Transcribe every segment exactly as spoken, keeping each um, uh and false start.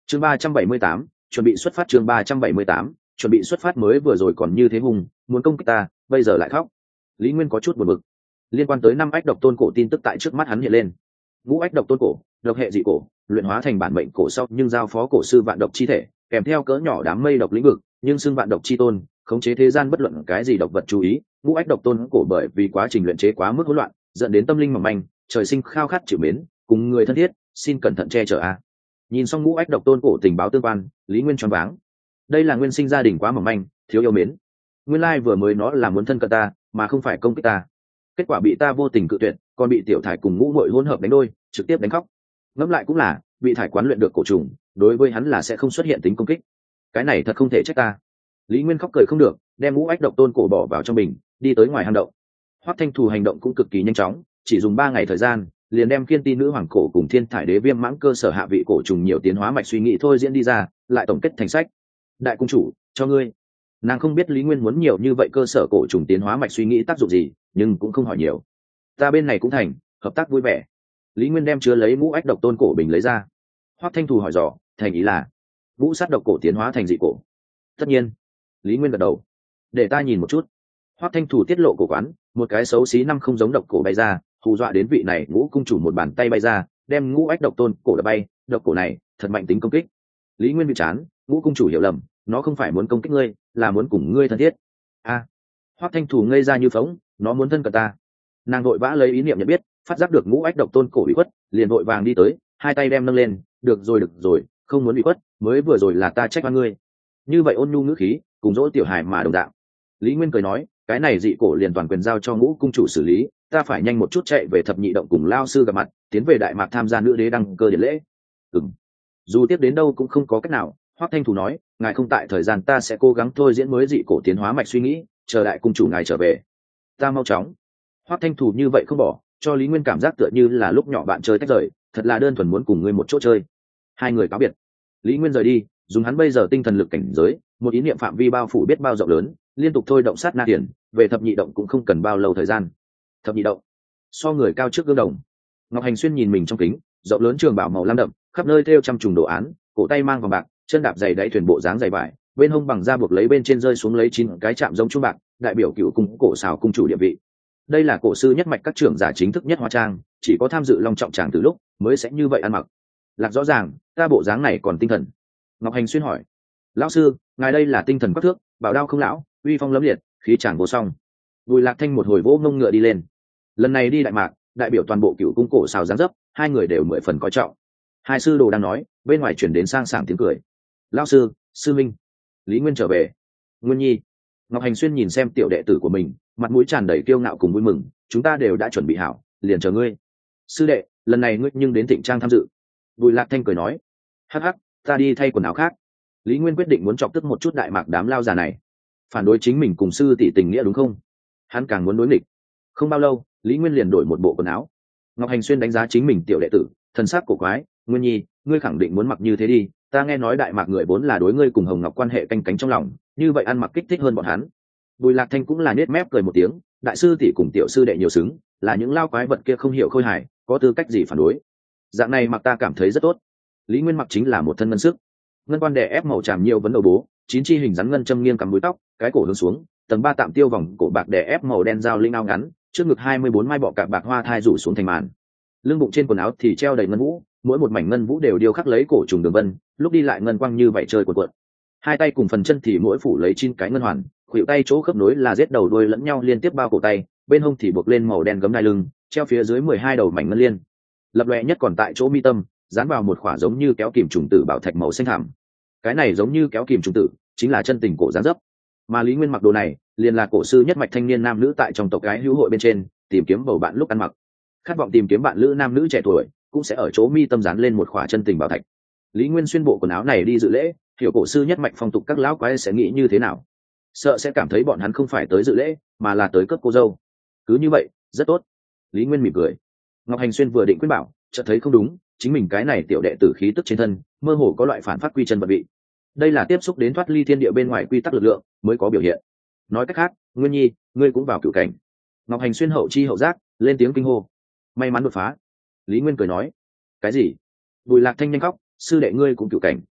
chương ba trăm bảy mươi tám chuẩn bị xuất phát chương ba trăm bảy mươi tám chuẩn bị xuất phát mới vừa rồi còn như thế hùng muốn công kích ta bây giờ lại khóc. Lý Nguyên có chút buồn bực. Liên quan tới năm ách độc tôn cổ tin tức tại trước mắt hắn hiện lên. Ngũ ách độc tôn cổ, độc hệ dị cổ, luyện hóa thành bản mệnh cổ sau nhưng giao phó cổ sư vạn độc chi thể, kèm theo cỡ nhỏ đám mây độc lĩnh vực, nhưng xưng vạn độc chi tôn, khống chế thế gian bất luận cái gì độc vật chú ý. Ngũ ách độc tôn cổ bởi vì quá trình luyện chế quá mức hỗn loạn, dẫn đến tâm linh mỏng manh, trời sinh khao khát chịu mến, cùng người thân thiết, xin cẩn thận che chở a. Nhìn xong ngũ ách độc tôn cổ tình báo tương quan, Lý Nguyên choáng váng. Đây là nguyên sinh gia đình quá mỏng manh, thiếu yêu mến. Nguyên lai vừa mới nó là muốn thân cận ta, mà không phải công kích ta. Kết quả bị ta vô tình cự tuyệt, còn bị tiểu thải cùng ngũ muội hỗn hợp đánh đôi, trực tiếp đánh khóc. Ngẫm lại cũng là, bị thải quán luyện được cổ trùng, đối với hắn là sẽ không xuất hiện tính công kích. Cái này thật không thể trách ta. Lý Nguyên khóc cười không được, đem ngũ ách độc tôn cổ bỏ vào trong bình, đi tới ngoài hang động. Hoắc Thanh Thù hành động cũng cực kỳ nhanh chóng, chỉ dùng ba ngày thời gian, liền đem Kiên Ti nữ hoàng cổ cùng Thiên Thải Đế Viêm mãng cơ sở hạ vị cổ trùng nhiều tiến hóa mạch suy nghĩ thôi diễn đi ra, lại tổng kết thành sách. Đại cung chủ, cho ngươi. Nàng không biết Lý Nguyên muốn nhiều như vậy cơ sở cổ trùng tiến hóa mạch suy nghĩ tác dụng gì, nhưng cũng không hỏi nhiều. Ta bên này cũng thành, hợp tác vui vẻ. Lý Nguyên đem chứa lấy ngũ ách độc tôn cổ bình lấy ra. Hoắc Thanh Thù hỏi dò, thành ý là ngũ sát độc cổ tiến hóa thành dị cổ. Tất nhiên. Lý Nguyên gật đầu. Để ta nhìn một chút. Hoắc Thanh Thù tiết lộ cổ quán, một cái xấu xí năm không giống độc cổ bay ra, hù dọa đến vị này ngũ cung chủ một bàn tay bay ra, đem ngũ ách độc tôn cổ đập bay. Độc cổ này thật mạnh tính công kích. Lý Nguyên bị chán, ngũ cung chủ hiểu lầm, nó không phải muốn công kích ngươi, là muốn cùng ngươi thân thiết. A. À. Hoắc Thanh Thù ngây ra như phóng, nó muốn thân cận ta. Nàng vội vã lấy ý niệm nhận biết, phát giác được ngũ ách độc tôn cổ bị khuất, liền vội vàng đi tới, hai tay đem nâng lên, được rồi được rồi, không muốn bị khuất, mới vừa rồi là ta trách oan ngươi. Như vậy ôn nhu ngữ khí, cùng dỗ tiểu hài mà đồng dạng. Lý Nguyên cười nói, cái này dị cổ liền toàn quyền giao cho ngũ cung chủ xử lý, ta phải nhanh một chút chạy về thập nhị động cùng lao sư gặp mặt, tiến về đại mạc tham gia nữ đế đăng cơ điển lễ. Ừm. Dù tiếp đến đâu cũng không có cách nào, Hoắc Thanh Thù nói, ngài không tại thời gian ta sẽ cố gắng thôi diễn mới dị cổ tiến hóa mạch suy nghĩ, chờ đại cung chủ ngài trở về. Ta mau chóng. Hoắc Thanh Thù như vậy không bỏ, cho Lý Nguyên cảm giác tựa như là lúc nhỏ bạn chơi tách rời, thật là đơn thuần muốn cùng ngươi một chỗ chơi. Hai người cáo biệt. Lý Nguyên rời đi, dùng hắn bây giờ tinh thần lực cảnh giới, một ý niệm phạm vi bao phủ biết bao rộng lớn, liên tục thôi động sát na tiền, về thập nhị động cũng không cần bao lâu thời gian. Thập nhị động, so người cao trước gương đồng. Ngọc Hành Xuyên nhìn mình trong kính, rộng lớn trường bảo màu lam đậm, khắp nơi thêu trăm trùng đồ án, cổ tay mang vòng bạc, chân đạp giày đáy thuyền bộ dáng dày vải, bên hông bằng da buộc lấy bên trên rơi xuống lấy chín cái chạm giống chuông bạc, đại biểu cựu cung cổ xào cung chủ địa vị. Đây là cổ sư nhất mạch các trưởng giả chính thức nhất hóa trang, chỉ có tham dự long trọng tràng từ lúc mới sẽ như vậy ăn mặc. Lạc rõ ràng, ta bộ dáng này còn tinh thần. Ngọc Hành Xuyên hỏi, lão sư, ngài đây là tinh thần quắc thước, bảo đao không lão, uy phong lẫm liệt, khí tràng vô song. Bùi Lạc Thanh một hồi vỗ ngông ngựa đi lên. Lần này đi đại mạc, đại biểu toàn bộ cựu cung cổ xào dáng dấp, hai người đều mười phần coi trọng. Hai sư đồ đang nói, bên ngoài chuyển đến sang sảng tiếng cười. Lão sư, sư minh. Lý Nguyên trở về. Nguyên Nhi. Ngọc Hành Xuyên nhìn xem tiểu đệ tử của mình, mặt mũi tràn đầy kiêu ngạo cùng vui mừng, chúng ta đều đã chuẩn bị hảo, liền chờ ngươi. Sư đệ, lần này ngươi nhưng đến Thịnh Trang tham dự. Bùi Lạc Thanh cười nói, hắc hắc, ta đi thay quần áo khác. Lý Nguyên quyết định muốn chọc tức một chút đại mạc đám lao già này, phản đối chính mình cùng sư tỷ tình nghĩa đúng không? Hắn càng muốn đối nghịch. Không bao lâu, Lý Nguyên liền đổi một bộ quần áo. Ngọc Hành Xuyên đánh giá chính mình tiểu đệ tử, thần sắc cổ quái, Nguyên Nhi, ngươi khẳng định muốn mặc như thế đi, ta nghe nói đại mạc người vốn là đối ngươi cùng Hồng Ngọc quan hệ canh cánh trong lòng, như vậy ăn mặc kích thích hơn bọn hắn. Bùi Lạc Thanh cũng là nết mép cười một tiếng, đại sư tỷ cùng tiểu sư đệ nhiều xứng, là những lao quái vật kia không hiểu khôi hài, có tư cách gì phản đối. Dạng này mặc ta cảm thấy rất tốt. Lý Nguyên mặc chính là một thân ngân sức, ngân quan đè ép màu tràm nhiều vấn đầu bố, chín chi hình rắn ngân châm nghiêng cắm búi tóc, cái cổ hướng xuống, tầng ba tạm tiêu vòng cổ bạc đè ép màu đen dao linh ao ngắn, trước ngực hai mươi bốn mai bọ cạp bạc hoa thai rủ xuống thành màn. Lưng bụng trên quần áo thì treo đầy ngân vũ, mỗi một mảnh ngân vũ đều điêu khắc lấy cổ trùng đường vân, lúc đi lại ngân quang như vậy chơi cuộn cuộn. Hai tay cùng phần chân thì mỗi phủ lấy chín cái ngân hoàn, khuỷu tay chỗ khớp nối là giết đầu đuôi lẫn nhau liên tiếp bao cổ tay, bên hông thì buộc lên màu đen gấm đai lưng, treo phía dưới mười hai đầu mảnh ngân liên. Lập lòe nhất còn tại chỗ mi tâm, dán vào một khỏa giống như kéo kìm trùng tử bảo thạch màu xanh thẳm. Cái này giống như kéo kìm trùng tử, chính là chân tình cổ dáng dấp. Mà Lý Nguyên mặc đồ này, liền là cổ sư nhất mạch thanh niên nam nữ tại trong tộc gái hữu hội bên trên, tìm kiếm bầu bạn lúc ăn mặc. Khát vọng tìm kiếm bạn lữ nam nữ trẻ tuổi, cũng sẽ ở chỗ mi tâm dán lên một khỏa chân tình bảo thạch. Lý Nguyên xuyên bộ quần áo này đi dự lễ, hiểu cổ sư nhất mạch phong tục các lão quái sẽ nghĩ như thế nào. Sợ sẽ cảm thấy bọn hắn không phải tới dự lễ, mà là tới cướp cô dâu. Cứ như vậy, rất tốt. Lý Nguyên mỉm cười. Ngọc Hành Xuyên vừa định quyết bảo, chợt thấy không đúng, chính mình cái này tiểu đệ tử khí tức trên thân, mơ hồ có loại phản phát quy chân vật vị. Đây là tiếp xúc đến thoát ly thiên địa bên ngoài quy tắc lực lượng mới có biểu hiện. Nói cách khác, Nguyên Nhi, ngươi cũng vào cửu cảnh. Ngọc Hành Xuyên hậu chi hậu giác, lên tiếng kinh hô. May mắn đột phá. Lý Nguyên cười nói. Cái gì? Bùi Lạc Thanh nhanh khóc, sư đệ ngươi cũng cửu cảnh.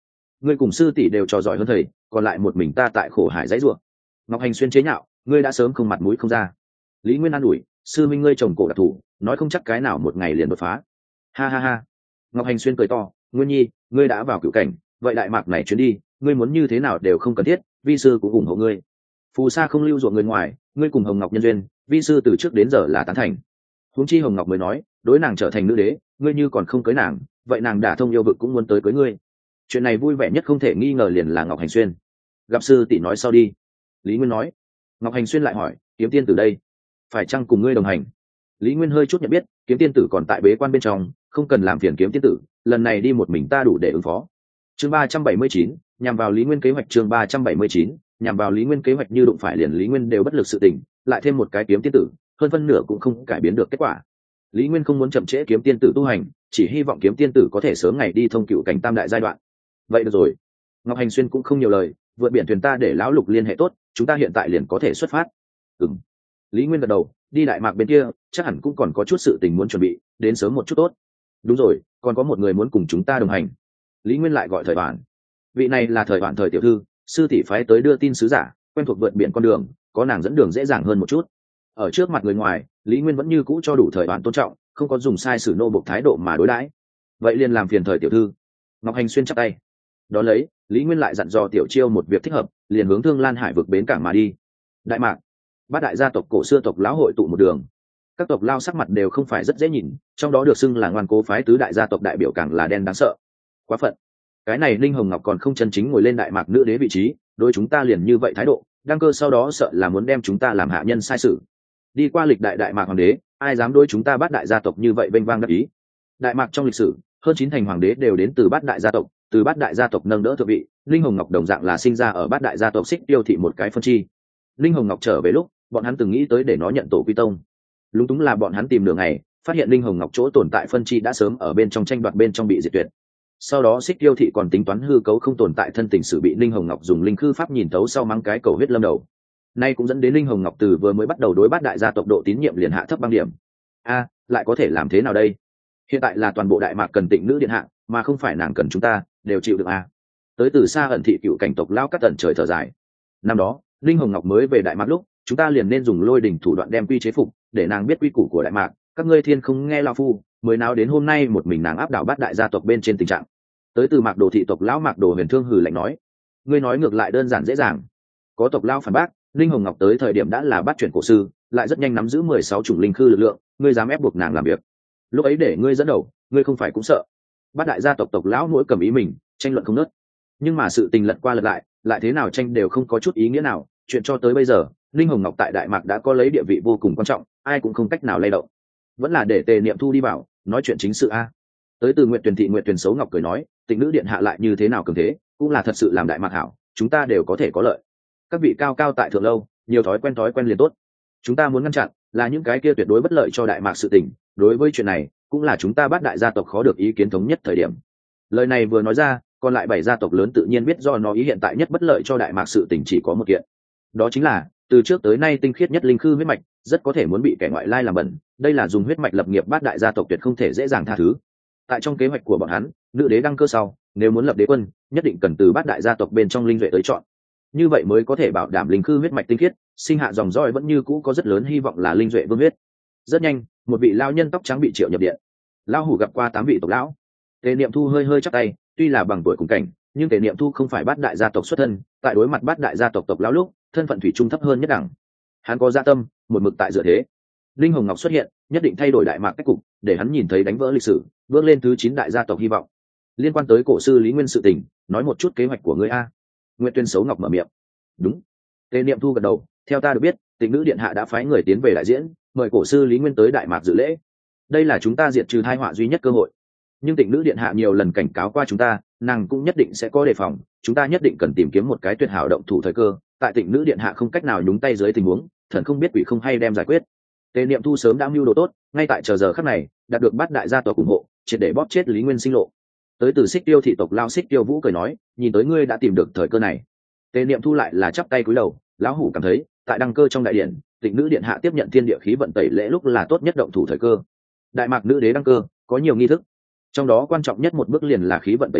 ngươi cùng sư tỷ đều trò giỏi hơn thầy, còn lại một mình ta tại khổ hải dãy ruộng. Ngọc Hành Xuyên chế nhạo, ngươi đã sớm không mặt mũi không ra. Lý Nguyên an ủi, sư minh ngươi chồng cổ đặc thủ, nói không chắc cái nào một ngày liền đột phá. Ha ha ha. Ngọc Hành Xuyên cười to, Nguyên Nhi, ngươi đã vào cựu cảnh, vậy đại mạc này chuyến đi, ngươi muốn như thế nào đều không cần thiết, vi sư cũng ủng hộ ngươi. Phù sa không lưu ruộng người ngoài, ngươi cùng Hồng Ngọc nhân duyên, vi sư từ trước đến giờ là tán thành. Huống chi Hồng Ngọc mới nói, đối nàng trở thành nữ đế, ngươi như còn không cưới nàng, vậy nàng đả thông yêu vực cũng muốn tới cưới ngươi. Chuyện này vui vẻ nhất không thể nghi ngờ liền là Ngọc Hành Xuyên. Gặp sư tỷ nói sau đi. Lý Nguyên nói. Ngọc Hành Xuyên lại hỏi, kiếm tiên tử đây, phải chăng cùng ngươi đồng hành? Lý Nguyên hơi chút nhận biết, kiếm tiên tử còn tại bế quan bên trong, không cần làm phiền kiếm tiên tử, lần này đi một mình ta đủ để ứng phó. Chương ba trăm bảy mươi chín, nhằm vào Lý Nguyên kế hoạch. Chương ba trăm bảy mươi chín, nhằm vào Lý Nguyên kế hoạch. Như đụng phải liền Lý Nguyên đều bất lực sự tình, lại thêm một cái kiếm tiên tử, hơn phân nửa cũng không cải biến được kết quả. Lý Nguyên không muốn chậm trễ kiếm tiên tử tu hành, chỉ hy vọng kiếm tiên tử có thể sớm ngày đi thông cựu cảnh tam đại giai đoạn. Vậy được rồi. Ngọc Hành Xuyên cũng không nhiều lời, vượt biển thuyền ta để lão Lục liên hệ tốt, chúng ta hiện tại liền có thể xuất phát. Ừm. Lý Nguyên gật đầu, đi đại mạc bên kia, chắc hẳn cũng còn có chút sự tình muốn chuẩn bị, đến sớm một chút tốt. Đúng rồi, còn có một người muốn cùng chúng ta đồng hành. Lý Nguyên lại gọi Thời Bản. Vị này là Thời Bản Thời tiểu thư, sư tỷ phái tới đưa tin sứ giả, quen thuộc vượt biển con đường, có nàng dẫn đường dễ dàng hơn một chút. Ở trước mặt người ngoài, Lý Nguyên vẫn như cũ cho đủ Thời Bản tôn trọng, không có dùng sai sử nô bộc thái độ mà đối đãi. Vậy liền làm phiền Thời tiểu thư. Ngọc Hành Xuyên chắp tay. Đó lấy, Lý Nguyên lại dặn dò Tiểu Chiêu một việc thích hợp, liền hướng Thương Lan Hải vực bến cảng mà đi. Đại mạc, bát đại gia tộc cổ xưa tộc lão hội tụ một đường. Các tộc lao sắc mặt đều không phải rất dễ nhìn, trong đó được xưng là ngoan cố phái tứ đại gia tộc đại biểu càng là đen đáng sợ. Quá phận. Cái này Linh Hồng Ngọc còn không chân chính ngồi lên đại mạc nữ đế vị trí, đối chúng ta liền như vậy thái độ, đăng cơ sau đó sợ là muốn đem chúng ta làm hạ nhân sai sự. Đi qua lịch đại đại mạc hoàng đế, ai dám đối chúng ta bát đại gia tộc như vậy vênh vang đắc ý. Đại mạc trong lịch sử, hơn chín thành hoàng đế đều đến từ bát đại gia tộc, từ bát đại gia tộc nâng đỡ thượng vị. Linh Hồng Ngọc đồng dạng là sinh ra ở bát đại gia tộc Xích Tiêu thị một cái phân chi. Linh Hồng Ngọc trở về lúc, bọn hắn từng nghĩ tới để nó nhận tổ quy tông. Lúng túng là bọn hắn tìm đường này, phát hiện Linh Hồng Ngọc chỗ tồn tại phân chi đã sớm ở bên trong tranh đoạt bên trong bị diệt tuyệt. Sau đó Xích Tiêu thị còn tính toán hư cấu không tồn tại thân tình sự bị Linh Hồng Ngọc dùng linh khư pháp nhìn tấu sau mắng cái cầu huyết lâm đầu. Nay cũng dẫn đến Linh Hồng Ngọc từ vừa mới bắt đầu đối bát đại gia tộc độ tín nhiệm liền hạ thấp băng điểm. A, lại có thể làm thế nào đây? Hiện tại là toàn bộ đại mạc cần tịnh nữ điện hạ, mà không phải nàng cần chúng ta, đều chịu được a. Tới từ xa ẩn thị cựu cảnh tộc lao cắt tận trời thở dài. Năm đó, Linh Hồng Ngọc mới về đại mạc lúc, chúng ta liền nên dùng lôi đỉnh thủ đoạn đem quy chế phục, để nàng biết quy củ của đại mạc. Các ngươi thiên không nghe lao phu, mới nào đến hôm nay một mình nàng áp đảo bát đại gia tộc bên trên tình trạng. Tới từ mạc đồ thị tộc lão Mạc Đồ Huyền Thương hừ lạnh nói, ngươi nói ngược lại đơn giản dễ dàng. Có tộc lao phản bác, Linh Hồng Ngọc tới thời điểm đã là bát chuyển cổ sư, lại rất nhanh nắm giữ mười sáu chủng linh khư lực lượng, ngươi dám ép buộc nàng làm việc. Lúc ấy để ngươi dẫn đầu, ngươi không phải cũng sợ. Bát đại gia tộc tộc lão mỗi cầm ý mình, tranh luận không nớt. Nhưng mà sự tình lật qua lật lại, lại thế nào tranh đều không có chút ý nghĩa nào, chuyện cho tới bây giờ, Linh Hồng Ngọc tại đại mạc đã có lấy địa vị vô cùng quan trọng, ai cũng không cách nào lay động. Vẫn là để Tề Niệm Thu đi vào, nói chuyện chính sự a. Tới từ Nguyệt Tuyền thị Nguyệt Tuyền Xấu Ngọc cười nói, tịnh nữ điện hạ lại như thế nào cường thế, cũng là thật sự làm đại mạc hảo, chúng ta đều có thể có lợi. Các vị cao cao tại thượng lâu, nhiều thói quen thói quen liền tốt. Chúng ta muốn ngăn chặn là những cái kia tuyệt đối bất lợi cho đại mạc sự tình, đối với chuyện này, cũng là chúng ta bát đại gia tộc khó được ý kiến thống nhất thời điểm. Lời này vừa nói ra, còn lại bảy gia tộc lớn tự nhiên biết do nó ý hiện tại nhất bất lợi cho đại mạc sự tình chỉ có một kiện. Đó chính là, từ trước tới nay tinh khiết nhất linh khư huyết mạch, rất có thể muốn bị kẻ ngoại lai làm bẩn, đây là dùng huyết mạch lập nghiệp bát đại gia tộc tuyệt không thể dễ dàng tha thứ. Tại trong kế hoạch của bọn hắn, nữ đế đăng cơ sau, nếu muốn lập đế quân, nhất định cần từ bát đại gia tộc bên trong linh duệ tới chọn. Như vậy mới có thể bảo đảm linh khư huyết mạch tinh khiết, sinh hạ dòng dõi vẫn như cũ có rất lớn hy vọng là linh duệ vương huyết. Rất nhanh, một vị lao nhân tóc trắng bị triệu nhập điện. Lao hủ gặp qua tám vị tộc lão. Tề Niệm Thu hơi hơi chắp tay, tuy là bằng tuổi cùng cảnh, nhưng Tề Niệm Thu không phải bát đại gia tộc xuất thân, tại đối mặt bát đại gia tộc tộc lão lúc, thân phận thủy trung thấp hơn nhất đẳng. Hắn có dạ tâm, một mực tại dựa thế. Linh Hồng Ngọc xuất hiện, nhất định thay đổi đại mạc cách cục, để hắn nhìn thấy đánh vỡ lịch sử, bước lên thứ chín đại gia tộc hy vọng. Liên quan tới cổ sư Lý Nguyên sự tình, nói một chút kế hoạch của ngươi a. Nguyệt Tuyên Xấu Ngọc mở miệng. Đúng. Tề Niệm Thu gật đầu, theo ta được biết, Tịnh nữ điện hạ đã phái người tiến về đại diễn, mời cổ sư Lý Nguyên tới đại mạc dự lễ. Đây là chúng ta diệt trừ tai họa duy nhất cơ hội. Nhưng Tịnh nữ điện hạ nhiều lần cảnh cáo qua chúng ta, nàng cũng nhất định sẽ có đề phòng, chúng ta nhất định cần tìm kiếm một cái tuyệt hảo động thủ thời cơ, tại Tịnh nữ điện hạ không cách nào nhúng tay dưới tình huống, thần không biết quỷ không hay đem giải quyết. Tề Niệm Thu sớm đã mưu đồ tốt, ngay tại chờ giờ khắc này, đạt được bát đại gia tộc ủng hộ, triệt để bóp chết Lý Nguyên sinh lộ. Tới từ Xích Tiêu thị tộc lao Xích Tiêu Vũ cười nói, nhìn tới ngươi đã tìm được thời cơ này. Tề Niệm Thu lại là chắp tay cúi đầu, lão hủ cảm thấy, tại đăng cơ trong đại điện, Tịnh nữ điện hạ tiếp nhận thiên địa khí vận tẩy lễ lúc là tốt nhất động thủ thời cơ. Đại mạc nữ đế đăng cơ, có nhiều nghi thức, trong đó quan trọng nhất một bước liền là khí vận tẩy lễ,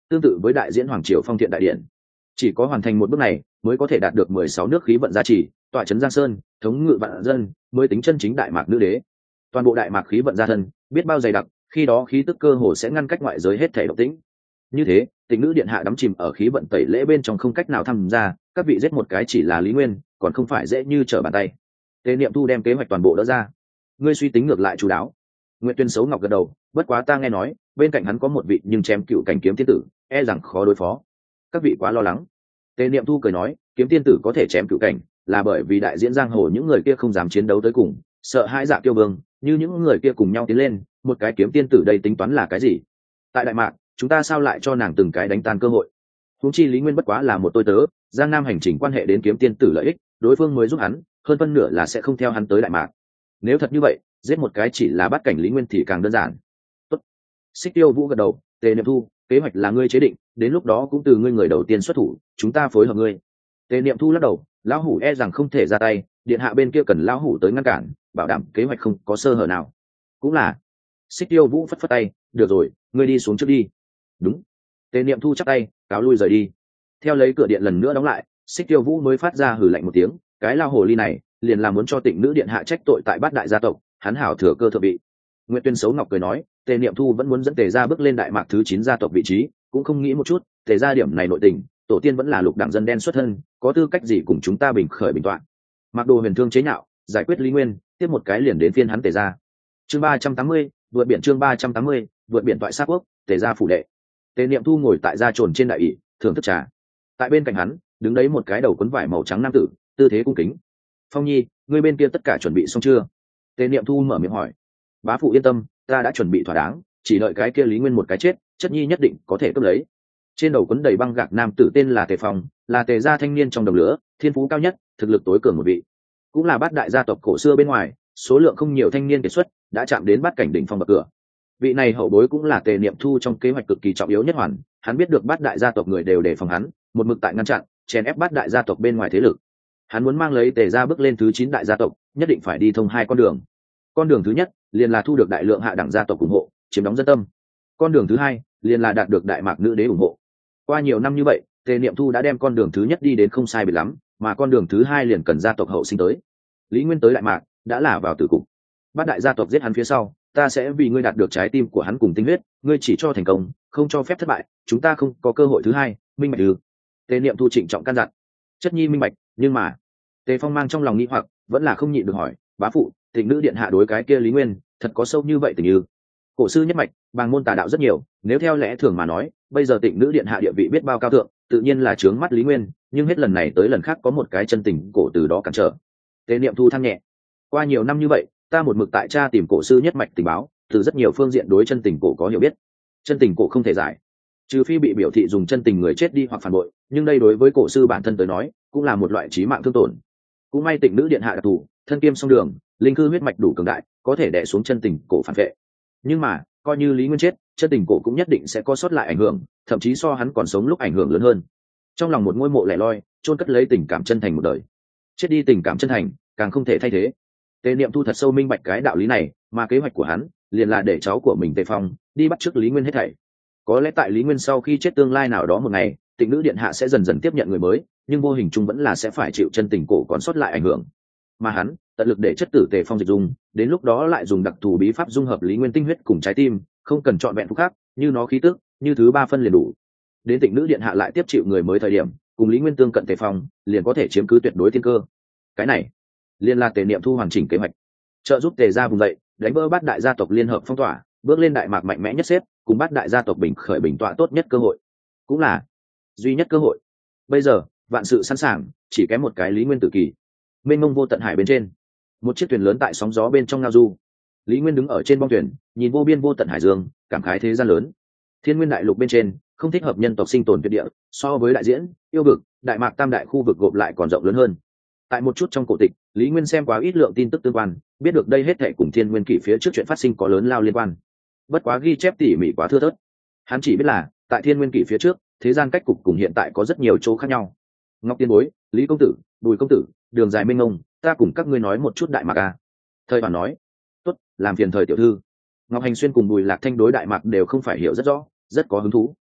tương tự với đại diễn hoàng triều phong thiện đại điện. Chỉ có hoàn thành một bước này mới có thể đạt được mười sáu nước khí vận gia trì, tọa trấn giang sơn, thống ngự vạn dân, mới tính chân chính đại mạc nữ đế. Toàn bộ đại mạc khí vận gia thân, biết bao dày đặc, khi đó khí tức cơ hồ sẽ ngăn cách ngoại giới hết thể động tĩnh. Như thế, Tịnh nữ điện hạ đắm chìm ở khí vận tẩy lễ bên trong không cách nào tham gia, các vị giết một cái chỉ là Lý Nguyên, còn không phải dễ như trở bàn tay. Tề Niệm Thu đem kế hoạch toàn bộ đỡ ra. Ngươi suy tính ngược lại chú đáo. Nguyệt Tuyên xấu ngọc gật đầu, bất quá ta nghe nói, bên cạnh hắn có một vị nhưng chém cựu cảnh kiếm tiên tử, e rằng khó đối phó. Các vị quá lo lắng. Tề Niệm Thu cười nói, kiếm tiên tử có thể chém cựu cảnh, là bởi vì đại diễn giang hồ những người kia không dám chiến đấu tới cùng, sợ hãi Dạ Kiêu Vương, như những người kia cùng nhau tiến lên, một cái kiếm tiên tử đây tính toán là cái gì? Tại đại mạc, chúng ta sao lại cho nàng từng cái đánh tan cơ hội? Huống chi Lý Nguyên bất quá là một tôi tớ, giang nam hành trình quan hệ đến kiếm tiên tử lợi ích, đối phương mới giúp hắn, hơn phân nửa là sẽ không theo hắn tới đại mạc. Nếu thật như vậy, giết một cái chỉ là bắt cảnh Lý Nguyên thì càng đơn giản. Tốt. Xích Tiêu Vũ gật đầu, Tề Niệm Thu, kế hoạch là ngươi chế định, đến lúc đó cũng từ ngươi người đầu tiên xuất thủ, chúng ta phối hợp ngươi. Tề Niệm Thu lắc đầu, lão hủ e rằng không thể ra tay, điện hạ bên kia cần lão hủ tới ngăn cản, bảo đảm kế hoạch không có sơ hở nào. Cũng là. Xích Tiêu Vũ phất phất tay, được rồi, ngươi đi xuống trước đi. Đúng. Tề Niệm Thu chắp tay, cáo lui rời đi. Theo lấy cửa điện lần nữa đóng lại, Xích Tiêu Vũ mới phát ra hừ lạnh một tiếng, cái lao hồ ly này liền là muốn cho Tịnh nữ điện hạ trách tội tại bát đại gia tộc, hắn hảo thừa cơ thượng vị. Nguyệt Tuyên xấu ngọc cười nói, Tề Niệm Thu vẫn muốn dẫn Tề gia bước lên đại mạc thứ chín gia tộc vị trí, cũng không nghĩ một chút, Tề gia điểm này nội tình, tổ tiên vẫn là lục đẳng dân đen xuất thân, có tư cách gì cùng chúng ta bình khởi bình toạn. Mặc Đồ huyền thương chế nhạo, giải quyết Lý Nguyên, tiếp một cái liền đến phiên hắn Tề gia. Chương ba trăm tám mươi, vượt biển chương ba trăm tám mươi, vượt biển toại sát quốc, Tề gia phủ đệ. Tề Niệm Thu ngồi tại gia trồn trên đại ỷ, thưởng thức trà. Tại bên cạnh hắn, đứng đấy một cái đầu quấn vải màu trắng nam tử, tư thế cung kính. Phong Nhi, ngươi bên kia tất cả chuẩn bị xong chưa? Tề Niệm Thu mở miệng hỏi. Bá phụ yên tâm, ta đã chuẩn bị thỏa đáng, chỉ đợi cái kia Lý Nguyên một cái chết, chất nhi nhất định có thể cướp lấy. Trên đầu quấn đầy băng gạc nam tử tên là Tề Phong, là Tề gia thanh niên trong đồng lứa, thiên phú cao nhất, thực lực tối cường một vị, cũng là bát đại gia tộc cổ xưa bên ngoài, số lượng không nhiều thanh niên kiệt xuất, đã chạm đến bát cảnh đỉnh phong bậc cửa. Vị này hậu bối cũng là Tề Niệm Thu trong kế hoạch cực kỳ trọng yếu nhất hoàn, hắn biết được bát đại gia tộc người đều đề phòng hắn, một mực tại ngăn chặn, chèn ép bát đại gia tộc bên ngoài thế lực. Hắn muốn mang lấy Tề gia bước lên thứ chín đại gia tộc, nhất định phải đi thông hai con đường. Con đường thứ nhất, liền là thu được đại lượng hạ đẳng gia tộc ủng hộ, chiếm đóng dân tâm. Con đường thứ hai, liền là đạt được đại mạc nữ đế ủng hộ. Qua nhiều năm như vậy, Tề Niệm Thu đã đem con đường thứ nhất đi đến không sai biệt lắm, mà con đường thứ hai liền cần gia tộc hậu sinh tới. Lý Nguyên tới đại mạc, đã là vào tử cục. Bát đại gia tộc giết hắn phía sau, ta sẽ vì ngươi đạt được trái tim của hắn cùng tinh huyết, ngươi chỉ cho thành công, không cho phép thất bại, chúng ta không có cơ hội thứ hai, minh bạch ư? Tề Niệm Thu trịnh trọng căn dặn. Chất nhi minh bạch, nhưng mà Tề Phong mang trong lòng nghi hoặc, vẫn là không nhịn được hỏi, bá phụ, Tịnh nữ điện hạ đối cái kia Lý Nguyên, thật có sâu như vậy tình như? Cổ sư nhất mạch, bàng môn tà đạo rất nhiều, nếu theo lẽ thường mà nói, bây giờ Tịnh nữ điện hạ địa vị biết bao cao thượng, tự nhiên là trướng mắt Lý Nguyên, nhưng hết lần này tới lần khác có một cái chân tình cổ từ đó cản trở. Tề Niệm Thu than nhẹ, qua nhiều năm như vậy, ta một mực tại tra tìm cổ sư nhất mạch tình báo, từ rất nhiều phương diện đối chân tình cổ có hiểu biết. Chân tình cổ không thể giải, trừ phi bị biểu thị dùng chân tình người chết đi hoặc phản bội, nhưng đây đối với cổ sư bản thân tới nói, cũng là một loại chí mạng thương tổn. Cũng may Tịnh nữ điện hạ đặc thù, thân kiêm song đường, linh cư huyết mạch đủ cường đại, có thể đè xuống chân tình cổ phản vệ. Nhưng mà coi như Lý Nguyên chết, chân tình cổ cũng nhất định sẽ có sót lại ảnh hưởng, thậm chí so hắn còn sống lúc ảnh hưởng lớn hơn. Trong lòng một ngôi mộ lẻ loi, chôn cất lấy tình cảm chân thành một đời. Chết đi tình cảm chân thành, càng không thể thay thế. Tề Niệm Thu thật sâu minh bạch cái đạo lý này, mà kế hoạch của hắn liền là để cháu của mình Tề Phong đi bắt chước Lý Nguyên hết thảy. Có lẽ tại Lý Nguyên sau khi chết tương lai nào đó một ngày, Tịnh nữ điện hạ sẽ dần dần tiếp nhận người mới, nhưng vô hình chung vẫn là sẽ phải chịu chân tình cổ còn sót lại ảnh hưởng. Mà hắn tận lực để chất tử Tề Phong dịch dung, đến lúc đó lại dùng đặc thù bí pháp dung hợp Lý Nguyên tinh huyết cùng trái tim, không cần chọn vẹn phúc khác, như nó khí tức, như thứ ba phân liền đủ. Đến Tịnh nữ điện hạ lại tiếp chịu người mới thời điểm, cùng Lý Nguyên tương cận Tề Phong, liền có thể chiếm cứ tuyệt đối thiên cơ. Cái này liên là Tề Niệm Thu hoàn chỉnh kế hoạch, trợ giúp Tề gia vùng dậy, đánh vỡ bát đại gia tộc liên hợp phong tỏa, bước lên đại mạc mạnh mẽ nhất xếp, cùng bát đại gia tộc bình khởi bình tọa tốt nhất cơ hội, cũng là duy nhất cơ hội. Bây giờ vạn sự sẵn sàng, chỉ kém một cái Lý Nguyên tử kỳ. Mênh mông vô tận hải bên trên, một chiếc thuyền lớn tại sóng gió bên trong ngao du. Lý Nguyên đứng ở trên bong thuyền, nhìn vô biên vô tận hải dương, cảm khái thế gian lớn. Thiên nguyên đại lục bên trên không thích hợp nhân tộc sinh tồn tuyệt địa, so với đại diễn, yêu vực, đại mạc tam đại khu vực gộp lại còn rộng lớn hơn. Tại một chút trong cổ tịch, Lý Nguyên xem quá ít lượng tin tức tương quan, biết được đây hết thảy cùng thiên nguyên kỷ phía trước chuyện phát sinh có lớn lao liên quan. Bất quá ghi chép tỉ mỉ quá thưa thớt. Hắn chỉ biết là tại thiên nguyên kỷ phía trước, thế gian cách cục cùng hiện tại có rất nhiều chỗ khác nhau. Ngọc Tiên Bối, Lý công tử, Bùi công tử, đường dài mênh mông, ta cùng các ngươi nói một chút đại mạc à. Thời Hoàn nói, tốt, làm phiền thời tiểu thư. Ngọc Hành Xuyên cùng Bùi Lạc Thanh đối đại mạc đều không phải hiểu rất rõ, rất có hứng thú.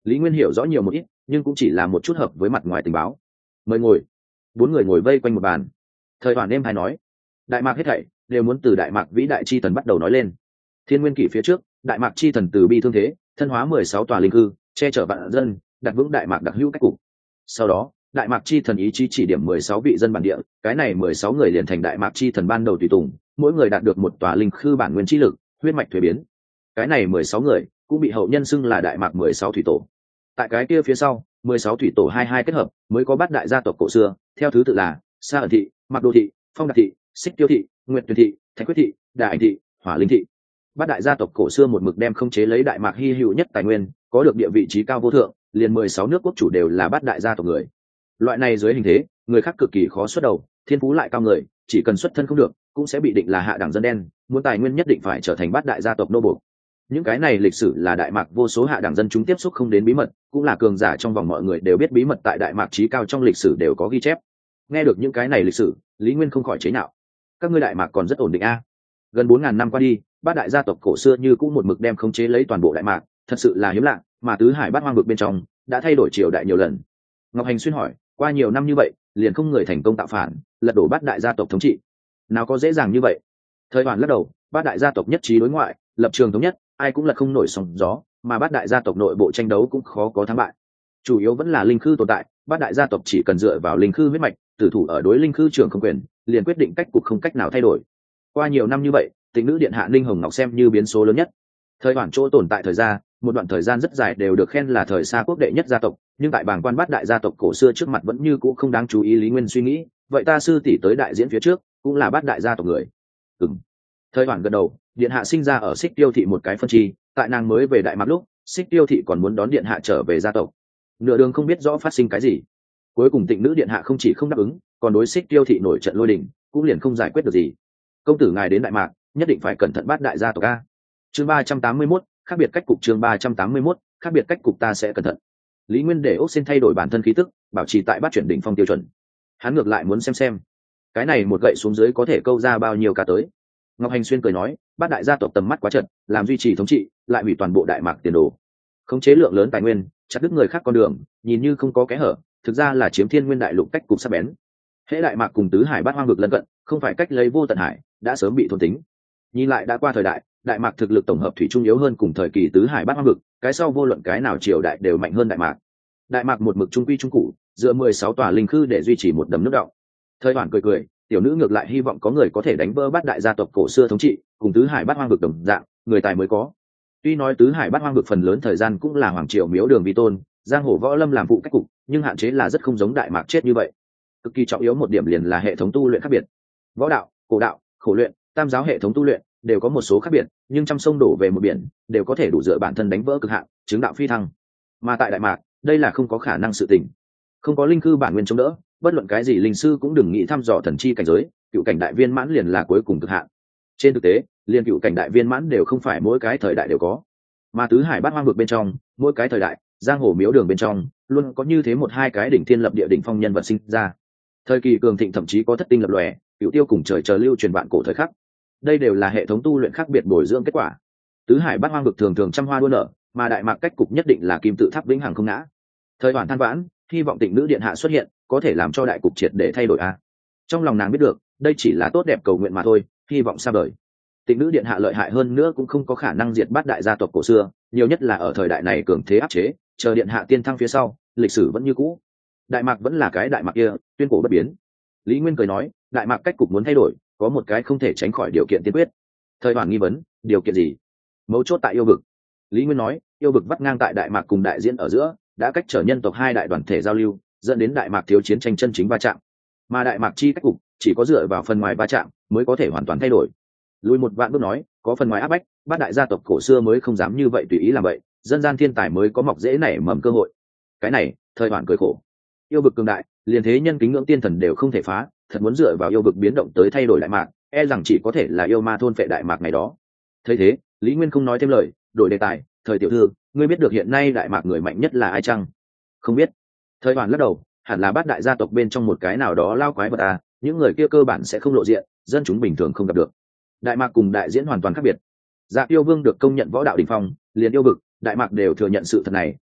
Lý Nguyên hiểu rõ nhiều một ít, nhưng cũng chỉ là một chút hợp với mặt ngoài tình báo. Mời ngồi. Bốn người ngồi vây quanh một bàn. Thời Hoàn đêm hay nói, đại mạc hết thảy đều muốn từ đại mạc vĩ đại chi thần bắt đầu nói lên. Thiên nguyên kỷ phía trước, đại mạc chi thần từ bi thương thế, thân hóa mười sáu tòa linh cư, che chở vạn dân, đặt vững đại mạc đặc hữu cách cục. Sau đó, đại mạc chi thần ý chí chỉ điểm mười sáu vị dân bản địa, cái này mười sáu người liền thành đại mạc chi thần ban đầu tùy tùng, mỗi người đạt được một tòa linh khư bản nguyên chi lực, huyết mạch thuế biến. Cái này mười sáu người cũng bị hậu nhân xưng là đại mạc mười sáu thủy tổ. Tại cái kia phía sau, mười sáu thủy tổ hai hai kết hợp, mới có bát đại gia tộc cổ xưa, theo thứ tự là Sa ẩn thị, Mạc Đô thị, Phong Đạt thị, Xích Tiêu thị, Nguyệt Tuyền thị, Thạch Quyết thị, Đà Ảnh thị, Hỏa Linh thị. Bát đại gia tộc cổ xưa một mực đem không chế lấy đại mạc hy hữu nhất tài nguyên, có được địa vị trí cao vô thượng, liền mười sáu nước quốc chủ đều là bát đại gia tộc người. Loại này dưới hình thế, người khác cực kỳ khó xuất đầu, thiên phú lại cao người, chỉ cần xuất thân không được, cũng sẽ bị định là hạ đẳng dân đen, muốn tài nguyên nhất định phải trở thành bát đại gia tộc nô buộc. Những cái này lịch sử là đại mạc vô số hạ đẳng dân chúng tiếp xúc không đến bí mật, cũng là cường giả trong vòng mọi người đều biết bí mật tại đại mạc trí cao trong lịch sử đều có ghi chép. Nghe được những cái này lịch sử, Lý Nguyên không khỏi chế nhạo. Các ngươi đại mạc còn rất ổn định a. Gần bốn ngàn năm qua đi, bát đại gia tộc cổ xưa như cũng một mực đem khống chế lấy toàn bộ đại mạc, thật sự là hiếm lạ, mà tứ hải bát hoang vực bên trong đã thay đổi triều đại nhiều lần. Ngọc Hành xuyên hỏi, qua nhiều năm như vậy, liền không người thành công tạo phản, lật đổ bát đại gia tộc thống trị. Nào có dễ dàng như vậy? Thời Hoàn lắc đầu, bát đại gia tộc nhất trí đối ngoại, lập trường thống nhất, ai cũng lật không nổi sóng gió, mà bát đại gia tộc nội bộ tranh đấu cũng khó có thắng bại. Chủ yếu vẫn là linh khư tồn tại, bát đại gia tộc chỉ cần dựa vào linh khư huyết mạch, tử thủ ở đối linh khư trường không quyền, liền quyết định cách cục không cách nào thay đổi. Qua nhiều năm như vậy, Tịnh nữ điện hạ Ninh Hồng Ngọc xem như biến số lớn nhất. Thời Hoàn chỗ tồn tại thời gian, một đoạn thời gian rất dài đều được khen là thời xa quốc đệ nhất gia tộc, nhưng tại bảng quan bát đại gia tộc cổ xưa trước mặt vẫn như cũ không đáng chú ý. Lý Nguyên suy nghĩ, vậy ta sư tỷ tới đại diễn phía trước, cũng là bát đại gia tộc người. Ừm. Thời Hoàn gật đầu, điện hạ sinh ra ở Xích Tiêu thị một cái phân chi, tại nàng mới về đại mạc lúc, Xích Tiêu thị còn muốn đón điện hạ trở về gia tộc. Nửa đường không biết rõ phát sinh cái gì, cuối cùng Tịnh nữ điện hạ không chỉ không đáp ứng, còn đối Xích Tiêu thị nổi trận lôi đình, cũng liền không giải quyết được gì. Công tử ngài đến đại mạc, nhất định phải cẩn thận bát đại gia tộc a. Chương ba trăm tám mươi mốt, khác biệt cách cục. Chương ba trăm tám mươi mốt, khác biệt cách cục, ta sẽ cẩn thận. Lý Nguyên để ốc xin thay đổi bản thân khí tức, bảo trì tại bát chuyển đỉnh phong tiêu chuẩn. Hắn ngược lại muốn xem xem, cái này một gậy xuống dưới có thể câu ra bao nhiêu cá tới. Ngọc Hành xuyên cười nói, bát đại gia tộc tầm mắt quá chật, làm duy trì thống trị, lại hủy toàn bộ đại mạc tiền đồ. Khống chế lượng lớn tài nguyên, chặt đứt người khác con đường, nhìn như không có kẽ hở, thực ra là chiếm thiên nguyên đại lục cách cục sắc bén. Hễ đại mạc cùng tứ hải bát hoang vực lân cận, không phải cách lấy vô tận hải, đã sớm bị thôn tính. Nhìn lại đã qua thời đại, đại mạc thực lực tổng hợp thủy trung yếu hơn cùng thời kỳ tứ hải bát hoang vực, cái sau vô luận cái nào triều đại đều mạnh hơn đại mạc. Đại mạc một mực trung quy trung cụ, dựa mười sáu tòa linh khư để duy trì một đầm nước đọng. Thời Hoàn cười cười, tiểu nữ ngược lại hy vọng có người có thể đánh vỡ bát đại gia tộc cổ xưa thống trị, cùng tứ hải bát hoang vực đồng dạng, người tài mới có. Tuy nói tứ hải bát hoang vực phần lớn thời gian cũng là hoàng triều miếu đường vi tôn, giang hồ võ lâm làm vụ cách cục, nhưng hạn chế là rất không giống đại mạc chết như vậy. Cực kỳ trọng yếu một điểm liền là hệ thống tu luyện khác biệt. Võ đạo, cổ đạo, khổ luyện, tam giáo hệ thống tu luyện đều có một số khác biệt, nhưng trăm sông đổ về một biển, đều có thể đủ dựa bản thân đánh vỡ cực hạn, chứng đạo phi thăng. Mà tại đại mạc, đây là không có khả năng sự tình. Không có linh cư bản nguyên chống đỡ, bất luận cái gì linh sư cũng đừng nghĩ thăm dò thần chi cảnh giới, cựu cảnh đại viên mãn liền là cuối cùng cực hạn. Trên thực tế, liên cựu cảnh đại viên mãn đều không phải mỗi cái thời đại đều có, mà tứ hải bát hoang vực bên trong, mỗi cái thời đại, giang hồ miếu đường bên trong, luôn có như thế một hai cái đỉnh thiên lập địa đỉnh phong nhân vật sinh ra. Thời kỳ cường thịnh thậm chí có thất tinh lập lòe, cựu tiêu cùng trời chờ lưu truyền vạn cổ thời khắc. Đây đều là hệ thống tu luyện khác biệt bồi dưỡng kết quả. Tứ hải bát hoang vực thường thường trăm hoa đua nở, mà đại mạc cách cục nhất định là kim tự tháp vĩnh hằng không ngã. Thời Hoàn than vãn, hy vọng Tịnh nữ điện hạ xuất hiện, có thể làm cho đại cục triệt để thay đổi a. Trong lòng nàng biết được, đây chỉ là tốt đẹp cầu nguyện mà thôi, hy vọng xa vời. Tịnh nữ điện hạ lợi hại hơn nữa cũng không có khả năng diệt bát đại gia tộc cổ xưa, nhiều nhất là ở thời đại này cường thế áp chế, chờ điện hạ tiên thăng phía sau, lịch sử vẫn như cũ. Đại mạc vẫn là cái đại mạc kia, tuyên cổ bất biến. Lý Nguyên cười nói, đại mạc cách cục muốn thay đổi, có một cái không thể tránh khỏi điều kiện tiên quyết. Thời Hoàn nghi vấn, điều kiện gì? Mấu chốt tại yêu vực. Lý Nguyên nói, yêu vực vắt ngang tại đại mạc cùng đại diễn ở giữa, đã cách trở nhân tộc hai đại đoàn thể giao lưu, dẫn đến đại mạc thiếu chiến tranh chân chính va chạm. Mà đại mạc chi cách cục chỉ có dựa vào phần ngoài va chạm mới có thể hoàn toàn thay đổi. Lùi một vạn bước nói, có phần ngoài áp bách, bát đại gia tộc cổ xưa mới không dám như vậy tùy ý làm vậy, dân gian thiên tài mới có mọc dễ nảy mầm cơ hội. Cái này, Thời Hoàn cười khổ. Yêu vực cường đại, liền thế nhân kính ngưỡng tiên thần đều không thể phá, thật muốn dựa vào yêu vực biến động tới thay đổi đại mạc, e rằng chỉ có thể là yêu ma thôn phệ đại mạc ngày đó. Thấy thế, Lý Nguyên không nói thêm lời, đổi đề tài, Thời tiểu thư, ngươi biết được hiện nay đại mạc người mạnh nhất là ai chăng? Không biết. Thời Hoàn lắc đầu, hẳn là bát đại gia tộc bên trong một cái nào đó lao quái vật à, những người kia cơ bản sẽ không lộ diện, dân chúng bình thường không gặp được. Đại mạc cùng đại diễn hoàn toàn khác biệt. Dạ Yêu Vương được công nhận võ đạo đỉnh phong, liền yêu vực, đại mạc đều thừa nhận sự thật này,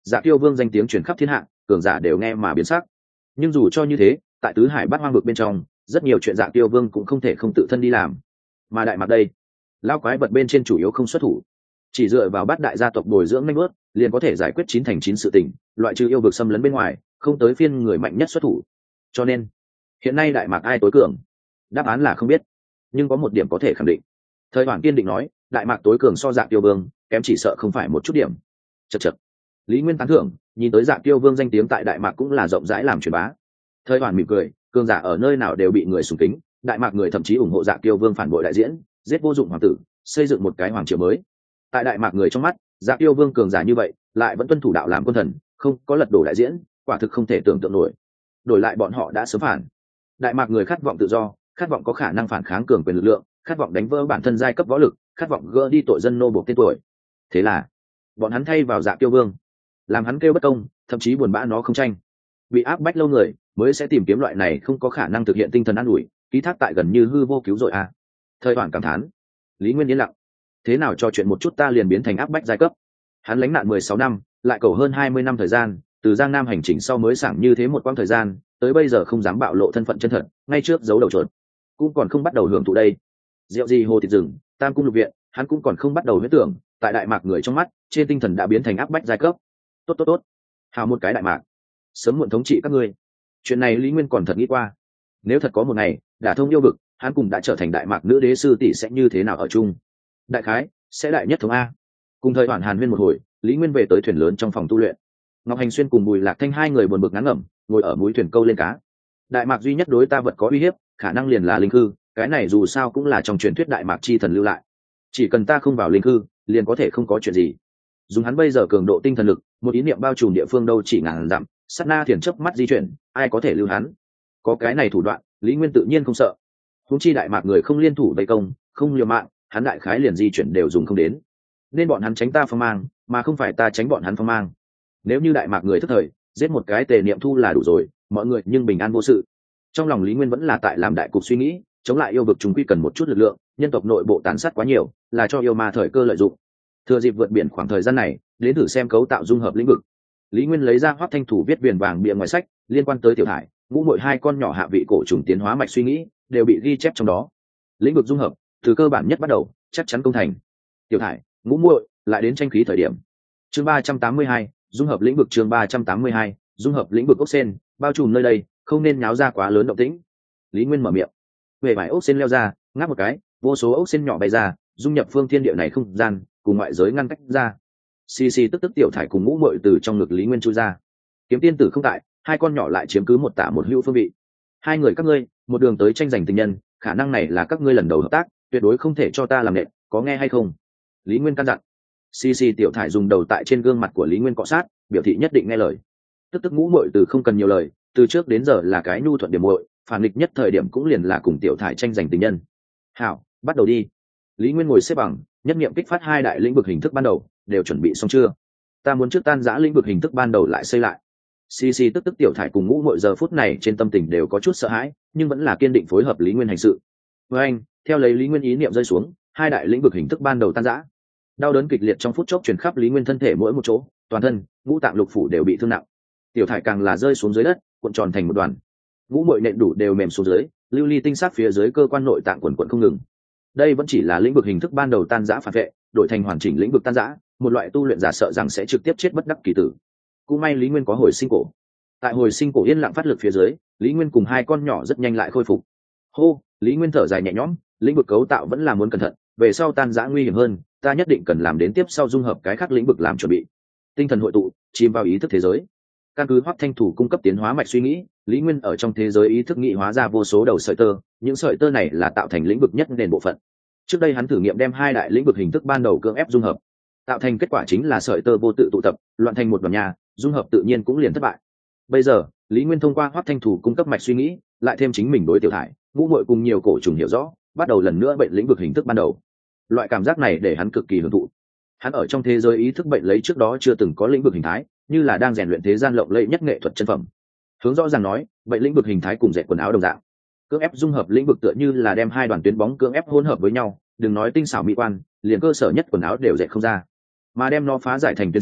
Dạ Tiêu Vương danh tiếng truyền khắp thiên hạ, cường giả đều nghe mà biến sắc. Nhưng dù cho như thế, tại tứ hải bát hoang vực bên trong, rất nhiều chuyện Dạ Tiêu Vương cũng không thể không tự thân đi làm. Mà đại mạc đây, lao quái vật bên trên chủ yếu không xuất thủ, chỉ dựa vào bát đại gia tộc bồi dưỡng nhanh bước liền có thể giải quyết chín thành chín sự tình, loại trừ yêu vực xâm lấn bên ngoài, không tới phiên người mạnh nhất xuất thủ. Cho nên, hiện nay đại mạc ai tối cường? Đáp án là không biết, nhưng có một điểm có thể khẳng định. Thời Hoàn kiên định nói, đại mạc tối cường so Dạ Tiêu Vương, kém chỉ sợ không phải một chút điểm. Chậc chậc. Lý Nguyên tán thưởng, nhìn tới Dạ Tiêu Vương danh tiếng tại đại mạc cũng là rộng rãi làm truyền bá. Thời Hoàn mỉm cười, cường giả ở nơi nào đều bị người sùng kính, đại mạc người thậm chí ủng hộ Dạ Tiêu Vương phản bội đại diễn, giết vô dụng hoàng tử, xây dựng một cái hoàng triều mới. Tại đại mạc người trong mắt, Dạ Tiêu Vương cường giả như vậy, lại vẫn tuân thủ đạo làm quân thần, không có lật đổ đại diễn, quả thực không thể tưởng tượng nổi. Đổi lại bọn họ đã sớm phản. Đại mạc người khát vọng tự do, khát vọng có khả năng phản kháng cường quyền lực lượng, khát vọng đánh vỡ bản thân giai cấp võ lực, khát vọng gỡ đi tội dân nô buộc tên tuổi. Thế là bọn hắn thay vào Dạ Tiêu Vương, làm hắn kêu bất công, thậm chí buồn bã nó không tranh. Bị áp bách lâu người mới sẽ tìm kiếm loại này không có khả năng thực hiện tinh thần an ủi, ký thác tại gần như hư vô cứu rồi à. Thời Hoàn cảm thán. Lý Nguyên yên lặng. Thế nào cho chuyện một chút ta liền biến thành áp bách giai cấp. Hắn lánh nạn mười sáu năm, lại cầu hơn hai mươi năm thời gian, từ Giang Nam hành trình sau mới sảng như thế một quãng thời gian, tới bây giờ không dám bạo lộ thân phận chân thật, ngay trước giấu đầu chuột, cũng còn không bắt đầu hưởng thụ đây. Rượu gì hồ thịt rừng, Tam cung lục viện, hắn cũng còn không bắt đầu huyết tưởng, tại đại mạc người trong mắt, trên tinh thần đã biến thành áp bách giai cấp. Tốt tốt tốt, hào một cái đại mạc, sớm muộn thống trị các ngươi. Chuyện này Lý Nguyên còn thật nghĩ qua, nếu thật có một ngày đả thông yêu vực, hắn cùng đã trở thành đại mạc nữ đế sư tỷ sẽ như thế nào ở chung. Đại khái sẽ đại nhất thống a. Cùng Thời Hoàn hàn huyên một hồi, Lý Nguyên về tới thuyền lớn trong phòng tu luyện. Ngọc Hành Xuyên cùng Bùi Lạc Thanh hai người buồn bực ngán ngẩm, ngồi ở mũi thuyền câu lên cá. Đại mạc duy nhất đối ta vật có uy hiếp, khả năng liền là linh hư, cái này dù sao cũng là trong truyền thuyết đại mạc chi thần lưu lại. Chỉ cần ta không vào linh hư, liền có thể không có chuyện gì. Dùng hắn bây giờ cường độ tinh thần lực, một ý niệm bao trùm địa phương đâu chỉ ngàn dặm, sát na thiền chớp mắt di chuyển, ai có thể lưu hắn? Có cái này thủ đoạn, Lý Nguyên tự nhiên không sợ. Huống chi đại mạc người không liên thủ vây công, không liều mạng, hắn đại khái liền di chuyển đều dùng không đến. Nên bọn hắn tránh ta phong mang, mà không phải ta tránh bọn hắn phong mang. Nếu như đại mạc người thất thời, giết một cái tề niệm thu là đủ rồi, mọi người nhưng bình an vô sự. Trong lòng Lý Nguyên vẫn là tại làm đại cục suy nghĩ, chống lại yêu vực chúng quy cần một chút lực lượng, nhân tộc nội bộ tàn sát quá nhiều, là cho yêu ma thời cơ lợi dụng. Thừa dịp vượt biển khoảng thời gian này, đến thử xem cấu tạo dung hợp lĩnh vực. Lý Nguyên lấy ra Hoắc Thanh Thủ viết viền vàng bìa ngoài sách, liên quan tới Tiểu Thải, Ngũ Muội hai con nhỏ hạ vị cổ trùng tiến hóa mạch suy nghĩ, đều bị ghi chép trong đó. Lĩnh vực dung hợp, từ cơ bản nhất bắt đầu, chắc chắn công thành. Tiểu Thải, Ngũ Muội, lại đến tranh khí thời điểm. Chương ba trăm tám mươi hai, dung hợp lĩnh vực chương ba trăm tám mươi hai, dung hợp lĩnh vực ốc sen, bao trùm nơi đây, không nên nháo ra quá lớn động tĩnh. Lý Nguyên mở miệng. Về vải ốc sen leo ra, ngáp một cái, vô số ốc sen nhỏ bay ra, dung nhập phương thiên địa này không gian, cùng ngoại giới ngăn cách ra. Xì xì tức tức Tiểu Thải cùng Ngũ Muội từ trong ngực Lý Nguyên chui ra. Kiếm tiên tử không tại, hai con nhỏ lại chiếm cứ một tả một hữu phương vị. Hai người các ngươi, một đường tới tranh giành tình nhân, khả năng này là các ngươi lần đầu hợp tác, tuyệt đối không thể cho ta làm nện, có nghe hay không? Lý Nguyên căn dặn. Xì xì Tiểu Thải dùng đầu tại trên gương mặt của Lý Nguyên cọ sát, biểu thị nhất định nghe lời. Tức tức Ngũ Muội từ không cần nhiều lời, từ trước đến giờ là cái nhu thuận điểm muội, phản nghịch nhất thời điểm cũng liền là cùng Tiểu Thải tranh giành tình nhân. Hảo, bắt đầu đi. Lý Nguyên ngồi xếp bằng, nhất niệm kích phát hai đại lĩnh vực hình thức ban đầu, đều chuẩn bị xong chưa? Ta muốn trước tan rã lĩnh vực hình thức ban đầu lại xây lại. Xì xì tức tức Tiểu Thải cùng Ngũ Muội giờ phút này trên tâm tình đều có chút sợ hãi, nhưng vẫn là kiên định phối hợp Lý Nguyên hành sự. Với anh, theo lấy Lý Nguyên ý niệm rơi xuống, hai đại lĩnh vực hình thức ban đầu tan rã. Đau đớn kịch liệt trong phút chốc truyền khắp Lý Nguyên thân thể mỗi một chỗ, toàn thân, ngũ tạng lục phủ đều bị thương nặng. Tiểu Thải càng là rơi xuống dưới đất, cuộn tròn thành một đoàn. Ngũ Muội nện đủ đều mềm xuống dưới, lưu ly tinh sát phía dưới cơ quan nội tạng quần quần không ngừng. Đây vẫn chỉ là lĩnh vực hình thức ban đầu tan rã phản vệ, đổi thành hoàn chỉnh lĩnh vực tan rã, một loại tu luyện giả sợ rằng sẽ trực tiếp chết bất đắc kỳ tử. Cũng may Lý Nguyên có hồi sinh cổ. Tại hồi sinh cổ yên lặng phát lực phía dưới, Lý Nguyên cùng hai con nhỏ rất nhanh lại khôi phục. Hô, Lý Nguyên thở dài nhẹ nhõm, lĩnh vực cấu tạo vẫn là muốn cẩn thận, về sau tan rã nguy hiểm hơn, ta nhất định cần làm đến tiếp sau dung hợp cái khác lĩnh vực làm chuẩn bị. Tinh thần hội tụ, chìm vào ý thức thế giới. Căn cứ Hoắc Thanh Thủ cung cấp tiến hóa mạch suy nghĩ, Lý Nguyên ở trong thế giới ý thức nghị hóa ra vô số đầu sợi tơ, những sợi tơ này là tạo thành lĩnh vực nhất nền bộ phận. Trước đây hắn thử nghiệm đem hai đại lĩnh vực hình thức ban đầu cưỡng ép dung hợp, tạo thành kết quả chính là sợi tơ vô tự tụ tập, loạn thành một đoàn nhà, dung hợp tự nhiên cũng liền thất bại. Bây giờ, Lý Nguyên thông qua Hoắc Thanh Thủ cung cấp mạch suy nghĩ, lại thêm chính mình đối Tiểu Thải, Ngũ Muội cùng nhiều cổ trùng hiểu rõ, bắt đầu lần nữa bệnh lĩnh vực hình thức ban đầu. Loại cảm giác này để hắn cực kỳ hưởng thụ. Hắn ở trong thế giới ý thức bệnh lấy trước đó chưa từng có lĩnh vực hình thái, như là đang rèn luyện thế gian lộng lẫy nhất nghệ thuật chân phẩm. Hướng rõ ràng nói, bệnh lĩnh vực hình thái cùng dệt quần áo đồng dạng. Cưỡng ép dung hợp lĩnh vực tựa như là đem hai đoàn tuyến bóng cưỡng ép hỗn hợp với nhau, đừng nói tinh xảo mỹ quan, liền cơ sở nhất quần áo đều dệt không ra. Mà đem nó phá giải thành tuyến sau,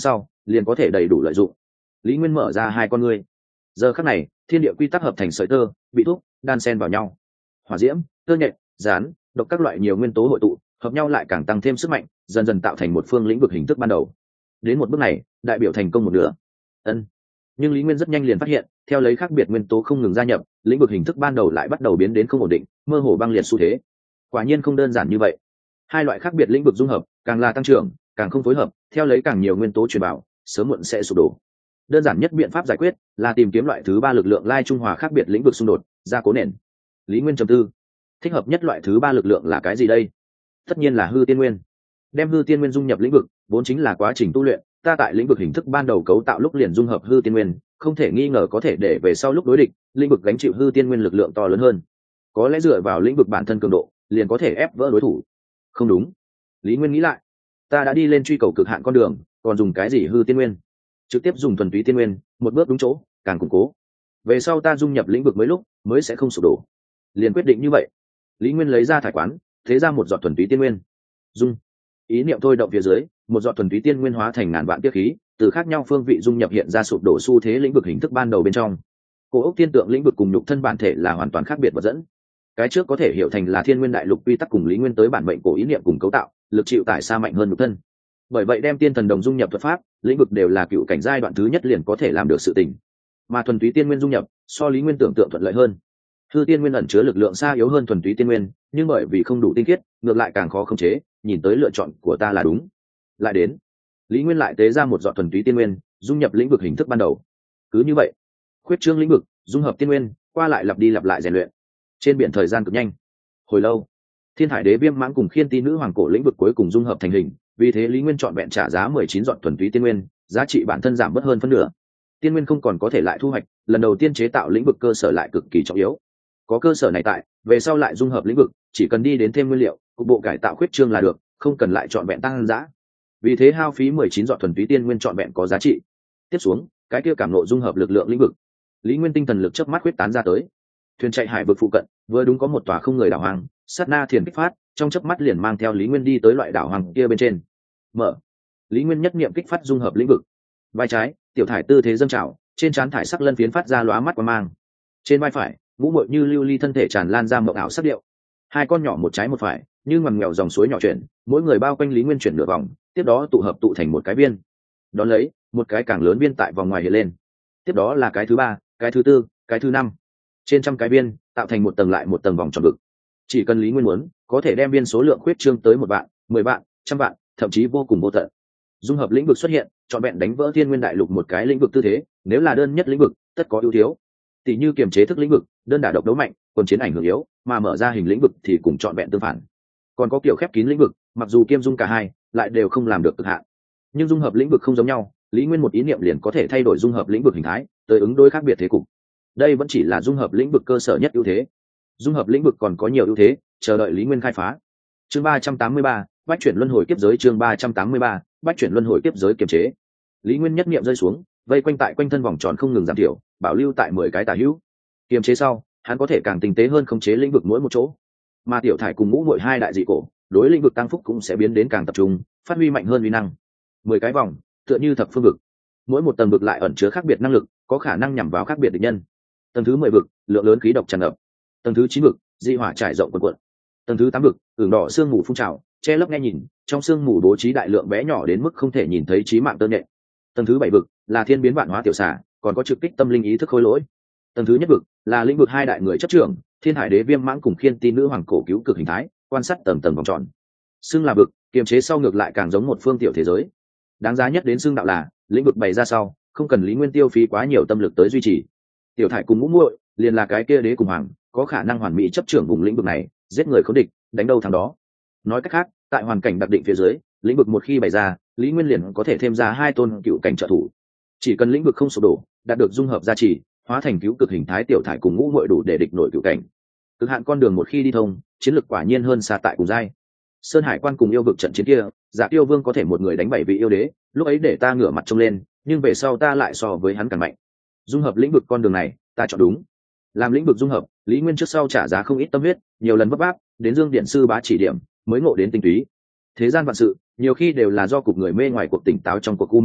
liền có thể đầy đủ lợi dụng. Lý Nguyên mở ra hai con ngươi. Giờ khắc này, thiên địa quy tắc hợp thành sợi tơ, bị thúc, đan xen vào nhau. Hỏa diễm, tơ nhện, rán, độc các loại nhiều nguyên tố hội tụ, hợp nhau lại càng tăng thêm sức mạnh, dần dần tạo thành một phương lĩnh vực hình thức ban đầu. Đến một bước này, đại biểu thành công một nửa. Ân. Nhưng Lý Nguyên rất nhanh liền phát hiện, theo lấy khác biệt nguyên tố không ngừng gia nhập, lĩnh vực hình thức ban đầu lại bắt đầu biến đến không ổn định, mơ hồ băng liệt xu thế. Quả nhiên không đơn giản như vậy. Hai loại khác biệt lĩnh vực dung hợp, càng là tăng trưởng, càng không phối hợp, theo lấy càng nhiều nguyên tố truyền vào, sớm muộn sẽ sụp đổ. Đơn giản nhất biện pháp giải quyết là tìm kiếm loại thứ ba lực lượng lai trung hòa khác biệt lĩnh vực xung đột, ra cố nền. Lý Nguyên trầm tư, thích hợp nhất loại thứ ba lực lượng là cái gì đây? Tất nhiên là hư tiên nguyên. Đem hư tiên nguyên dung nhập lĩnh vực, vốn chính là quá trình tu luyện, ta tại lĩnh vực hình thức ban đầu cấu tạo lúc liền dung hợp hư tiên nguyên, không thể nghi ngờ có thể để về sau lúc đối địch, lĩnh vực gánh chịu hư tiên nguyên lực lượng to lớn hơn. Có lẽ dựa vào lĩnh vực bản thân cường độ, liền có thể ép vỡ đối thủ. Không đúng. Lý Nguyên nghĩ lại, ta đã đi lên truy cầu cực hạn con đường, còn dùng cái gì hư tiên nguyên? Trực tiếp dùng thuần túy tiên nguyên, một bước đúng chỗ, càng củng cố. Về sau ta dung nhập lĩnh vực mới lúc, mới sẽ không sụp đổ. Liền quyết định như vậy. Lý Nguyên lấy ra thải quán, thế ra một giọt thuần túy tiên nguyên. Dung. Ý niệm thôi động phía dưới, một giọt thuần túy tiên nguyên hóa thành ngàn vạn tiết khí, từ khác nhau phương vị dung nhập hiện ra sụp đổ xu thế lĩnh vực hình thức ban đầu bên trong. Cổ ốc tiên tượng lĩnh vực cùng nhục thân bản thể là hoàn toàn khác biệt vật dẫn. Cái trước có thể hiểu thành là thiên nguyên đại lục quy tắc cùng Lý Nguyên tới bản mệnh cổ ý niệm cùng cấu tạo, lực chịu tải xa mạnh hơn nhục thân. Bởi vậy đem tiên thần đồng dung nhập thuật pháp, lĩnh vực đều là cựu cảnh giai đoạn thứ nhất liền có thể làm được sự tình. Mà thuần túy tiên nguyên dung nhập, so Lý Nguyên tưởng tượng thuận lợi hơn. Hư tiên nguyên ẩn chứa lực lượng xa yếu hơn thuần túy tiên nguyên, nhưng bởi vì không đủ tinh khiết, ngược lại càng khó khống chế, nhìn tới lựa chọn của ta là đúng. Lại đến, Lý Nguyên lại tế ra một giọt thuần túy tiên nguyên, dung nhập lĩnh vực hình thức ban đầu. Cứ như vậy, khuyết trương lĩnh vực, dung hợp tiên nguyên, qua lại lặp đi lặp lại rèn luyện. Trên biển thời gian cực nhanh. Hồi lâu, Thiên Hải Đế Viêm Mãng cùng Khiên Ti Nữ Hoàng cổ lĩnh vực cuối cùng dung hợp thành hình, vì thế Lý Nguyên chọn vẹn trả giá mười chín giọt thuần túy tiên nguyên, giá trị bản thân giảm bớt hơn phân nửa. Tiên nguyên không còn có thể lại thu hoạch, lần đầu tiên chế tạo lĩnh vực cơ sở lại cực kỳ trọng yếu. Có cơ sở này tại, về sau lại dung hợp lĩnh vực, chỉ cần đi đến thêm nguyên liệu, cục bộ cải tạo khuyết trương là được, không cần lại chọn vẹn tăng giá. Vì thế hao phí mười chín giọt thuần túy tiên nguyên chọn vẹn có giá trị. Tiếp xuống, cái kia cảm ngộ dung hợp lực lượng lĩnh vực. Lý Nguyên tinh thần lực chớp mắt huyết tán ra tới. Thuyền chạy hải vực phụ cận, vừa đúng có một tòa không người đảo hoang, sát na thiền kích phát, trong chớp mắt liền mang theo Lý Nguyên đi tới loại đảo hoang kia bên trên. Mở. Lý Nguyên nhất niệm kích phát dung hợp lĩnh vực. Vai trái, tiểu thải tư thế dâng trào, trên trán thải sắc lân phiến phát ra lóa mắt qua mang. Trên vai phải, ngũ muội như lưu ly thân thể tràn lan ra mộng ảo sắc điệu. Hai con nhỏ một trái một phải, như ngoằn nghèo dòng suối nhỏ chuyển, mỗi người bao quanh Lý Nguyên chuyển nửa vòng, tiếp đó tụ hợp tụ thành một cái viên. Đón lấy, một cái càng lớn viên tại vòng ngoài hiện lên. Tiếp đó là cái thứ ba, cái thứ tư, cái thứ năm. Trên trăm cái viên, tạo thành một tầng lại một tầng vòng tròn vực. Chỉ cần Lý Nguyên muốn, có thể đem viên số lượng khuyết trương tới một vạn, mười vạn, trăm vạn, thậm chí vô cùng vô tận. Dung hợp lĩnh vực xuất hiện, chọn vẹn đánh vỡ thiên nguyên đại lục một cái lĩnh vực tư thế, nếu là đơn nhất lĩnh vực, tất có ưu thiếu. Tỷ như kiềm chế thức lĩnh vực, đơn đả độc đấu mạnh, còn chiến ảnh hưởng yếu, mà mở ra hình lĩnh vực thì cùng chọn vẹn tương phản. Còn có kiểu khép kín lĩnh vực, mặc dù kiêm dung cả hai, lại đều không làm được cực hạn. Nhưng dung hợp lĩnh vực không giống nhau, Lý Nguyên một ý niệm liền có thể thay đổi dung hợp lĩnh vực hình thái, tới ứng đối khác biệt thế cục. Đây vẫn chỉ là dung hợp lĩnh vực cơ sở nhất ưu thế. Dung hợp lĩnh vực còn có nhiều ưu thế, chờ đợi Lý Nguyên khai phá. Chương ba trăm tám mươi ba, bách chuyển luân hồi kiếp giới. Chương ba trăm tám mươi ba, bách chuyển luân hồi kiếp giới kiềm chế. Lý Nguyên nhất niệm rơi xuống, vây quanh tại quanh thân vòng tròn không ngừng giảm thiểu, bảo lưu tại mười cái tả hữu. Kiềm chế sau, hắn có thể càng tinh tế hơn khống chế lĩnh vực mỗi một chỗ. Mà tiểu thải cùng ngũ muội hai đại dị cổ, đối lĩnh vực tăng phúc cũng sẽ biến đến càng tập trung, phát huy mạnh hơn uy năng. Mười cái vòng, tựa như thập phương vực. Mỗi một tầng vực lại ẩn chứa khác biệt năng lực, có khả năng nhằm vào khác biệt địch nhân. Tầng thứ mười vực, lượng lớn khí độc tràn ngập. Tầng thứ chín vực, dị hỏa trải rộng quần quận. Tầng thứ tám vực, ửng đỏ sương mù phun trào, che lấp nghe nhìn, trong sương mù bố trí đại lượng bé nhỏ đến mức không thể nhìn thấy chí mạng tơ nhện. Tầng thứ bảy vực là thiên biến vạn hóa tiểu xà, còn có trực kích tâm linh ý thức khôi lỗi. Tầng thứ nhất vực là lĩnh vực hai đại người chấp trưởng, Thiên Hải Đế Viêm Mãng cùng Khiên Ti Nữ Hoàng cổ cứu cực hình thái, quan sát tầng tầng vòng tròn. Xương là vực, kiềm chế sau ngược lại càng giống một phương tiểu thế giới. Đáng giá nhất đến xương đạo là, lĩnh vực bày ra sau, không cần Lý Nguyên tiêu phí quá nhiều tâm lực tới duy trì. Tiểu thải cùng ngũ muội liền là cái kia đế cùng hoàng, có khả năng hoàn mỹ chấp trưởng vùng lĩnh vực này, giết người khốn địch, đánh đâu thắng đó. Nói cách khác, tại hoàn cảnh đặc định phía dưới, lĩnh vực một khi bày ra, Lý Nguyên liền có thể thêm ra hai tôn cựu cảnh trợ thủ. Chỉ cần lĩnh vực không sụp đổ, đạt được dung hợp gia trì, hóa thành cứu cực hình thái tiểu thải cùng ngũ muội đủ để địch nổi cựu cảnh. Cực hạn con đường một khi đi thông, chiến lực quả nhiên hơn xa tại cùng giai. Sơn Hải Quan cùng yêu vực trận chiến kia, Dạ Tiêu Vương có thể một người đánh bảy vị yêu đế, lúc ấy để ta ngửa mặt trông lên, nhưng về sau ta lại so với hắn càng mạnh. Dung hợp lĩnh vực con đường này, ta chọn đúng. Làm lĩnh vực dung hợp, Lý Nguyên trước sau trả giá không ít tâm huyết, nhiều lần vấp váp, đến Dương Điện sư bá chỉ điểm, mới ngộ đến tinh túy. Thế gian vạn sự, nhiều khi đều là do cục người mê ngoài cuộc tỉnh táo trong cuộc u mê,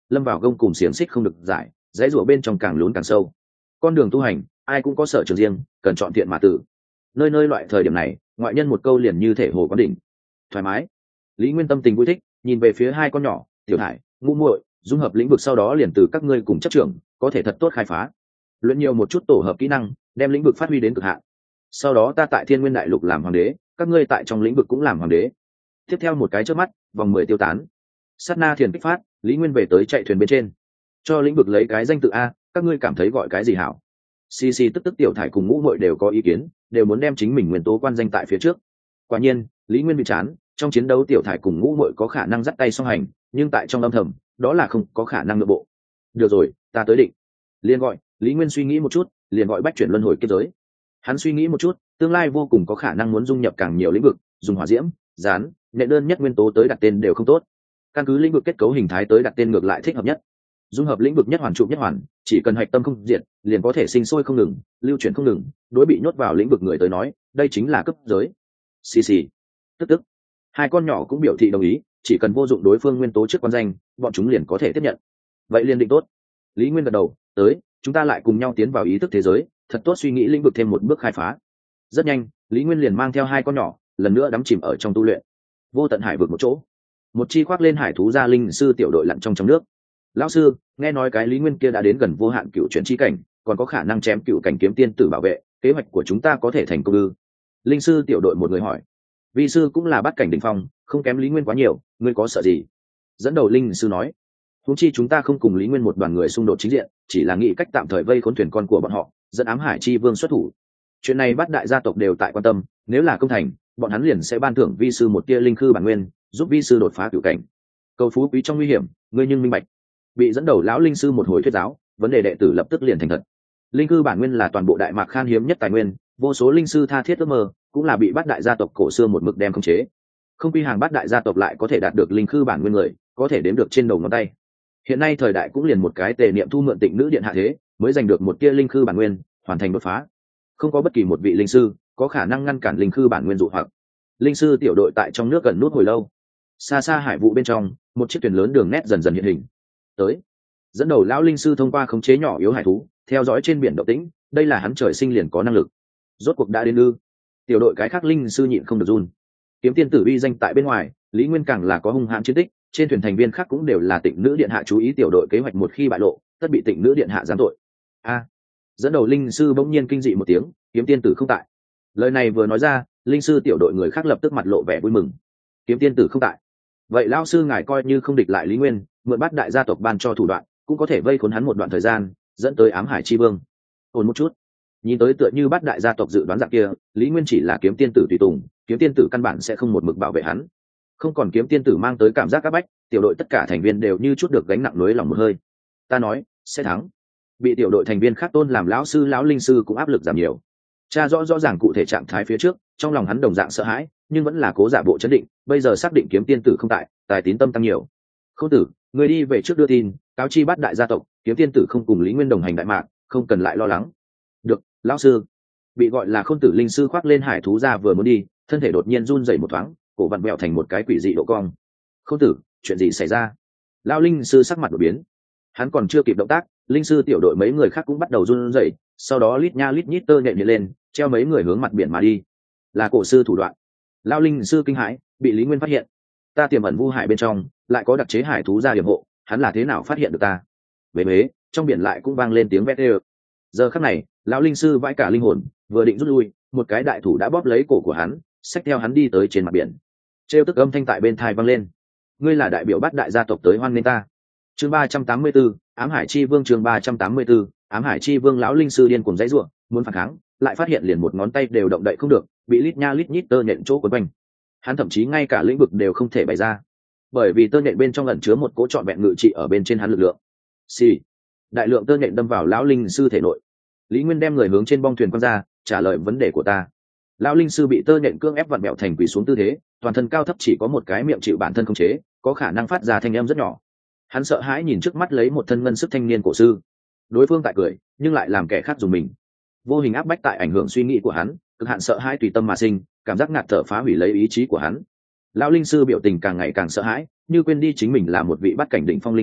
lâm vào gông cùng xiềng xích không được giải, dãy rủa bên trong càng lún càng sâu. Con đường tu hành ai cũng có sở trường riêng, cần chọn thiện mà tử. Nơi nơi loại thời điểm này, ngoại nhân một câu liền như thể hồ quán đỉnh. Thoải mái. Lý Nguyên tâm tình vui thích, nhìn về phía hai con nhỏ, Tiểu Hải, Ngũ Muội, dung hợp lĩnh vực sau đó liền từ các ngươi cùng chấp trưởng, có thể thật tốt khai phá. Luyện nhiều một chút tổ hợp kỹ năng, đem lĩnh vực phát huy đến cực hạn. Sau đó ta tại Thiên Nguyên Đại Lục làm hoàng đế, các ngươi tại trong lĩnh vực cũng làm hoàng đế. Tiếp theo một cái chớp mắt, vòng mười tiêu tán. Sát na thiền kích phát, Lý Nguyên về tới chạy thuyền bên trên. Cho lĩnh vực lấy cái danh tự a, các ngươi cảm thấy gọi cái gì hảo? Xì xì tức tức Tiểu Thải cùng Ngũ Muội đều có ý kiến, đều muốn đem chính mình nguyên tố quan danh tại phía trước. Quả nhiên, Lý Nguyên bị chán, trong chiến đấu Tiểu Thải cùng Ngũ Muội có khả năng dắt tay song hành, nhưng tại trong âm thầm, đó là không có khả năng nội bộ. Được rồi, ta tới định. Liền gọi, Lý Nguyên suy nghĩ một chút, liền gọi bách chuyển luân hồi kiếp giới. Hắn suy nghĩ một chút, tương lai vô cùng có khả năng muốn dung nhập càng nhiều lĩnh vực, dùng hỏa diễm, rán, nhẹ đơn nhất nguyên tố tới đặt tên đều không tốt. Căn cứ lĩnh vực kết cấu hình thái tới đặt tên ngược lại thích hợp nhất. Dung hợp lĩnh vực nhất hoàn trụ nhất hoàn, chỉ cần hạch tâm không diệt, liền có thể sinh sôi không ngừng, lưu chuyển không ngừng, đối bị nhốt vào lĩnh vực người tới nói, đây chính là cấp giới. Xì xì. Tức tức. Hai con nhỏ cũng biểu thị đồng ý, chỉ cần vô dụng đối phương nguyên tố trước quan danh, bọn chúng liền có thể tiếp nhận. Vậy liền định tốt. Lý Nguyên gật đầu, tới, chúng ta lại cùng nhau tiến vào ý thức thế giới, thật tốt suy nghĩ lĩnh vực thêm một bước khai phá. Rất nhanh, Lý Nguyên liền mang theo hai con nhỏ, lần nữa đắm chìm ở trong tu luyện. Vô tận hải vực một chỗ, một chi khoác lên hải thú gia linh sư tiểu đội lặn trong trong nước. Lão sư, nghe nói cái Lý Nguyên kia đã đến gần vô hạn cựu chuyển chi cảnh, còn có khả năng chém cựu cảnh kiếm tiên tử bảo vệ, kế hoạch của chúng ta có thể thành công ư? Linh sư tiểu đội một người hỏi. Vi sư cũng là bát cảnh đỉnh phong, không kém Lý Nguyên quá nhiều, ngươi có sợ gì? Dẫn đầu linh sư nói. Huống chi chúng ta không cùng Lý Nguyên một đoàn người xung đột chính diện, chỉ là nghĩ cách tạm thời vây khốn thuyền con của bọn họ, dẫn ám hải chi vương xuất thủ. Chuyện này bát đại gia tộc đều tại quan tâm, nếu là công thành, bọn hắn liền sẽ ban thưởng vi sư một tia linh khư bản nguyên, giúp vi sư đột phá cựu cảnh. Cầu phú quý trong nguy hiểm, ngươi nhưng minh bạch. Bị dẫn đầu lão linh sư một hồi thuyết giáo, vấn đề đệ tử lập tức liền thành thật. Linh khư bản nguyên là toàn bộ đại mạc khan hiếm nhất tài nguyên, vô số linh sư tha thiết ước mơ, cũng là bị bát đại gia tộc cổ xưa một mực đem khống chế. Không quy hàng bát đại gia tộc lại có thể đạt được linh khư bản nguyên người, có thể đếm được trên đầu ngón tay. Hiện nay thời đại cũng liền một cái tề niệm thu mượn Tịnh nữ điện hạ thế, mới giành được một tia linh khư bản nguyên, hoàn thành đột phá. Không có bất kỳ một vị linh sư có khả năng ngăn cản linh khư bản nguyên dụ hoặc. Linh sư tiểu đội tại trong nước gần nút hồi lâu. Xa xa hải vụ bên trong, một chiếc thuyền lớn đường nét dần dần hiện hình. Tới, dẫn đầu lão linh sư thông qua khống chế nhỏ yếu hải thú, theo dõi trên biển động tĩnh, đây là hắn trời sinh liền có năng lực. Rốt cuộc đã đến ư? Tiểu đội cái khác linh sư nhịn không được run. Kiếm tiên tử uy danh tại bên ngoài, Lý Nguyên càng là có hung hãn chiến tích, trên thuyền thành viên khác cũng đều là Tịnh nữ điện hạ chú ý tiểu đội kế hoạch, một khi bại lộ, tất bị Tịnh nữ điện hạ giáng tội. A! Dẫn đầu linh sư bỗng nhiên kinh dị một tiếng, kiếm tiên tử không tại. Lời này vừa nói ra, linh sư tiểu đội người khác lập tức mặt lộ vẻ vui mừng. Kiếm tiên tử không tại, vậy lão sư ngài coi như không địch lại Lý Nguyên, mượn bát đại gia tộc ban cho thủ đoạn, cũng có thể vây khốn hắn một đoạn thời gian, dẫn tới ám hải chi vương. Ổn một chút. Nhìn tới tựa như bát đại gia tộc dự đoán dạng kia, Lý Nguyên chỉ là kiếm tiên tử tùy tùng, kiếm tiên tử căn bản sẽ không một mực bảo vệ hắn. Không còn kiếm tiên tử mang tới cảm giác áp bách, tiểu đội tất cả thành viên đều như chút được gánh nặng núi lòng một hơi. Ta nói sẽ thắng. Bị tiểu đội thành viên khác tôn làm lão sư lão linh sư cũng áp lực giảm nhiều. Cha rõ rõ ràng cụ thể trạng thái phía trước, trong lòng hắn đồng dạng sợ hãi, nhưng vẫn là cố giả bộ chấn định. Bây giờ xác định kiếm tiên tử không tại, tài tín tâm tăng nhiều. Khôn tử, người đi về trước đưa tin, cáo chi bát đại gia tộc, kiếm tiên tử không cùng Lý Nguyên đồng hành đại mạc, không cần lại lo lắng. Được, lão sư. Bị gọi là khôn tử linh sư khoác lên hải thú ra vừa muốn đi, thân thể đột nhiên run rẩy một thoáng, cổ vặn vẹo thành một cái quỷ dị độ cong. Khôn tử, chuyện gì xảy ra? Lão linh sư sắc mặt đổi biến. Hắn còn chưa kịp động tác, linh sư tiểu đội mấy người khác cũng bắt đầu run rẩy, sau đó lít nha lít nhít tơ nhện nhện lên, treo mấy người hướng mặt biển mà đi. Là cổ sư thủ đoạn. Lão linh sư kinh hãi, bị Lý Nguyên phát hiện. Ta tiềm ẩn vu hải bên trong, lại có đặc chế hải thú ra điểm hộ, hắn là thế nào phát hiện được ta? Bế bế, trong biển lại cũng vang lên tiếng vét ê. Giờ khắc này, lão linh sư vãi cả linh hồn, vừa định rút lui, một cái đại thủ đã bóp lấy cổ của hắn, xách theo hắn đi tới trên mặt biển. Trêu tức âm thanh tại bên tai vang lên. Ngươi là đại biểu bát đại gia tộc tới hoan nghênh ta. Chương ba trăm tám mươi 34, ám hải chi vương. Chương ba trăm tám mươi 34, ám hải chi vương. Lão linh sư điên cuồng giãy giụa, muốn phản kháng, lại phát hiện liền một ngón tay đều động đậy không được, bị lít nha lít nhít tơ nhện chỗ quấn quanh. Hắn thậm chí ngay cả lĩnh vực đều không thể bày ra, bởi vì tơ nhện bên trong ẩn chứa một cỗ trọn vẹn ngự trị ở bên trên hắn lực lượng. Xì, đại lượng tơ nhện đâm vào lão linh sư thể nội. Lý Nguyên đem người hướng trên bong thuyền quăng ra, trả lời vấn đề của ta. Lão linh sư bị tơ nhện cưỡng ép vặn bẹo thành quỳ xuống tư thế, toàn thân cao thấp chỉ có một cái miệng chịu bản thân khống chế, có khả năng phát ra thanh âm rất nhỏ. Hắn sợ hãi nhìn trước mắt lấy một thân ngân sức thanh niên cổ sư. Đối phương tại cười, nhưng lại làm kẻ khác dùng mình. Vô hình áp bách tại ảnh hưởng suy nghĩ của hắn, cực hạn sợ hãi tùy tâm mà sinh, cảm giác ngạt thở phá hủy lấy ý chí của hắn. Lão linh sư biểu tình càng ngày càng sợ hãi, như quên đi chính mình là một vị bát cảnh đỉnh phong linh sư,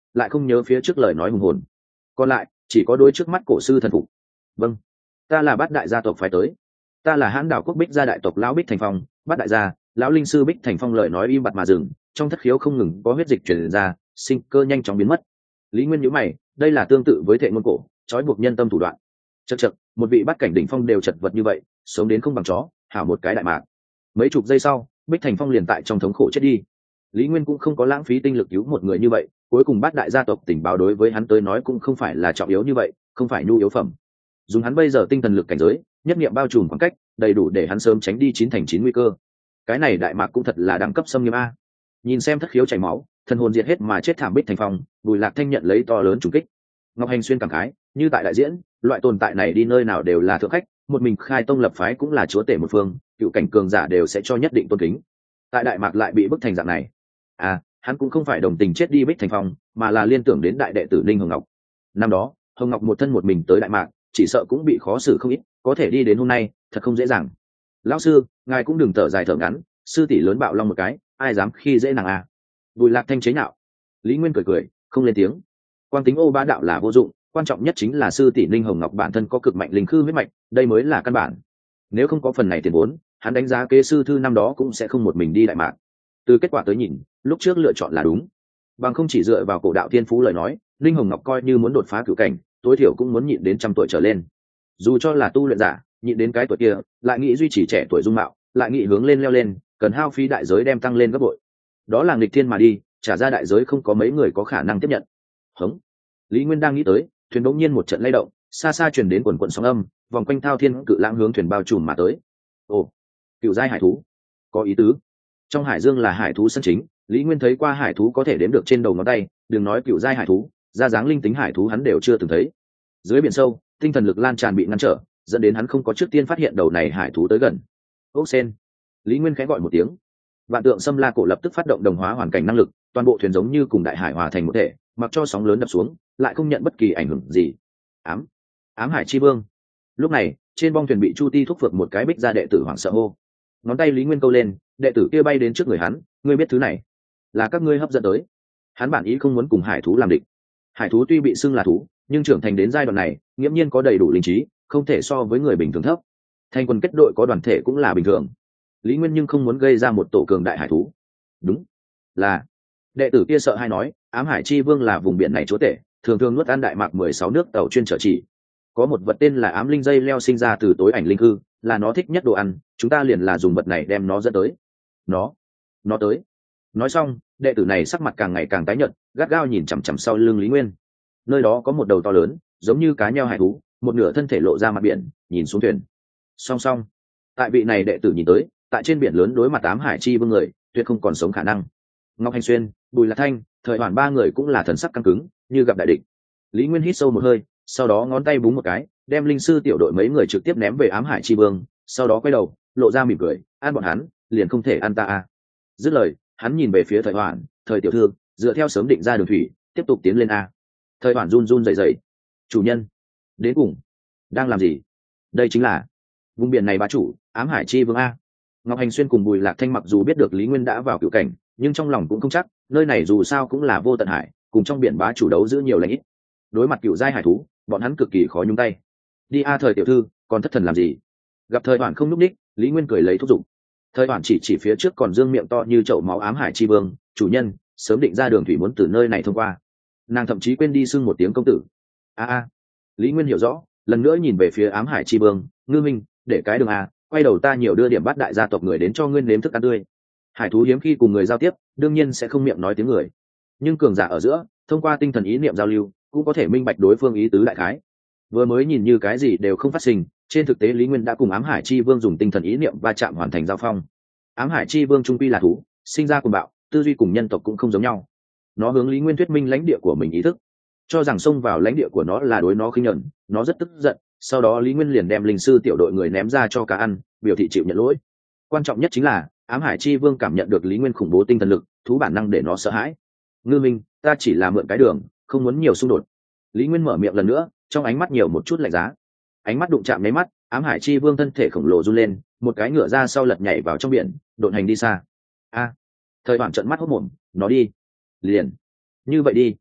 lại không nhớ phía trước lời nói hùng hồn, còn lại chỉ có đôi trước mắt cổ sư thần phục. Vâng, ta là bát đại gia tộc phái tới, ta là hãn đảo quốc Bích gia đại tộc lão Bích Thành Phong. Bát đại gia lão linh sư Bích Thành Phong lời nói im bặt mà dừng, trong thất khiếu không ngừng có huyết dịch truyền ra, sinh cơ nhanh chóng biến mất. Lý Nguyên nhíu mày, đây là tương tự với thệ ngôn cổ trói buộc nhân tâm thủ đoạn. Chậc chậc, một vị bát cảnh đỉnh phong đều chật vật như vậy, sống đến không bằng chó, hảo một cái đại mạc. Mấy chục giây sau, Bích Thành Phong liền tại trong thống khổ chết đi. Lý Nguyên cũng không có lãng phí tinh lực cứu một người như vậy, cuối cùng bát đại gia tộc tình báo đối với hắn tới nói cũng không phải là trọng yếu như vậy, không phải nhu yếu phẩm. Dùng hắn bây giờ tinh thần lực cảnh giới, nhất niệm bao trùm khoảng cách, đầy đủ để hắn sớm tránh đi chín thành chín nguy cơ. Cái này đại mạc cũng thật là đẳng cấp xâm nghiêm a. Nhìn xem thất khiếu chảy máu, thần hồn diệt hết mà chết thảm Bích Thành Phong, Bùi Lạc Thanh nhận lấy to lớn trùng kích. Ngọc Hành Xuyên cảm khái, như tại đại diễn, loại tồn tại này đi nơi nào đều là thượng khách, một mình khai tông lập phái cũng là chúa tể một phương, cựu cảnh cường giả đều sẽ cho nhất định tôn kính. Tại đại mạc lại bị bức thành dạng này. À, hắn cũng không phải đồng tình chết đi Bích Thành Phong, mà là liên tưởng đến đại đệ tử Ninh Hồng Ngọc. Năm đó, Hồng Ngọc một thân một mình tới đại mạc, chỉ sợ cũng bị khó xử không ít, có thể đi đến hôm nay, thật không dễ dàng. Lão sư, ngài cũng đừng thở dài thở ngắn, sư tỷ lớn bạo long một cái, ai dám khi dễ nàng à? Bùi Lạc Thanh chế nhạo. Lý Nguyên cười cười, không lên tiếng. Quang tính ô ba đạo là vô dụng, quan trọng nhất chính là sư tỷ Ninh Hồng Ngọc bản thân có cực mạnh linh khư huyết mạch, đây mới là căn bản. Nếu không có phần này tiền vốn, hắn đánh giá kế sư thư năm đó cũng sẽ không một mình đi đại mạc. Từ kết quả tới nhìn, lúc trước lựa chọn là đúng. Bằng không chỉ dựa vào cổ đạo thiên phú lời nói, Ninh Hồng Ngọc coi như muốn đột phá cửu cảnh, tối thiểu cũng muốn nhịn đến trăm tuổi trở lên. Dù cho là tu luyện giả, nhịn đến cái tuổi kia, lại nghĩ duy trì trẻ tuổi dung mạo, lại nghĩ hướng lên leo lên, cần hao phí đại giới đem tăng lên gấp bội. Đó là nghịch thiên mà đi, trả ra đại giới không có mấy người có khả năng tiếp nhận. Hống. Lý Nguyên đang nghĩ tới, thuyền bỗng nhiên một trận lay động, xa xa truyền đến quần quần sóng âm, vòng quanh thao thiên cự lãng hướng thuyền bao trùm mà tới. Ồ, cựu giai hải thú, có ý tứ. Trong hải dương là hải thú sân chính, Lý Nguyên thấy qua hải thú có thể đếm được trên đầu ngón tay, đừng nói cựu giai hải thú, ra dáng linh tính hải thú hắn đều chưa từng thấy. Dưới biển sâu, tinh thần lực lan tràn bị ngăn trở, dẫn đến hắn không có trước tiên phát hiện đầu này hải thú tới gần. Ốc sen. Lý Nguyên khẽ gọi một tiếng. Vạn tượng xâm la cổ lập tức phát động đồng hóa hoàn cảnh năng lực, toàn bộ thuyền giống như cùng đại hải hòa thành một thể, mặc cho sóng lớn đập xuống, lại không nhận bất kỳ ảnh hưởng gì. Ám, ám hải chi vương. Lúc này, trên bong thuyền bị Chu Ti thúc phược một cái bích gia đệ tử hoảng sợ hô. Ngón tay Lý Nguyên câu lên, đệ tử kia bay đến trước người hắn, ngươi biết thứ này là các ngươi hấp dẫn tới. Hắn bản ý không muốn cùng hải thú làm địch. Hải thú tuy bị xưng là thú, nhưng trưởng thành đến giai đoạn này, nghiễm nhiên có đầy đủ linh trí, không thể so với người bình thường thấp. Thành quân kết đội có đoàn thể cũng là bình thường. Lý Nguyên nhưng không muốn gây ra một tổ cường đại hải thú. Đúng là đệ tử kia sợ hay nói, ám hải chi vương là vùng biển này chúa tể, thường thường nuốt ăn đại mạc mười sáu nước tàu chuyên chở chỉ. Có một vật tên là ám linh dây leo sinh ra từ tối ảnh linh hư, là nó thích nhất đồ ăn, chúng ta liền là dùng vật này đem nó dẫn tới. Nó, nó tới. Nói xong, đệ tử này sắc mặt càng ngày càng tái nhợt, gắt gao nhìn chằm chằm sau lưng Lý Nguyên. Nơi đó có một đầu to lớn, giống như cá nheo hải thú, một nửa thân thể lộ ra mặt biển, nhìn xuống thuyền. Song song, tại vị này đệ tử nhìn tới, tại trên biển lớn đối mặt ám hải chi vương người, tuyệt không còn sống khả năng. Ngọc Hành Xuyên, Bùi Lạc Thanh, Thời Hoàn ba người cũng là thần sắc căng cứng, như gặp đại địch. Lý Nguyên hít sâu một hơi, sau đó ngón tay búng một cái, đem linh sư tiểu đội mấy người trực tiếp ném về ám hải chi vương, sau đó quay đầu, lộ ra mỉm cười, ăn bọn hắn, liền không thể ăn ta à. Dứt lời, hắn nhìn về phía Thời Hoàn, Thời tiểu thư, dựa theo sớm định ra đường thủy, tiếp tục tiến lên a. Thời Hoàn run run rẩy rẩy. Chủ nhân, đến cùng đang làm gì? Đây chính là vùng biển này bá chủ, ám hải chi vương a. Ngọc Hành Xuyên cùng Bùi Lạc Thanh mặc dù biết được Lý Nguyên đã vào cựu cảnh, nhưng trong lòng cũng không chắc, nơi này dù sao cũng là vô tận hải, cùng trong biển bá chủ đấu giữ nhiều lãnh ít. Đối mặt cựu giai hải thú, bọn hắn cực kỳ khó nhúng tay. Đi a Thời tiểu thư, còn thất thần làm gì? Gặp Thời Hoàn không núp đích, Lý Nguyên cười lấy thúc giục. Thời Hoàn chỉ chỉ phía trước còn dương miệng to như chậu máu ám hải chi vương, chủ nhân, sớm định ra đường thủy muốn từ nơi này thông qua. Nàng thậm chí quên đi xưng một tiếng công tử. A a. Lý Nguyên hiểu rõ, lần nữa nhìn về phía ám hải chi vương, ngư minh, để cái đường a, quay đầu ta nhiều đưa điểm bắt đại gia tộc người đến cho ngươi nếm thức ăn tươi. Hải thú hiếm khi cùng người giao tiếp, đương nhiên sẽ không miệng nói tiếng người, nhưng cường giả ở giữa, thông qua tinh thần ý niệm giao lưu, cũng có thể minh bạch đối phương ý tứ đại khái. Vừa mới nhìn như cái gì đều không phát sinh, trên thực tế Lý Nguyên đã cùng ám hải chi vương dùng tinh thần ý niệm va chạm hoàn thành giao phong. Ám hải chi vương trung quy là thú, sinh ra cùng bạo, tư duy cùng nhân tộc cũng không giống nhau. Nó hướng Lý Nguyên thuyết minh lãnh địa của mình ý thức, cho rằng xông vào lãnh địa của nó là đối nó khinh nhẫn, nó rất tức giận. Sau đó Lý Nguyên liền đem linh sư tiểu đội người ném ra cho cá ăn, biểu thị chịu nhận lỗi. Quan trọng nhất chính là ám hải chi vương cảm nhận được Lý Nguyên khủng bố tinh thần lực, thú bản năng để nó sợ hãi. Ngư minh, ta chỉ là mượn cái đường, không muốn nhiều xung đột. Lý Nguyên mở miệng lần nữa, trong ánh mắt nhiều một chút lạnh giá. Ánh mắt đụng chạm nháy mắt, ám hải chi vương thân thể khổng lồ run lên, một cái ngựa ra sau lật nhảy vào trong biển, độn hành đi xa. A. Thời Hoàn trợn mắt hốt mồm, nó đi liền như vậy đi.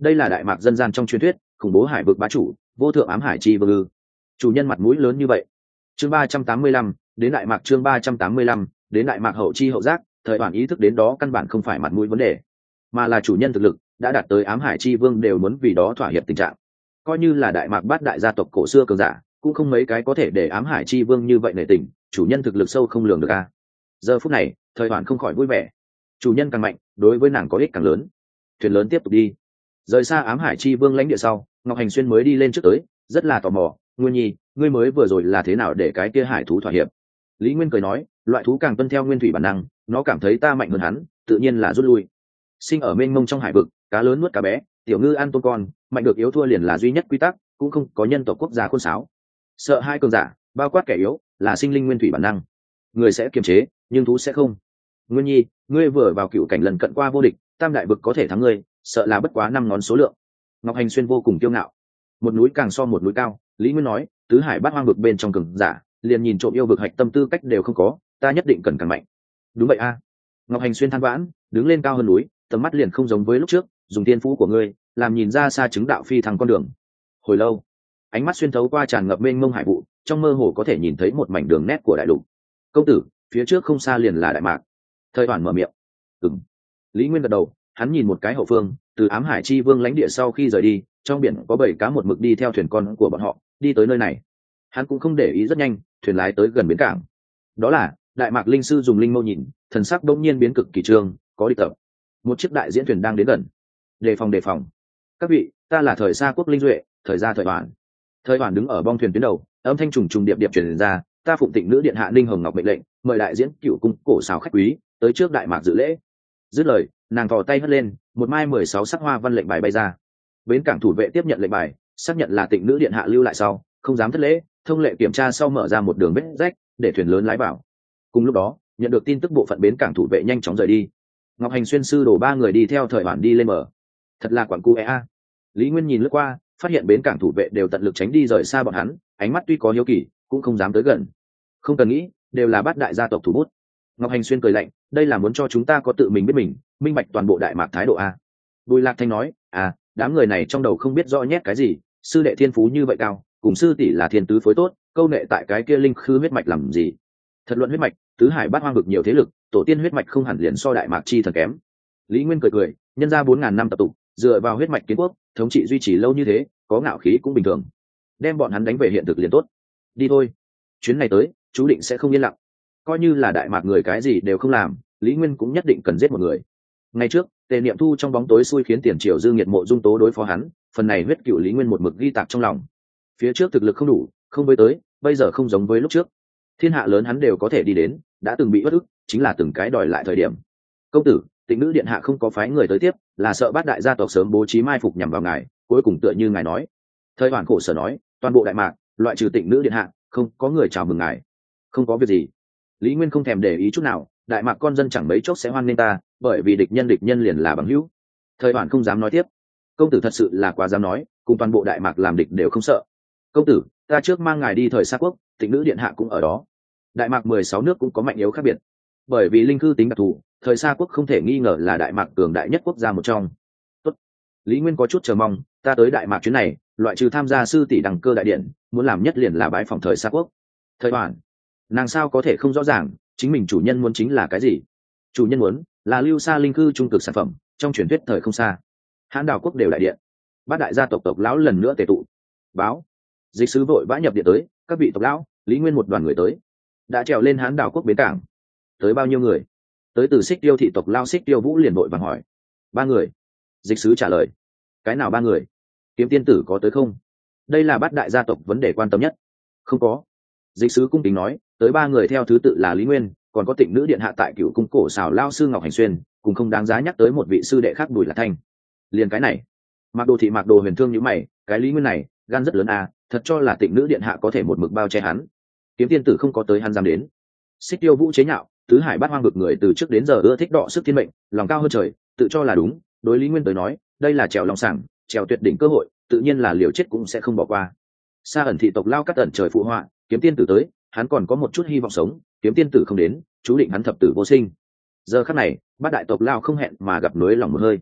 đây là đại mạc dân gian trong truyền thuyết khủng bố hải vực bá chủ, vô thượng ám hải chi vương ư? Chủ nhân mặt mũi lớn như vậy. Chương ba trăm tám mươi lăm, đến đại mạc. Chương ba trăm tám mươi lăm, đến đại mạc. Hậu chi hậu giác, thời toàn ý thức đến đó căn bản không phải mặt mũi vấn đề, mà là chủ nhân thực lực đã đạt tới ám hải chi vương đều muốn vì đó thỏa hiệp tình trạng. Coi như là đại mạc bát đại gia tộc cổ xưa cường giả cũng không mấy cái có thể để ám hải chi vương như vậy nể tình, chủ nhân thực lực sâu không lường được a. Giờ phút này thời toàn không khỏi vui vẻ, chủ nhân càng mạnh đối với nàng có ích càng lớn. Thuyền lớn tiếp tục đi, rời xa ám hải chi vương lãnh địa sau, Ngọc Hành Xuyên mới đi lên trước tới, rất là tò mò, Nguyên Nhi, ngươi mới vừa rồi là thế nào để cái kia hải thú thỏa hiệp? Lý Nguyên cười nói, loại thú càng tuân theo nguyên thủy bản năng, nó cảm thấy ta mạnh hơn hắn, tự nhiên là rút lui. Sinh ở mênh mông trong hải vực, cá lớn nuốt cá bé, tiểu ngư ăn tôm con, mạnh được yếu thua liền là duy nhất quy tắc, cũng không có nhân tộc quốc gia khôn sáo. Sợ hai cường giả, bao quát kẻ yếu, là sinh linh nguyên thủy bản năng. Người sẽ kiềm chế, nhưng thú sẽ không. Nguyên Nhi, ngươi vừa vào cựu cảnh lần cận qua vô địch, tam đại vực có thể thắng ngươi, sợ là bất quá năm ngón số lượng. Ngọc Hành Xuyên vô cùng kiêu ngạo. Một núi càng so một núi cao, Lý Nguyên nói, tứ hải bát hoang vực bên trong cường giả, liền nhìn trộm yêu vực hạch tâm tư cách đều không có, ta nhất định cần càng mạnh. Đúng vậy a. Ngọc Hành Xuyên than vãn, đứng lên cao hơn núi, tầm mắt liền không giống với lúc trước, dùng tiên phú của ngươi làm nhìn ra xa chứng đạo phi thăng con đường. Hồi lâu, ánh mắt xuyên thấu qua tràn ngập mênh mông hải vụ, trong mơ hồ có thể nhìn thấy một mảnh đường nét của đại lục. Công tử, phía trước không xa liền là đại mạc. Thời Hoàn mở miệng. Ừm. Lý Nguyên gật đầu, hắn nhìn một cái hậu phương, từ ám hải chi vương lãnh địa sau khi rời đi, trong biển có bảy cá một mực đi theo thuyền con của bọn họ đi tới nơi này. Hắn cũng không để ý, rất nhanh thuyền lái tới gần bến cảng. Đó là đại mạc linh sư dùng linh mâu nhìn, thần sắc đông nhiên biến cực kỳ trương, có đi tập. Một chiếc đại diễn thuyền đang đến gần. Đề phòng đề phòng. Các vị, ta là thời xa quốc linh duệ, thời gia thời Hoàn. Thời Hoàn đứng ở bong thuyền tuyến đầu, âm thanh trùng trùng điệp điệp truyền ra, ta phụng tịnh nữ điện hạ Ninh Hồng Ngọc mệnh lệnh, mời đại diễn cựu cung cổ xào khách quý tới trước đại mạc dự lễ. Dứt lời, nàng thò tay hất lên, một mai mười sáu sắc hoa văn lệnh bài bay ra. Bến cảng thủ vệ tiếp nhận lệnh bài, xác nhận là tịnh nữ điện hạ lưu lại sau, không dám thất lễ, thông lệ kiểm tra sau mở ra một đường vết rách để thuyền lớn lái vào. Cùng lúc đó, nhận được tin tức bộ phận bến cảng thủ vệ nhanh chóng rời đi. Ngọc Hành Xuyên sư đổ ba người đi theo Thời Hoàn đi lên mở. Thật là quặn cu é a. Lý Nguyên nhìn lướt qua, phát hiện bến cảng thủ vệ đều tận lực tránh đi rời xa bọn hắn, ánh mắt tuy có hiếu kỳ cũng không dám tới gần. Không cần nghĩ, đều là bát đại gia tộc thủ bút. Ngọc Hành Xuyên cười lạnh, đây là muốn cho chúng ta có tự mình biết mình, minh bạch toàn bộ đại mạc thái độ a. Bùi Lạc Thanh nói, à, đám người này trong đầu không biết rõ nhét cái gì, sư đệ thiên phú như vậy cao, cùng sư tỷ là thiên tứ phối tốt, câu nệ tại cái kia linh khư huyết mạch làm gì? Thật luận huyết mạch, tứ hải bát hoang vực nhiều thế lực, tổ tiên huyết mạch không hẳn liền so đại mạc chi thần kém. Lý Nguyên cười cười, nhân ra bốn ngàn năm tập tụ, dựa vào huyết mạch kiến quốc, thống trị duy trì lâu như thế, có ngạo khí cũng bình thường. Đem bọn hắn đánh về hiện thực liền tốt. Đi thôi, chuyến này tới, chú định sẽ không yên lặng. Coi như là đại mạc người cái gì đều không làm, Lý Nguyên cũng nhất định cần giết một người. Ngày trước, Tề Niệm Thu trong bóng tối xui khiến tiền triều dư nghiệt mộ dung tố đối phó hắn, phần này huyết cựu Lý Nguyên một mực ghi tạc trong lòng. Phía trước thực lực không đủ, không với tới, bây giờ không giống với lúc trước. Thiên hạ lớn hắn đều có thể đi đến, đã từng bị bất ức, chính là từng cái đòi lại thời điểm. Công tử, tịnh nữ điện hạ không có phái người tới tiếp, là sợ bát đại gia tộc sớm bố trí mai phục nhằm vào ngài, cuối cùng tựa như ngài nói. Thời Hoàn khổ sở nói, toàn bộ đại mạc, loại trừ tịnh nữ điện hạ, không có người chào mừng ngài. Không có việc gì. Lý Nguyên không thèm để ý chút nào, đại mạc con dân chẳng mấy chốc sẽ hoan nghênh ta, bởi vì địch nhân địch nhân liền là bằng hữu. Thời Hoàn không dám nói tiếp. Công tử thật sự là quá dám nói, cùng toàn bộ đại mạc làm địch đều không sợ. Công tử, ta trước mang ngài đi thời xa quốc, tịnh nữ điện hạ cũng ở đó. Đại mạc mười sáu nước cũng có mạnh yếu khác biệt, bởi vì linh cư tính đặc thù, thời xa quốc không thể nghi ngờ là đại mạc cường đại nhất quốc gia một trong. Tốt. Lý Nguyên có chút chờ mong, ta tới đại mạc chuyến này, loại trừ tham gia sư tỷ đẳng cơ đại điện, muốn làm nhất liền là bái phòng thời xa quốc. Thời Hoàn, nàng sao có thể không rõ ràng chính mình chủ nhân muốn chính là cái gì? Chủ nhân muốn là lưu xa linh cư trung cực sản phẩm, trong truyền thuyết thời không xa, Hán đảo quốc đều đại điện, bát đại gia tộc tộc lão lần nữa tề tụ. Báo, dịch sứ vội vã nhập điện tới, các vị tộc lão, Lý Nguyên một đoàn người tới, đã trèo lên Hán đảo quốc bến cảng. Tới bao nhiêu người? Tới từ Xích Tiêu thị tộc lao Xích Tiêu Vũ liền vội vàng hỏi. Ba người. Dịch sứ trả lời. Cái nào ba người? Kiếm tiên tử có tới không? Đây là bát đại gia tộc vấn đề quan tâm nhất. Không có. Dịch sứ cung kính nói, tới ba người theo thứ tự là Lý Nguyên, còn có tịnh nữ điện hạ tại cựu cung cổ xào lao sư Ngọc Hành Xuyên, cùng không đáng giá nhắc tới một vị sư đệ khác Bùi Lạc Thanh. Liền cái này. Mạc Đồ thị Mạc Đồ huyền thương như mày, cái Lý Nguyên này gan rất lớn à, thật cho là tịnh nữ điện hạ có thể một mực bao che hắn. Kiếm tiên tử không có tới hắn dám đến. Xích Tiêu Vũ chế nhạo, tứ hải bát hoang vực người từ trước đến giờ ưa thích đọ sức thiên mệnh, lòng cao hơn trời, tự cho là đúng. Đối Lý Nguyên tới nói, đây là trèo lòng sảng, trèo tuyệt đỉnh cơ hội, tự nhiên là liều chết cũng sẽ không bỏ qua. Sa ẩn thị tộc lao cắt ẩn trời phụ họa, kiếm tiên tử tới, hắn còn có một chút hy vọng sống, kiếm tiên tử không đến, chú định hắn thập tử vô sinh. Giờ khắc này, bát đại tộc lao không hẹn mà gặp nối lòng một hơi.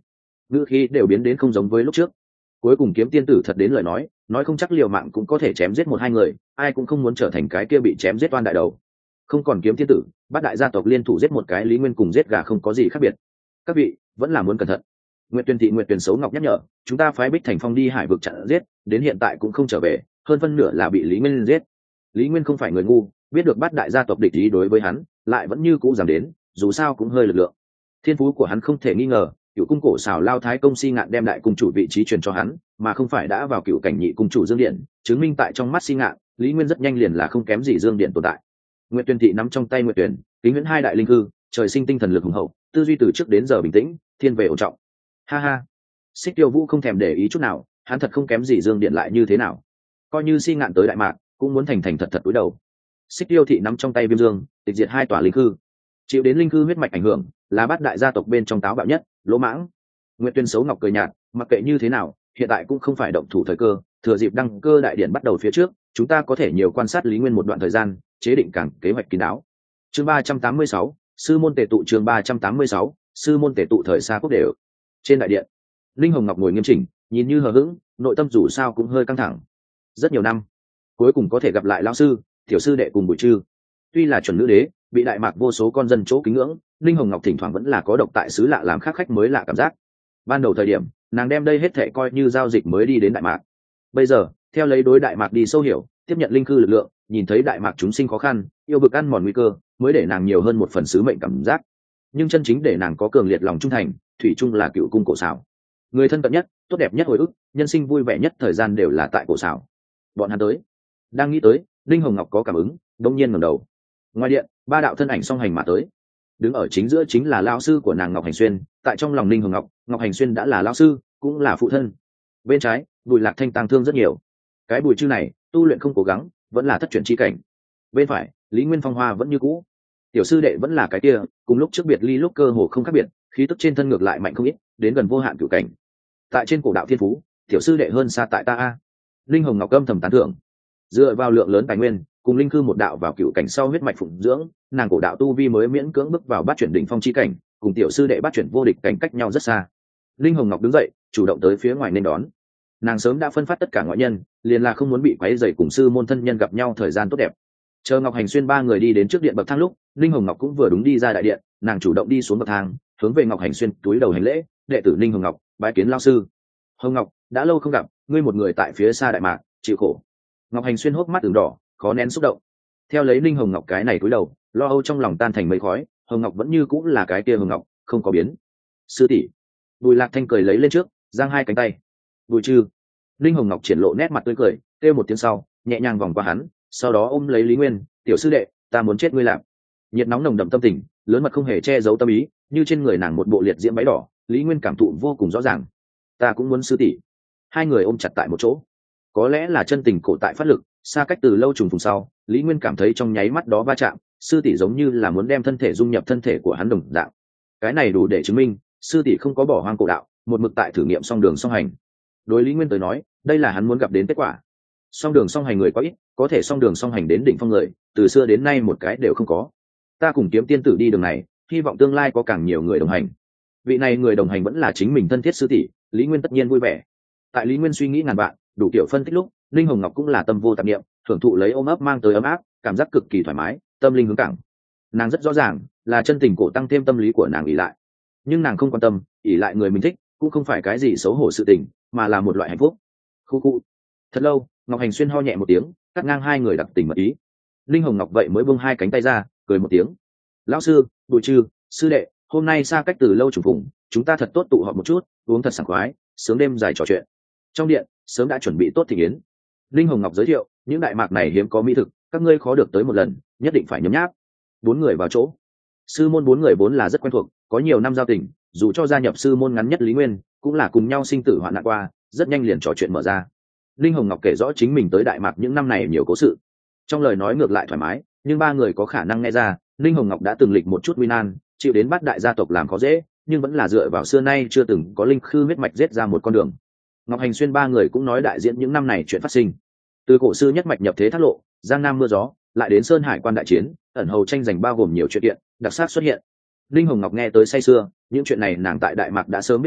ngữ khí đều biến đến không giống với lúc trước. Cuối cùng kiếm tiên tử thật đến lời nói, nói không chắc liều mạng cũng có thể chém giết một hai người, ai cũng không muốn trở thành cái kia bị chém giết oan đại đầu. Không còn kiếm tiên tử, bát đại gia tộc liên thủ giết một cái Lý Nguyên cùng giết gà không có gì khác biệt. Các vị vẫn là muốn cẩn thận. Nguyệt Tuyền thị Nguyệt Tuyền xấu ngọc nhắc nhở, chúng ta phái Bích Thành Phong đi hải vực chặn giết, đến hiện tại cũng không trở về, hơn phân nửa là bị Lý Nguyên giết. Lý Nguyên không phải người ngu, biết được bát đại gia tộc địch ý đối với hắn, lại vẫn như cũ dám đến, dù sao cũng hơi lực lượng. Thiên phú của hắn không thể nghi ngờ, cựu cung cổ xảo lao thái công Si Ngạn đem đại cung chủ vị trí truyền cho hắn, mà không phải đã vào cựu cảnh nhị cung chủ Dương Điện, chứng minh tại trong mắt Si Ngạn, Lý Nguyên rất nhanh liền là không kém gì Dương Điện tồn tại. Nguyệt Tuyền thị nắm trong tay Nguyệt Tuyền, kính huyễn hai đại linh hư, trời sinh tinh thần lực hùng hậu, tư duy từ trước đến giờ bình tĩnh, thiên về ổn trọng. Ha ha. Xích Tiêu Vũ không thèm để ý chút nào, hắn thật không kém gì Dương Điện lại như thế nào. Coi như Si Ngạn tới đại mạc, cũng muốn thành thành thật thật cúi đầu. Xích Tiêu thị nắm trong tay Viêm Dương, tịch diệt hai tòa linh hư. Chịu đến linh hư huyết mạch ảnh hưởng, là bát đại gia tộc bên trong táo bạo nhất, lỗ mãng. Nguyệt Tuyên xấu ngọc cười nhạt, mặc kệ như thế nào, hiện tại cũng không phải động thủ thời cơ, thừa dịp đăng cơ đại điện bắt đầu phía trước, chúng ta có thể nhiều quan sát Lý Nguyên một đoạn thời gian, chế định càng kế hoạch kín đáo. Chương ba trăm tám mươi sáu, sư môn tề tụ chương ba trăm tám mươi sáu, sư môn tề tụ thời xa quốc đều. Trên đại điện, Linh Hồng Ngọc ngồi nghiêm chỉnh, nhìn như hờ hững, nội tâm dù sao cũng hơi căng thẳng. Rất nhiều năm, cuối cùng có thể gặp lại lão sư, tiểu sư đệ cùng Bùi Trư. Tuy là chuẩn nữ đế, bị đại mạc vô số con dân chỗ kính ngưỡng, Linh Hồng Ngọc thỉnh thoảng vẫn là có độc tại xứ lạ làm khác khách mới lạ cảm giác. Ban đầu thời điểm, nàng đem đây hết thảy coi như giao dịch mới đi đến đại mạc. Bây giờ, theo lấy đối đại mạc đi sâu hiểu, tiếp nhận linh cư lực lượng, nhìn thấy đại mạc chúng sinh khó khăn, yêu vực ăn mòn nguy cơ, mới để nàng nhiều hơn một phần sứ mệnh cảm giác. Nhưng chân chính để nàng có cường liệt lòng trung thành, thủy chung là cựu cung cổ xảo. Người thân cận nhất, tốt đẹp nhất hồi ức, nhân sinh vui vẻ nhất thời gian đều là tại cổ xảo. Bọn hắn tới. Đang nghĩ tới, Linh Hồng Ngọc có cảm ứng, đột nhiên ngẩng đầu. Ngoài điện, ba đạo thân ảnh song hành mà tới. Đứng ở chính giữa chính là lão sư của nàng Ngọc Hành Xuyên, tại trong lòng Linh Hồng Ngọc, Ngọc Hành Xuyên đã là lão sư, cũng là phụ thân. Bên trái, Bùi Lạc Thanh tang thương rất nhiều. Cái Bùi Trư này, tu luyện không cố gắng, vẫn là thất truyền chi cảnh. Bên phải, Lý Nguyên Phong Hoa vẫn như cũ. Tiểu sư đệ vẫn là cái kia, cùng lúc trước biệt ly lúc cơ hồ không khác biệt, khí tức trên thân ngược lại mạnh không ít, đến gần vô hạn cửu cảnh. Tại trên cổ đạo thiên phú, tiểu sư đệ hơn xa tại ta a. Linh Hồng Ngọc âm thầm tán thưởng. Dựa vào lượng lớn tài nguyên, cùng linh cư một đạo vào cựu cảnh sau huyết mạch phụng dưỡng, nàng cổ đạo tu vi mới miễn cưỡng bước vào bát chuyển đỉnh phong chi cảnh, cùng tiểu sư đệ bát chuyển vô địch cảnh cách nhau rất xa. Linh Hồng Ngọc đứng dậy, chủ động tới phía ngoài nên đón. Nàng sớm đã phân phát tất cả ngoại nhân, liền là không muốn bị quấy rầy cùng sư môn thân nhân gặp nhau thời gian tốt đẹp. Chờ Ngọc Hành Xuyên ba người đi đến trước điện bậc thang lúc, Linh Hồng Ngọc cũng vừa đúng đi ra đại điện, nàng chủ động đi xuống bậc thang, hướng về Ngọc Hành Xuyên túi đầu hành lễ, đệ tử Linh Hồng Ngọc, bái kiến lão sư. Hồng Ngọc, đã lâu không gặp, ngươi một người tại phía xa đại mạc, chịu khổ. Ngọc Hành Xuyên hốc mắt ửng đỏ, khó nén xúc động. Theo lấy Linh Hồng Ngọc cái này cúi đầu, lo âu trong lòng tan thành mây khói, Hồng Ngọc vẫn như cũng là cái kia Hồng Ngọc, không có biến. Sư tỷ. Bùi Lạc Thanh cười lấy lên trước, giang hai cánh tay. Bùi Trư. Linh Hồng Ngọc triển lộ nét mặt tươi cười, kêu một tiếng sau, nhẹ nhàng vòng qua hắn, sau đó ôm lấy Lý Nguyên, tiểu sư đệ, ta muốn chết ngươi làm. Nhiệt nóng nồng đậm tâm tình, lớn mật không hề che giấu tâm ý, như trên người nàng một bộ liệt diễm váy đỏ, Lý Nguyên cảm thụ vô cùng rõ ràng. Ta cũng muốn sư tỷ. Hai người ôm chặt tại một chỗ. Có lẽ là chân tình cổ tại phát lực, xa cách từ lâu trùng phùng sau, Lý Nguyên cảm thấy trong nháy mắt đó va chạm, sư tỷ giống như là muốn đem thân thể dung nhập thân thể của hắn đồng dạng. Cái này đủ để chứng minh, sư tỷ không có bỏ hoang cổ đạo, một mực tại thử nghiệm song đường song hành. Đối Lý Nguyên tới nói, đây là hắn muốn gặp đến kết quả. Song đường song hành người có ít, có thể song đường song hành đến đỉnh phong người, từ xưa đến nay một cái đều không có. Ta cùng kiếm tiên tử đi đường này, hy vọng tương lai có càng nhiều người đồng hành. Vị này người đồng hành vẫn là chính mình thân thiết sư tỷ, Lý Nguyên tất nhiên vui vẻ. Tại Lý Nguyên suy nghĩ ngàn vạn, đủ kiểu phân tích lúc, Linh Hồng Ngọc cũng là tâm vô tạp niệm, thưởng thụ lấy ôm ấp mang tới ấm áp, cảm giác cực kỳ thoải mái, tâm linh hướng cảng. Nàng rất rõ ràng, là chân tình cổ tăng thêm tâm lý của nàng ỷ lại. Nhưng nàng không quan tâm, ỷ lại người mình thích, cũng không phải cái gì xấu hổ sự tình, mà là một loại hạnh phúc. Khu khu. Thật lâu, Ngọc Hành Xuyên ho nhẹ một tiếng, cắt ngang hai người đặc tình mật ý. Linh Hồng Ngọc vậy mới buông hai cánh tay ra, cười một tiếng. Lão sư, Bùi Trư, sư đệ, hôm nay xa cách từ lâu trùng phùng, chúng ta thật tốt tụ họp một chút, uống thật sảng khoái, sướng đêm dài trò chuyện. Trong điện, sớm đã chuẩn bị tốt thịnh yến. Linh Hồng Ngọc giới thiệu, những đại mạc này hiếm có mỹ thực, các ngươi khó được tới một lần, nhất định phải nhấm nháp. Bốn người vào chỗ. Sư môn bốn người vốn là rất quen thuộc, có nhiều năm giao tình, dù cho gia nhập sư môn ngắn nhất Lý Nguyên, cũng là cùng nhau sinh tử hoạn nạn qua, rất nhanh liền trò chuyện mở ra. Linh Hồng Ngọc kể rõ chính mình tới đại mạc những năm này nhiều cố sự. Trong lời nói ngược lại thoải mái, nhưng ba người có khả năng nghe ra, Linh Hồng Ngọc đã từng lịch một chút nguy nan, chịu đến bát đại gia tộc làm khó dễ, nhưng vẫn là dựa vào xưa nay chưa từng có linh khư huyết mạch giết ra một con đường. Ngọc Hành Xuyên ba người cũng nói đại diện những năm này chuyện phát sinh, từ cổ sư nhất mạch nhập thế thác lộ, giang nam mưa gió, lại đến sơn hải quan đại chiến, ẩn hầu tranh giành bao gồm nhiều chuyện kiện đặc sắc xuất hiện. Linh Hồng Ngọc nghe tới say sưa, những chuyện này nàng tại đại mạc đã sớm biết được,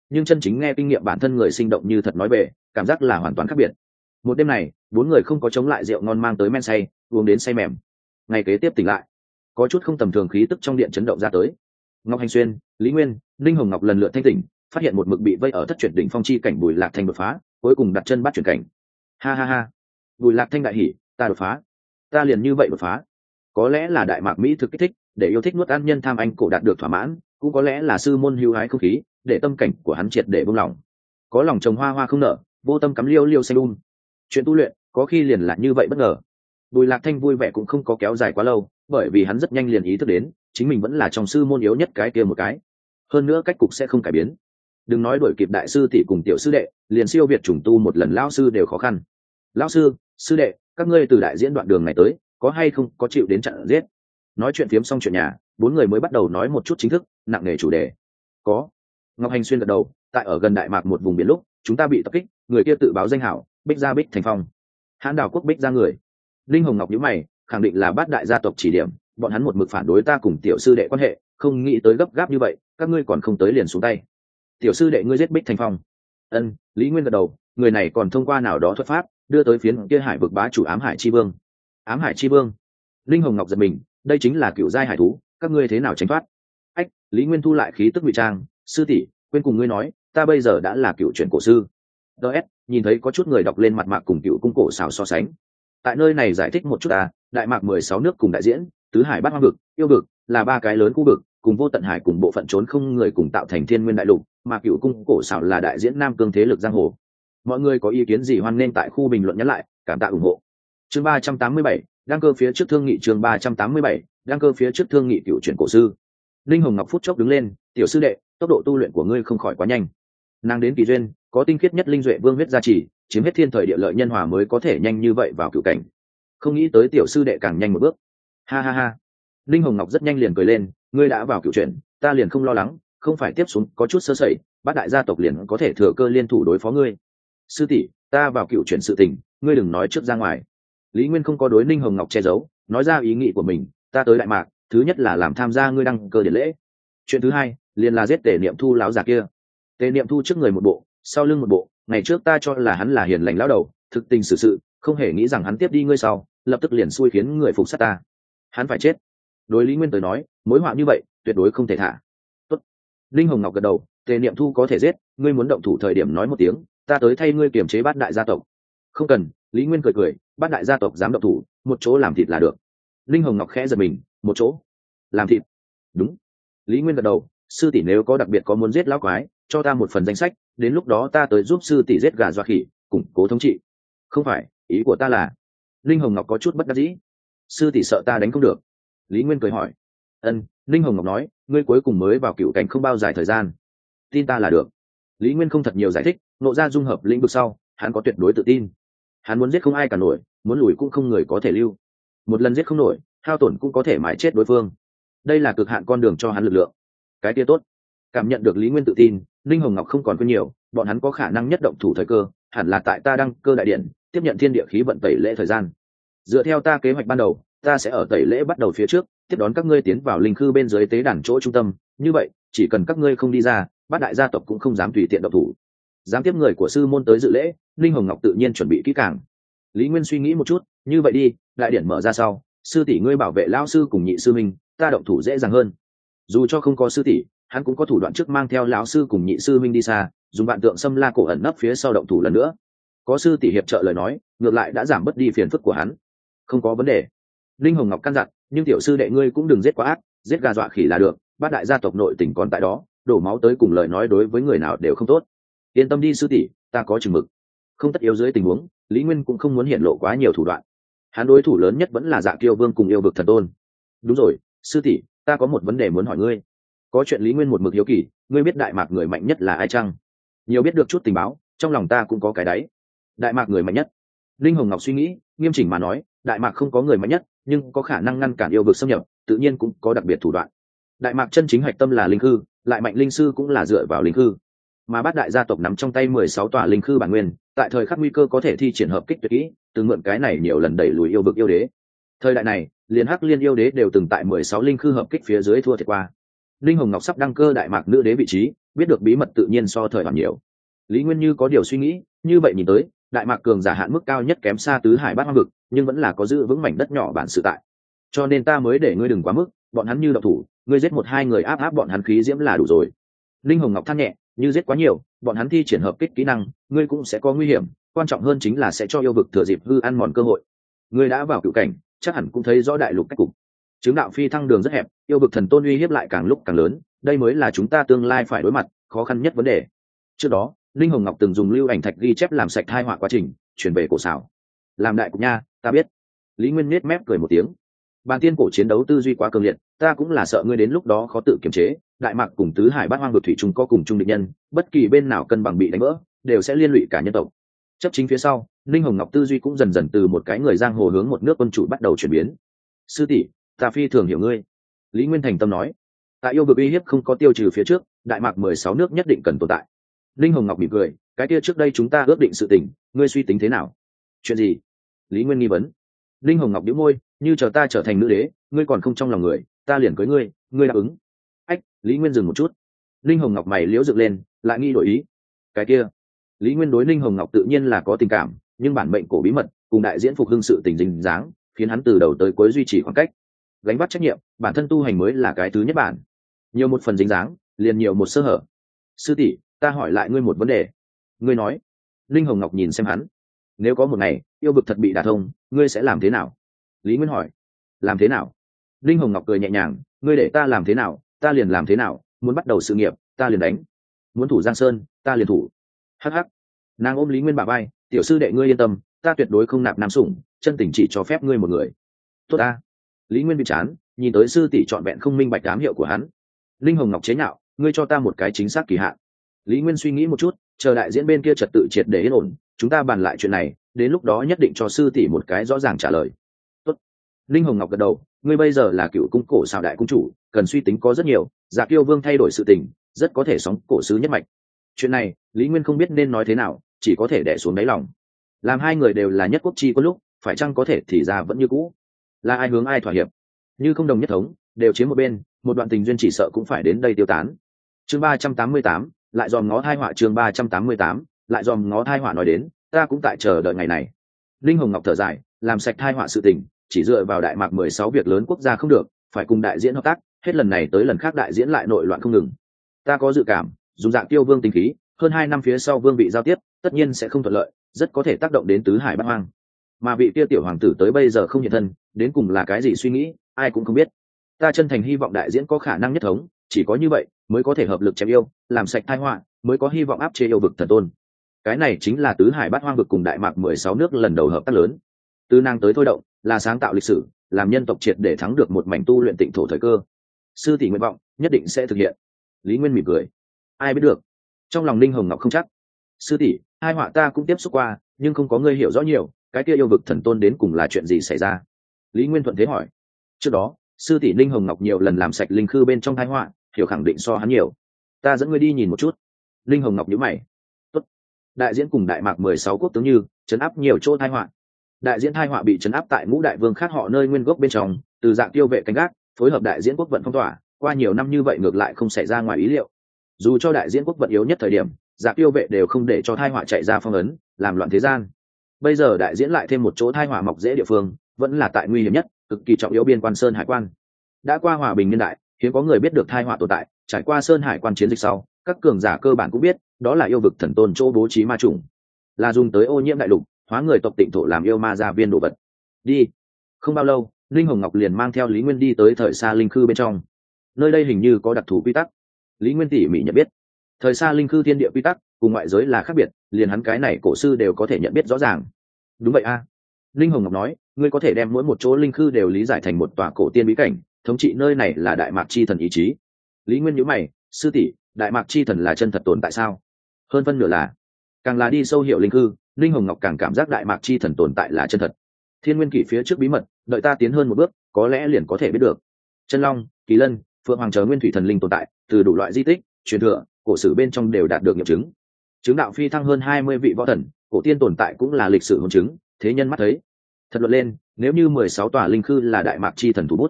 nhưng chân chính nghe kinh nghiệm bản thân người sinh động như thật nói về cảm giác là hoàn toàn khác biệt. Một đêm này bốn người không có chống lại rượu ngon mang tới men say, uống đến say mềm. Ngày kế tiếp tỉnh lại, có chút không tầm thường khí tức trong điện chấn động ra tới. Ngọc Hành Xuyên, Lý Nguyên, Linh Hồng Ngọc lần lượt thanh tỉnh, phát hiện một mực bị vây ở thất chuyển đỉnh phong chi cảnh Bùi Lạc Thanh đột phá, cuối cùng đặt chân bắt chuyển cảnh. Ha ha ha, Bùi Lạc Thanh đại hỉ, ta đột phá, ta liền như vậy đột phá. Có lẽ là đại mạc mỹ thực kích thích, để yêu thích nuốt ăn nhân tham anh cổ đạt được thỏa mãn, cũng có lẽ là sư môn hưu hái không khí, để tâm cảnh của hắn triệt để buông lỏng. Có lòng trồng hoa hoa không nở, vô tâm cắm liêu liêu xanh um. Chuyện tu luyện có khi liền là như vậy bất ngờ. Bùi Lạc Thanh vui vẻ cũng không có kéo dài quá lâu, bởi vì hắn rất nhanh liền ý thức đến chính mình vẫn là trong sư môn yếu nhất cái kia một cái, hơn nữa cách cục sẽ không cải biến. Đừng nói đuổi kịp đại sư tỷ cùng tiểu sư đệ, liền siêu việt trùng tu một lần lão sư đều khó khăn. Lão sư, sư đệ, các ngươi từ đại diễn đoạn đường này tới, có hay không có chịu đến trận giết? Nói chuyện phiếm xong chuyện nhà, bốn người mới bắt đầu nói một chút chính thức, nặng nề chủ đề. Có. Ngọc Hành Xuyên gật đầu, tại ở gần đại mạc một vùng biển lúc, chúng ta bị tập kích, người kia tự báo danh hảo, Bích Gia Bích Thành Phong. Hán đảo quốc Bích Gia người. Linh Hồng Ngọc nhíu mày, khẳng định là bát đại gia tộc chỉ điểm, bọn hắn một mực phản đối ta cùng tiểu sư đệ quan hệ, không nghĩ tới gấp gáp như vậy, các ngươi còn không tới liền xuống tay. Tiểu sư đệ ngươi giết Bích Thành Phong? Ân, Lý Nguyên gật đầu, người này còn thông qua nào đó thuật pháp, đưa tới phiến kia hải vực bá chủ Ám Hải Chi Vương. Ám Hải Chi Vương? Linh Hồng Ngọc giật mình, đây chính là cựu giai hải thú, các ngươi thế nào tránh thoát? Ách, Lý Nguyên thu lại khí tức ngụy trang, sư tỷ, quên cùng ngươi nói, ta bây giờ đã là cựu truyền cổ sư. ds nhìn thấy có chút người đọc lên mặt mạc cùng cựu cung cổ xào so sánh. Tại nơi này giải thích một chút à, đại mạc mười sáu nước cùng đại diễn, tứ hải bát hoang vực, yêu vực, là ba cái lớn khu vực, cùng vô tận hải cùng bộ phận trốn không người cùng tạo thành thiên nguyên đại lục, mà cựu cung cổ xảo là đại diễn nam cương thế lực giang hồ. Mọi người có ý kiến gì hoan nghênh tại khu bình luận nhắn lại, cảm tạ ủng hộ. Chương ba trăm tám mươi bảy, đăng cơ phía trước thương nghị. Chương ba trăm tám mươi bảy, đăng cơ phía trước thương nghị cựu truyền cổ sư. Linh Hồng Ngọc phút chốc đứng lên, tiểu sư đệ, tốc độ tu luyện của ngươi không khỏi quá nhanh. Nàng đến kỳ duyên, có tinh khiết nhất linh duệ vương huyết gia trì, chiếm hết thiên thời địa lợi nhân hòa mới có thể nhanh như vậy vào cựu cảnh. Không nghĩ tới tiểu sư đệ càng nhanh một bước. Ha ha ha. Linh Hồng Ngọc rất nhanh liền cười lên, ngươi đã vào cựu truyền, ta liền không lo lắng, không phải tiếp xuống có chút sơ sẩy, bát đại gia tộc liền có thể thừa cơ liên thủ đối phó ngươi. Sư tỷ, ta vào cựu truyền sự tình, ngươi đừng nói trước ra ngoài. Lý Nguyên không có đối Linh Hồng Ngọc che giấu, nói ra ý nghĩ của mình, ta tới đại mạc, thứ nhất là làm tham gia ngươi đăng cơ điển lễ. Chuyện thứ hai, liền là giết Tề Niệm Thu lão già kia. Tề Niệm Thu trước người một bộ, sau lưng một bộ, ngày trước ta cho là hắn là hiền lành lão đầu, thực tình xử sự, không hề nghĩ rằng hắn tiếp đi ngươi sau, lập tức liền xui khiến người phục sát ta. Hắn phải chết. Đối Lý Nguyên tới nói, mối họa như vậy, tuyệt đối không thể thả. Tốt. Linh Hồng Ngọc gật đầu, Tề Niệm Thu có thể giết, ngươi muốn động thủ thời điểm nói một tiếng, ta tới thay ngươi kiềm chế bát đại gia tộc. Không cần. Lý Nguyên cười cười, bát đại gia tộc dám động thủ, một chỗ làm thịt là được. Linh Hồng Ngọc khẽ giật mình, một chỗ làm thịt? Đúng. Lý Nguyên gật đầu, sư tỷ nếu có đặc biệt có muốn giết lão quái, cho ta một phần danh sách, đến lúc đó ta tới giúp sư tỷ giết gà dọa khỉ, củng cố thống trị. Không phải, ý của ta là. Linh Hồng Ngọc có chút bất đắc dĩ. Sư tỷ sợ ta đánh không được. Lý Nguyên cười hỏi. Ân. Linh Hồng Ngọc nói, ngươi cuối cùng mới vào cựu cảnh không bao dài thời gian, tin ta là được. Lý Nguyên không thật nhiều giải thích, nộ ra dung hợp lĩnh vực sau, hắn có tuyệt đối tự tin. Hắn muốn giết không ai cả nổi, muốn lùi cũng không người có thể lưu. Một lần giết không nổi, hao tổn cũng có thể mãi chết đối phương. Đây là cực hạn con đường cho hắn lực lượng. Cái kia tốt. Cảm nhận được Lý Nguyên tự tin, Linh Hồng Ngọc không còn quên nhiều, bọn hắn có khả năng nhất động thủ thời cơ, hẳn là tại ta đăng cơ đại điện, tiếp nhận thiên địa khí vận tẩy lễ thời gian. Dựa theo ta kế hoạch ban đầu, ta sẽ ở tẩy lễ bắt đầu phía trước, tiếp đón các ngươi tiến vào linh khư bên dưới tế đàn chỗ trung tâm, như vậy, chỉ cần các ngươi không đi ra, bát đại gia tộc cũng không dám tùy tiện động thủ. Dám tiếp người của sư môn tới dự lễ, Linh Hồng Ngọc tự nhiên chuẩn bị kỹ càng. Lý Nguyên suy nghĩ một chút, như vậy đi, đại điện mở ra sau, sư tỷ ngươi bảo vệ lão sư cùng nhị sư minh, ta động thủ dễ dàng hơn. Dù cho không có sư tỷ, hắn cũng có thủ đoạn trước mang theo lão sư cùng nhị sư minh đi xa, dùng vạn tượng xâm la cổ ẩn nấp phía sau động thủ lần nữa. Có sư tỷ hiệp trợ lời nói, ngược lại đã giảm bớt đi phiền phức của hắn. Không có vấn đề. Linh Hồng Ngọc căn dặn, nhưng tiểu sư đệ ngươi cũng đừng giết quá ác, giết gà dọa khỉ là được, bát đại gia tộc nội tình còn tại đó, đổ máu tới cùng lời nói đối với người nào đều không tốt. Yên tâm đi sư tỷ, ta có chừng mực. Không tất yếu dưới tình huống, Lý Nguyên cũng không muốn hiện lộ quá nhiều thủ đoạn. Hắn đối thủ lớn nhất vẫn là Dạ Kiêu Vương cùng yêu vực thần tôn. Đúng rồi, sư tỷ, ta có một vấn đề muốn hỏi ngươi. Có chuyện Lý Nguyên một mực hiếu kỳ, ngươi biết đại mạc người mạnh nhất là ai chăng? Nhiều biết được chút tình báo, trong lòng ta cũng có cái đáy. Đại mạc người mạnh nhất? Linh Hồng Ngọc suy nghĩ, nghiêm chỉnh mà nói, đại mạc không có người mạnh nhất, nhưng có khả năng ngăn cản yêu vực xâm nhập, tự nhiên cũng có đặc biệt thủ đoạn. Đại mạc chân chính hạch tâm là linh khư, lại mạnh linh sư cũng là dựa vào linh khư. Mà bát đại gia tộc nắm trong tay mười sáu tòa linh khư bản nguyên, tại thời khắc nguy cơ có thể thi triển hợp kích tuyệt kỹ, từng mượn cái này nhiều lần đẩy lùi yêu vực yêu đế. Thời đại này, liền Hắc Liên yêu đế đều từng tại mười sáu linh khư hợp kích phía dưới thua thiệt qua. Linh Hồng Ngọc sắp đăng cơ đại mạc nữ đế vị trí, biết được bí mật tự nhiên so thời hoàn nhiều. Lý Nguyên như có điều suy nghĩ, như vậy nhìn tới đại mạc cường giả hạn mức cao nhất kém xa tứ hải bát hoang vực, nhưng vẫn là có giữ vững mảnh đất nhỏ bản sự tại, cho nên ta mới để ngươi đừng quá mức. Bọn hắn như đậu thủ, ngươi giết một hai người áp áp bọn hắn khí diễm là đủ rồi. Linh Hồng Ngọc than nhẹ, như giết quá nhiều bọn hắn thi triển hợp kích kỹ năng, ngươi cũng sẽ có nguy hiểm, quan trọng hơn chính là sẽ cho yêu vực thừa dịp hư ăn mòn cơ hội. Ngươi đã vào cựu cảnh, chắc hẳn cũng thấy rõ đại lục cách cục, chứng đạo phi thăng đường rất hẹp, yêu vực thần tôn uy hiếp lại càng lúc càng lớn, đây mới là chúng ta tương lai phải đối mặt khó khăn nhất vấn đề. Trước đó Linh Hồng Ngọc từng dùng lưu ảnh thạch ghi chép làm sạch thai họa quá trình, chuyển về cổ xảo. Làm đại cục nha, ta biết. Lý Nguyên nết mép cười một tiếng. Bàn tiên cổ chiến đấu tư duy quá cường liệt, ta cũng là sợ ngươi đến lúc đó khó tự kiềm chế. Đại mạc cùng tứ hải bát hoang vực thủy chung có cùng chung địch nhân, bất kỳ bên nào cân bằng bị đánh vỡ, đều sẽ liên lụy cả nhân tộc. Chấp chính phía sau, Linh Hồng Ngọc tư duy cũng dần dần từ một cái người giang hồ hướng một nước quân chủ bắt đầu chuyển biến. Sư tỷ, ta phi thường hiểu ngươi. Lý Nguyên thành tâm nói. Tại yêu vực uy hiếp không có tiêu trừ phía trước, đại mạc mười sáu nước nhất định cần tồn tại. Linh Hồng Ngọc mỉm cười, cái kia trước đây chúng ta ước định sự tình, ngươi suy tính thế nào? Chuyện gì? Lý Nguyên nghi vấn. Linh Hồng Ngọc nhíu môi, như chờ ta trở thành nữ đế, ngươi còn không trong lòng người, ta liền cưới ngươi, ngươi đáp ứng. Ách, Lý Nguyên dừng một chút. Linh Hồng Ngọc mày liễu dựng lên, lại nghi đổi ý. Cái kia, Lý Nguyên đối Linh Hồng Ngọc tự nhiên là có tình cảm, nhưng bản mệnh cổ bí mật cùng đại diễn phục hưng sự tình dính dáng, khiến hắn từ đầu tới cuối duy trì khoảng cách. Gánh vác trách nhiệm, bản thân tu hành mới là cái thứ nhất bản. Nhiều một phần dính dáng, liền nhiều một sơ hở. Sư tỷ, ta hỏi lại ngươi một vấn đề. Ngươi nói. Linh Hồng Ngọc nhìn xem hắn. Nếu có một ngày yêu vực thật bị đả thông, ngươi sẽ làm thế nào? Lý Nguyên hỏi. Làm thế nào? Linh Hồng Ngọc cười nhẹ nhàng, ngươi để ta làm thế nào, ta liền làm thế nào, muốn bắt đầu sự nghiệp, ta liền đánh. Muốn thủ Giang Sơn, ta liền thủ. Hắc hắc. Nàng ôm Lý Nguyên bả vai, tiểu sư đệ ngươi yên tâm, ta tuyệt đối không nạp nam sủng, chân tình chỉ cho phép ngươi một người. Tốt ta. Lý Nguyên bị chán, nhìn tới sư tỷ trọn vẹn không minh bạch ám hiệu của hắn. Linh Hồng Ngọc chế nhạo, ngươi cho ta một cái chính xác kỳ hạn. Lý Nguyên suy nghĩ một chút, chờ đại diễn bên kia trật tự triệt để yên ổn, chúng ta bàn lại chuyện này, đến lúc đó nhất định cho sư tỷ một cái rõ ràng trả lời. Tốt. Linh Hồng Ngọc gật đầu, ngươi bây giờ là cựu cung cổ xào đại cung chủ, cần suy tính có rất nhiều, Dạ Kiêu Vương thay đổi sự tình, rất có thể sóng cổ sứ nhất mạch. Chuyện này, Lý Nguyên không biết nên nói thế nào, chỉ có thể đè xuống đáy lòng. Làm hai người đều là nhất quốc chi có lúc, phải chăng có thể thì ra vẫn như cũ. Là ai hướng ai thỏa hiệp, như không đồng nhất thống, đều chiếm một bên, một đoạn tình duyên chỉ sợ cũng phải đến đây tiêu tán. Chương ba trăm tám mươi tám, lại dòm ngó thai họa. Chương ba trăm tám mươi tám, lại dòm ngó thai họa nói đến, ta cũng tại chờ đợi ngày này. Linh Hồng Ngọc thở dài, làm sạch thai họa sự tình, chỉ dựa vào đại mạc mười sáu việc lớn quốc gia không được, phải cùng đại diễn hợp tác, hết lần này tới lần khác đại diễn lại nội loạn không ngừng. Ta có dự cảm, dùng dạng Tiêu Vương tình khí, hơn hai năm phía sau vương vị giao tiếp, tất nhiên sẽ không thuận lợi, rất có thể tác động đến tứ hải bát hoang. Mà vị kia tiểu hoàng tử tới bây giờ không hiện thân, đến cùng là cái gì suy nghĩ, ai cũng không biết. Ta chân thành hy vọng đại diễn có khả năng nhất thống, chỉ có như vậy mới có thể hợp lực chém yêu, làm sạch tai họa, mới có hy vọng áp chế yêu vực thần tôn. Cái này chính là tứ hải bát hoang vực cùng đại mạc mười sáu nước lần đầu hợp tác lớn. Từ nàng tới thôi động, là sáng tạo lịch sử, làm nhân tộc triệt để thắng được một mảnh tu luyện tịnh thổ thời cơ. Sư tỷ nguyện vọng nhất định sẽ thực hiện. Lý Nguyên mỉm cười. Ai biết được. Trong lòng Linh Hồng Ngọc không chắc. Sư tỷ, hai họa ta cũng tiếp xúc qua, nhưng không có người hiểu rõ nhiều, cái kia yêu vực thần tôn đến cùng là chuyện gì xảy ra. Lý Nguyên thuận thế hỏi. Trước đó sư tỷ Linh Hồng Ngọc nhiều lần làm sạch linh khư bên trong tai họa, hiểu khẳng định so hắn nhiều. Ta dẫn ngươi đi nhìn một chút. Linh Hồng Ngọc nhíu mày. Tốt. Đại diễn cùng đại mạc mười sáu quốc tướng như chấn áp nhiều chỗ tai họa. Đại diễn tai họa bị chấn áp tại ngũ đại vương khác họ nơi nguyên gốc bên trong, từ dạng tiêu vệ canh gác, phối hợp đại diễn quốc vận phong tỏa, qua nhiều năm như vậy ngược lại không xảy ra ngoài ý liệu. Dù cho đại diễn quốc vận yếu nhất thời điểm, dạng tiêu vệ đều không để cho tai họa chạy ra phong ấn, làm loạn thế gian. Bây giờ đại diễn lại thêm một chỗ tai họa mọc dễ địa phương, vẫn là tại nguy hiểm nhất, cực kỳ trọng yếu biên quan sơn hải quan. Đã qua hòa bình niên đại, hiếm có người biết được tai họa tồn tại, trải qua sơn hải quan chiến dịch sau, các cường giả cơ bản cũng biết, đó là yêu vực thần tôn chỗ bố trí ma trùng, là dùng tới ô nhiễm đại lục, hóa người tộc tịnh thổ làm yêu ma gia viên đồ vật. Đi. Không bao lâu, Linh Hồng Ngọc liền mang theo Lý Nguyên đi tới thời xa linh khư bên trong. Nơi đây hình như có đặc thù quy tắc. Lý Nguyên tỉ mỉ nhận biết, thời xa linh khư thiên địa quy tắc cùng ngoại giới là khác biệt, liền hắn cái này cổ sư đều có thể nhận biết rõ ràng. Đúng vậy a. À. Linh Hồng Ngọc nói, ngươi có thể đem mỗi một chỗ linh khư đều lý giải thành một tòa cổ tiên bí cảnh, thống trị nơi này là đại mạc chi thần ý chí. Lý Nguyên nhíu mày, sư tỷ, đại mạc chi thần là chân thật tồn tại sao? Hơn phân nửa là. Càng là đi sâu hiểu linh khư, Linh Hồng Ngọc càng cảm giác đại mạc chi thần tồn tại là chân thật. Thiên nguyên kỷ phía trước bí mật, đợi ta tiến hơn một bước, có lẽ liền có thể biết được. Chân long, kỳ lân, phượng hoàng chờ nguyên thủy thần linh tồn tại, từ đủ loại di tích, truyền thừa, cổ sử bên trong đều đạt được nghiệm chứng. Chứng đạo phi thăng hơn hai mươi vị võ thần, cổ tiên tồn tại cũng là lịch sử hôn chứng, thế nhân mắt thấy. Thật luận lên, nếu như mười sáu tòa linh khư là đại mạc chi thần thủ bút,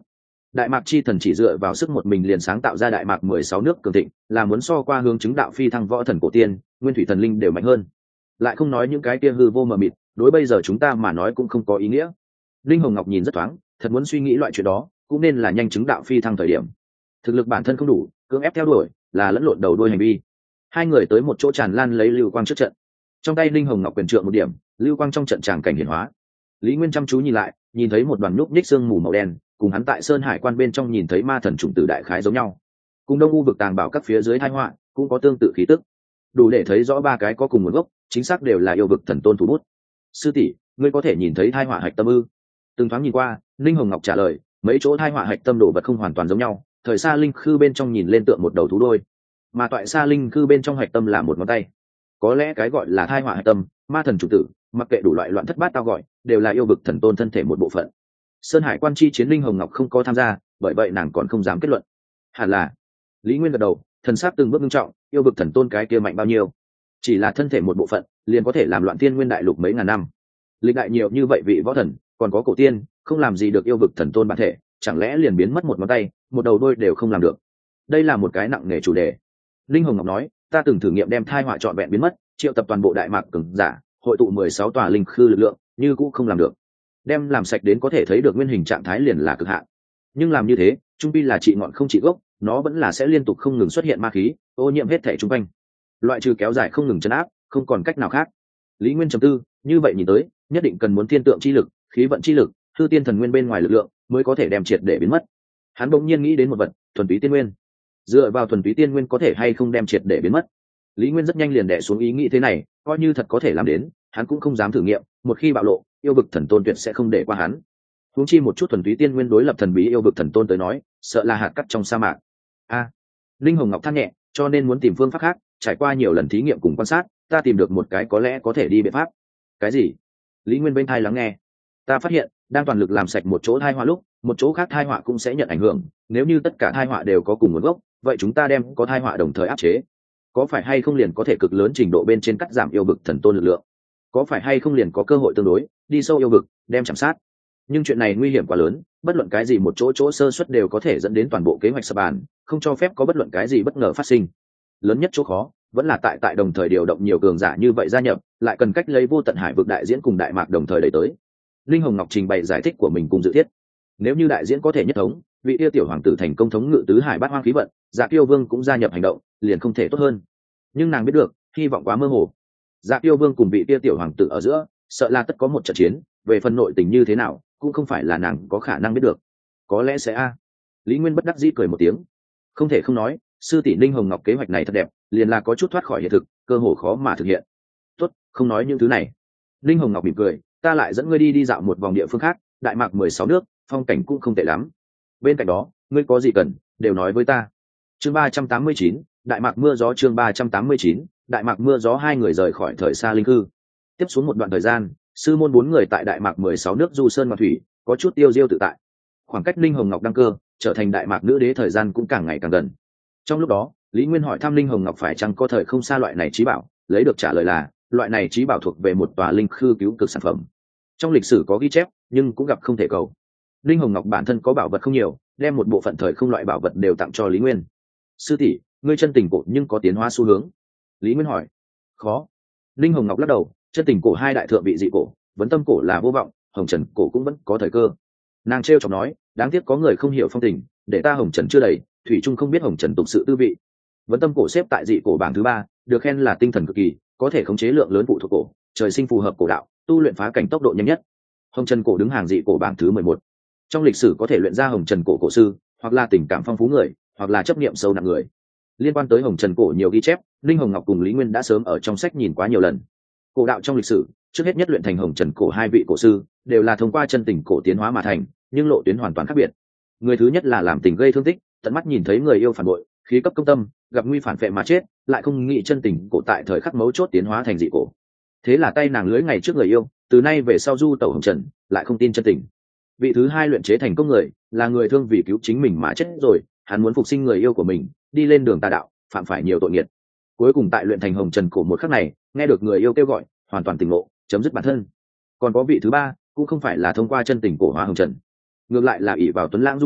Đại mạc chi thần chỉ dựa vào sức một mình liền sáng tạo ra đại mạc mười sáu nước cường thịnh, là muốn so qua hướng chứng đạo phi thăng võ thần cổ tiên, nguyên thủy thần linh đều mạnh hơn. Lại không nói những cái kia hư vô mờ mịt, đối bây giờ chúng ta mà nói cũng không có ý nghĩa. Linh Hồng Ngọc nhìn rất thoáng, thật muốn suy nghĩ loại chuyện đó, cũng nên là nhanh chứng đạo phi thăng thời điểm. Thực lực bản thân không đủ, cưỡng ép theo đuổi, là lẫn lộn đầu đuôi hành vi. Hai người tới một chỗ tràn lan lấy lưu quang trước trận. Trong tay Linh Hồng Ngọc quyền trượng một điểm, lưu quang trong trận tràng cảnh hiển hóa. Lý Nguyên chăm chú nhìn lại, nhìn thấy một đoàn núp nhích xương mù màu đen, cùng hắn tại Sơn Hải Quan bên trong nhìn thấy ma thần chủng tử đại khái giống nhau. Cùng Đông U vực tàng bảo các phía dưới tai họa, cũng có tương tự khí tức. Đủ để thấy rõ ba cái có cùng nguồn gốc, chính xác đều là yêu vực thần tôn thủ bút. Sư tỷ, ngươi có thể nhìn thấy tai họa hạch tâm ư? Từng thoáng nhìn qua, Linh Hồng Ngọc trả lời, mấy chỗ tai họa hạch tâm đồ vật không hoàn toàn giống nhau, thời xa linh khư bên trong nhìn lên tượng một đầu thú đôi, mà toại xa linh khư bên trong hạch tâm là một ngón tay. Có lẽ cái gọi là tai họa hạch tâm, ma thần chủ tử, mặc kệ đủ loại loạn thất bát tao gọi, đều là yêu vực thần tôn thân thể một bộ phận. Sơn Hải Quan chi chiến Linh Hồng Ngọc không có tham gia, bởi vậy nàng còn không dám kết luận. Hẳn là. Lý Nguyên gật đầu, thần sắc từng bước nghiêm trọng, yêu vực thần tôn cái kia mạnh bao nhiêu? Chỉ là thân thể một bộ phận, liền có thể làm loạn thiên nguyên đại lục mấy ngàn năm. Lịch đại nhiều như vậy vị võ thần, còn có cổ tiên, không làm gì được yêu vực thần tôn bản thể, chẳng lẽ liền biến mất một ngón tay, một đầu đôi đều không làm được? Đây là một cái nặng nề chủ đề. Linh Hồng Ngọc nói, ta từng thử nghiệm đem thai họa trọn vẹn biến mất, triệu tập toàn bộ đại mạc cường giả, hội tụ mười sáu tòa linh khư lực lượng, như cũng không làm được. Đem làm sạch đến có thể thấy được nguyên hình trạng thái liền là cực hạn. Nhưng làm như thế, trung pi là trị ngọn không trị gốc, nó vẫn là sẽ liên tục không ngừng xuất hiện ma khí, ô nhiễm hết thể trung quanh. Loại trừ kéo dài không ngừng chấn áp, không còn cách nào khác. Lý Nguyên trầm tư, như vậy nhìn tới, nhất định cần muốn thiên tượng chi lực, khí vận chi lực, hư tiên thần nguyên bên ngoài lực lượng, mới có thể đem triệt để biến mất. Hắn bỗng nhiên nghĩ đến một vật, thuần túy tiên nguyên. Dựa vào thuần túy tiên nguyên có thể hay không đem triệt để biến mất? Lý Nguyên rất nhanh liền đè xuống ý nghĩ thế này, coi như thật có thể làm đến, hắn cũng không dám thử nghiệm, một khi bạo lộ, yêu vực thần tôn tuyệt sẽ không để qua hắn. Huống chi một chút thuần túy tiên nguyên đối lập thần bí yêu vực thần tôn tới nói, sợ là hạt cát trong sa mạc. A, Linh Hồng Ngọc than nhẹ, cho nên muốn tìm phương pháp khác, trải qua nhiều lần thí nghiệm cùng quan sát, ta tìm được một cái có lẽ có thể đi biện pháp. Cái gì? Lý Nguyên bên tai lắng nghe. Ta phát hiện, đang toàn lực làm sạch một chỗ tai họa lúc, một chỗ khác tai họa cũng sẽ nhận ảnh hưởng, nếu như tất cả tai họa đều có cùng nguồn gốc, vậy chúng ta đem có tai họa đồng thời áp chế. Có phải hay không liền có thể cực lớn trình độ bên trên cắt giảm yêu vực thần tôn lực lượng? Có phải hay không liền có cơ hội tương đối đi sâu yêu vực, đem chạm sát? Nhưng chuyện này nguy hiểm quá lớn, bất luận cái gì một chỗ chỗ sơ suất đều có thể dẫn đến toàn bộ kế hoạch sập bàn, không cho phép có bất luận cái gì bất ngờ phát sinh. Lớn nhất chỗ khó vẫn là tại tại đồng thời điều động nhiều cường giả như vậy gia nhập, lại cần cách lấy vô tận hải vực đại diễn cùng đại mạc đồng thời đẩy tới. Linh Hồng Ngọc trình bày giải thích của mình cùng dự thiết. Nếu như đại diễn có thể nhất thống, vị yêu tiểu hoàng tử thành công thống ngự tứ hải bát hoang khí vận, Dạ Kiêu Vương cũng gia nhập hành động, liền không thể tốt hơn. Nhưng nàng biết được, hy vọng quá mơ hồ. Dạ Kiêu Vương cùng vị kia tiểu hoàng tử ở giữa, sợ là tất có một trận chiến, về phần nội tình như thế nào, cũng không phải là nàng có khả năng biết được. Có lẽ sẽ a. Lý Nguyên bất đắc dĩ cười một tiếng. Không thể không nói, sư tỷ Linh Hồng Ngọc kế hoạch này thật đẹp, liền là có chút thoát khỏi hiện thực, cơ hồ khó mà thực hiện. Tốt, không nói những thứ này. Linh Hồng Ngọc mỉm cười, ta lại dẫn ngươi đi đi dạo một vòng địa phương khác, đại mạc mười sáu nước, phong cảnh cũng không tệ lắm. Bên cạnh đó, ngươi có gì cần, đều nói với ta. Chương ba trăm tám mươi chín, đại mạc mưa gió. Chương ba trăm tám mươi chín, đại mạc mưa gió. Hai người rời khỏi thời xa linh cư. Tiếp xuống một đoạn thời gian, sư môn bốn người tại đại mạc mười sáu nước du sơn ngoạn thủy, có chút tiêu diêu tự tại. Khoảng cách Linh Hồng Ngọc đăng cơ, trở thành đại mạc nữ đế thời gian cũng càng ngày càng gần. Trong lúc đó, Lý Nguyên hỏi thăm Linh Hồng Ngọc phải chăng có thời không xa loại này trí bảo, lấy được trả lời là loại này trí bảo thuộc về một tòa linh khư cứu cực sản phẩm. Trong lịch sử có ghi chép, nhưng cũng gặp không thể cầu. Linh Hồng Ngọc bản thân có bảo vật không nhiều, đem một bộ phận thời không loại bảo vật đều tặng cho Lý Nguyên. Sư tỷ, ngươi chân tình cổ nhưng có tiến hóa xu hướng? Lý Nguyên hỏi. Khó. Linh Hồng Ngọc lắc đầu, chân tình cổ hai đại thượng vị dị cổ, vấn tâm cổ là vô vọng, hồng trần cổ cũng vẫn có thời cơ. Nàng trêu chọc nói, đáng tiếc có người không hiểu phong tình, để ta hồng trần chưa đầy, thủy trung không biết hồng trần tục sự tư vị. Vấn tâm cổ xếp tại dị cổ bảng thứ ba, được khen là tinh thần cực kỳ, có thể khống chế lượng lớn phụ thuộc cổ, trời sinh phù hợp cổ đạo, tu luyện phá cảnh tốc độ nhanh nhất. Hồng trần cổ đứng hàng dị cổ bảng thứ mười một. Trong lịch sử có thể luyện ra hồng trần cổ cổ sư, hoặc là tình cảm phong phú người, hoặc là chấp niệm sâu nặng người. Liên quan tới hồng trần cổ nhiều ghi chép, Linh Hồng Ngọc cùng Lý Nguyên đã sớm ở trong sách nhìn quá nhiều lần. Cổ đạo trong lịch sử, trước hết nhất luyện thành hồng trần cổ hai vị cổ sư, đều là thông qua chân tình cổ tiến hóa mà thành, nhưng lộ tuyến hoàn toàn khác biệt. Người thứ nhất là làm tình gây thương tích, tận mắt nhìn thấy người yêu phản bội, khí cấp công tâm, gặp nguy phản phệ mà chết, lại không nghĩ chân tình cổ tại thời khắc mấu chốt tiến hóa thành dị cổ. Thế là tay nàng lưới ngày trước người yêu, từ nay về sau du tẩu hồng trần, lại không tin chân tình. Vị thứ hai luyện chế thành công người, là người thương vì cứu chính mình mà chết rồi, hắn muốn phục sinh người yêu của mình, đi lên đường tà đạo, phạm phải nhiều tội nghiệt. Cuối cùng tại luyện thành hồng trần cổ một khắc này, nghe được người yêu kêu gọi, hoàn toàn tỉnh ngộ, chấm dứt bản thân. Còn có vị thứ ba, cũng không phải là thông qua chân tình cổ hóa hồng trần, ngược lại là ỷ vào tuấn lãng dung mạo,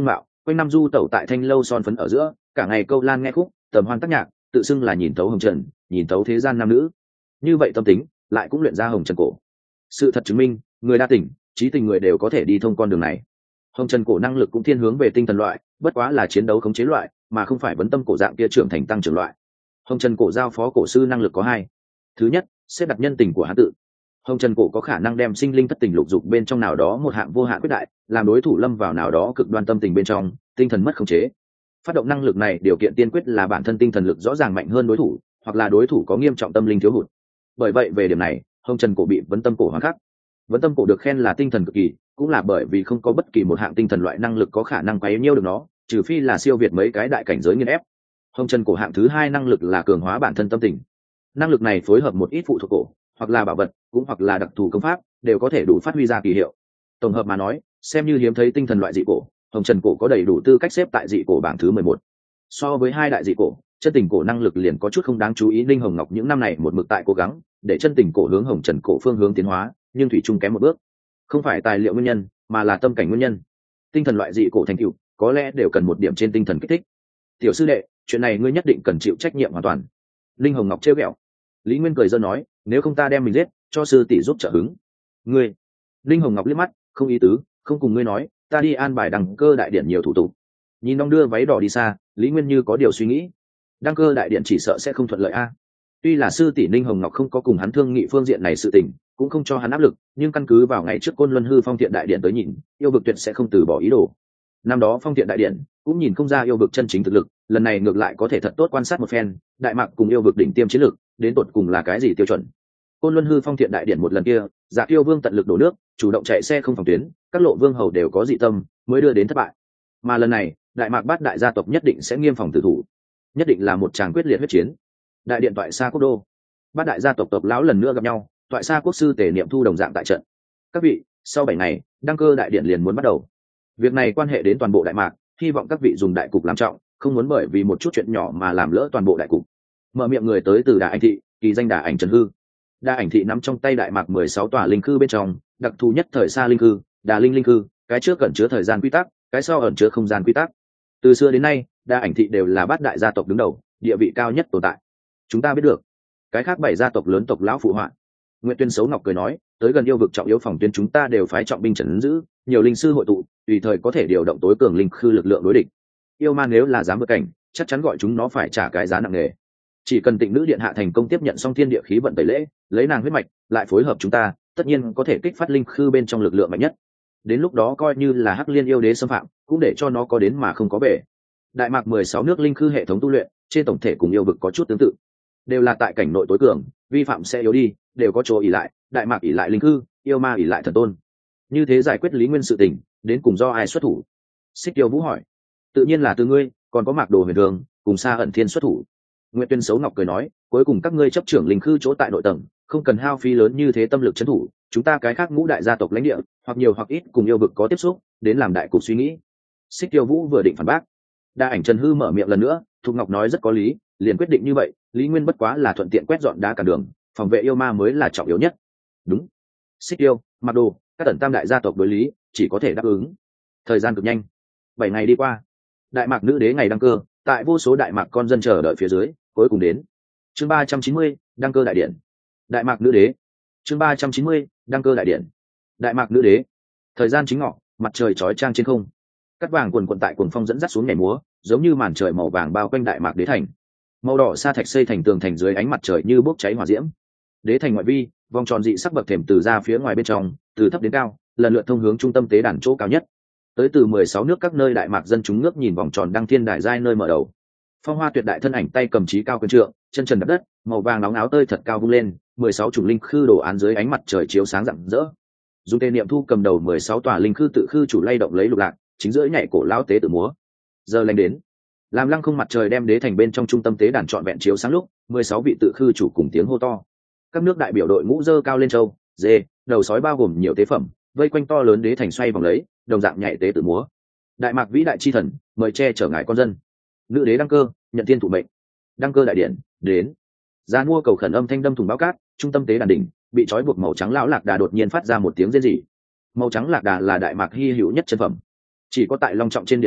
quanh năm du tẩu tại thanh lâu son phấn ở giữa, cả ngày câu lan nghe khúc, tầm hoan tác nhạc, tự xưng là nhìn thấu hồng trần, nhìn thấu thế gian nam nữ. Như vậy tâm tính lại cũng luyện ra hồng trần cổ. Sự thật chứng minh, người đa tình trí tình người đều có thể đi thông con đường này. Hồng trần cổ năng lực cũng thiên hướng về tinh thần loại, bất quá là chiến đấu khống chế loại, mà không phải vấn tâm cổ dạng kia trưởng thành tăng trưởng loại. Hồng trần cổ giao phó cổ sư năng lực có hai. Thứ nhất, xếp đặt nhân tình của hắn tự. Hồng trần cổ có khả năng đem sinh linh thất tình lục dục bên trong nào đó một hạng vô hạn quyết đại, làm đối thủ lâm vào nào đó cực đoan tâm tình bên trong, tinh thần mất khống chế. Phát động năng lực này điều kiện tiên quyết là bản thân tinh thần lực rõ ràng mạnh hơn đối thủ, hoặc là đối thủ có nghiêm trọng tâm linh thiếu hụt. Bởi vậy về điểm này, hồng trần cổ bị vấn tâm cổ hoàng khắc. Vấn tâm cổ được khen là tinh thần cực kỳ, cũng là bởi vì không có bất kỳ một hạng tinh thần loại năng lực có khả năng quấy nhiêu được nó, trừ phi là siêu việt mấy cái đại cảnh giới nghiên ép. Hồng trần cổ hạng thứ hai năng lực là cường hóa bản thân tâm tình. Năng lực này phối hợp một ít phụ thuộc cổ, hoặc là bảo vật, cũng hoặc là đặc thù công pháp, đều có thể đủ phát huy ra kỳ hiệu. Tổng hợp mà nói, xem như hiếm thấy tinh thần loại dị cổ, hồng trần cổ có đầy đủ tư cách xếp tại dị cổ bảng thứ mười một. So với hai đại dị cổ, chân tình cổ năng lực liền có chút không đáng chú ý. Linh Hồng Ngọc những năm này một mực tại cố gắng để chân tình cổ hướng hồng trần cổ phương hướng tiến hóa, nhưng thủy chung kém một bước. Không phải tài liệu nguyên nhân, mà là tâm cảnh nguyên nhân. Tinh thần loại dị cổ thành tựu có lẽ đều cần một điểm trên tinh thần kích thích. Tiểu sư đệ, chuyện này ngươi nhất định cần chịu trách nhiệm hoàn toàn. Linh Hồng Ngọc trêu ghẹo. Lý Nguyên cười giơ nói, nếu không ta đem mình giết, cho sư tỷ giúp trợ hứng. Ngươi. Linh Hồng Ngọc liếc mắt, không ý tứ, không cùng ngươi nói, ta đi an bài đăng cơ đại điện nhiều thủ tục. Nhìn đong đưa váy đỏ đi xa, Lý Nguyên như có điều suy nghĩ. Đăng cơ đại điện chỉ sợ sẽ không thuận lợi a. Tuy là sư tỷ Linh Hồng Ngọc không có cùng hắn thương nghị phương diện này sự tình, cũng không cho hắn áp lực, nhưng căn cứ vào ngày trước Côn Luân Hư Phong Thiện đại điện tới nhìn, yêu vực tuyệt sẽ không từ bỏ ý đồ. Năm đó Phong Thiện đại điện cũng nhìn không ra yêu vực chân chính thực lực, lần này ngược lại có thể thật tốt quan sát một phen, đại mạc cùng yêu vực đỉnh tiêm chiến lực, đến tột cùng là cái gì tiêu chuẩn. Côn Luân Hư Phong Thiện đại điện một lần kia, Dạ Kiêu Vương tận lực đổ nước, chủ động chạy xe không phòng tuyến, các lộ vương hầu đều có dị tâm, mới đưa đến thất bại. Mà lần này, đại mạc bát đại gia tộc nhất định sẽ nghiêm phòng tử thủ, nhất định là một tràng quyết liệt huyết chiến. Đại điện toại xa quốc đô, bát đại gia tộc tộc lão lần nữa gặp nhau, toại xa quốc sư Tề Niệm Thu đồng dạng tại trận. Các vị, sau bảy ngày, đăng cơ đại điện liền muốn bắt đầu. Việc này quan hệ đến toàn bộ đại mạc, hy vọng các vị dùng đại cục làm trọng, không muốn bởi vì một chút chuyện nhỏ mà làm lỡ toàn bộ đại cục. Mở miệng người tới từ Đà Ảnh thị, kỳ danh Đà Ảnh Trần Hư. Đà Ảnh thị nắm trong tay đại mạc mười sáu tòa linh cư bên trong, đặc thù nhất thời xa linh cư, Đà Linh linh cư, cái trước ẩn chứa thời gian quy tắc, cái sau ẩn chứa không gian quy tắc. Từ xưa đến nay, Đà Ảnh thị đều là bát đại gia tộc đứng đầu, địa vị cao nhất tồn tại. Chúng ta biết được, cái khác bảy gia tộc lớn tộc lão phụ họa. Nguyệt Tuyên Sấu Ngọc cười nói, tới gần yêu vực trọng yếu phòng tuyến chúng ta đều phái trọng binh trấn giữ, nhiều linh sư hội tụ, tùy thời có thể điều động tối cường linh khư lực lượng đối địch. Yêu ma nếu là dám vượt cảnh, chắc chắn gọi chúng nó phải trả cái giá nặng nề. Chỉ cần Tịnh Nữ điện hạ thành công tiếp nhận xong thiên địa khí vận tẩy lễ, lấy nàng huyết mạch, lại phối hợp chúng ta, tất nhiên có thể kích phát linh khư bên trong lực lượng mạnh nhất. Đến lúc đó coi như là Hắc Liên yêu đế xâm phạm, cũng để cho nó có đến mà không có về. Đại mạc mười sáu nước linh khư hệ thống tu luyện, trên tổng thể cùng yêu vực có chút tương tự, đều là tại cảnh nội tối cường, vi phạm sẽ yếu đi, đều có chỗ ỷ lại, đại mạc ỷ lại linh khư, yêu ma ỷ lại thần tôn. Như thế giải quyết Lý Nguyên sự tình, đến cùng do ai xuất thủ? Xích Tiêu Vũ hỏi. Tự nhiên là từ ngươi, còn có Mạc Đồ Huyền Đường cùng Sa Ẩn Thiên xuất thủ. Nguyệt Tuyên Sấu Ngọc cười nói, cuối cùng các ngươi chấp trưởng linh khư chỗ tại nội tầng, không cần hao phí lớn như thế tâm lực trấn thủ, chúng ta cái khác ngũ đại gia tộc lãnh địa, hoặc nhiều hoặc ít cùng yêu vực có tiếp xúc, đến làm đại cục suy nghĩ. Xích Tiêu Vũ vừa định phản bác, Đa Ảnh Trần Hư mở miệng lần nữa, Thục Ngọc nói rất có lý, liền quyết định như vậy, Lý Nguyên bất quá là thuận tiện quét dọn đá cả đường, phòng vệ yêu ma mới là trọng yếu nhất. Đúng. Xích Tiêu, Mạc Đồ, các tần tam đại gia tộc đối lý, chỉ có thể đáp ứng. Thời gian cực nhanh, bảy ngày đi qua, đại mạc nữ đế ngày đăng cơ, tại vô số đại mạc con dân chờ đợi phía dưới, cuối cùng đến. Chương ba trăm chín mươi, đăng cơ đại điện. Đại mạc nữ đế. Chương ba trăm chín mươi, đăng cơ đại điện. Đại mạc nữ đế. Thời gian chính ngọ, mặt trời chói chang trên không. Cắt vàng quần quần tại cuồng phong dẫn dắt xuống nhảy múa, giống như màn trời màu vàng bao quanh đại mạc đế thành. Màu đỏ sa thạch xây thành tường thành dưới ánh mặt trời như bốc cháy hỏa diễm. Đế thành ngoại vi, vòng tròn dị sắc bậc thềm từ ra phía ngoài bên trong, từ thấp đến cao, lần lượt thông hướng trung tâm tế đàn chỗ cao nhất. Tới từ mười sáu nước các nơi đại mạc dân chúng ngước nhìn vòng tròn đăng thiên đại giai nơi mở đầu. Phong hoa tuyệt đại thân ảnh tay cầm chí cao quyền trượng, chân trần đập đất, màu vàng nóng áo tơi thật cao vung lên, mười sáu chủng linh khư đồ án dưới ánh mặt trời chiếu sáng rạng rỡ. Dùng Tề Niệm Thu cầm đầu mười sáu tòa linh khư tự khư chủ lay động lấy lục lạc, chính giữa nhảy cổ lão tế tự múa. Giờ lành đến, làm lăng không mặt trời đem đế thành bên trong trung tâm tế đàn trọn vẹn chiếu sáng lúc, mười sáu vị tự khư chủ cùng tiếng hô to. Các nước đại biểu đội ngũ dơ cao lên châu, dê, đầu sói bao gồm nhiều tế phẩm, vây quanh to lớn đế thành xoay vòng lấy, đồng dạng nhảy tế tự múa. Đại mạc vĩ đại chi thần, mời che chở ngài con dân. Nữ đế đăng cơ, nhận thiên thủ mệnh. Đăng cơ đại điện đến. Gia mua cầu khẩn âm thanh đâm thùng báo cát, trung tâm tế đàn đỉnh bị trói buộc màu trắng lão lạc đà đột nhiên phát ra một tiếng rên rỉ. Màu trắng lạc đà là đại mạc hy hữu nhất chân phẩm, chỉ có tại long trọng trên điện lễ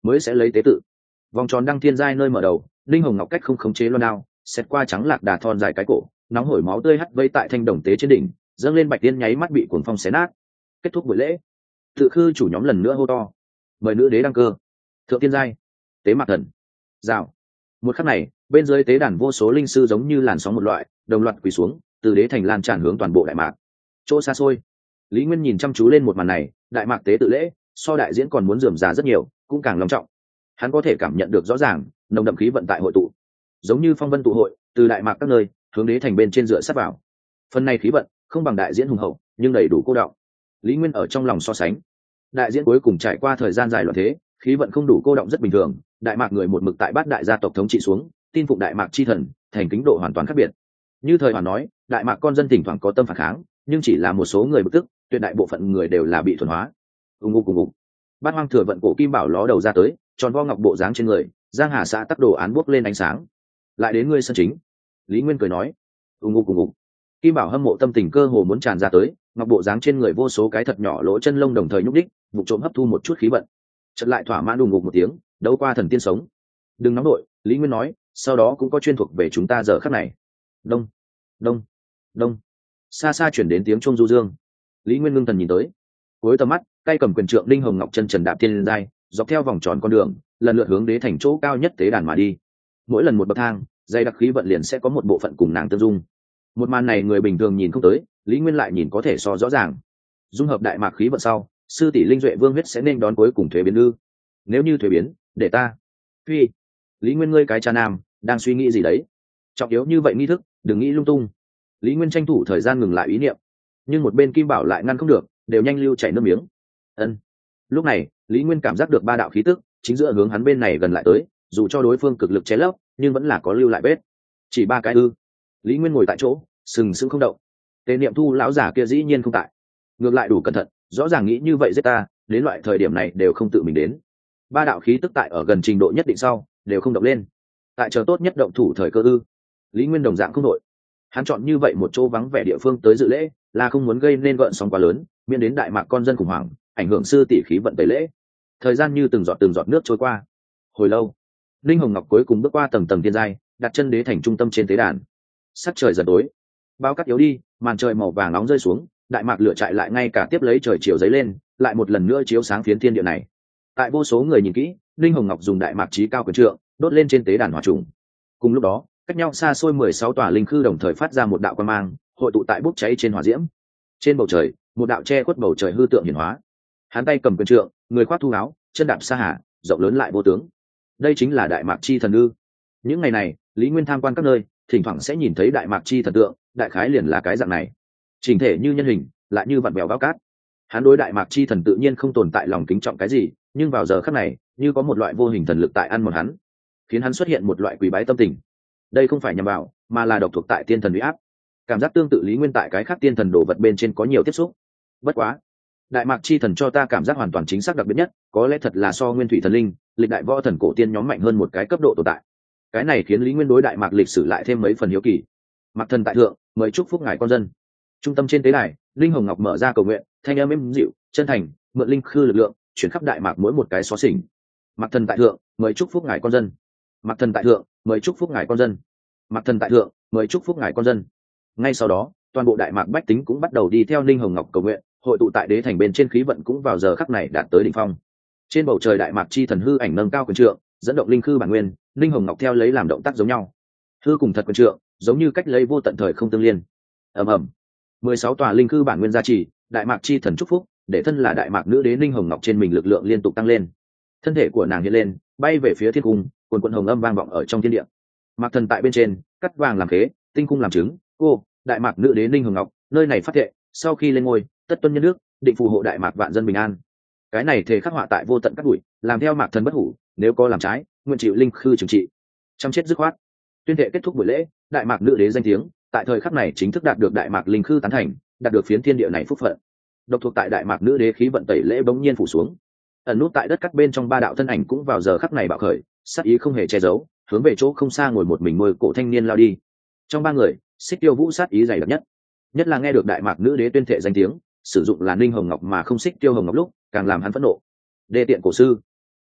mới sẽ lấy tế tự. Vòng tròn đăng thiên giai nơi mở đầu, linh hồng ngọc cách không khống chế loan đao xét qua trắng lạc đà thon dài cái cổ, nóng hổi máu tươi hắt vây tại thanh đồng tế trên đỉnh, dâng lên bạch tiên nháy mắt bị cuồng phong xé nát. Kết thúc buổi lễ, tự khư chủ nhóm lần nữa hô to, mời nữ đế đăng cơ, thượng tiên giai, tế mạc thần, rào. Một khắc này, bên dưới tế đàn vô số linh sư giống như làn sóng một loại đồng loạt quỳ xuống, từ đế thành lan tràn hướng toàn bộ đại mạc. Chỗ xa xôi, Lý Nguyên nhìn chăm chú lên một màn này, đại mạc tế tự lễ so đại diễn còn muốn rườm rà rất nhiều, cũng càng long trọng. Hắn có thể cảm nhận được rõ ràng nồng đậm khí vận tại hội tụ, giống như phong vân tụ hội, từ đại mạc các nơi hướng đế thành bên trên dựa sát vào. Phần này khí vận không bằng đại diễn hùng hậu, nhưng đầy đủ cô đọng. Lý Nguyên ở trong lòng so sánh, đại diễn cuối cùng trải qua thời gian dài loạn thế, khí vận không đủ cô đọng rất bình thường. Đại mạc người một mực tại bát đại gia tộc thống trị xuống, tin phục đại mạc chi thần, thành kính độ hoàn toàn khác biệt. Như thời hoàn nói, đại mạc con dân thỉnh thoảng có tâm phản kháng, nhưng chỉ là một số người bực tức, tuyệt đại bộ phận người đều là bị thuần hóa. Ung ung cùng ung. Bát hoang thừa vận cổ kim bảo ló đầu ra tới, tròn vo ngọc bộ dáng trên người, giang hà xã tắc đồ án buốc lên ánh sáng. Lại đến ngươi sân chính. Lý Nguyên cười nói, ung ung cùng ung. Kim bảo hâm mộ tâm tình cơ hồ muốn tràn ra tới, ngọc bộ dáng trên người vô số cái thật nhỏ lỗ chân lông đồng thời nhúc đích, vụ trộm hấp thu một chút khí vận. Chợt lại thỏa mãn đùng ngục một tiếng, đấu qua thần tiên sống. Đừng nóng nội, Lý Nguyên nói, sau đó cũng có chuyên thuộc về chúng ta giờ khắc này. Đông, đông, đông. Xa xa chuyển đến tiếng chuông du dương. Lý Nguyên ngưng thần nhìn tới, cuối tầm mắt, tay cầm quyền trượng linh hồng ngọc chân trần đạp thiên giai, dọc theo vòng tròn con đường, lần lượt hướng đế thành chỗ cao nhất tế đàn mà đi. Mỗi lần một bậc thang, dây đặc khí vận liền sẽ có một bộ phận cùng nàng tương dung. Một màn này người bình thường nhìn không tới, Lý Nguyên lại nhìn có thể so rõ ràng. Dung hợp đại mạc khí vận sau, sư tỷ linh duệ vương huyết sẽ nên đón cuối cùng thuế biến ư? Nếu như thuế biến, để ta. Phi, Lý Nguyên ngươi cái cha nam, đang suy nghĩ gì đấy? Trọng yếu như vậy nghi thức, đừng nghĩ lung tung. Lý Nguyên tranh thủ thời gian ngừng lại ý niệm, nhưng một bên Kim Bảo lại ngăn không được, đều nhanh lưu chảy nước miếng. Ân. Lúc này, Lý Nguyên cảm giác được ba đạo khí tức chính giữa hướng hắn bên này gần lại tới, dù cho đối phương cực lực che lấp, nhưng vẫn là có lưu lại vết. Chỉ ba cái ư? Lý Nguyên ngồi tại chỗ, sừng sững không động. Tề Niệm Thu lão giả kia dĩ nhiên không tại, ngược lại đủ cẩn thận, rõ ràng nghĩ như vậy giết ta, đến loại thời điểm này đều không tự mình đến. Ba đạo khí tức tại ở gần trình độ nhất định sau, đều không động lên. Tại chờ tốt nhất động thủ thời cơ ư? Lý Nguyên đồng dạng không đội. Hắn chọn như vậy một chỗ vắng vẻ địa phương tới dự lễ, là không muốn gây nên gợn sóng quá lớn, miễn đến đại mạc con dân khủng hoảng, ảnh hưởng sư tỷ khí vận tẩy lễ. Thời gian như từng giọt từng giọt nước trôi qua. Hồi lâu, Linh Hồng Ngọc cuối cùng bước qua tầng tầng tiên giai, đặt chân đế thành trung tâm trên tế đàn. Sắc trời dần tối, bao cát yếu đi, màn trời màu vàng nóng rơi xuống, đại mạc lửa trại lại ngay cả tiếp lấy trời chiều giấy lên, lại một lần nữa chiếu sáng phiến thiên địa này. Tại vô số người nhìn kỹ, Linh Hồng Ngọc dùng đại mạc chí cao quyền trượng đốt lên trên tế đàn hỏa trùng. Cùng lúc đó, cách nhau xa xôi mười sáu tòa linh khư đồng thời phát ra một đạo quang mang, hội tụ tại bốc cháy trên hỏa diễm. Trên bầu trời, một đạo che khuất bầu trời hư tượng hiển hóa. Hắn tay cầm quyền trượng, người khoác thu áo, chân đạp sa hà, rộng lớn lại vô tướng. Đây chính là đại mạc chi thần ư? Những ngày này, Lý Nguyên tham quan các nơi, thỉnh thoảng sẽ nhìn thấy đại mạc chi thần tượng, đại khái liền là cái dạng này, chỉnh thể như nhân hình, lại như vặn vẹo bao cát. Hắn đối đại mạc chi thần tự nhiên không tồn tại lòng kính trọng cái gì, nhưng vào giờ khắc này, như có một loại vô hình thần lực tại ăn mòn hắn, khiến hắn xuất hiện một loại quý bái tâm tình. Đây không phải nhằm vào, mà là độc thuộc tại tiên thần uy áp. Cảm giác tương tự Lý Nguyên tại cái khác tiên thần đồ vật bên trên có nhiều tiếp xúc. Bất quá, đại mạc chi thần cho ta cảm giác hoàn toàn chính xác đặc biệt nhất, có lẽ thật là so nguyên thủy thần linh, lịch đại võ thần cổ tiên nhóm mạnh hơn một cái cấp độ tồn tại. Cái này khiến Lý Nguyên đối đại mạc lịch sử lại thêm mấy phần hiếu kỳ. Mạc thần tại thượng, mời chúc phúc ngài con dân. Trung tâm trên tế đài, Linh Hồng Ngọc mở ra cầu nguyện, thanh âm êm dịu, chân thành, mượn linh khư lực lượng, chuyển khắp đại mạc mỗi một cái xó xỉnh. Mạc thần tại thượng, mời chúc phúc ngài con dân. Mạc thần tại thượng, mời chúc phúc ngài con dân. Mạc thần tại thượng, mời chúc phúc ngài con dân. Ngay sau đó, toàn bộ đại mạc bách tính cũng bắt đầu đi theo Linh Hồng Ngọc cầu nguyện, hội tụ tại đế thành bên trên khí vận cũng vào giờ khắc này đạt tới đỉnh phong. Trên bầu trời đại mạc chi thần hư ảnh nâng cao quyền trượng, dẫn động linh khư bản nguyên, Linh Hồng Ngọc theo lấy làm động tác giống nhau. Hư cùng thật quyền trượng, giống như cách lấy vô tận thời không tương liên. Ầm ầm. mười sáu tòa linh khư bản nguyên gia trì, đại mạc chi thần chúc phúc, để thân là đại mạc nữ đế Linh Hồng Ngọc trên mình lực lượng liên tục tăng lên. Thân thể của nàng hiện lên, bay về phía thiên cung, cuồn cuộn hồng âm vang vọng ở trong thiên địa. Mạc thần tại bên trên, cắt vàng làm khế, tinh cung làm trứng, cô, đại mạc nữ đế Linh Hồng Ngọc, nơi này phát thệ, sau khi lên ngôi, tất tuân nhân nước, định phù hộ đại mạc vạn dân bình an. Cái này thể khắc họa tại vô tận các bụi, làm theo mạc thần bất hủ, nếu có làm trái, nguyện chịu linh khư trừng trị. Trong chết dứt khoát, tuyên thệ kết thúc buổi lễ, đại mạc nữ đế danh tiếng tại thời khắc này chính thức đạt được đại mạc linh khư tán thành, đạt được phiến thiên địa này phúc phận. Độc thuộc tại đại mạc nữ đế khí vận tẩy lễ bỗng nhiên phủ xuống, ẩn nút tại đất cắt bên trong ba đạo thân ảnh cũng vào giờ khắc này bạo khởi, sát ý không hề che giấu, hướng về chỗ không xa ngồi một mình ngồi cổ thanh niên lao đi. Trong ba người, Xích Tiêu Vũ sát ý dày đặc nhất, nhất là nghe được đại mạc nữ đế tuyên thệ danh tiếng, sử dụng là Ninh Hồng Ngọc mà không Xích Tiêu Hồng Ngọc lúc, càng làm hắn phẫn nộ. Đê tiện cổ sư,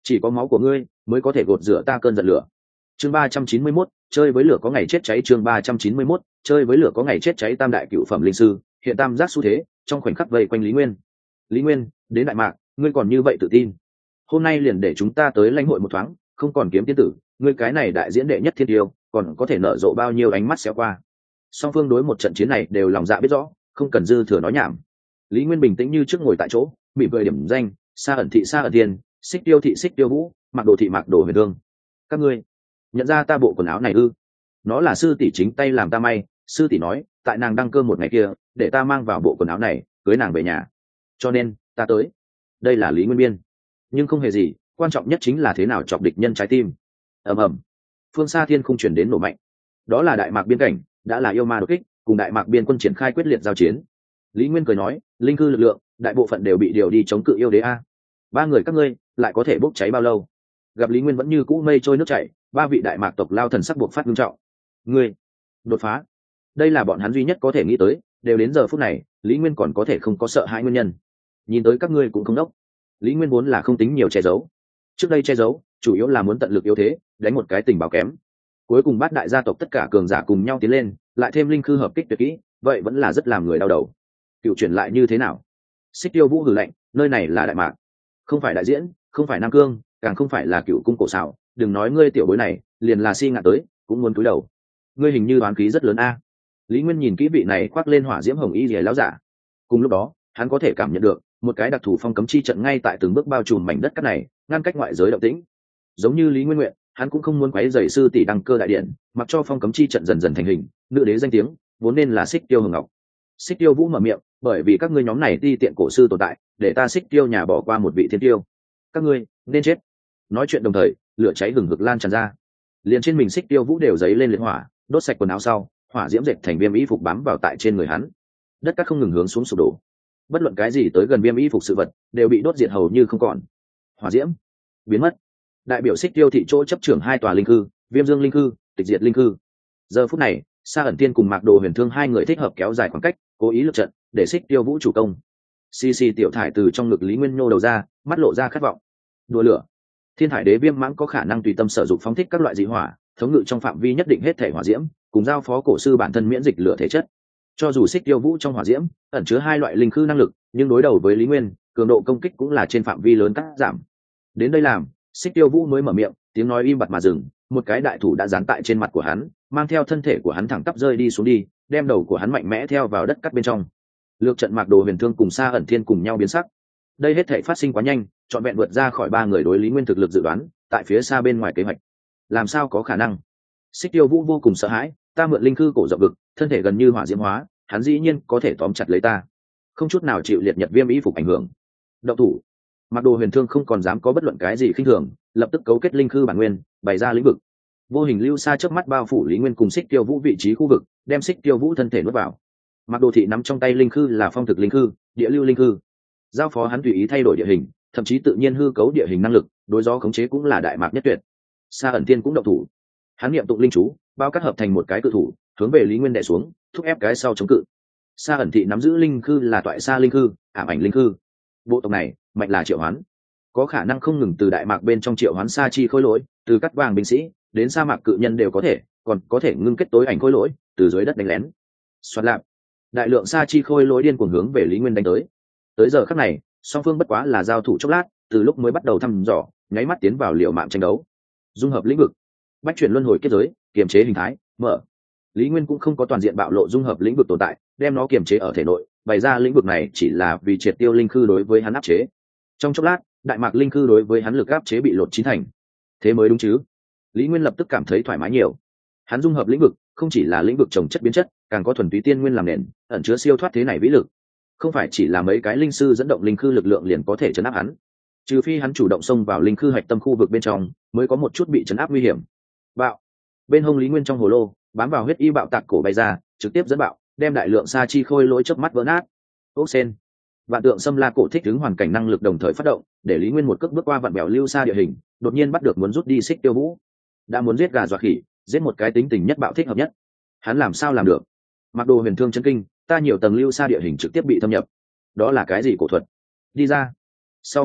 chỉ có máu của ngươi mới có thể gột rửa ta cơn giận lửa. Chương ba trăm chín mươi mốt, chơi với lửa có ngày chết cháy. Chương ba trăm chín mươi mốt, chơi với lửa có ngày chết cháy. Tam đại cựu phẩm linh sư hiện tam giác xu thế trong khoảnh khắc vây quanh Lý Nguyên. Lý Nguyên, đến Đại Mạc ngươi còn như vậy tự tin? Hôm nay liền để chúng ta tới lãnh hội một thoáng, không còn kiếm tiên tử, ngươi cái này đại diễn đệ nhất thiên tiêu còn có thể nở rộ bao nhiêu ánh mắt xéo qua. Song phương đối một trận chiến này đều lòng dạ biết rõ, không cần dư thừa nói nhảm. Lý Nguyên bình tĩnh như trước ngồi tại chỗ, mỉm cười điểm danh, Sa ẩn thị Sa ẩn thiên, Xích Tiêu thị Xích Tiêu vũ, Mạc Đồ thị Mạc Đồ huyền thương. Các ngươi nhận ra ta bộ quần áo này ư? Nó là sư tỷ chính tay làm ta may, sư tỷ nói tại nàng đăng cơ một ngày kia để ta mang vào bộ quần áo này cưới nàng về nhà, cho nên ta tới. Đây là Lý Nguyên biên, nhưng không hề gì, quan trọng nhất chính là thế nào chọc địch nhân trái tim. Ầm ầm, phương xa thiên không chuyển đến nổ mạnh. Đó là Đại Mạc biên cảnh, đã là yêu ma đột kích, cùng Đại Mạc biên quân triển khai quyết liệt giao chiến. Lý Nguyên cười nói, linh cư lực lượng đại bộ phận đều bị điều đi chống cự yêu đế a. Ba người các ngươi lại có thể bốc cháy bao lâu? Gặp Lý Nguyên vẫn như cũ mây trôi nước chảy, ba vị Đại Mạc tộc lao thần sắc buộc phát nghiêm trọng. Ngươi đột phá, đây là bọn hắn duy nhất có thể nghĩ tới, đều đến giờ phút này Lý Nguyên còn có thể không có sợ hãi nguyên nhân. Nhìn tới các ngươi cũng không đốc. Lý Nguyên vốn là không tính nhiều che giấu, trước đây che giấu chủ yếu là muốn tận lực yếu thế, đánh một cái tình báo kém. Cuối cùng bát đại gia tộc tất cả cường giả cùng nhau tiến lên, lại thêm linh khư hợp kích tuyệt kỹ, vậy vẫn là rất làm người đau đầu. Cựu chuyển lại như thế nào? Xích Tiêu vũ hừ lạnh, nơi này là Đại Mạc, không phải đại diễn, không phải Nam Cương, càng không phải là cựu cung cổ xảo. Đừng nói ngươi tiểu bối này, liền là si ngạ tới cũng muốn cúi đầu. Ngươi hình như đoán khí rất lớn a. Lý Nguyên nhìn kỹ vị này khoác lên hỏa diễm hồng y rìa láo giả. Cùng lúc đó hắn có thể cảm nhận được một cái đặc thù phong cấm chi trận ngay tại từng bước bao trùm mảnh đất cát này, ngăn cách ngoại giới động tĩnh. Giống như Lý Nguyên nguyện, hắn cũng không muốn quấy rầy sư tỷ đăng cơ đại điện, mặc cho phong cấm chi trận dần dần thành hình. Nữ đế danh tiếng vốn nên là Xích Tiêu Hồng Ngọc. Xích Tiêu vũ mở miệng, bởi vì các ngươi nhóm này ti tiện cổ sư tồn tại, để ta Xích Tiêu nhà bỏ qua một vị thiên tiêu, các ngươi nên chết. Nói chuyện đồng thời, lửa cháy hừng hực lan tràn ra, liền trên mình Xích Tiêu vũ đều giấy lên liệt hỏa, đốt sạch quần áo sau, hỏa diễm dệt thành viêm y phục bám vào tại trên người hắn. Đất cát không ngừng hướng xuống sụp đổ, bất luận cái gì tới gần viêm y phục sự vật đều bị đốt diệt hầu như không còn. Hỏa diễm biến mất. Đại biểu Xích Tiêu thị chỗ chấp trưởng hai tòa linh cư, Viêm Dương linh cư, Tịch Diệt linh cư. Giờ phút này Sa ẩn tiên cùng Mạc Đồ huyền thương hai người thích hợp kéo dài khoảng cách, cố ý lực trận để Xích Tiêu vũ chủ công. Xì xì tiểu thải từ trong ngực Lý Nguyên nhô đầu ra, mắt lộ ra khát vọng. Đùa lửa, thiên thải đế viêm mãng có khả năng tùy tâm sử dụng phóng thích các loại dị hỏa, thống ngự trong phạm vi nhất định hết thể hỏa diễm, cùng giao phó cổ sư bản thân miễn dịch lửa thể chất. Cho dù Xích Tiêu vũ trong hỏa diễm ẩn chứa hai loại linh khư năng lực, nhưng đối đầu với Lý Nguyên, cường độ công kích cũng là trên phạm vi lớn cắt giảm. Đến đây làm, Xích Tiêu vũ mới mở miệng, tiếng nói im bặt mà dừng, một cái đại thủ đã dán tại trên mặt của hắn, mang theo thân thể của hắn thẳng tắp rơi đi xuống đi, đem đầu của hắn mạnh mẽ theo vào đất cắt bên trong. Lược trận Mạc Đồ huyền thương cùng Sa ẩn thiên cùng nhau biến sắc. Đây hết thể phát sinh quá nhanh, trọn vẹn vượt ra khỏi ba người đối Lý Nguyên thực lực dự đoán, tại phía xa bên ngoài kế hoạch. Làm sao có khả năng? Xích Tiêu vũ vô cùng sợ hãi, ta mượn linh khư cổ rộng vực, thân thể gần như hỏa diễm hóa, hắn dĩ nhiên có thể tóm chặt lấy ta, không chút nào chịu liệt nhật viêm y phục ảnh hưởng. Động thủ. Mạc Đồ huyền thương không còn dám có bất luận cái gì khinh thường, lập tức cấu kết linh khư bản nguyên, bày ra lĩnh vực. Vô hình lưu xa trước mắt bao phủ Lý Nguyên cùng Xích Tiêu vũ vị trí khu vực, đem Xích Tiêu vũ thân thể nuốt vào. Mạc Đồ thị nắm trong tay linh khư là phong thực linh khư, địa lưu linh khư, giao phó hắn tùy ý thay đổi địa hình, thậm chí tự nhiên hư cấu địa hình năng lực, đối gió khống chế cũng là đại mạc nhất tuyệt. Sa ẩn tiên cũng động thủ, hắn niệm tụng linh chú, bao cát hợp thành một cái cự thủ, hướng về Lý Nguyên đè xuống, thúc ép cái sau chống cự. Sa ẩn thị nắm giữ linh khư là toại sa linh khư, ảm ảnh linh khư. Bộ tộc này mạnh là triệu hoán, có khả năng không ngừng từ đại mạc bên trong triệu hoán sa chi khôi lỗi, từ cắt vàng binh sĩ đến sa mạc cự nhân đều có thể, còn có thể ngưng kết tối ảnh khôi lỗi từ dưới đất đánh lén. Xoát lạp, đại lượng sa chi khôi lỗi điên cuồng hướng về Lý Nguyên đánh tới. Tới giờ khắc này, song phương bất quá là giao thủ chốc lát, từ lúc mới bắt đầu thăm dò, nháy mắt tiến vào liều mạng tranh đấu. Dung hợp lĩnh vực, bách chuyển luân hồi kết giới, kiềm chế hình thái mở. Lý Nguyên cũng không có toàn diện bạo lộ dung hợp lĩnh vực tồn tại, đem nó kiềm chế ở thể nội, bày ra lĩnh vực này chỉ là vì triệt tiêu linh khư đối với hắn áp chế. Trong chốc lát, đại mạc linh khư đối với hắn lực áp chế bị lột chín thành. Thế mới đúng chứ? Lý Nguyên lập tức cảm thấy thoải mái nhiều. Hắn dung hợp lĩnh vực không chỉ là lĩnh vực trồng chất biến chất, càng có thuần túy tiên nguyên làm nền, ẩn chứa siêu thoát thế này vĩ lực. Không phải chỉ là mấy cái linh sư dẫn động linh khư lực lượng liền có thể chấn áp hắn, trừ phi hắn chủ động xông vào linh khư hạch tâm khu vực bên trong, mới có một chút bị chấn áp nguy hiểm. Bạo. Bên hông Lý Nguyên trong hồ lô bám vào huyết y bạo tạc cổ bay ra, trực tiếp dẫn bạo, đem đại lượng sa chi khôi lỗi chớp mắt vỡ nát. Ốc sen, vạn tượng xâm la cổ thích ứng hoàn cảnh năng lực đồng thời phát động, để Lý Nguyên một cước bước qua vạn bèo lưu xa địa hình, đột nhiên bắt được muốn rút đi Xích Tiêu vũ. Đã muốn giết gà dọa khỉ, giết một cái tính tình nhất bạo thích hợp nhất. Hắn làm sao làm được? Mặc Đồ huyền thương chân kinh, ta nhiều tầng lưu xa địa hình trực tiếp bị thâm nhập. Đó là cái gì cổ thuật? Đi ra. Sau một khắc,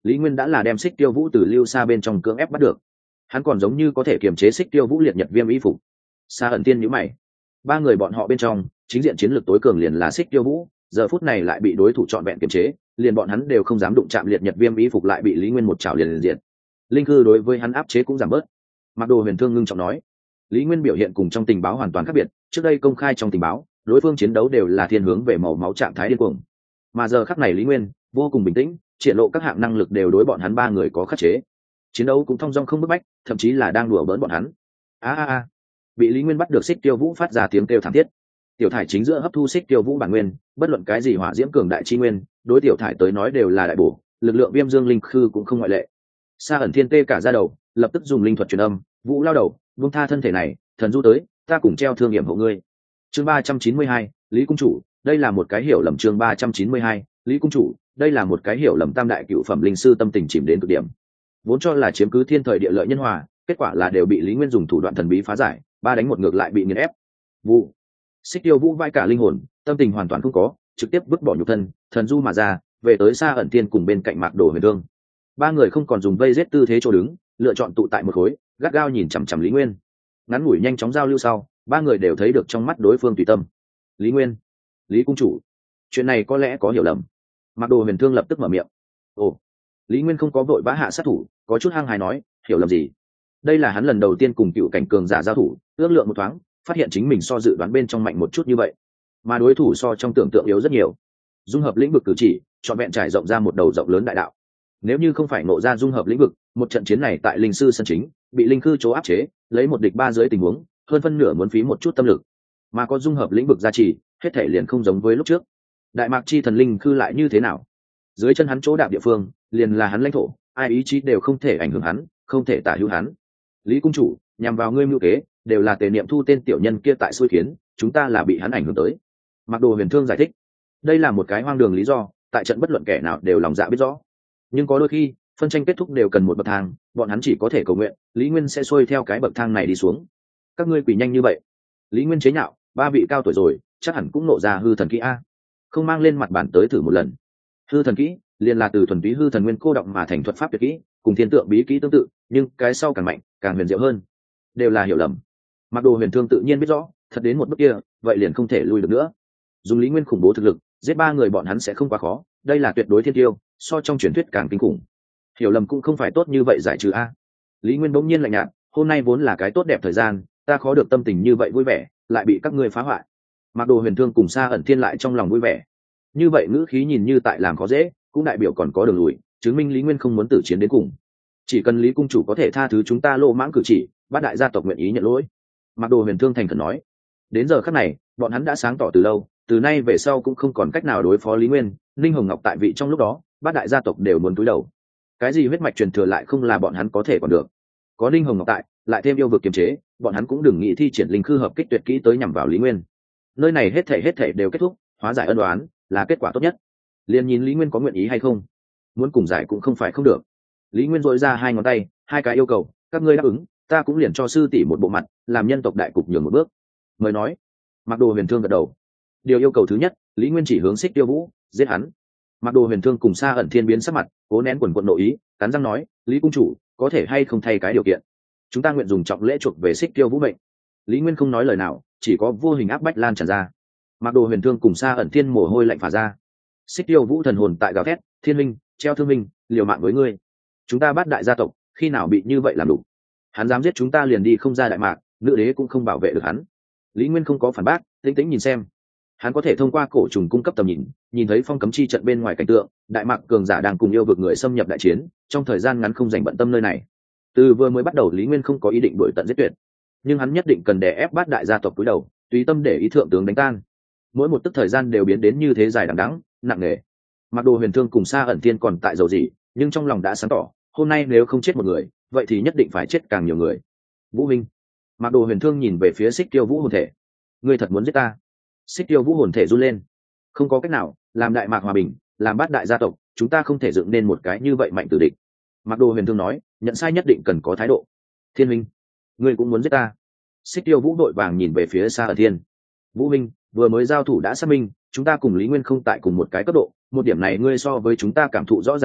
Lý Nguyên đã là đem Xích Tiêu Vũ từ lưu xa bên trong cưỡng ép bắt được, hắn còn giống như có thể kiềm chế Xích Tiêu Vũ liệt nhật viêm y phục. Sa ẩn tiên nhíu mày, ba người bọn họ bên trong chính diện chiến lược tối cường liền là Xích Tiêu Vũ, giờ phút này lại bị đối thủ trọn vẹn kiềm chế, liền bọn hắn đều không dám đụng chạm liệt nhật viêm y phục, lại bị Lý Nguyên một chảo liền liền diện. Linh hư đối với hắn áp chế cũng giảm bớt. Mặc Đồ Huyền Thương ngưng trọng nói, Lý Nguyên biểu hiện cùng trong tình báo hoàn toàn khác biệt, trước đây công khai trong tình báo đối phương chiến đấu đều là thiên hướng về màu máu trạng thái điên cuồng, mà giờ khắc này Lý Nguyên vô cùng bình tĩnh, triển lộ các hạng năng lực đều đối bọn hắn ba người có khắc chế, chiến đấu cũng thong dong không bức bách, thậm chí là đang đùa bỡn bọn hắn. a a a bị Lý Nguyên bắt được Xích Tiêu Vũ phát ra tiếng kêu thảm thiết. Tiểu thải chính giữa hấp thu Xích Tiêu Vũ bản nguyên, bất luận cái gì hỏa diễm cường đại chi nguyên, đối tiểu thải tới nói đều là đại bổ, lực lượng viêm dương linh khư cũng không ngoại lệ. Sa ẩn thiên tê cả ra đầu, lập tức dùng linh thuật truyền âm, Vũ lao đầu, buông tha thân thể này, thần du tới, ta cùng treo thương nghiệm hộ ngươi. Chương ba trăm chín mươi hai, Lý cung chủ, đây là một cái hiểu lầm. Chương ba trăm chín mươi hai, Lý cung chủ, đây là một cái hiểu lầm. Tam đại cựu phẩm linh sư tâm tình chìm đến cực điểm, vốn cho là chiếm cứ thiên thời địa lợi nhân hòa, kết quả là đều bị Lý Nguyên dùng thủ đoạn thần bí phá giải, ba đánh một ngược lại bị nghiền ép. Vụ Xích Tiêu Vũ vai cả linh hồn, tâm tình hoàn toàn không có, trực tiếp vứt bỏ nhục thân, thần du mà ra, về tới Sa ẩn tiên cùng bên cạnh Mạc Đồ Huyền Thương. Ba người không còn dùng vây giết tư thế chỗ đứng, lựa chọn tụ tại một khối, gắt gao nhìn chằm chằm Lý Nguyên. Ngắn ngủi nhanh chóng giao lưu sau, ba người đều thấy được trong mắt đối phương tùy tâm. Lý Nguyên, Lý cung chủ, chuyện này có lẽ có hiểu lầm. Mạc Đồ Huyền Thương lập tức mở miệng. Ồ, Lý Nguyên không có vội vã hạ sát thủ, có chút hăng hái nói, hiểu lầm gì? Đây là hắn lần đầu tiên cùng cựu cảnh cường giả giao thủ, ước lượng một thoáng, phát hiện chính mình so dự đoán bên trong mạnh một chút như vậy, mà đối thủ so trong tưởng tượng yếu rất nhiều. Dung hợp lĩnh vực cử chỉ, trọn vẹn trải rộng ra một đầu rộng lớn đại đạo. Nếu như không phải ngộ ra dung hợp lĩnh vực, một trận chiến này tại linh sư sân chính bị linh khư chỗ áp chế, lấy một địch ba dưới tình huống, hơn phân nửa muốn phí một chút tâm lực, mà có dung hợp lĩnh vực gia trì, hết thể liền không giống với lúc trước. Đại mạc chi thần linh khư lại như thế nào? Dưới chân hắn chỗ đạp địa phương, liền là hắn lãnh thổ, ai ý chí đều không thể ảnh hưởng hắn, không thể tả hữu hắn. Lý cung chủ, nhằm vào ngươi mưu kế, đều là tề niệm thu tên tiểu nhân kia tại xui khiến, chúng ta là bị hắn ảnh hưởng tới. Mạc Đồ Huyền Thương giải thích, đây là một cái hoang đường lý do, tại trận bất luận kẻ nào đều lòng dạ biết rõ, nhưng có đôi khi phân tranh kết thúc đều cần một bậc thang, bọn hắn chỉ có thể cầu nguyện Lý Nguyên sẽ xuôi theo cái bậc thang này đi xuống. Các ngươi quỳ nhanh như vậy. Lý Nguyên chế nhạo, ba vị cao tuổi rồi, chắc hẳn cũng nộ ra hư thần kỹ a, không mang lên mặt bản tới thử một lần. Hư thần kỹ liền là từ thuần túy hư thần nguyên cô động mà thành thuật pháp tuyệt kỹ, cùng thiên tượng bí kỹ tương tự, nhưng cái sau càng mạnh, càng huyền diệu hơn. Đều là hiểu lầm. Mạc Đồ Huyền Thương tự nhiên biết rõ, thật đến một bước kia, vậy liền không thể lui được nữa. Dùng Lý Nguyên khủng bố thực lực, giết ba người bọn hắn sẽ không quá khó, đây là tuyệt đối thiên tiêu, so trong truyền thuyết càng kinh khủng. Hiểu lầm cũng không phải tốt như vậy giải trừ a. Lý Nguyên bỗng nhiên lạnh nhạt, hôm nay vốn là cái tốt đẹp thời gian, ta khó được tâm tình như vậy vui vẻ, lại bị các ngươi phá hoại. Mạc Đồ Huyền Thương cùng Sa ẩn thiên lại trong lòng vui vẻ. Như vậy ngữ khí nhìn như tại làm khó dễ, cũng đại biểu còn có đường lùi, chứng minh Lý Nguyên không muốn tử chiến đến cùng. Chỉ cần Lý cung chủ có thể tha thứ chúng ta lô mãng cử chỉ, bát đại gia tộc nguyện ý nhận lỗi. Mạc Đồ Huyền Thương thành khẩn nói. Đến giờ khắc này, bọn hắn đã sáng tỏ từ lâu, từ nay về sau cũng không còn cách nào đối phó Lý Nguyên. Ninh Hồng Ngọc tại vị trong lúc đó, bát đại gia tộc đều muốn cúi đầu. Cái gì huyết mạch truyền thừa lại không là bọn hắn có thể còn được. Có Ninh Hồng Ngọc tại, lại thêm yêu vực kiềm chế, bọn hắn cũng đừng nghĩ thi triển linh khư hợp kích tuyệt kỹ tới nhằm vào Lý Nguyên. Nơi này hết thể hết thể đều kết thúc, hóa giải ân oán là kết quả tốt nhất. Liền nhìn Lý Nguyên có nguyện ý hay không. Muốn cùng giải cũng không phải không được. Lý Nguyên dội ra hai ngón tay, hai cái yêu cầu, các ngươi đáp ứng, ta cũng liền cho sư tỷ một bộ mặt, làm nhân tộc đại cục nhường một bước. Mời nói. Mạc Đồ Huyền Thương gật đầu. Điều yêu cầu thứ nhất, Lý Nguyên chỉ hướng Xích Tiêu Vũ, giết hắn. Mạc Đồ Huyền Thương cùng Sa ẩn thiên biến sắc mặt, cố nén quần quận nội ý, cắn răng nói, Lý cung chủ, có thể hay không thay cái điều kiện, chúng ta nguyện dùng trọng lễ chuộc về Xích Tiêu Vũ mệnh. Lý Nguyên không nói lời nào, chỉ có vô hình áp bách lan tràn ra. Mạc Đồ Huyền Thương cùng Sa ẩn thiên mồ hôi lạnh phả ra. Xích Tiêu Vũ thần hồn tại gào thét, thiên minh, treo thương minh, liều mạng với ngươi. Chúng ta bắt đại gia tộc, khi nào bị như vậy làm đủ? Hắn dám giết chúng ta liền đi không ra đại mạc, nữ đế cũng không bảo vệ được hắn. Lý Nguyên không có phản bác, tĩnh tĩnh nhìn xem. Hắn có thể thông qua cổ trùng cung cấp tầm nhìn, nhìn thấy phong cấm chi trận bên ngoài cảnh tượng, đại mạc cường giả đang cùng yêu vực người xâm nhập đại chiến, trong thời gian ngắn không dành bận tâm nơi này. Từ vừa mới bắt đầu Lý Nguyên không có ý định đuổi tận giết tuyệt, nhưng hắn nhất định cần đè ép bát đại gia tộc cúi đầu, tùy tâm để ý thượng tướng đánh tan. Mỗi một tức thời gian đều biến đến như thế dài đằng đẵng, nặng nề. Mặc Đồ Huyền Thương cùng Sa ẩn thiên còn tại dầu gì, nhưng trong lòng đã sáng tỏ, hôm nay nếu không chết một người, vậy thì nhất định phải chết càng nhiều người. Vũ Minh. Mặc Đồ Huyền Thương nhìn về phía Xích Tiêu Vũ hồn thể. Ngươi thật muốn giết ta? Xích Tiêu Vũ hồn thể run lên. Không có cách nào, làm đại mạc hòa bình, làm bát đại gia tộc, chúng ta không thể dựng nên một cái như vậy mạnh tử địch. Mặc Đồ Huyền Thương nói, nhận sai nhất định cần có thái độ. Thiên Minh, ngươi cũng muốn giết ta? Xích Tiêu Vũ đội vàng nhìn về phía Sa ẩn thiên. Vũ Minh, vừa mới giao thủ đã xác minh, chúng ta cùng Lý Nguyên không tại cùng một cái cấp độ, một điểm này ngươi so với chúng ta cảm thụ rõ ràng hơn,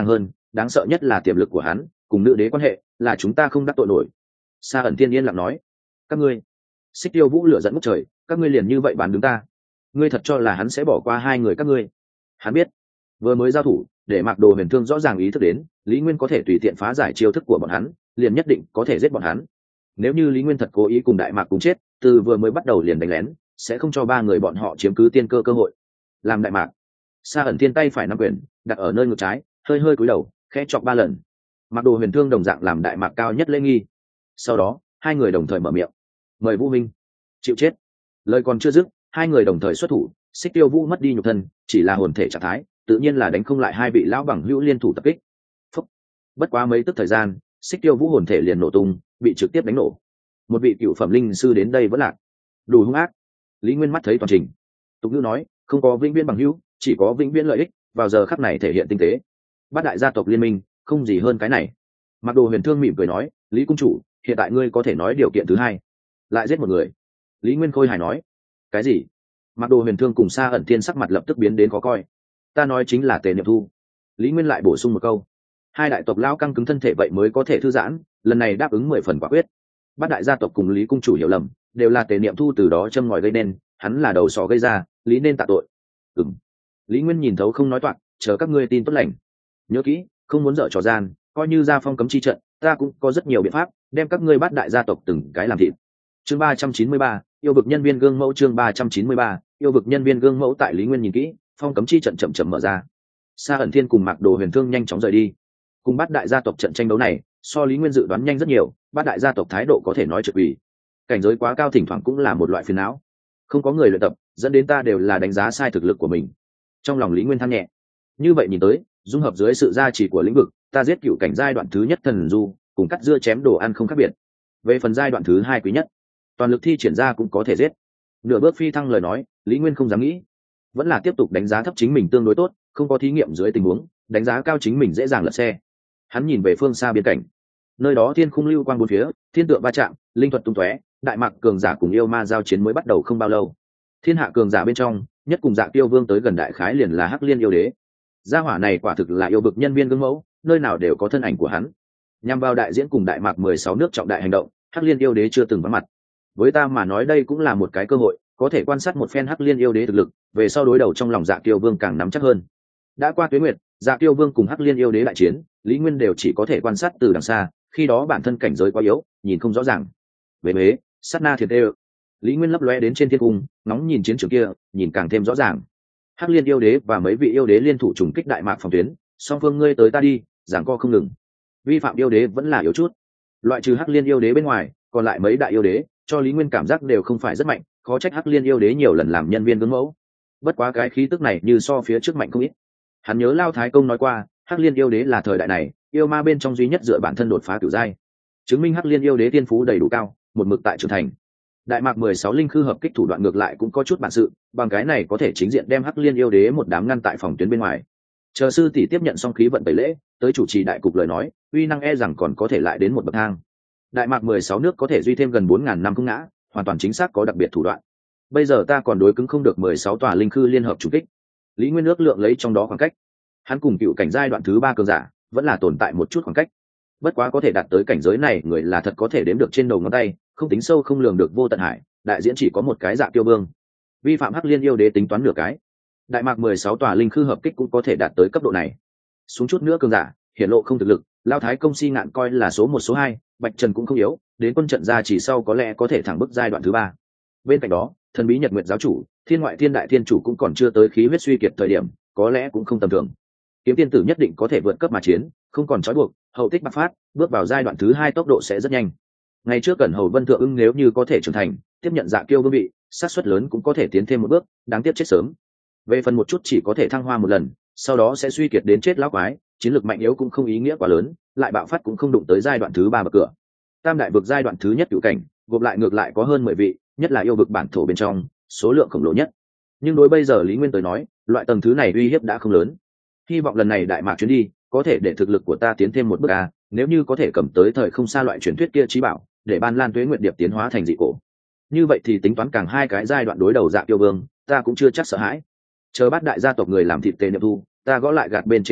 đáng sợ nhất là tiềm lực của hắn cùng nữ đế quan hệ là chúng ta không đắc tội nổi. Sa ẩn thiên yên lặng nói. Các ngươi Xích Tiêu Vũ lửa dẫn ngút trời, các ngươi liền như vậy bán đứng ta? Ngươi thật cho là hắn sẽ bỏ qua hai người các ngươi? Hắn biết vừa mới giao thủ để Mạc Đồ Huyền Thương rõ ràng ý thức đến Lý Nguyên có thể tùy tiện phá giải chiêu thức của bọn hắn, liền nhất định có thể giết bọn hắn. Nếu như Lý Nguyên thật cố ý cùng Đại Mạc cùng chết, từ vừa mới bắt đầu liền đánh lén, sẽ không cho ba người bọn họ chiếm cứ tiên cơ cơ hội. Làm Đại Mạc. Sa ẩn thiên tay phải nắm quyền đặt ở nơi ngực trái, hơi hơi cúi đầu khẽ chọc ba lần. Mạc Đồ Huyền Thương đồng dạng làm Đại Mạc cao nhất lễ nghi. Sau đó hai người đồng thời mở miệng, mời Vũ Minh chịu chết. Lời còn chưa dứt, hai người đồng thời xuất thủ. Xích Tiêu Vũ mất đi nhục thân, chỉ là hồn thể trạng thái, tự nhiên là đánh không lại hai vị lão bằng hữu liên thủ tập kích. Phúc. Bất quá mấy tức thời gian, Xích Tiêu Vũ hồn thể liền nổ tung, bị trực tiếp đánh nổ. Một vị cựu phẩm linh sư đến đây vẫn lạc, đủ hung ác. Lý Nguyên mắt thấy toàn trình, tục ngữ nói không có vĩnh viễn bằng hữu, chỉ có vĩnh viễn lợi ích, vào giờ khắc này thể hiện tinh tế. Bát đại gia tộc liên minh, không gì hơn cái này. Mặc Đồ Huyền Thương mỉm cười nói, Lý cung chủ, hiện tại ngươi có thể nói điều kiện thứ hai. Lại giết một người. Lý Nguyên khôi hài nói. Cái gì? Mặc Đồ Huyền Thương cùng Sa ẩn thiên sắc mặt lập tức biến đến khó coi. Ta nói chính là Tề Niệm Thu. Lý Nguyên lại bổ sung một câu. Hai đại tộc lao căng cứng thân thể vậy mới có thể thư giãn, lần này đáp ứng mười phần quả quyết. Bát đại gia tộc cùng Lý cung chủ hiểu lầm, đều là Tề Niệm Thu từ đó châm ngòi gây nên, hắn là đầu sỏ gây ra, lý nên tạ tội. Ừm. Lý Nguyên nhìn thấu không nói toạc, chờ các ngươi tin tốt lành. Nhớ kỹ, không muốn dở trò gian, coi như ra phong cấm chi trận, ta cũng có rất nhiều biện pháp, đem các ngươi bát đại gia tộc từng cái làm thịt. Chương ba trăm chín mươi ba, yêu vực nhân viên gương mẫu. Chương ba trăm chín mươi ba, yêu vực nhân viên gương mẫu. Tại Lý Nguyên nhìn kỹ, phong cấm chi trận chậm chậm mở ra. Sa ẩn thiên cùng Mạc Đồ Huyền Thương nhanh chóng rời đi. Cùng bát đại gia tộc trận tranh đấu này, so Lý Nguyên dự đoán nhanh rất nhiều, bát đại gia tộc thái độ có thể nói trực ủy. Cảnh giới quá cao thỉnh thoảng cũng là một loại phiền não. Không có người luyện tập, dẫn đến ta đều là đánh giá sai thực lực của mình. Trong lòng Lý Nguyên than nhẹ. Như vậy nhìn tới, dung hợp dưới sự gia trì của lĩnh vực, ta giết cựu cảnh giai đoạn thứ nhất thần du, cùng cắt dưa chém đồ ăn không khác biệt. Về phần giai đoạn thứ hai quý nhất, toàn lực thi triển ra cũng có thể giết. Nửa bước phi thăng lời nói, Lý Nguyên không dám nghĩ, vẫn là tiếp tục đánh giá thấp chính mình tương đối tốt, không có thí nghiệm dưới tình huống, đánh giá cao chính mình dễ dàng lật xe. Hắn nhìn về phương xa biên cảnh, nơi đó thiên khung lưu quang bốn phía, thiên tượng va chạm, linh thuật tung tóe, Đại Mạc cường giả cùng yêu ma giao chiến mới bắt đầu không bao lâu. Thiên hạ cường giả bên trong, nhất cùng Dạ Tiêu Vương tới gần đại khái liền là Hắc Liên yêu đế. Gia hỏa này quả thực là yêu vực nhân viên gương mẫu, nơi nào đều có thân ảnh của hắn. Nhằm vào đại diễn cùng Đại Mạc mười sáu nước trọng đại hành động, Hắc Liên yêu đế chưa từng vắng mặt. Với ta mà nói đây cũng là một cái cơ hội, có thể quan sát một phen Hắc Liên yêu đế thực lực, về sau đối đầu trong lòng Dạ Tiêu Vương càng nắm chắc hơn. Đã qua tuế nguyệt, Dạ Tiêu Vương cùng Hắc Liên yêu đế đại chiến, Lý Nguyên đều chỉ có thể quan sát từ đằng xa, khi đó bản thân cảnh giới quá yếu, nhìn không rõ ràng. Về bế, sát na thiệt đê. Lý Nguyên lấp lóe đến trên thiên cung, nóng nhìn chiến trường kia, nhìn càng thêm rõ ràng. Hắc Liên yêu đế và mấy vị yêu đế liên thủ trùng kích Đại Mạc phòng tuyến, song phương ngươi tới ta đi, giằng co không ngừng. Vi phạm yêu đế vẫn là yếu chút. Loại trừ Hắc Liên yêu đế bên ngoài, còn lại mấy đại yêu đế, cho Lý Nguyên cảm giác đều không phải rất mạnh, khó trách Hắc Liên yêu đế nhiều lần làm nhân viên gương mẫu. Bất quá cái khí tức này như so phía trước mạnh không ít. Hắn nhớ Lao Thái Công nói qua, Hắc Liên yêu đế là thời đại này, yêu ma bên trong duy nhất dựa bản thân đột phá cửu giai. Chứng minh Hắc Liên yêu đế tiên phú đầy đủ cao, một mực tại trưởng thành. Đại Mạc mười sáu linh khư hợp kích thủ đoạn ngược lại cũng có chút bản sự, bằng cái này có thể chính diện đem Hắc Liên yêu đế một đám ngăn tại phòng tuyến bên ngoài. Chờ sư tỷ tiếp nhận xong khí vận tẩy lễ, tới chủ trì đại cục lời nói, uy năng e rằng còn có thể lại đến một bậc thang. Đại Mạc mười sáu nước có thể duy thêm gần bốn ngàn năm không ngã, hoàn toàn chính xác có đặc biệt thủ đoạn. Bây giờ ta còn đối cứng không được mười sáu tòa linh khư liên hợp chủ kích. Lý Nguyên ước lượng lấy trong đó khoảng cách. Hắn cùng cựu cảnh giai đoạn thứ ba cường giả, vẫn là tồn tại một chút khoảng cách. Bất quá có thể đạt tới cảnh giới này, người là thật có thể đếm được trên đầu ngón tay, không tính sâu không lường được vô tận hải, đại diễn chỉ có một cái Dạ Tiêu Vương. Vi phạm Hắc Liên yêu đế tính toán nửa cái. Đại Mạc mười sáu tòa linh khư hợp kích cũng có thể đạt tới cấp độ này. Xuống chút nữa cường giả, hiển lộ không thực lực, Lao Thái Công si ngạn coi là số một số hai, Bạch Trần cũng không yếu, đến quân trận ra chỉ sau có lẽ có thể thẳng bước giai đoạn thứ ba. Bên cạnh đó, thần bí Nhật Nguyệt giáo chủ, Thiên Ngoại Thiên Đại Thiên chủ cũng còn chưa tới khí huyết suy kiệt thời điểm, có lẽ cũng không tầm thường. Kiếm Tiên tử nhất định có thể vượt cấp mà chiến, không còn trói buộc, hậu tích bạc phát, bước vào giai đoạn thứ hai tốc độ sẽ rất nhanh. Ngày trước Cẩn Hầu Vân Thượng Ưng nếu như có thể trưởng thành, tiếp nhận Dạ Kiêu vương vị, xác suất lớn cũng có thể tiến thêm một bước, đáng tiếc chết sớm. Về phần một chút chỉ có thể thăng hoa một lần, sau đó sẽ suy kiệt đến chết lão quái, chiến lược mạnh yếu cũng không ý nghĩa quá lớn, lại bạo phát cũng không đụng tới giai đoạn thứ ba bậc cửa. Tam đại vực giai đoạn thứ nhất cửu cảnh, gộp lại ngược lại có hơn mười vị, nhất là yêu vực bản thổ bên trong, số lượng khổng lồ nhất. Nhưng đối bây giờ Lý Nguyên tới nói, loại tầng thứ này uy hiếp đã không lớn. Hy vọng lần này Đại Mạc chuyến đi, có thể để thực lực của ta tiến thêm một bước a, nếu như có thể cầm tới thời không xa loại truyền thuyết kia trí bảo, để Ban Lan Tuế Nguyệt Điệp tiến hóa thành dị cổ. Như vậy thì tính toán càng hai cái giai đoạn đối đầu Dạ Kiêu Vương, ta cũng chưa chắc sợ hãi. Chờ bát đại gia tộc người làm thịt Tề Niệm Thu, ta gõ lại gạt bên trên một bút,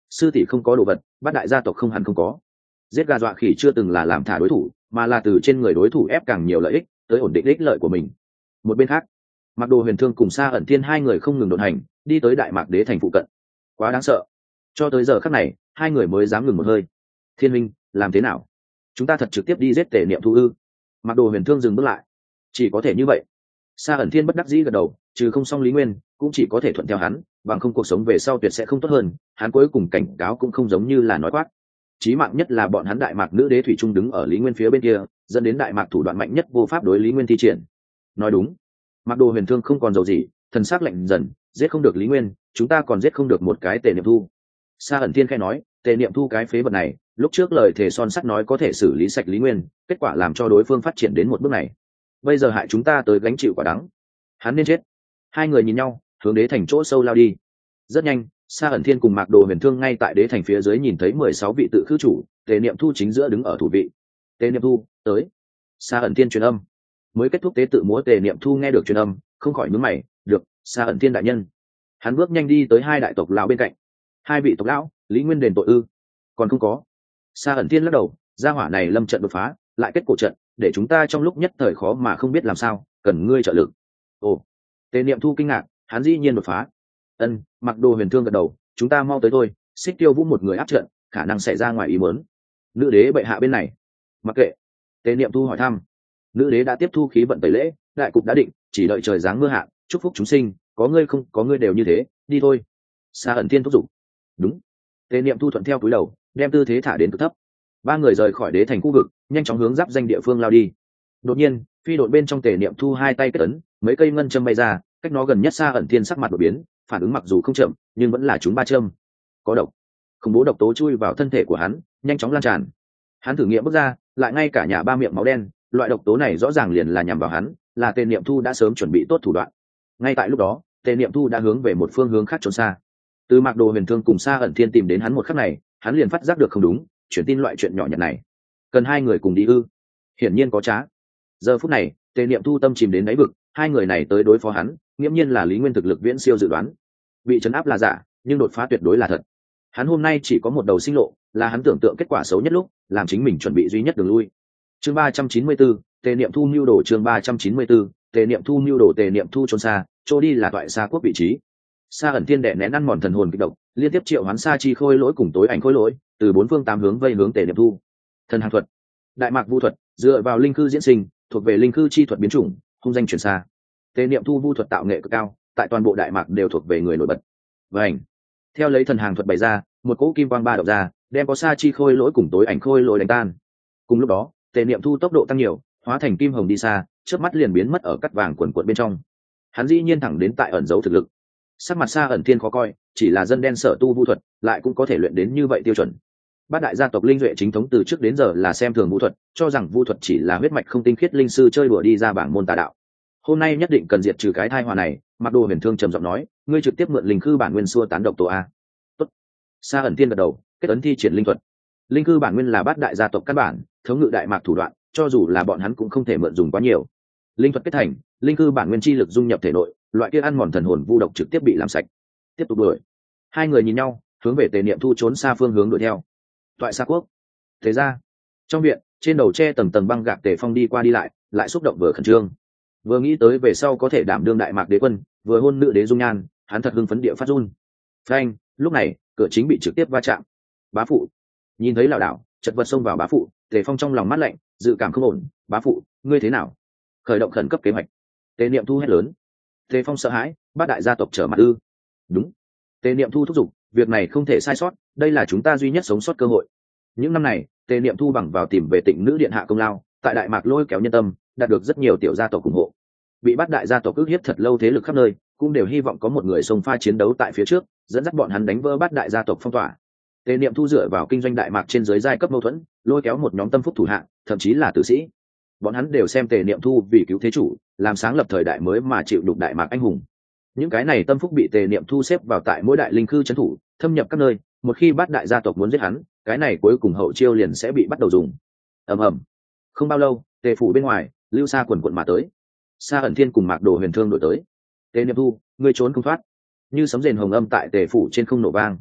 sư tỷ không có đồ vật, bát đại gia tộc không hẳn không có. Giết gà dọa khỉ chưa từng là làm thả đối thủ, mà là từ trên người đối thủ ép càng nhiều lợi ích tới ổn định ích lợi của mình. Một bên khác, Mặc Đồ Huyền Thương cùng Sa ẩn thiên hai người không ngừng đột hành đi tới Đại Mạc Đế thành phụ cận. Quá đáng sợ, cho tới giờ khắc này hai người mới dám ngừng một hơi. Thiên minh, làm thế nào? Chúng ta thật trực tiếp đi giết Tề Niệm Thu ư? Mặc Đồ Huyền Thương dừng bước lại. Chỉ có thể như vậy. Sa ẩn thiên bất đắc dĩ gật đầu, trừ không xong Lý Nguyên cũng chỉ có thể thuận theo hắn, bằng không cuộc sống về sau tuyệt sẽ không tốt hơn. Hắn cuối cùng cảnh cáo cũng không giống như là nói quát. Chí mạng nhất là bọn hắn Đại Mạc nữ đế thủy trung đứng ở Lý Nguyên phía bên kia, dẫn đến Đại Mạc thủ đoạn mạnh nhất vô pháp đối Lý Nguyên thi triển. Nói đúng. Mặc Đồ Huyền Thương không còn dầu gì, thần sắc lạnh dần, giết không được Lý Nguyên, chúng ta còn giết không được một cái Tề Niệm Thu. Sa ẩn thiên khẽ nói, Tề Niệm Thu cái phế vật này, lúc trước lời thề son sắt nói có thể xử lý sạch Lý Nguyên, kết quả làm cho đối phương phát triển đến một bước này. Bây giờ hại chúng ta tới gánh chịu quả đắng. Hắn nên chết. Hai người nhìn nhau, hướng đế thành chỗ sâu lao đi. Rất nhanh, Sa ẩn thiên cùng Mạc Đồ Huyền Thương ngay tại đế thành phía dưới nhìn thấy mười sáu vị tự khư chủ, Tề Niệm Thu chính giữa đứng ở thủ vị. Tề Niệm Thu, tới. Sa ẩn thiên truyền âm. Mới kết thúc tế tự múa, Tề Niệm Thu nghe được truyền âm, không khỏi nhướng mày, được, Sa ẩn thiên đại nhân. Hắn bước nhanh đi tới hai đại tộc lão bên cạnh. Hai vị tộc lão, Lý Nguyên đền tội ư? Còn không có. Sa ẩn thiên lắc đầu, gia hỏa này lâm trận đột phá, lại kết cổ trận, để chúng ta trong lúc nhất thời khó mà không biết làm sao, cần ngươi trợ lực. Ồ. Tề Niệm Thu kinh ngạc, hắn dĩ nhiên đột phá. Ân, Mặc Đồ Huyền Thương gật đầu, chúng ta mau tới thôi, Xích Tiêu Vũ một người áp trận, khả năng xảy ra ngoài ý muốn. Nữ đế bệ hạ bên này. Mặc kệ. Tề Niệm Thu hỏi thăm. Nữ đế đã tiếp thu khí vận tẩy lễ, đại cục đã định, chỉ đợi trời giáng mưa hạ, chúc phúc chúng sinh, có ngươi không có ngươi đều như thế, đi thôi. Sa ẩn thiên thúc giục. Đúng. Tề Niệm Thu thuận theo cúi đầu, đem tư thế thả đến cực thấp. Ba người rời khỏi đế thành khu vực, nhanh chóng hướng giáp danh địa phương lao đi. Đột nhiên, phi đội bên trong Tề Niệm Thu hai tay kết ấn, mấy cây ngân châm bay ra, cách nó gần nhất Sa ẩn thiên sắc mặt đột biến, phản ứng mặc dù không chậm, nhưng vẫn là chúng ba châm. Có độc. Khủng bố độc tố chui vào thân thể của hắn, nhanh chóng lan tràn. Hắn thử nghiệm bước ra, lại ngay cả nhà ba miệng máu đen, loại độc tố này rõ ràng liền là nhằm vào hắn, là Tề Niệm Thu đã sớm chuẩn bị tốt thủ đoạn. Ngay tại lúc đó, Tề Niệm Thu đã hướng về một phương hướng khác trốn xa. Từ Mạc Đồ Huyền Thương cùng Sa ẩn thiên tìm đến hắn một khắc này, hắn liền phát giác được không đúng, chuyển tin loại chuyện nhỏ nhặt này, cần hai người cùng đi ư? Hiển nhiên có trá. Giờ phút này, Tề Niệm Thu tâm chìm đến đáy vực, hai người này tới đối phó hắn, nghiễm nhiên là Lý Nguyên thực lực viễn siêu dự đoán. Bị trấn áp là giả, nhưng đột phá tuyệt đối là thật. Hắn hôm nay chỉ có một đầu sinh lộ, là hắn tưởng tượng kết quả xấu nhất lúc, làm chính mình chuẩn bị duy nhất đường lui. Chương ba trăm chín mươi 4, Tề Niệm Thu mưu đồ chương ba trăm chín mươi 4, Tề Niệm Thu mưu đồ Tề Niệm Thu trốn xa, trôi đi là toại xa quốc vị trí. Sa ẩn thiên đè nén ăn mòn thần hồn kịch độc, liên tiếp triệu hoán sa chi khôi lỗi cùng tối ảnh khôi lỗi, từ bốn phương tám hướng vây hướng Tề Niệm Thu. Thần hàng thuật, Đại Mạc vu thuật, dựa vào linh cư diễn sinh, thuộc về linh cư chi thuật biến chủng, hung danh truyền xa. Tề Niệm Thu vu thuật tạo nghệ cực cao, tại toàn bộ Đại Mạc đều thuộc về người nổi bật. Vành, theo lấy thần hàng thuật bày ra, một cỗ kim quang ba độc ra, đem có sa chi khôi lỗi cùng tối ảnh khôi lỗi đánh tan. Cùng lúc đó, Tề Niệm Thu tốc độ tăng nhiều, hóa thành kim hồng đi xa, chớp mắt liền biến mất ở cắt vàng quần quật bên trong. Hắn dĩ nhiên thẳng đến tại ẩn giấu thực lực. Sắc mặt Sa ẩn thiên khó coi, chỉ là dân đen sở tu vu thuật, lại cũng có thể luyện đến như vậy tiêu chuẩn. Bát đại gia tộc linh duệ chính thống từ trước đến giờ là xem thường vu thuật, cho rằng vu thuật chỉ là huyết mạch không tinh khiết linh sư chơi đùa đi ra bảng môn tà đạo. Hôm nay nhất định cần diệt trừ cái tai họa này, Mặc Đồ Huyền Thương trầm giọng nói, ngươi trực tiếp mượn linh khư bản nguyên xua tán độc tổ a. Tốt. Sa ẩn thiên gật đầu, kết ấn thi triển linh thuật. Linh khư bản nguyên là bát đại gia tộc căn bản, thống ngự Đại Mạc thủ đoạn, cho dù là bọn hắn cũng không thể mượn dùng quá nhiều. Linh thuật kết thành, linh khư bản nguyên chi lực dung nhập thể nội, loại kia ăn mòn thần hồn vu độc trực tiếp bị làm sạch. Tiếp tục đuổi. Hai người nhìn nhau, hướng về Tề Niệm Thu trốn xa phương hướng đuổi theo. Toại xa quốc. Thế ra, trong viện, trên đầu tre tầng tầng băng gạc Tề Phong đi qua đi lại, lại xúc động vừa khẩn trương. Vừa nghĩ tới về sau có thể đảm đương Đại Mạc đế quân, vừa hôn nữ đế dung nhan, hắn thật hưng phấn địa phát run. Phanh, lúc này, cửa chính bị trực tiếp va chạm. Bá phụ. Nhìn thấy lão đảo, chật vật xông vào bá phụ, Tề Phong trong lòng mát lạnh, dự cảm không ổn, bá phụ, ngươi thế nào? Khởi động khẩn cấp kế hoạch. Tề Niệm Thu hét lớn. Tề Phong sợ hãi, bát đại gia tộc trở mặt ư? Đúng. Tề Niệm Thu thúc giục, việc này không thể sai sót, đây là chúng ta duy nhất sống sót cơ hội. Những năm này, Tề Niệm Thu bằng vào tìm về Tịnh nữ điện hạ công lao, tại Đại Mạc lôi kéo nhân tâm, đạt được rất nhiều tiểu gia tộc ủng hộ. Bị bát đại gia tộc ức hiếp thật lâu, thế lực khắp nơi cũng đều hy vọng có một người xông pha chiến đấu tại phía trước, dẫn dắt bọn hắn đánh vỡ bát đại gia tộc phong tỏa. Tề Niệm Thu dựa vào kinh doanh Đại Mạc trên dưới giai cấp mâu thuẫn, lôi kéo một nhóm tâm phúc thủ hạ, thậm chí là tử sĩ. Bọn hắn đều xem Tề Niệm Thu vì cứu thế chủ, làm sáng lập thời đại mới mà chịu đục Đại Mạc anh hùng. Những cái này tâm phúc bị Tề Niệm Thu xếp vào tại mỗi đại linh khư trấn thủ, thâm nhập các nơi, một khi bát đại gia tộc muốn giết hắn, cái này cuối cùng hậu chiêu liền sẽ bị bắt đầu dùng. Ầm ầm. Không bao lâu, Tề phủ bên ngoài, lưu Sa quần quần mà tới. Sa ẩn thiên cùng Mạc Đồ Huyền Thương đổi tới. Tề Niệm Thu, ngươi trốn không thoát. Như sấm rền hồng âm tại Tề phủ trên không nổ vang.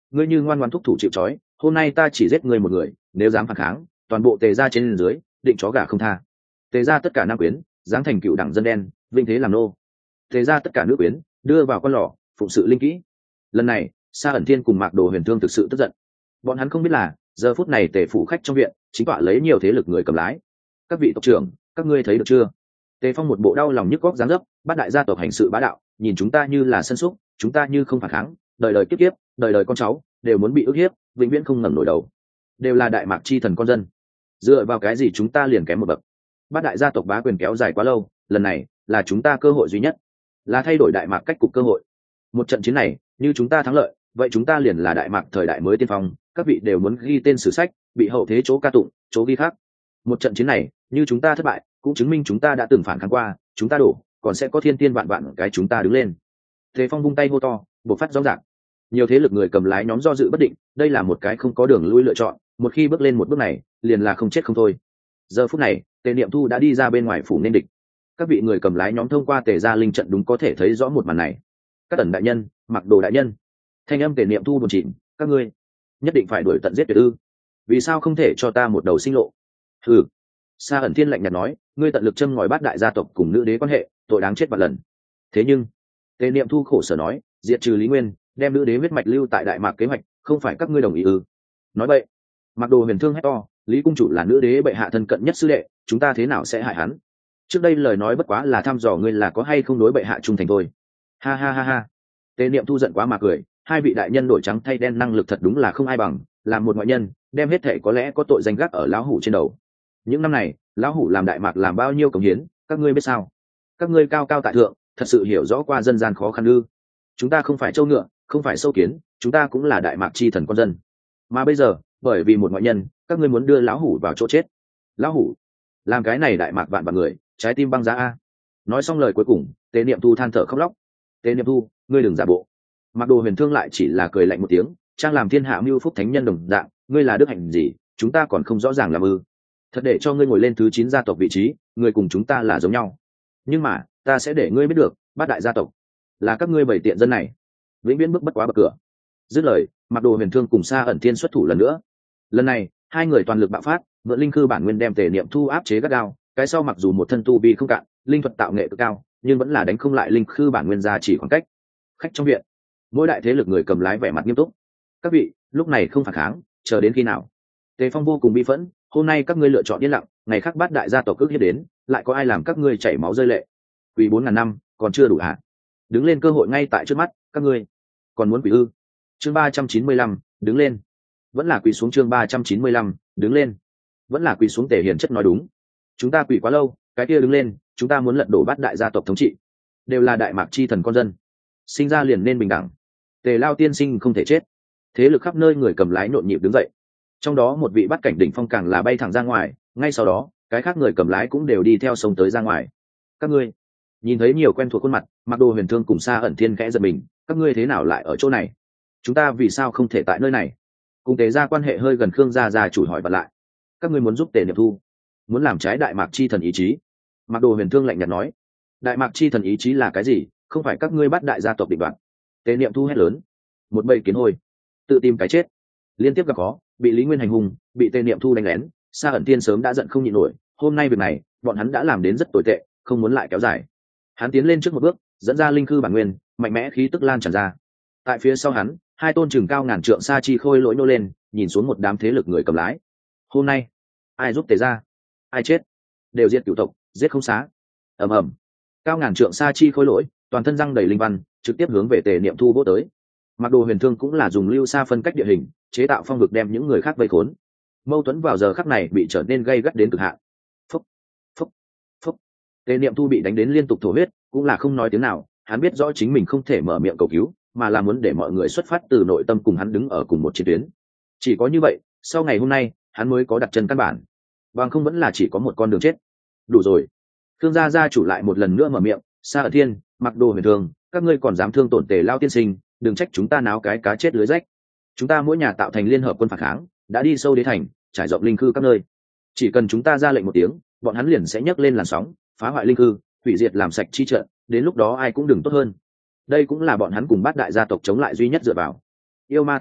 ngươi như ngoan ngoan thúc thủ chịu trói, hôm nay ta chỉ giết ngươi một người, nếu dám phản kháng toàn bộ tề gia trên dưới định chó gà không tha. Tề gia tất cả nam quyến giáng thành cựu đảng dân đen, vinh thế làm nô. Tề gia tất cả nữ quyến đưa vào con lò phụng sự linh kỹ. Lần này Sa ẩn thiên cùng Mạc Đồ Huyền Thương thực sự tức giận. Bọn hắn không biết là giờ phút này tề phủ khách trong viện chính tọa lấy nhiều thế lực người cầm lái. Các vị tộc trưởng, các ngươi thấy được chưa? Tề Phong một bộ đau lòng nhức góc dáng dấp, bát đại gia tộc hành sự bá đạo, nhìn chúng ta như là sân súc, chúng ta như không phản kháng, đời đời kiếp kiếp, đời đời con cháu đều muốn bị ức hiếp, vĩnh viễn không ngẩng nổi đầu. Đều là đại mạc chi thần con dân, dựa vào cái gì chúng ta liền kém một bậc? Bát đại gia tộc bá quyền kéo dài quá lâu, lần này là chúng ta cơ hội duy nhất, là thay đổi đại mạc cách cục cơ hội. Một trận chiến này, như chúng ta thắng lợi, vậy chúng ta liền là đại mạc thời đại mới tiên phong, các vị đều muốn ghi tên sử sách, bị hậu thế chỗ ca tụng, chỗ ghi khắc. Một trận chiến này, như chúng ta thất bại, cũng chứng minh chúng ta đã từng phản kháng qua, chúng ta đổ, còn sẽ có thiên tiên vạn vạn cái chúng ta đứng lên. Tề Phong vung tay hô to, bộc phát rõ ràng. Nhiều thế lực người cầm lái nhóm do dự bất định, đây là một cái không có đường lui lựa chọn, một khi bước lên một bước này, liền là không chết không thôi. Giờ phút này, Tề Niệm Thu đã đi ra bên ngoài phủ nên địch. Các vị người cầm lái nhóm thông qua Tề gia linh trận đúng có thể thấy rõ một màn này. Các ẩn đại nhân, Mặc Đồ đại nhân, thanh âm Tề Niệm Thu buồn chìm, các ngươi nhất định phải đuổi tận giết tuyệt ư? Vì sao không thể cho ta một đầu sinh lộ? Ừ. Sa ẩn thiên lạnh nhạt nói, ngươi tận lực châm ngòi bát đại gia tộc cùng nữ đế quan hệ, tội đáng chết vạn lần. Thế nhưng, Tề Niệm Thu khổ sở nói, diệt trừ Lý Nguyên, đem nữ đế huyết mạch lưu tại đại mạc kế hoạch, không phải các ngươi đồng ý ư? Nói vậy, Mặc Đồ Huyền Thương hét to, Lý cung chủ là nữ đế bệ hạ thân cận nhất sư đệ, chúng ta thế nào sẽ hại hắn? Trước đây lời nói bất quá là thăm dò ngươi là có hay không đối bệ hạ trung thành thôi. Ha ha ha ha. Tề Niệm Thu giận quá mà cười, hai vị đại nhân đổi trắng thay đen năng lực thật đúng là không ai bằng, làm một ngoại nhân, đem hết thể có lẽ có tội danh gác ở lão hủ trên đầu. Những năm này, lão hủ làm đại mạc làm bao nhiêu cống hiến, các ngươi biết sao? Các ngươi cao cao tại thượng, thật sự hiểu rõ qua dân gian khó khăn ư? Chúng ta không phải trâu ngựa, không phải sâu kiến, chúng ta cũng là đại mạc chi thần con dân. Mà bây giờ, bởi vì một ngoại nhân, các ngươi muốn đưa lão hủ vào chỗ chết. Lão hủ, làm cái này đại mạc vạn vạn người, trái tim băng giá a. Nói xong lời cuối cùng, Tề Niệm Thu than thở khóc lóc. Tề Niệm Thu, ngươi đừng giả bộ. Mặc Đồ Huyền Thương lại chỉ là cười lạnh một tiếng, trang làm thiên hạ mưu phúc thánh nhân đồng dạng, ngươi là đức hạnh gì, chúng ta còn không rõ ràng làm ư? Thật để cho ngươi ngồi lên thứ chín gia tộc vị trí, người cùng chúng ta là giống nhau. Nhưng mà, ta sẽ để ngươi biết được, bát đại gia tộc là các ngươi bảy tiện dân này, vĩnh viễn bước bất quá bậc cửa. Dứt lời, Mặc Đồ Huyền Thương cùng Sa ẩn thiên xuất thủ lần nữa. Lần này, hai người toàn lực bạo phát, mượn linh khư bản nguyên đem Tề Niệm Thu áp chế gắt gao. Cái sau mặc dù một thân tu vi không cạn, linh thuật tạo nghệ cực cao, nhưng vẫn là đánh không lại linh khư bản nguyên ra chỉ khoảng cách. Khách trong viện, mỗi đại thế lực người cầm lái vẻ mặt nghiêm túc. Các vị, lúc này không phản kháng, chờ đến khi nào? Tề Phong vô cùng bi phẫn, hôm nay các ngươi lựa chọn yên lặng, ngày khác bát đại gia tộc cước hiếp đến, lại có ai làm các ngươi chảy máu rơi lệ? Quỷ bốn ngàn năm, còn chưa đủ hả? Đứng lên, cơ hội ngay tại trước mắt, các ngươi còn muốn quỷ ư? Chương ba trăm chín mươi lăm, đứng lên. Vẫn là quỳ xuống. Chương ba trăm chín mươi lăm, đứng lên. Vẫn là quỳ xuống. Tề Hiền chất nói đúng. Chúng ta quỳ quá lâu, cái kia đứng lên, chúng ta muốn lật đổ bát đại gia tộc thống trị. Đều là đại mạc chi thần con dân, sinh ra liền nên bình đẳng. Tề Lao tiên sinh không thể chết. Thế lực khắp nơi người cầm lái nhộn nhịp đứng dậy. Trong đó một vị bắt cảnh đỉnh phong càng là bay thẳng ra ngoài, ngay sau đó, cái khác người cầm lái cũng đều đi theo sông tới ra ngoài. Các ngươi nhìn thấy nhiều quen thuộc khuôn mặt, Mặc Đồ Huyền Thương cùng Sa ẩn thiên khẽ giật mình, các ngươi thế nào lại ở chỗ này? Chúng ta vì sao không thể tại nơi này? Cùng Tề gia quan hệ hơi gần Khương gia gia chủ hỏi bật lại. Các ngươi muốn giúp Tề Niệm Thu, muốn làm trái đại mạc chi thần ý chí? Mặc Đồ Huyền Thương lạnh nhạt nói. Đại mạc chi thần ý chí là cái gì? Không phải các ngươi bắt đại gia tộc định đoạt. Tề Niệm Thu hét lớn. Một bầy kiến hôi, tự tìm cái chết, liên tiếp gặp khó, bị Lý Nguyên hành hung, bị Tề Niệm Thu đánh lén. Sa ẩn thiên sớm đã giận không nhịn nổi, hôm nay việc này bọn hắn đã làm đến rất tồi tệ, không muốn lại kéo dài. Hắn tiến lên trước một bước, dẫn ra linh khư bản nguyên, mạnh mẽ khí tức lan tràn ra. Tại phía sau hắn, hai tôn chừng cao ngàn trượng sa chi khôi lỗi nô lên, nhìn xuống một đám thế lực người cầm lái. Hôm nay, ai giúp Tề gia, ai chết, đều diệt cửu tộc, giết không xá. Ầm ầm, cao ngàn trượng sa chi khôi lỗi, toàn thân răng đầy linh văn, trực tiếp hướng về Tề Niệm Thu vỗ tới. Mặc Đồ Huyền Thương cũng là dùng lưu sa phân cách địa hình, chế tạo phong vực đem những người khác vây khốn. Mâu thuẫn vào giờ khắc này bị trở nên gay gắt đến cực hạn. Phúc, phúc, phúc. Tề Niệm Thu bị đánh đến liên tục thổ huyết, cũng là không nói tiếng nào. Hắn biết rõ chính mình không thể mở miệng cầu cứu, mà là muốn để mọi người xuất phát từ nội tâm cùng hắn đứng ở cùng một chiến tuyến. Chỉ có như vậy, sau ngày hôm nay, hắn mới có đặt chân căn bản. Bằng không vẫn là chỉ có một con đường chết. Đủ rồi. Khương gia gia chủ lại một lần nữa mở miệng, Sa ẩn thiên, Mặc Đồ Huyền Thương, các ngươi còn dám thương tổn Tề Lao tiên sinh, đừng trách chúng ta náo cái cá chết lưới rách. Chúng ta mỗi nhà tạo thành liên hợp quân phản kháng, đã đi sâu đế thành, trải rộng linh cư các nơi. Chỉ cần chúng ta ra lệnh một tiếng, bọn hắn liền sẽ nhấc lên làn sóng, phá hoại linh cư, hủy diệt làm sạch chi trận, đến lúc đó ai cũng đừng tốt hơn. Đây cũng là bọn hắn cùng bát đại gia tộc chống lại duy nhất dựa vào. Yêu ma tiếp cận,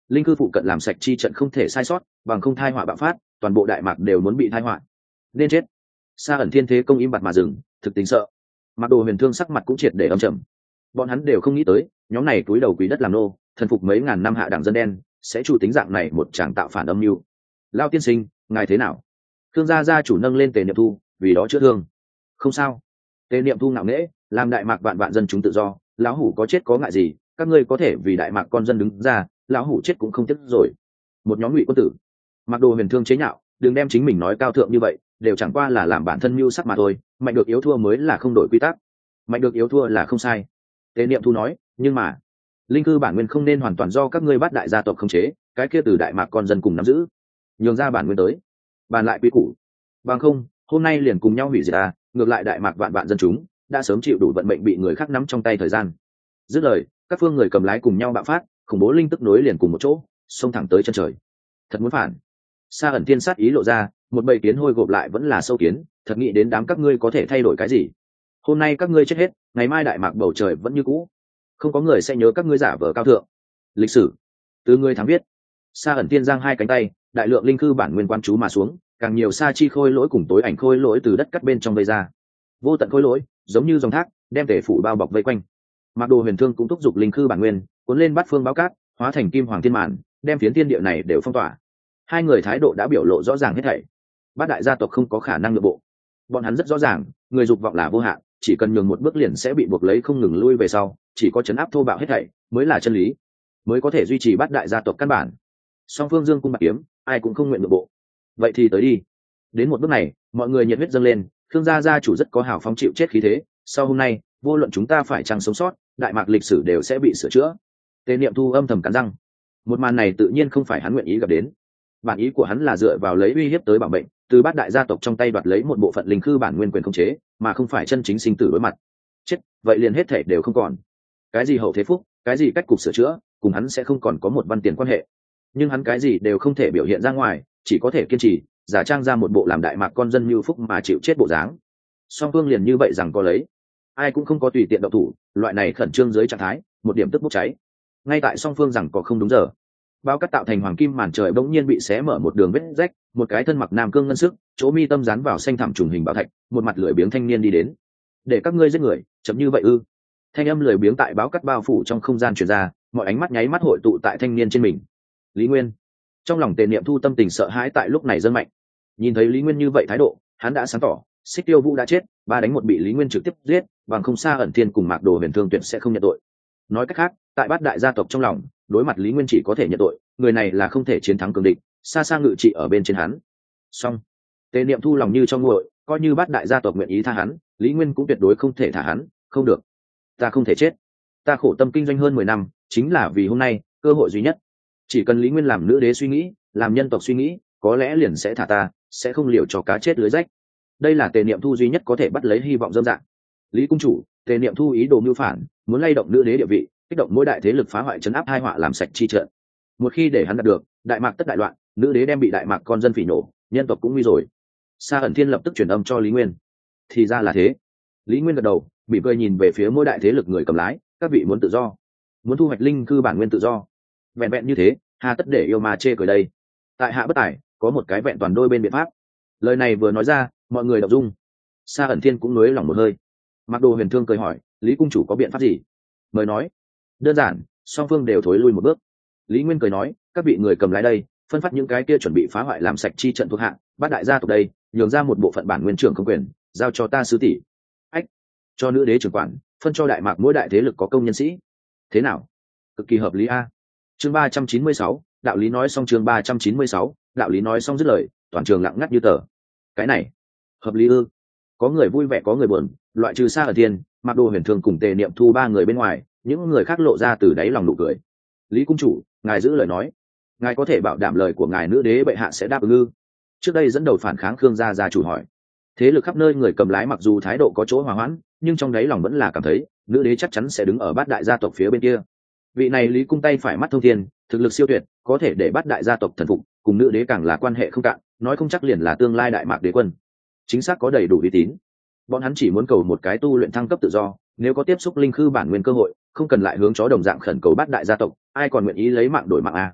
linh cư phụ cận làm sạch chi trận không thể sai sót, bằng không thai họa bạo phát, toàn bộ đại mạc đều muốn bị thai họa. Nên chết. Sa ẩn thiên thế công im bặt mà dừng, thực tình sợ. Mặc Đồ Huyền Thương sắc mặt cũng triệt để âm trầm. Bọn hắn đều không nghĩ tới, nhóm này túi đầu quý đất làm nô, thần phục mấy ngàn năm hạ đẳng dân đen, sẽ chủ tính dạng này một tràng tạo phản âm mưu. Lao tiên sinh, ngài thế nào? Thương gia gia chủ nâng lên Tề Niệm Thu, vì đó chữa thương. Không sao. Tề Niệm Thu ngạo nghễ, làm đại mạc vạn vạn dân chúng tự do, lão hủ có chết có ngại gì, các ngươi có thể vì đại mạc con dân đứng ra, lão hủ chết cũng không tiếc rồi. Một nhóm ngụy quân tử. Mặc Đồ Huyền Thương chế nhạo, đừng đem chính mình nói cao thượng như vậy, đều chẳng qua là làm bản thân mưu sắc mà thôi, mạnh được yếu thua mới là không đổi quy tắc. Mạnh được yếu thua là không sai. Tề Niệm Thu nói, nhưng mà linh cư bản nguyên không nên hoàn toàn do các ngươi bắt đại gia tộc khống chế, cái kia từ đại mạc con dân cùng nắm giữ, nhường ra bản nguyên tới, bàn lại quy củ. Bằng không, hôm nay liền cùng nhau hủy diệt à, ngược lại đại mạc vạn vạn dân chúng đã sớm chịu đủ vận mệnh bị người khác nắm trong tay thời gian. Dứt lời, các phương người cầm lái cùng nhau bạo phát, khủng bố linh tức nối liền cùng một chỗ, xông thẳng tới chân trời. Thật muốn phản. Sa ẩn thiên sát ý lộ ra, một bầy kiến hôi gộp lại vẫn là sâu kiến, thật nghĩ đến đám các ngươi có thể thay đổi cái gì. Hôm nay các ngươi chết hết, ngày mai đại mạc bầu trời vẫn như cũ, không có người sẽ nhớ các ngươi giả vờ cao thượng. Lịch sử từ ngươi thắng viết. Sa ẩn tiên giang hai cánh tay, đại lượng linh cư bản nguyên quan chú mà xuống, càng nhiều sa chi khôi lỗi cùng tối ảnh khôi lỗi từ đất cắt bên trong vây ra. Vô tận khôi lỗi giống như dòng thác, đem tể phủ bao bọc vây quanh. Mặc Đồ Huyền Thương cũng thúc giục linh cư bản nguyên, cuốn lên bát phương báo cát, hóa thành kim hoàng thiên màn, đem phiến thiên địa này đều phong tỏa. Hai người thái độ đã biểu lộ rõ ràng hết thảy. Bát đại gia tộc không có khả năng nhượng bộ. Bọn hắn rất rõ ràng, người dục vọng là vô hạn, chỉ cần nhường một bước liền sẽ bị buộc lấy không ngừng lui về sau, chỉ có chấn áp thô bạo hết thảy mới là chân lý, mới có thể duy trì bát đại gia tộc căn bản. Song phương dương cung bạc kiếm, ai cũng không nguyện nhượng bộ. Vậy thì tới đi. Đến một bước này, mọi người nhiệt huyết dâng lên, Khương gia gia chủ rất có hào phóng chịu chết khí thế, sau hôm nay, vô luận chúng ta phải chăng sống sót, đại mạc lịch sử đều sẽ bị sửa chữa. Tề Niệm Thu âm thầm cắn răng. Một màn này tự nhiên không phải hắn nguyện ý gặp đến. Bản ý của hắn là dựa vào lấy uy hiếp tới bảo mệnh, từ bát đại gia tộc trong tay đoạt lấy một bộ phận linh khư bản nguyên quyền khống chế, mà không phải chân chính sinh tử đối mặt. Chết, vậy liền hết thể đều không còn. Cái gì hậu thế phúc, cái gì cách cục sửa chữa, cùng hắn sẽ không còn có một văn tiền quan hệ. Nhưng hắn cái gì đều không thể biểu hiện ra ngoài, chỉ có thể kiên trì, giả trang ra một bộ làm đại mạc con dân mưu phúc mà chịu chết bộ dáng. Song phương liền như vậy rằng có lấy, ai cũng không có tùy tiện động thủ, loại này khẩn trương dưới trạng thái, một điểm tức bốc cháy. Ngay tại song phương rằng có không đúng giờ, bao cát tạo thành hoàng kim màn trời bỗng nhiên bị xé mở một đường vết rách, một cái thân mặc nam cương ngân sức, chỗ mi tâm dán vào xanh thẳm trùng hình bảo thạch, một mặt lười biếng thanh niên đi đến. Để các ngươi giết người, chấm như vậy ư? Thanh âm lười biếng tại báo cát bao phủ trong không gian truyền ra, mọi ánh mắt nháy mắt hội tụ tại thanh niên trên mình. Lý Nguyên. Trong lòng Tề Niệm Thu tâm tình sợ hãi tại lúc này dâng mạnh. Nhìn thấy Lý Nguyên như vậy thái độ, hắn đã sáng tỏ, Xích Tiêu Vũ đã chết, ba đánh một bị Lý Nguyên trực tiếp giết, bằng không Sa ẩn thiên cùng Mạc Đồ Huyền Thương tuyệt sẽ không nhận tội. Nói cách khác, tại bát đại gia tộc trong lòng, đối mặt Lý Nguyên chỉ có thể nhận tội, người này là không thể chiến thắng cường địch, xa xa ngự trị ở bên trên hắn. Song Tề Niệm Thu lòng như trong nguội, coi như bát đại gia tộc nguyện ý tha hắn, Lý Nguyên cũng tuyệt đối không thể thả hắn. Không được, ta không thể chết. Ta khổ tâm kinh doanh hơn mười năm, chính là vì hôm nay cơ hội duy nhất. Chỉ cần Lý Nguyên làm nữ đế suy nghĩ, làm nhân tộc suy nghĩ, có lẽ liền sẽ thả ta, sẽ không liều cho cá chết lưới rách. Đây là Tề Niệm Thu duy nhất có thể bắt lấy hy vọng dâm dạng. Lý cung chủ, Tề Niệm Thu ý đồ mưu phản, muốn lay động nữ đế địa vị, kích động mỗi đại thế lực phá hoại chấn áp hai họa làm sạch chi trận. Một khi để hắn đạt được, đại mạc tất đại loạn, nữ đế đem bị đại mạc con dân phỉ nổ, nhân tộc cũng nguy rồi. Sa ẩn thiên lập tức truyền âm cho Lý Nguyên. Thì ra là thế. Lý Nguyên gật đầu, mỉm cười nhìn về phía mỗi đại thế lực người cầm lái, các vị muốn tự do, muốn thu hoạch linh cư bản nguyên tự do. Vẹn vẹn như thế, hà tất để yêu mà chê cười đây. Tại hạ bất tài, có một cái vẹn toàn đôi bên biện pháp. Lời này vừa nói ra, mọi người động dung. Sa ẩn thiên cũng nới lòng một hơi. Mặc Đồ Huyền Thương cười hỏi, Lý cung chủ có biện pháp gì? Mời nói. Đơn giản, song phương đều thối lui một bước. Lý Nguyên cười nói, các vị người cầm lái đây, phân phát những cái kia chuẩn bị phá hoại làm sạch chi trận thuộc hạ, bát đại gia tộc đây, nhường ra một bộ phận bản nguyên trưởng không quyền, giao cho ta sứ tỷ. Ách, cho nữ đế trưởng quản, phân cho đại mạc mỗi đại thế lực có công nhân sĩ. Thế nào? Cực kỳ hợp lý a. Chương ba trăm chín mươi sáu, đạo lý nói xong. Chương ba trăm chín mươi sáu, đạo lý nói xong dứt lời, toàn trường lặng ngắt như tờ. Cái này, hợp lý ư? Có người vui vẻ có người buồn, loại trừ Sa ẩn thiên, Mạc Đồ Huyền Thương cùng Tề Niệm Thu ba người bên ngoài, những người khác lộ ra từ đáy lòng nụ cười. Lý cung chủ, ngài giữ lời nói, ngài có thể bảo đảm lời của ngài nữ đế bệ hạ sẽ đáp ứng ư? Trước đây dẫn đầu phản kháng Khương gia gia chủ hỏi. Thế lực khắp nơi người cầm lái mặc dù thái độ có chỗ hòa hoãn, nhưng trong đáy lòng vẫn là cảm thấy nữ đế chắc chắn sẽ đứng ở bát đại gia tộc phía bên kia. Vị này Lý cung tay phải mắt thông thiên, thực lực siêu tuyệt, có thể để bát đại gia tộc thần phục, cùng nữ đế càng là quan hệ không cạn, nói không chắc liền là tương lai đại mạc đế quân. Chính xác có đầy đủ uy tín. Bọn hắn chỉ muốn cầu một cái tu luyện thăng cấp tự do, nếu có tiếp xúc linh khư bản nguyên cơ hội, không cần lại hướng chó đồng dạng khẩn cầu bát đại gia tộc, ai còn nguyện ý lấy mạng đổi mạng a.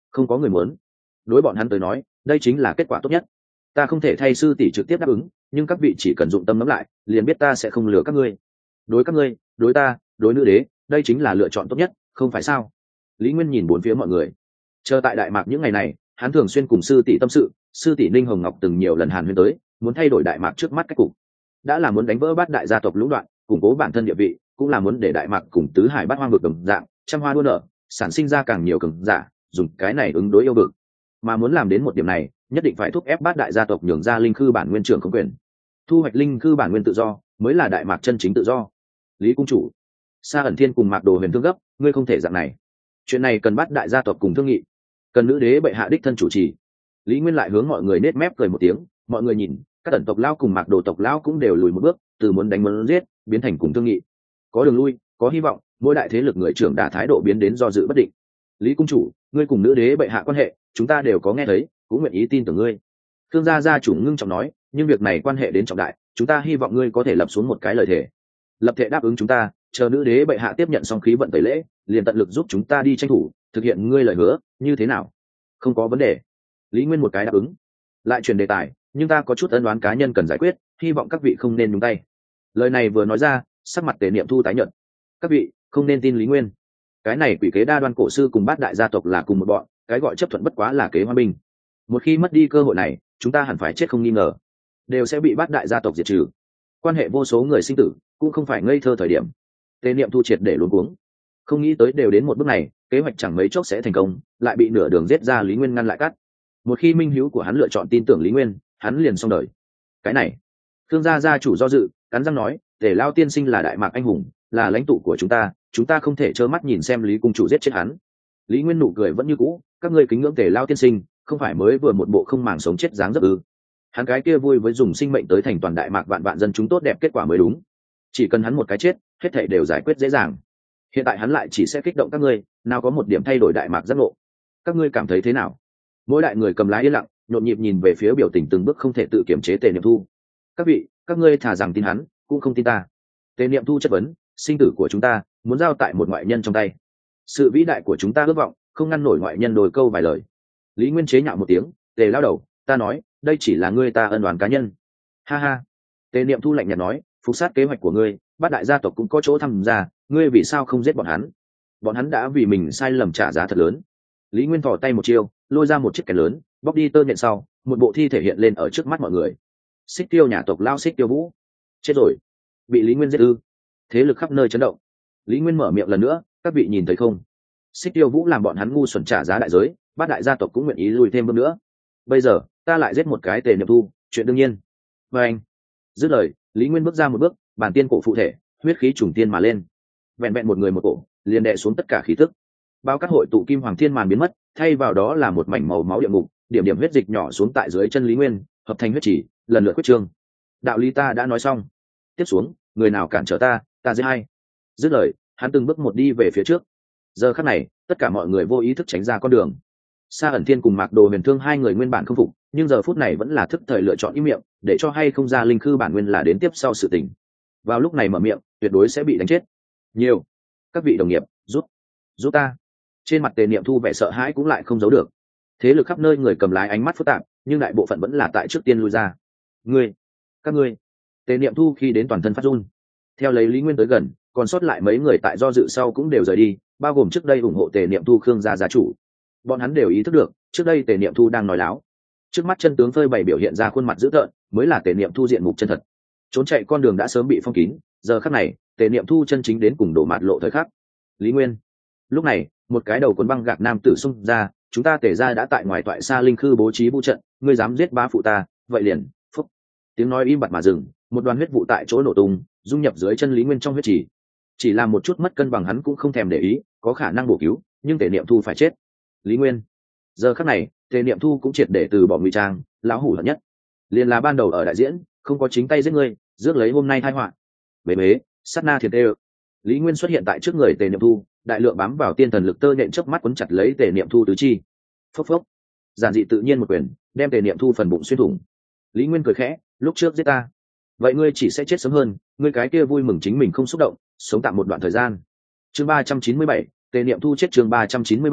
không có người muốn. Đối bọn hắn tới nói, đây chính là kết quả tốt nhất. Ta không thể thay sư tỷ trực tiếp đáp ứng, nhưng các vị chỉ cần dụng tâm ngẫm lại, liền biết ta sẽ không lừa các ngươi. Đối các ngươi, đối ta, đối nữ đế, đây chính là lựa chọn tốt nhất, không phải sao? Lý Nguyên nhìn bốn phía mọi người. Chờ tại Đại Mạc những ngày này, hắn thường xuyên cùng sư tỷ tâm sự, sư tỷ Ninh Hồng Ngọc từng nhiều lần hàn huyên tới, muốn thay đổi Đại Mạc trước mắt cách cục. Đã là muốn đánh vỡ bát đại gia tộc lũng đoạn, củng cố bản thân địa vị, cũng là muốn để Đại Mạc cùng tứ hải bát hoang vực đồng dạng, trăm hoa đua nở, sản sinh ra càng nhiều cường giả, dùng cái này ứng đối yêu vực. Mà muốn làm đến một điểm này, nhất định phải thúc ép bát đại gia tộc nhường ra linh khư bản nguyên trưởng không quyền, thu hoạch linh khư bản nguyên tự do, mới là Đại Mạc chân chính tự do. Lý cung chủ, Sa ẩn thiên cùng Mạc Đồ Huyền thương gấp, ngươi không thể dạng này. Chuyện này cần bát đại gia tộc cùng thương nghị, cần nữ đế bệ hạ đích thân chủ trì. Lý Nguyên lại hướng mọi người nết mép cười một tiếng, mọi người nhìn, các tần tộc lão cùng Mạc Đồ tộc lão cũng đều lùi một bước, từ muốn đánh muốn giết, biến thành cùng thương nghị. Có đường lui, có hy vọng, mỗi đại thế lực người trưởng đả thái độ biến đến do dự bất định. Lý cung chủ, ngươi cùng nữ đế bệ hạ quan hệ, chúng ta đều có nghe thấy, cũng nguyện ý tin tưởng ngươi. Thương gia gia chủ ngưng trọng nói, nhưng việc này quan hệ đến trọng đại, chúng ta hy vọng ngươi có thể lập xuống một cái lời thề. Lập thể đáp ứng chúng ta, chờ nữ đế bệ hạ tiếp nhận xong khí vận tẩy lễ, liền tận lực giúp chúng ta đi tranh thủ, thực hiện ngươi lời hứa, như thế nào? Không có vấn đề. Lý Nguyên một cái đáp ứng. Lại chuyển đề tài, nhưng ta có chút ân oán cá nhân cần giải quyết, hy vọng các vị không nên nhúng tay. Lời này vừa nói ra, sắc mặt Tề Niệm Thu tái nhợt. Các vị không nên tin Lý Nguyên. Cái này quỷ kế đa đoan cổ sư cùng bát đại gia tộc là cùng một bọn, cái gọi chấp thuận bất quá là kế hoa binh. Một khi mất đi cơ hội này, chúng ta hẳn phải chết không nghi ngờ, đều sẽ bị bát đại gia tộc diệt trừ. Quan hệ vô số người sinh tử, cũng không phải ngây thơ thời điểm. Tề Niệm Thu triệt để luống cuống, không nghĩ tới đều đến một bước này, kế hoạch chẳng mấy chốc sẽ thành công, lại bị nửa đường giết ra Lý Nguyên ngăn lại cắt. Một khi minh hữu của hắn lựa chọn tin tưởng Lý Nguyên, hắn liền xong đời. Cái này, Thương gia gia chủ do dự, cắn răng nói, Tề Lao tiên sinh là Đại Mạc anh hùng, là lãnh tụ của chúng ta, chúng ta không thể trơ mắt nhìn xem Lý cung chủ giết chết hắn. Lý Nguyên nụ cười vẫn như cũ, các ngươi kính ngưỡng Tề Lao tiên sinh, không phải mới vừa một bộ không màng sống chết dáng dấp ư? Hắn cái kia vui với dùng sinh mệnh tới thành toàn Đại Mạc vạn vạn dân chúng tốt đẹp kết quả mới đúng. Chỉ cần hắn một cái chết, hết thảy đều giải quyết dễ dàng. Hiện tại hắn lại chỉ sẽ kích động các ngươi, nào có một điểm thay đổi Đại Mạc giác ngộ. Các ngươi cảm thấy thế nào? Mỗi đại người cầm lái yên lặng, nhộn nhịp nhìn về phía biểu tình từng bước không thể tự kiểm chế Tề Niệm Thu. Các vị, các ngươi thà rằng tin hắn, cũng không tin ta. Tề Niệm Thu chất vấn, sinh tử của chúng ta muốn giao tại một ngoại nhân trong tay, sự vĩ đại của chúng ta ước vọng không ngăn nổi ngoại nhân đôi câu vài lời. Lý Nguyên chế nhạo một tiếng, Tề lao đầu, ta nói, đây chỉ là ngươi ta ân oán cá nhân. Ha ha. Tề Niệm Thu lạnh nhạt nói, phục sát kế hoạch của ngươi, bát đại gia tộc cũng có chỗ tham gia, ngươi vì sao không giết bọn hắn? Bọn hắn đã vì mình sai lầm trả giá thật lớn. Lý Nguyên thò tay một chiêu, lôi ra một chiếc kén lớn, bóc đi tơ nhện sau, một bộ thi thể hiện lên ở trước mắt mọi người. Xích Tiêu nhà tộc lao Xích Tiêu Vũ, chết rồi, bị Lý Nguyên giết ư? Thế lực khắp nơi chấn động. Lý Nguyên mở miệng lần nữa, các vị nhìn thấy không? Xích Tiêu Vũ làm bọn hắn ngu xuẩn trả giá đại giới, bát đại gia tộc cũng nguyện ý lùi thêm bước nữa. Bây giờ, ta lại giết một cái Tề Niệm Thu, chuyện đương nhiên. Và anh, dứt lời, Lý Nguyên bước ra một bước, bản tiên cổ phụ thể, huyết khí trùng tiên mà lên. Vẹn vẹn một người một cổ, liền đè xuống tất cả khí tức. Bao các hội tụ kim hoàng thiên màn biến mất, thay vào đó là một mảnh màu máu địa ngục, điểm điểm huyết dịch nhỏ xuống tại dưới chân Lý Nguyên, hợp thành huyết chỉ, lần lượt quyết trương. Đạo lý ta đã nói xong, tiếp xuống, người nào cản trở ta, ta giết hay. Dứt lời, hắn từng bước một đi về phía trước. Giờ khắc này, tất cả mọi người vô ý thức tránh ra con đường. Sa ẩn thiên cùng Mạc Đồ Huyền thương hai người nguyên bản không phục, nhưng giờ phút này vẫn là thức thời lựa chọn im miệng, để cho hay không ra linh khư bản nguyên là đến tiếp sau sự tình. Vào lúc này mở miệng, tuyệt đối sẽ bị đánh chết. Nhiều, các vị đồng nghiệp, giúp, giúp ta. Trên mặt Tề Niệm Thu vẻ sợ hãi cũng lại không giấu được. Thế lực khắp nơi người cầm lái ánh mắt phức tạp, nhưng đại bộ phận vẫn là tại trước tiên lui ra. Ngươi, các ngươi. Tề Niệm Thu khi đến toàn thân phát run. Theo lấy Lý Nguyên tới gần, còn sót lại mấy người tại do dự sau cũng đều rời đi, bao gồm trước đây ủng hộ Tề Niệm Thu Khương gia gia chủ. Bọn hắn đều ý thức được, trước đây Tề Niệm Thu đang nói láo. Trước mắt chân tướng phơi bày biểu hiện ra khuôn mặt dữ tợn, mới là Tề Niệm Thu diện mục chân thật. Trốn chạy con đường đã sớm bị phong kín, giờ khắc này, Tề Niệm Thu chân chính đến cùng đổ mạt lộ thời khắc. Lý Nguyên. Lúc này, một cái đầu cuốn băng gạc nam tử xung ra, chúng ta Tề gia đã tại ngoài toại xa linh khư bố trí vũ trận, ngươi dám giết bá phụ ta, vậy liền, phúc. Tiếng nói im bặt mà dừng, một đoàn huyết vụ tại chỗ nổ tung, dung nhập dưới chân Lý Nguyên trong huyết chỉ. Chỉ là một chút mất cân bằng hắn cũng không thèm để ý, có khả năng bổ cứu, nhưng Tề Niệm Thu phải chết. Lý Nguyên. Giờ khắc này, Tề Niệm Thu cũng triệt để từ bỏ ngụy trang, lão hủ hận nhất liền là ban đầu ở đại diễn, không có chính tay giết ngươi, rước lấy hôm nay tai họa. Bế bế, sát na thiệt tê. Lý Nguyên xuất hiện tại trước người Tề Niệm Thu, đại lượng bám vào tiên thần lực tơ nhện chớp mắt quấn chặt lấy Tề Niệm Thu tứ chi. Phốc phốc. Giản dị tự nhiên một quyền, đem Tề Niệm Thu phần bụng xuyên thủng. Lý Nguyên cười khẽ, lúc trước giết ta, vậy ngươi chỉ sẽ chết sớm hơn, ngươi cái kia vui mừng chính mình không xúc động, sống tạm một đoạn thời gian. Chương ba trăm chín mươi bảy, Tề Niệm Thu chết. Chương ba trăm chín mươi bảy,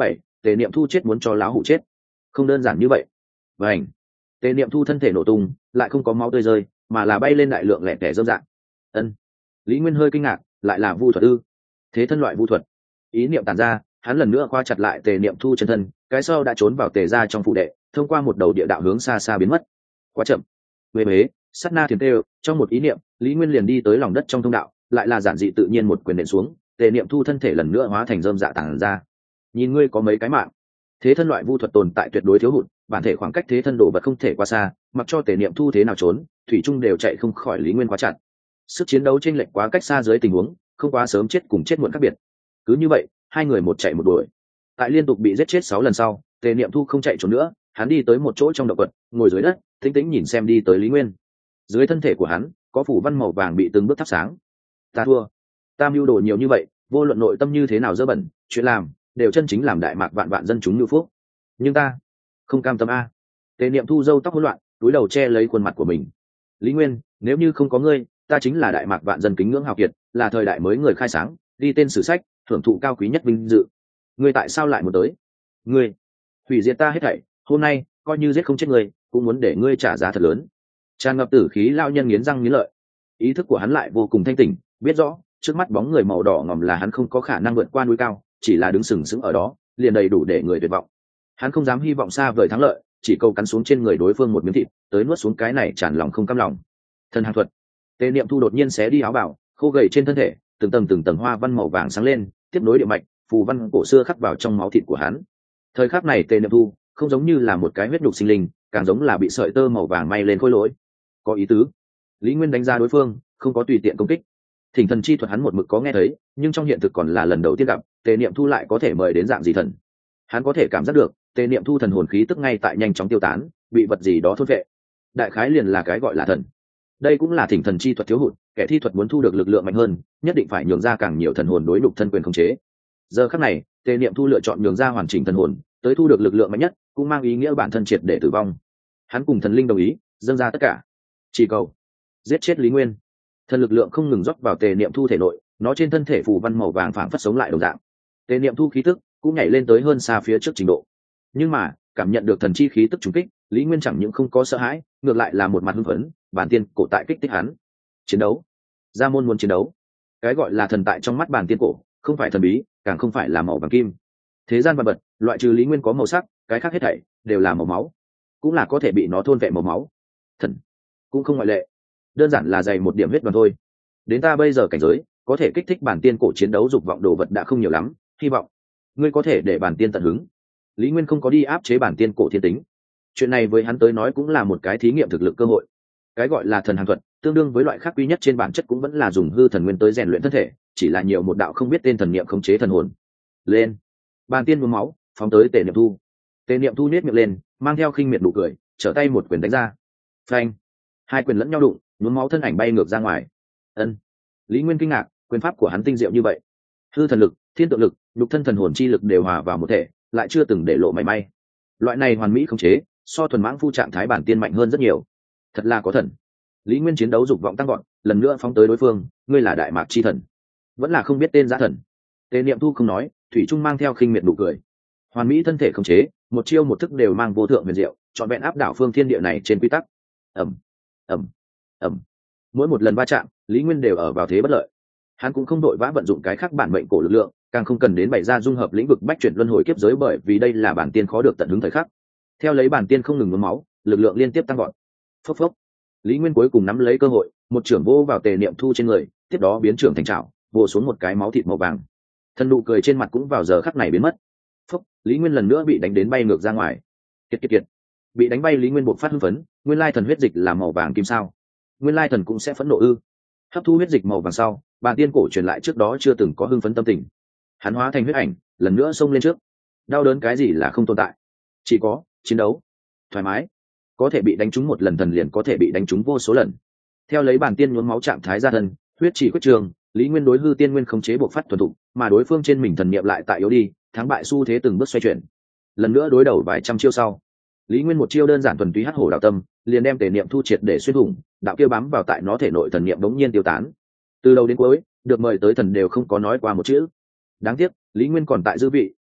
tề niệm thu chết muốn cho lão hủ chết, không đơn giản như vậy. Vành, tề niệm thu thân thể nổ tung, lại không có máu tươi rơi, mà là bay lên đại lượng lẻ tẻ dâm dạng. Ân, Lý Nguyên hơi kinh ngạc, lại là vu thuật ư? Thế thân loại vu thuật. Ý niệm tàn ra, hắn lần nữa khoa chặt lại tề niệm thu chân thân, cái sau đã trốn vào tề ra trong phụ đệ, thông qua một đầu địa đạo hướng xa xa biến mất. Quá chậm. Huế huế, sát na thiền tê, trong một ý niệm, Lý Nguyên liền đi tới lòng đất trong thông đạo, lại là giản dị tự nhiên một quyền nện xuống, tề niệm thu thân thể lần nữa hóa thành rơm dạ tàn ra. Nhìn ngươi có mấy cái mạng. Thế thân loại vu thuật tồn tại tuyệt đối thiếu hụt, bản thể khoảng cách thế thân đồ vật không thể qua xa, mặc cho tề niệm thu thế nào trốn, thủy trung đều chạy không khỏi Lý Nguyên quá chặt. Sức chiến đấu chênh lệch quá cách xa dưới tình huống, không quá sớm chết cùng chết muộn khác biệt. Cứ như vậy, hai người một chạy một đuổi. Tại liên tục bị giết chết sáu lần sau, tề niệm thu không chạy trốn nữa, hắn đi tới một chỗ trong động vật, ngồi dưới đất, tĩnh tĩnh nhìn xem đi tới Lý Nguyên. Dưới thân thể của hắn có phủ văn màu vàng bị từng bước thắp sáng. Ta thua, ta mưu đồ nhiều như vậy, vô luận nội tâm như thế nào dơ bẩn, chuyện làm đều chân chính làm đại mạc vạn vạn dân chúng như phúc, nhưng ta không cam tâm a. Tề niệm thu râu tóc hỗn loạn, túi đầu che lấy khuôn mặt của mình. Lý Nguyên, nếu như không có ngươi, ta chính là đại mạc vạn dân kính ngưỡng hào kiệt, là thời đại mới người khai sáng, đi tên sử sách, hưởng thụ cao quý nhất vinh dự. Ngươi tại sao lại muốn tới? Ngươi hủy diệt ta hết thảy, hôm nay coi như giết không chết ngươi, cũng muốn để ngươi trả giá thật lớn. Tràn ngập tử khí lao nhân nghiến răng nghiến lợi, ý thức của hắn lại vô cùng thanh tỉnh, biết rõ trước mắt bóng người màu đỏ ngòm là hắn không có khả năng vượt qua núi cao, chỉ là đứng sừng sững ở đó liền đầy đủ để người tuyệt vọng. Hắn không dám hy vọng xa vời thắng lợi, chỉ câu cắn xuống trên người đối phương một miếng thịt, tới nuốt xuống cái này tràn lòng không cam lòng. Thần hàng thuật. Tề niệm thu đột nhiên xé đi áo bảo, khô gầy trên thân thể, từng tầng từng tầng hoa văn màu vàng sáng lên, tiếp nối địa mạch, phù văn cổ xưa khắc vào trong máu thịt của hắn. Thời khắc này Tề niệm thu không giống như là một cái huyết nhục sinh linh, càng giống là bị sợi tơ màu vàng may lên khôi lỗi. Có ý tứ. Lý Nguyên đánh ra đối phương, không có tùy tiện công kích. Thỉnh thần chi thuật hắn một mực có nghe thấy, nhưng trong hiện thực còn là lần đầu tiên gặp, Tề niệm thu lại có thể mời đến dạng gì thần. Hắn có thể cảm giác được, Tề niệm thu thần hồn khí tức ngay tại nhanh chóng tiêu tán, bị vật gì đó thôn vệ. Đại khái liền là cái gọi là thần. Đây cũng là thỉnh thần chi thuật thiếu hụt, kẻ thi thuật muốn thu được lực lượng mạnh hơn, nhất định phải nhường ra càng nhiều thần hồn đối đục thân quyền khống chế. Giờ khắc này, Tề niệm thu lựa chọn nhường ra hoàn chỉnh thần hồn, tới thu được lực lượng mạnh nhất, cũng mang ý nghĩa bản thân triệt để tử vong. Hắn cùng thần linh đồng ý, dâng ra tất cả, chỉ cầu giết chết Lý Nguyên. Thần lực lượng không ngừng rót vào Tề niệm thu thể nội, nó trên thân thể phù văn màu vàng phảng phất sống lại đồng dạng. Tề niệm thu khí tức cũng nhảy lên tới hơn xa phía trước trình độ. Nhưng mà cảm nhận được thần chi khí tức trùng kích, Lý Nguyên chẳng những không có sợ hãi, ngược lại là một mặt hưng phấn, bản tiên cổ tại kích thích hắn. Chiến đấu, gia môn muốn chiến đấu. Cái gọi là thần tại trong mắt bản tiên cổ, không phải thần bí, càng không phải là màu vàng kim. Thế gian vật vật, loại trừ Lý Nguyên có màu sắc, cái khác hết thảy đều là màu máu, cũng là có thể bị nó thôn vệ màu máu. Thần cũng không ngoại lệ, đơn giản là dày một điểm huyết đoàn thôi. Đến ta bây giờ cảnh giới, có thể kích thích bản tiên cổ chiến đấu dục vọng đồ vật đã không nhiều lắm, hy vọng ngươi có thể để bản tiên tận hứng. Lý Nguyên không có đi áp chế bản tiên cổ thiên tính, chuyện này với hắn tới nói cũng là một cái thí nghiệm thực lực cơ hội. Cái gọi là thần hàng thuật, tương đương với loại khác quy nhất trên bản chất cũng vẫn là dùng hư thần nguyên tới rèn luyện thân thể, chỉ là nhiều một đạo không biết tên thần niệm khống chế thần hồn. Lên, bản tiên nhuốm máu, phóng tới Tề niệm thu. Tề niệm thu nhếch miệng lên, mang theo khinh miệt nụ cười, trở tay một quyền đánh ra. Phanh, hai quyền lẫn nhau đụng, nhuốm máu thân ảnh bay ngược ra ngoài. Ân, Lý Nguyên kinh ngạc, quyền pháp của hắn tinh diệu như vậy, hư thần lực, thiên tượng lực, nhục thân thần hồn chi lực đều hòa vào một thể, lại chưa từng để lộ mảy may. Loại này hoàn mỹ khống chế, so thuần mãng phu trạng thái bản tiên mạnh hơn rất nhiều. Thật là có thần. Lý Nguyên chiến đấu dục vọng tăng gọn, lần nữa phóng tới đối phương. Ngươi là đại mạc chi thần, vẫn là không biết tên giả thần? Tề niệm thu không nói, thủy trung mang theo khinh miệt nụ cười. Hoàn mỹ thân thể khống chế, một chiêu một thức đều mang vô thượng huyền diệu, trọn vẹn áp đảo phương thiên địa này trên quy tắc. Ẩm, ẩm, ẩm. Mỗi một lần va chạm, Lý Nguyên đều ở vào thế bất lợi. Hắn cũng không đội vã vận dụng cái khác bản mệnh cổ lực lượng, càng không cần đến bày ra dung hợp lĩnh vực bách chuyển luân hồi kiếp giới, bởi vì đây là bản tiên khó được tận hứng thời khắc. Theo lấy bản tiên không ngừng nhuốm máu, lực lượng liên tiếp tăng gọn. Phốc phốc. Lý Nguyên cuối cùng nắm lấy cơ hội, một chưởng vô vào Tề niệm thu trên người, tiếp đó biến trưởng thành chảo, vồ xuống một cái máu thịt màu vàng. Thân nụ cười trên mặt cũng vào giờ khắc này biến mất. Phốc, Lý Nguyên lần nữa bị đánh đến bay ngược ra ngoài. Kiệt kiệt kiệt. Bị đánh bay Lý Nguyên buộc phát hưng phấn, nguyên lai thần huyết dịch là màu vàng kim sao? Nguyên lai thần cũng sẽ phẫn nộ ư? Hấp thu huyết dịch màu vàng sau, bản tiên cổ truyền lại trước đó chưa từng có hưng phấn tâm tình. Hắn hóa thành huyết ảnh, lần nữa xông lên trước. Đau đớn cái gì là không tồn tại, chỉ có chiến đấu thoải mái. Có thể bị đánh trúng một lần thần liền có thể bị đánh trúng vô số lần. Theo lấy bản tiên nhuốm máu trạng thái ra thân, huyết chỉ quyết trường, Lý Nguyên đối hư tiên nguyên khống chế buộc phát thuần thục, mà đối phương trên mình thần niệm lại tại yếu đi, thắng bại xu thế từng bước xoay chuyển. Lần nữa đối đầu vài trăm chiêu sau, Lý Nguyên một chiêu đơn giản thuần túy hắc hổ đạo tâm, liền đem Tề niệm thu triệt để xuyên thủng, đạo kia bám vào tại nó thể nội thần niệm đống nhiên tiêu tán. Từ đầu đến cuối, được mời tới thần đều không có nói qua một chữ. Đáng tiếc, Lý Nguyên còn tại dư vị,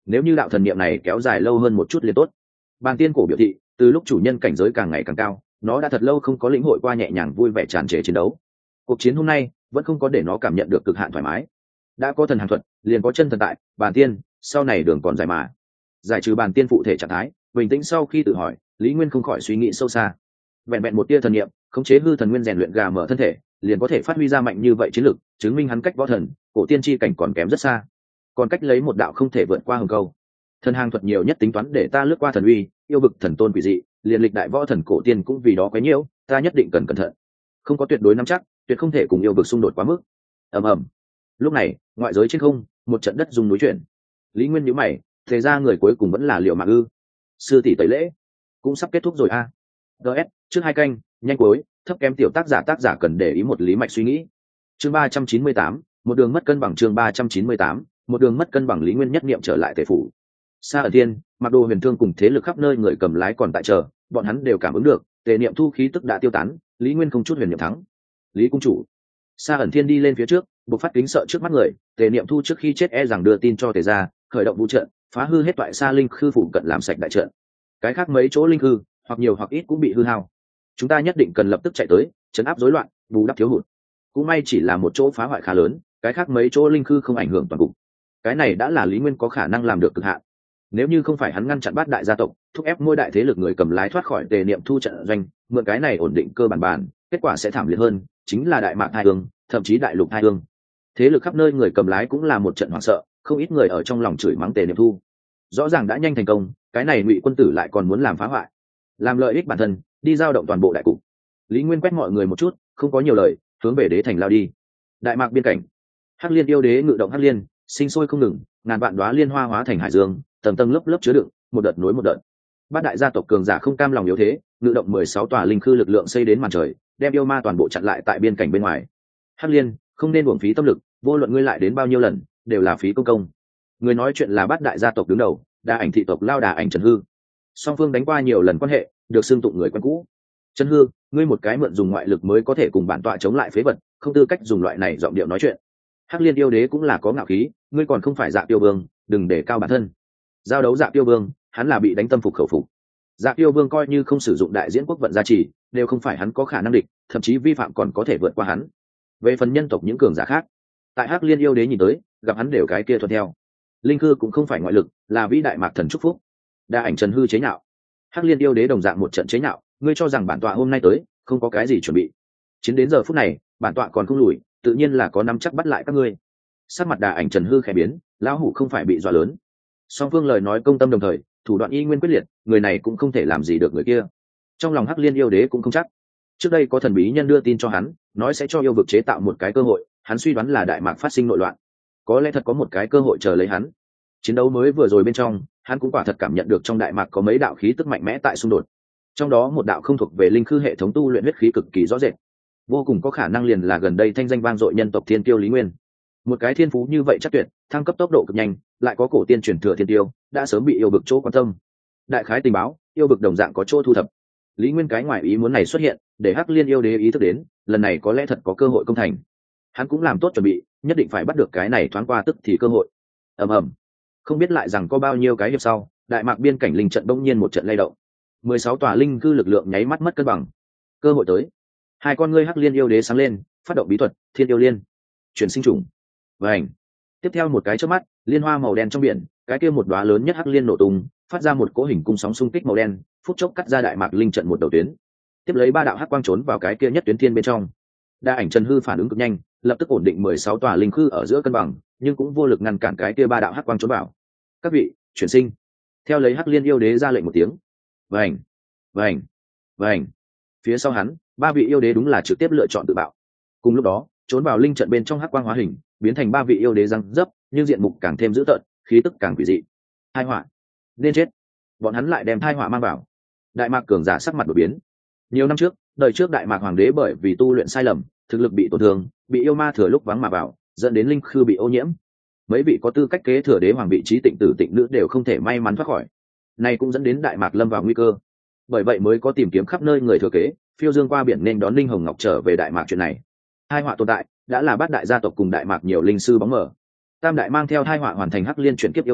nếu như đạo thần niệm này kéo dài lâu hơn một chút liền tốt. Bàn tiên cổ biểu thị từ lúc chủ nhân cảnh giới càng ngày càng cao, nó đã thật lâu không có lĩnh hội qua nhẹ nhàng vui vẻ tràn trề chiến đấu. Cuộc chiến hôm nay vẫn không có để nó cảm nhận được cực hạn thoải mái. Đã có thần hàng thuật, liền có chân thần tại, bàn tiên sau này đường còn dài mà. Giải trừ bàn tiên phụ thể trạng thái, bình tĩnh sau khi tự hỏi, Lý Nguyên không khỏi suy nghĩ sâu xa. Vẹn vẹn một tia thần niệm, khống chế hư thần nguyên rèn luyện gà mở thân thể, liền có thể phát huy ra mạnh như vậy chiến lực, chứng minh hắn cách võ thần, cổ tiên chi cảnh còn kém rất xa. Còn cách lấy một đạo không thể vượt qua hừng câu. Thần hàng thuật nhiều nhất tính toán để ta lướt qua thần uy, yêu vực thần tôn quỷ dị, liền lịch đại võ thần cổ tiên cũng vì đó quấy nhiễu, ta nhất định cần cẩn thận. Không có tuyệt đối nắm chắc, tuyệt không thể cùng yêu vực xung đột quá mức. Ầm ầm. Lúc này, ngoại giới trên không, một trận đất rung núi chuyển. Lý Nguyên nhíu mày, thế ra người cuối cùng vẫn là Liệu Mạng ư? Sư tỷ tẩy lễ cũng sắp kết thúc rồi a. ds trước hai canh, nhanh cuối, thấp kém tiểu tác giả tác giả cần để ý một lý mạch suy nghĩ. Chương ba trăm chín mươi tám, một đường mất cân bằng. Chương ba trăm chín mươi tám, một đường mất cân bằng. Lý Nguyên nhất niệm trở lại thể phủ. Sa Ẩn Thiên, Mặc Đồ Huyền Thương cùng thế lực khắp nơi người cầm lái còn tại chờ, bọn hắn đều cảm ứng được, tề niệm thu khí tức đã tiêu tán, Lý Nguyên không chút huyền niệm thắng. Lý cung chủ. Sa Ẩn Thiên đi lên phía trước, buộc phát kính sợ trước mắt người, tề niệm thu trước khi chết e rằng đưa tin cho tề gia, khởi động vũ trận, phá hư hết toại Sa linh khư phủ cận làm sạch đại trận. Cái khác mấy chỗ linh khư, hoặc nhiều hoặc ít cũng bị hư hao. Chúng ta nhất định cần lập tức chạy tới, trấn áp rối loạn, bù đắp thiếu hụt. Cũng may chỉ là một chỗ phá hoại khá lớn, cái khác mấy chỗ linh khư không ảnh hưởng toàn cục. Cái này đã là Lý Nguyên có khả năng làm được cực hạn. Nếu như không phải hắn ngăn chặn bát đại gia tộc, thúc ép mỗi đại thế lực người cầm lái thoát khỏi tề niệm thu trận doanh, mượn cái này ổn định cơ bản bản, kết quả sẽ thảm liệt hơn, chính là đại mạc hai hương, thậm chí đại lục hai hương. Thế lực khắp nơi người cầm lái cũng là một trận hoảng sợ, không ít người ở trong lòng chửi mắng tề niệm thu. Rõ ràng đã nhanh thành công, cái này Ngụy quân tử lại còn muốn làm phá hoại, làm lợi ích bản thân, đi giao động toàn bộ đại cục. Lý Nguyên quét mọi người một chút, không có nhiều lời, hướng về đế thành lao đi. Đại mạc biên cảnh, Hắc Liên yêu đế ngự động Hắc Liên, sinh sôi không ngừng, ngàn vạn đóa liên hoa hóa thành hải dương, tầng tầng lớp lớp chứa đựng, một đợt nối một đợt. Bát đại gia tộc cường giả không cam lòng yếu thế, ngự động mười sáu tòa linh khư lực lượng xây đến màn trời, đem yêu ma toàn bộ chặn lại tại biên cảnh bên ngoài. Hắc Liên, không nên uổng phí tâm lực, vô luận ngươi lại đến bao nhiêu lần, đều là phí công công. Người nói chuyện là bát đại gia tộc đứng đầu, Đa Ảnh thị tộc lao Đà Ảnh Trần Hư. Song phương đánh qua nhiều lần quan hệ, được xưng tụng người quen cũ. Trần Hư, ngươi một cái mượn dùng ngoại lực mới có thể cùng bản tọa chống lại phế vật, không tư cách dùng loại này giọng điệu nói chuyện. Hắc Liên yêu đế cũng là có ngạo khí, ngươi còn không phải Dạ Tiêu Vương, đừng để cao bản thân. Giao đấu Dạ Tiêu Vương, hắn là bị đánh tâm phục khẩu phục. Dạ Tiêu Vương coi như không sử dụng đại diễn quốc vận gia trì, đều không phải hắn có khả năng địch, thậm chí vi phạm còn có thể vượt qua hắn. Về phần nhân tộc những cường giả khác, tại Hắc Liên yêu đế nhìn tới, gặp hắn đều cái kia thuận theo. Linh cư cũng không phải ngoại lực, là vĩ đại mạc thần chúc phúc. Đa Ảnh Trần Hư chế nhạo. Hắc Liên yêu đế đồng dạng một trận chế nhạo, ngươi cho rằng bản tọa hôm nay tới, không có cái gì chuẩn bị. Chiến đến giờ phút này, bản tọa còn không lùi, tự nhiên là có nắm chắc bắt lại các ngươi. Sắc mặt Đa Ảnh Trần Hư khẽ biến, lão hủ không phải bị dọa lớn. Song phương lời nói công tâm đồng thời, thủ đoạn y nguyên quyết liệt, người này cũng không thể làm gì được người kia. Trong lòng Hắc Liên yêu đế cũng không chắc. Trước đây có thần bí nhân đưa tin cho hắn, nói sẽ cho yêu vực chế tạo một cái cơ hội, hắn suy đoán là đại mạc phát sinh nội loạn. Có lẽ thật có một cái cơ hội chờ lấy hắn. Chiến đấu mới vừa rồi bên trong, hắn cũng quả thật cảm nhận được trong đại mạc có mấy đạo khí tức mạnh mẽ tại xung đột. Trong đó một đạo không thuộc về linh khư hệ thống tu luyện huyết khí cực kỳ rõ rệt, vô cùng có khả năng liền là gần đây thanh danh vang dội nhân tộc Thiên Tiêu Lý Nguyên. Một cái thiên phú như vậy chắc tuyệt, thăng cấp tốc độ cực nhanh, lại có cổ tiên truyền thừa Thiên Tiêu, đã sớm bị yêu vực chỗ quan tâm. Đại khái tình báo, yêu vực đồng dạng có chỗ thu thập. Lý Nguyên cái ngoài ý muốn này xuất hiện, để Hắc Liên yêu đế ý thức đến, lần này có lẽ thật có cơ hội công thành. Hắn cũng làm tốt chuẩn bị, nhất định phải bắt được cái này thoáng qua tức thì cơ hội. Ầm ầm. Không biết lại rằng có bao nhiêu cái hiệp sau, đại mạc biên cảnh linh trận bỗng nhiên một trận lay động. mười sáu tòa linh cư lực lượng nháy mắt mất cân bằng. Cơ hội tới. Hai con ngươi Hắc Liên yêu đế sáng lên, phát động bí thuật, Thiên Yêu Liên, chuyển sinh trùng. Vành. Tiếp theo một cái chớp mắt, liên hoa màu đen trong biển, cái kia một đóa lớn nhất Hắc Liên nổ tung, phát ra một cỗ hình cung sóng xung kích màu đen, phút chốc cắt ra đại mạc linh trận một đầu tuyến. Tiếp lấy ba đạo hắc quang trốn vào cái kia nhất tuyến thiên bên trong. Đa Ảnh Trần Hư phản ứng cực nhanh, lập tức ổn định mười sáu tòa linh khư ở giữa cân bằng, nhưng cũng vô lực ngăn cản cái kia ba đạo hắc quang trốn vào. Các vị, chuyển sinh. Theo lấy Hắc Liên yêu đế ra lệnh một tiếng. Vành, vành, vành. Phía sau hắn, ba vị yêu đế đúng là trực tiếp lựa chọn tự bạo. Cùng lúc đó, trốn vào linh trận bên trong hắc quang hóa hình, biến thành ba vị yêu đế răng dấp, nhưng diện mục càng thêm dữ tợn, khí tức càng quỷ dị. Tai họa, nên chết. Bọn hắn lại đem tai họa mang vào. Đại mạc cường giả sắc mặt đổi biến. Nhiều năm trước, đời trước đại mạc hoàng đế bởi vì tu luyện sai lầm, thực lực bị tổn thương, bị yêu ma thừa lúc vắng mà vào, dẫn đến linh khư bị ô nhiễm. Mấy vị có tư cách kế thừa đế hoàng vị trí tịnh tử tịnh nữ đều không thể may mắn thoát khỏi. Này cũng dẫn đến đại mạc lâm vào nguy cơ. Bởi vậy mới có tìm kiếm khắp nơi người thừa kế, phiêu dương qua biển nên đón linh hồng ngọc trở về đại mạc chuyện này. Hai họa tồn tại, đã là bát đại gia tộc cùng đại mạc nhiều linh sư bóng mờ. Tam đại mang theo hai họa hoàn thành Hắc Liên chuyển kiếp yêu đế,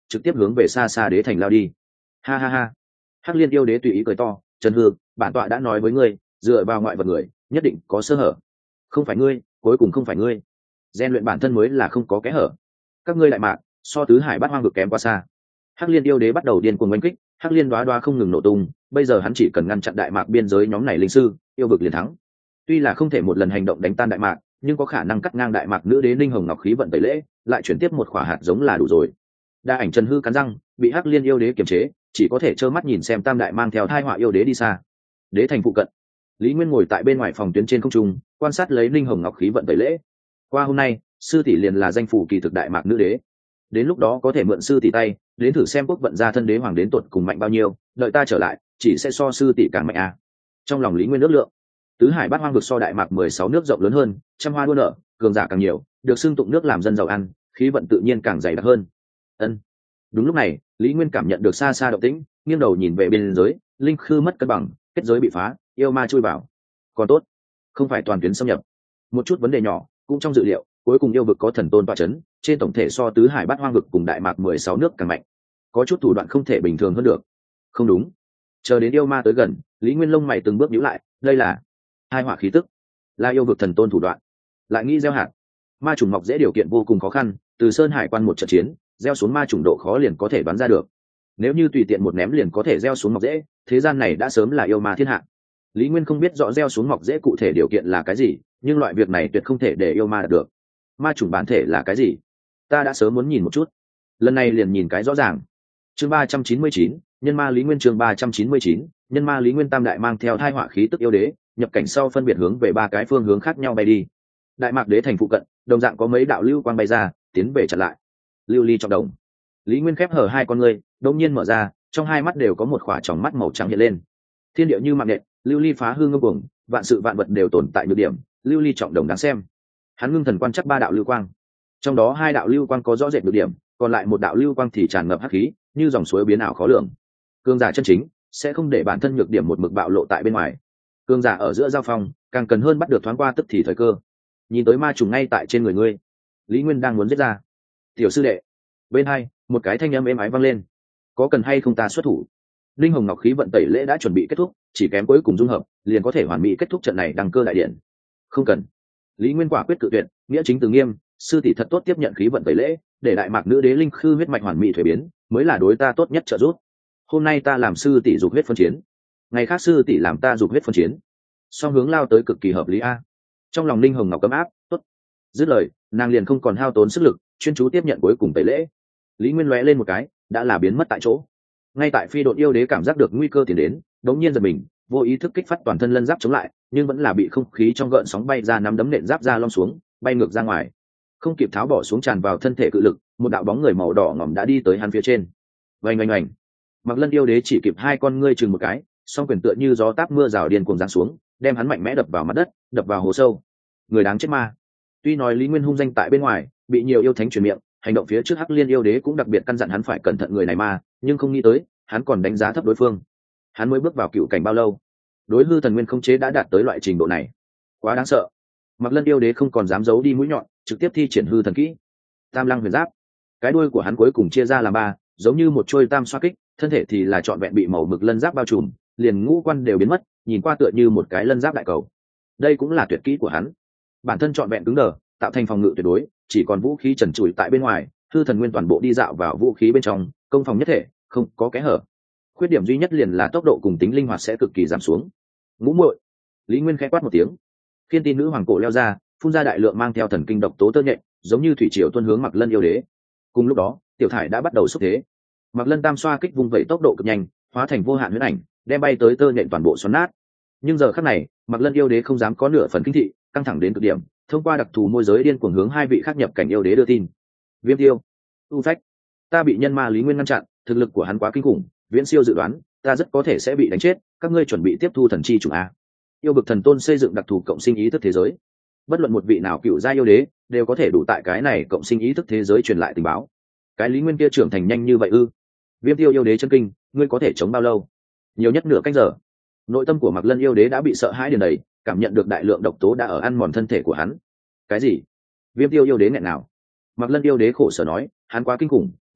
trực tiếp hướng về xa xa đế thành lao đi. Ha ha ha. Hắc Liên yêu đế tùy ý cười to, Trần Hư, bản tọa đã nói với ngươi, dựa vào ngoại vật người nhất định có sơ hở. Không phải ngươi, cuối cùng không phải ngươi. Gen luyện bản thân mới là không có kẽ hở. Các ngươi lại mạc so tứ hải bát hoang vực kém quá xa. Hắc Liên yêu đế bắt đầu điên cuồng oanh kích, Hắc Liên đoá đoá không ngừng nổ tung, bây giờ hắn chỉ cần ngăn chặn đại mạc biên giới nhóm này linh sư, yêu vực liền thắng. Tuy là không thể một lần hành động đánh tan đại mạc, nhưng có khả năng cắt ngang đại mạc nữ đế linh hồng ngọc khí vận tẩy lễ, lại chuyển tiếp một khỏa hạt giống là đủ rồi. Đa ảnh Trần Hư cắn răng, bị Hắc Liên yêu đế kiềm chế, chỉ có thể trơ mắt nhìn xem tam đại mang theo thai họa yêu đế đi xa. Đế thành phụ cận, Lý Nguyên ngồi tại bên ngoài phòng tuyến trên không trung, quan sát lấy linh hồng ngọc khí vận tẩy lễ. Qua hôm nay, sư tỷ liền là danh phủ kỳ thực đại mạc nữ đế. Đến lúc đó có thể mượn sư tỷ tay, đến thử xem quốc vận gia thân đế hoàng đến tuột cùng mạnh bao nhiêu, đợi ta trở lại, chỉ sẽ so sư tỷ càng mạnh à. Trong lòng Lý Nguyên nước lượng, tứ hải bát hoang vực so đại mạc mười sáu nước rộng lớn hơn, trăm hoa đua nở, cường giả càng nhiều, được xưng tụng nước làm dân giàu ăn, khí vận tự nhiên càng dày đặc hơn. Ân. Đúng lúc này, Lý Nguyên cảm nhận được xa xa động tĩnh, nghiêng đầu nhìn về bên giới, linh khư mất cân bằng, kết giới bị phá, yêu ma chui vào. Còn tốt, không phải toàn tuyến xâm nhập. Một chút vấn đề nhỏ, cũng trong dự liệu, cuối cùng yêu vực có thần tôn tọa chấn, trên tổng thể so tứ hải bát hoang vực cùng đại mạc mười sáu nước càng mạnh. Có chút thủ đoạn không thể bình thường hơn được. Không đúng. Chờ đến yêu ma tới gần, Lý Nguyên lông mày từng bước nhíu lại, đây là hai hỏa khí tức, là yêu vực thần tôn thủ đoạn. Lại nghĩ gieo hạt, ma trùng mọc dễ điều kiện vô cùng khó khăn, từ sơn hải quan một trận chiến, gieo xuống ma trùng độ khó liền có thể đoán ra được. Nếu như tùy tiện một ném liền có thể gieo xuống mọc dễ, thế gian này đã sớm là yêu ma thiên hạ. Lý Nguyên không biết rõ gieo xuống mọc dễ cụ thể điều kiện là cái gì, nhưng loại việc này tuyệt không thể để yêu ma đạt được. Ma chủng bản thể là cái gì, ta đã sớm muốn nhìn một chút, lần này liền nhìn cái rõ ràng. Chương ba trăm chín mươi chín, nhân ma Lý Nguyên. Chương ba trăm chín mươi chín, nhân ma Lý Nguyên. Tam đại mang theo thai họa khí tức yêu đế, nhập cảnh sau phân biệt hướng về ba cái phương hướng khác nhau bay đi. Đại mạc đế thành phụ cận, đồng dạng có mấy đạo lưu quang bay ra, tiến về chặn lại. Lưu ly trong đồng, Lý Nguyên khép hở hai con ngươi, đột nhiên mở ra, trong hai mắt đều có một khỏa tròng mắt màu trắng hiện lên. Thiên địa như mạng nhện, lưu ly phá hư ngông cuồng, vạn sự vạn vật đều tồn tại nhược điểm, lưu ly trọng đồng đáng xem. Hắn ngưng thần quan chắc ba đạo lưu quang, trong đó hai đạo lưu quang có rõ rệt nhược điểm, còn lại một đạo lưu quang thì tràn ngập hắc khí, như dòng suối biến ảo khó lường. Cương giả chân chính sẽ không để bản thân nhược điểm một mực bạo lộ tại bên ngoài. Cương giả ở giữa giao phong, càng cần hơn bắt được thoáng qua tức thì thời cơ. Nhìn tới ma trùng ngay tại trên người ngươi, Lý Nguyên đang muốn giết ra. Tiểu sư đệ, bên hai một cái thanh âm êm ái vang lên, có cần hay không ta xuất thủ? Linh hồng ngọc khí vận tẩy lễ đã chuẩn bị kết thúc, chỉ kém cuối cùng dung hợp, liền có thể hoàn mỹ kết thúc trận này đăng cơ đại điện. Không cần. Lý Nguyên quả quyết cự tuyệt, nghĩa chính từ nghiêm, sư tỷ thật tốt tiếp nhận khí vận tẩy lễ, để đại mạc nữ đế linh khư huyết mạch hoàn mỹ thuế biến, mới là đối ta tốt nhất trợ giúp. Hôm nay ta làm sư tỷ dục huyết phân chiến, ngày khác sư tỷ làm ta dục huyết phân chiến, song hướng lao tới cực kỳ hợp lý a. Trong lòng linh hồng ngọc cấm áp, tốt. Dứt lời, nàng liền không còn hao tốn sức lực, chuyên chú tiếp nhận cuối cùng tẩy lễ. Lý Nguyên lóe lên một cái, đã là biến mất tại chỗ. Ngay tại phi độn yêu đế cảm giác được nguy cơ tiến đến, đống nhiên giật mình, vô ý thức kích phát toàn thân lân giáp chống lại, nhưng vẫn là bị không khí trong gợn sóng bay ra, nắm đấm nện giáp ra long xuống, bay ngược ra ngoài. Không kịp tháo bỏ xuống tràn vào thân thể cự lực, một đạo bóng người màu đỏ ngỏm đã đi tới hắn phía trên. Oanh oanh oanh. Mặc Lân yêu đế chỉ kịp hai con ngươi chừng một cái, song quyền tựa như gió táp mưa rào điên cuồng giáng xuống, đem hắn mạnh mẽ đập vào mặt đất, đập vào hồ sâu. Người đáng chết ma. Tuy nói Lý Nguyên hung danh tại bên ngoài, bị nhiều yêu thánh truyền miệng, hành động phía trước Hắc Liên yêu đế cũng đặc biệt căn dặn hắn phải cẩn thận người này ma, nhưng không nghĩ tới, hắn còn đánh giá thấp đối phương. Hắn mới bước vào cựu cảnh bao lâu, đối hư thần nguyên không chế đã đạt tới loại trình độ này, quá đáng sợ. Mặc Lân yêu đế không còn dám giấu đi mũi nhọn, trực tiếp thi triển hư thần kỹ Tam Lăng Huyền Giáp. Cái đuôi của hắn cuối cùng chia ra làm ba, giống như một trôi tam xoa kích, thân thể thì là trọn vẹn bị màu mực lân giáp bao trùm, liền ngũ quan đều biến mất, nhìn qua tựa như một cái lân giáp đại cầu. Đây cũng là tuyệt kỹ của hắn, bản thân trọn vẹn cứng đờ, tạo thành phòng ngự tuyệt đối, chỉ còn vũ khí trần trụi tại bên ngoài, hư thần nguyên toàn bộ đi dạo vào vũ khí bên trong, công phòng nhất thể, không có kẽ hở. Khuyết điểm duy nhất liền là tốc độ cùng tính linh hoạt sẽ cực kỳ giảm xuống. Ngũ muội, Lý Nguyên khẽ quát một tiếng, Khiên Tin nữ hoàng cổ leo ra, phun ra đại lượng mang theo thần kinh độc tố tơ nhện, giống như thủy triều tuôn hướng Mặc Lân yêu đế. Cùng lúc đó, tiểu thải đã bắt đầu xúc thế. Mặc Lân tam xoa kích vung vẩy tốc độ cực nhanh, hóa thành vô hạn huyễn ảnh, đem bay tới tơ nhện toàn bộ xoắn nát. Nhưng giờ khắc này, Mặc Lân yêu đế không dám có nửa phần kinh thị, căng thẳng đến cực điểm, thông qua đặc thù môi giới điên cuồng hướng hai vị khác nhập cảnh yêu đế đưa tin. Viêm Tiêu, Tu Phách, ta bị nhân ma Lý Nguyên ngăn chặn, thực lực của hắn quá kinh khủng, viễn siêu dự đoán, ta rất có thể sẽ bị đánh chết, các ngươi chuẩn bị tiếp thu thần chi chủng a. Yêu vực thần tôn xây dựng đặc thù cộng sinh ý thức thế giới, bất luận một vị nào cựu gia yêu đế đều có thể đủ tại cái này cộng sinh ý thức thế giới truyền lại tình báo. Cái Lý Nguyên kia trưởng thành nhanh như vậy ư? Viêm Tiêu yêu đế chân kinh, ngươi có thể chống bao lâu? Nhiều nhất nửa canh giờ. Nội tâm của Mặc Lân yêu đế đã bị sợ hãi điền đầy, cảm nhận được đại lượng độc tố đã ở ăn mòn thân thể của hắn. Cái gì? Viêm Tiêu yêu đế nghẹn nào? Mặc Lân yêu đế khổ sở nói, hắn quá kinh khủng,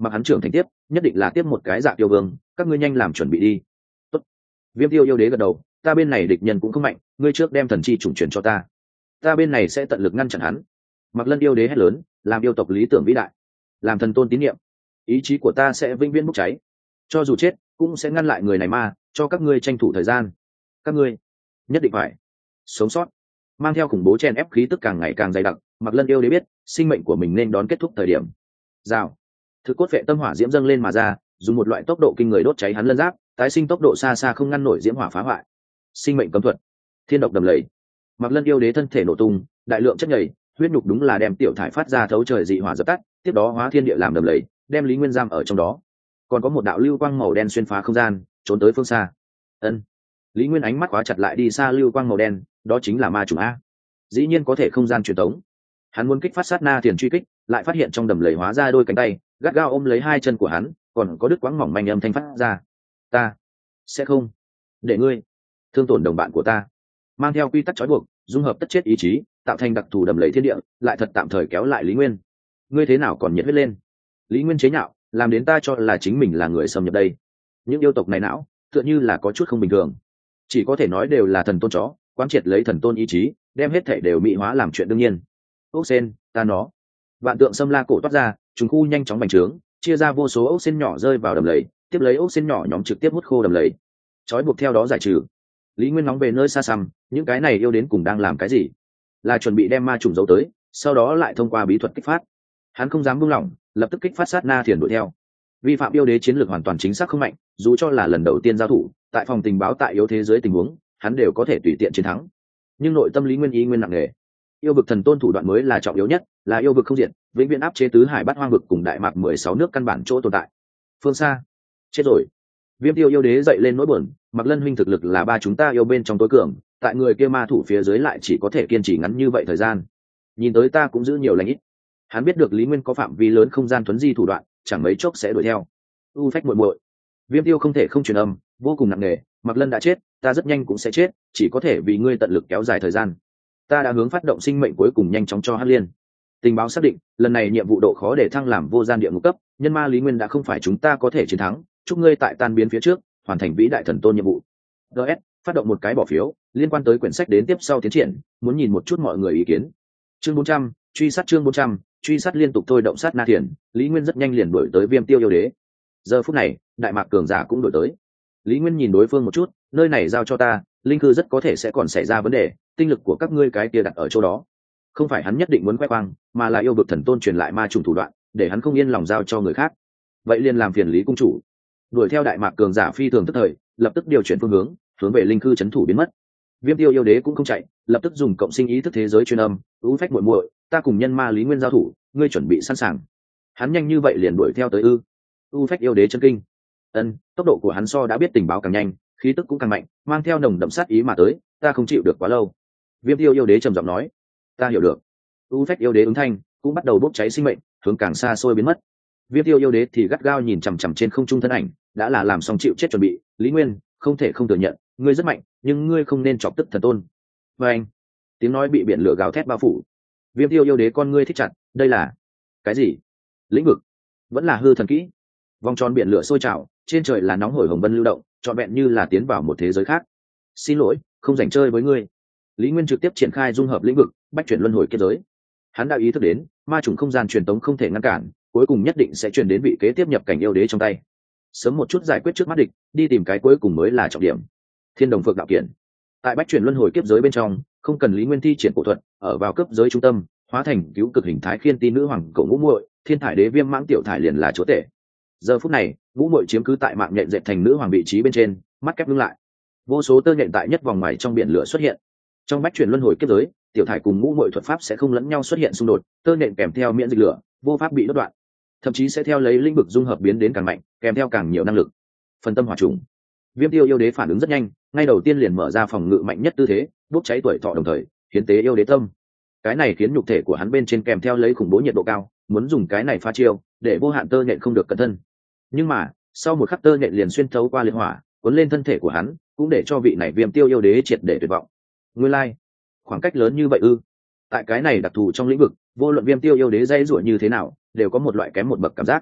mặc hắn trưởng thành tiếp nhất định là tiếp một cái dạng yêu vương, các ngươi nhanh làm chuẩn bị đi. Tốt. Viêm tiêu yêu đế gật đầu, ta bên này địch nhân cũng không mạnh, ngươi trước đem thần chi chủng chuyển cho ta, ta bên này sẽ tận lực ngăn chặn hắn. Mặc Lân yêu đế hét lớn, làm yêu tộc lý tưởng vĩ đại, làm thần tôn tín nhiệm, ý chí của ta sẽ vĩnh viễn bốc cháy, cho dù chết cũng sẽ ngăn lại người này ma, cho các ngươi tranh thủ thời gian, các ngươi nhất định phải sống sót. Mang theo khủng bố chen ép khí tức càng ngày càng dày đặc, Mặc Lân yêu đế biết sinh mệnh của mình nên đón kết thúc thời điểm. Rào, thực cốt vệ tâm hỏa diễm dâng lên mà ra, dùng một loại tốc độ kinh người đốt cháy hắn lân giáp, tái sinh tốc độ xa xa không ngăn nổi diễm hỏa phá hoại. Sinh mệnh cấm thuật, thiên độc đầm lầy. Mặc Lân yêu đế thân thể nổ tung, đại lượng chất nhầy, huyết nhục đúng là đem tiểu thải phát ra thấu trời dị hỏa dập tắt, tiếp đó hóa thiên địa làm đầm lầy, đem Lý Nguyên giam ở trong đó. Còn có một đạo lưu quang màu đen xuyên phá không gian, trốn tới phương xa. Ân. Lý Nguyên ánh mắt khóa chặt lại đi xa lưu quang màu đen, đó chính là ma chủng a. Dĩ nhiên có thể không gian truyền tống. Hắn muốn kích phát sát na tiền truy kích, lại phát hiện trong đầm lầy hóa ra đôi cánh tay, gắt gao ôm lấy hai chân của hắn, còn có đứt quãng mỏng manh âm thanh phát ra. Ta sẽ không để ngươi thương tổn đồng bạn của ta. Mang theo quy tắc trói buộc, dung hợp tất chết ý chí, tạo thành đặc thù đầm lầy thiên địa, lại thật tạm thời kéo lại Lý Nguyên. Ngươi thế nào còn nhiệt huyết lên? Lý Nguyên chế nhạo, làm đến ta cho là chính mình là người xâm nhập đây. Những yêu tộc này não tựa như là có chút không bình thường, chỉ có thể nói đều là thần tôn chó, quán triệt lấy thần tôn ý chí, đem hết thể đều mỹ hóa làm chuyện đương nhiên. Ốc sen, ta nó. Vạn tượng xâm la cổ toát ra, trùng khu nhanh chóng bành trướng, chia ra vô số ốc sen nhỏ rơi vào đầm lầy, tiếp lấy ốc sen nhỏ nhóm trực tiếp hút khô đầm lầy, trói buộc theo đó giải trừ. Lý Nguyên nóng về nơi xa xăm, những cái này yêu đến cùng đang làm cái gì? Là chuẩn bị đem ma trùng giấu tới, sau đó lại thông qua bí thuật kích phát. Hắn không dám buông lỏng, lập tức kích phát sát na thiền đuổi theo. Vi phạm yêu đế chiến lược hoàn toàn chính xác không mạnh, dù cho là lần đầu tiên giao thủ, tại phòng tình báo tại yếu thế giới tình huống, hắn đều có thể tùy tiện chiến thắng. Nhưng nội tâm Lý Nguyên ý nguyên nặng nề. Yêu vực thần tôn thủ đoạn mới là trọng yếu nhất, là yêu vực không diệt, vĩnh viễn áp chế tứ hải bát hoang vực cùng đại mạc mười sáu nước căn bản chỗ tồn tại. Phương xa, chết rồi. Viêm tiêu yêu đế dậy lên nỗi buồn, Mặc Lân huynh thực lực là ba chúng ta yêu bên trong tối cường, tại người kia ma thủ phía dưới lại chỉ có thể kiên trì ngắn như vậy thời gian. Nhìn tới ta cũng giữ nhiều lành ít. Hắn biết được Lý Nguyên có phạm vi lớn không gian thuấn di thủ đoạn, chẳng mấy chốc sẽ đuổi theo. U phách muội muội. Viêm tiêu không thể không truyền âm, vô cùng nặng nề, Mặc Lân đã chết, ta rất nhanh cũng sẽ chết, chỉ có thể vì ngươi tận lực kéo dài thời gian. Ta đã hướng phát động sinh mệnh cuối cùng nhanh chóng cho Hắc Liên. Tình báo xác định, lần này nhiệm vụ độ khó để thăng làm vô gian địa ngục cấp, nhân ma Lý Nguyên đã không phải chúng ta có thể chiến thắng, chúc ngươi tại tan biến phía trước, hoàn thành vĩ đại thần tôn nhiệm vụ. đê ét, phát động một cái bỏ phiếu, liên quan tới quyển sách đến tiếp sau tiến triển, muốn nhìn một chút mọi người ý kiến. Chương bốn trăm, truy sát chương bốn trăm, truy sát liên tục thôi động sát na thiền, Lý Nguyên rất nhanh liền đuổi tới Viêm tiêu yêu đế. Giờ phút này, đại mạc cường giả cũng đuổi tới. Lý Nguyên nhìn đối phương một chút, nơi này giao cho ta, linh cư rất có thể sẽ còn xảy ra vấn đề, tinh lực của các ngươi cái kia đặt ở chỗ đó. Không phải hắn nhất định muốn khoe khoang, mà là yêu vực thần tôn truyền lại ma trùng thủ đoạn, để hắn không yên lòng giao cho người khác. Vậy liền làm phiền Lý cung chủ. Đuổi theo đại mạc cường giả phi thường tức thời, lập tức điều chuyển phương hướng, hướng về linh cư trấn thủ biến mất. Viêm tiêu yêu đế cũng không chạy, lập tức dùng cộng sinh ý thức thế giới truyền âm, ưu phách muội muội, ta cùng nhân ma Lý Nguyên giao thủ, ngươi chuẩn bị sẵn sàng. Hắn nhanh như vậy liền đuổi theo tới ư? U phách yêu đế chân kinh. Ân, tốc độ của hắn so đã biết tình báo càng nhanh, khí tức cũng càng mạnh, mang theo nồng đậm sát ý mà tới, ta không chịu được quá lâu. Viêm tiêu yêu đế trầm giọng nói, ta hiểu được. U phách yêu đế ứng thanh, cũng bắt đầu bốc cháy sinh mệnh, hướng càng xa xôi biến mất. Viêm tiêu yêu đế thì gắt gao nhìn chằm chằm trên không trung thân ảnh, đã là làm xong chịu chết chuẩn bị. Lý Nguyên, không thể không thừa nhận, ngươi rất mạnh, nhưng ngươi không nên chọc tức thần tôn. Và anh, tiếng nói bị biển lửa gào thét bao phủ. Viêm tiêu yêu đế con ngươi thích chặt, đây là cái gì? Lĩnh vực, vẫn là hư thần kỹ? Vòng tròn biển lửa sôi trào, trên trời là nóng hổi hồng vân lưu động, trọn vẹn như là tiến vào một thế giới khác. Xin lỗi, không rảnh chơi với ngươi. Lý Nguyên trực tiếp triển khai dung hợp lĩnh vực, bách chuyển luân hồi kết giới. Hắn đã ý thức đến, ma chủng không gian truyền tống không thể ngăn cản, cuối cùng nhất định sẽ truyền đến vị kế tiếp nhập cảnh yêu đế trong tay. Sớm một chút giải quyết trước mắt địch, đi tìm cái cuối cùng mới là trọng điểm. Thiên Đồng Phượng đạo kiện. Tại bách chuyển luân hồi kiếp giới bên trong, không cần Lý Nguyên thi triển cổ thuật, ở vào cấp giới trung tâm, hóa thành cứu cực hình thái khiên ti nữ hoàng cổ ngũ muội, thiên thải đế viêm mãng tiểu thải liền là chúa tể. Giờ phút này, ngũ muội chiếm cứ tại mạng nhện dệt thành nữ hoàng vị trí bên trên, mắt kép ngưng lại. Vô số tơ nhện tại nhất vòng ngoài trong biển lửa xuất hiện. Trong bách chuyển luân hồi kiếp giới, tiểu thải cùng ngũ muội thuật pháp sẽ không lẫn nhau xuất hiện xung đột, tơ nhện kèm theo miễn dịch lửa, vô pháp bị đứt đoạn, thậm chí sẽ theo lấy lĩnh vực dung hợp biến đến càng mạnh, kèm theo càng nhiều năng lực. Phần tâm hỏa trùng. Viêm tiêu yêu đế phản ứng rất nhanh, ngay đầu tiên liền mở ra phòng ngự mạnh nhất tư thế, bốc cháy tuổi thọ đồng thời hiến tế yêu đế tâm. Cái này khiến nhục thể của hắn bên trên kèm theo lấy khủng bố nhiệt độ cao, muốn dùng cái này pha chiêu để vô hạn tơ nhện không được cẩn thân. Nhưng mà sau một khắc tơ nhện liền xuyên thấu qua liệt hỏa, cuốn lên thân thể của hắn, cũng để cho vị này viêm tiêu yêu đế triệt để tuyệt vọng. Nguyên lai, like, khoảng cách lớn như vậy ư? Tại cái này đặc thù trong lĩnh vực, vô luận viêm tiêu yêu đế dây rủa như thế nào, đều có một loại kém một bậc cảm giác.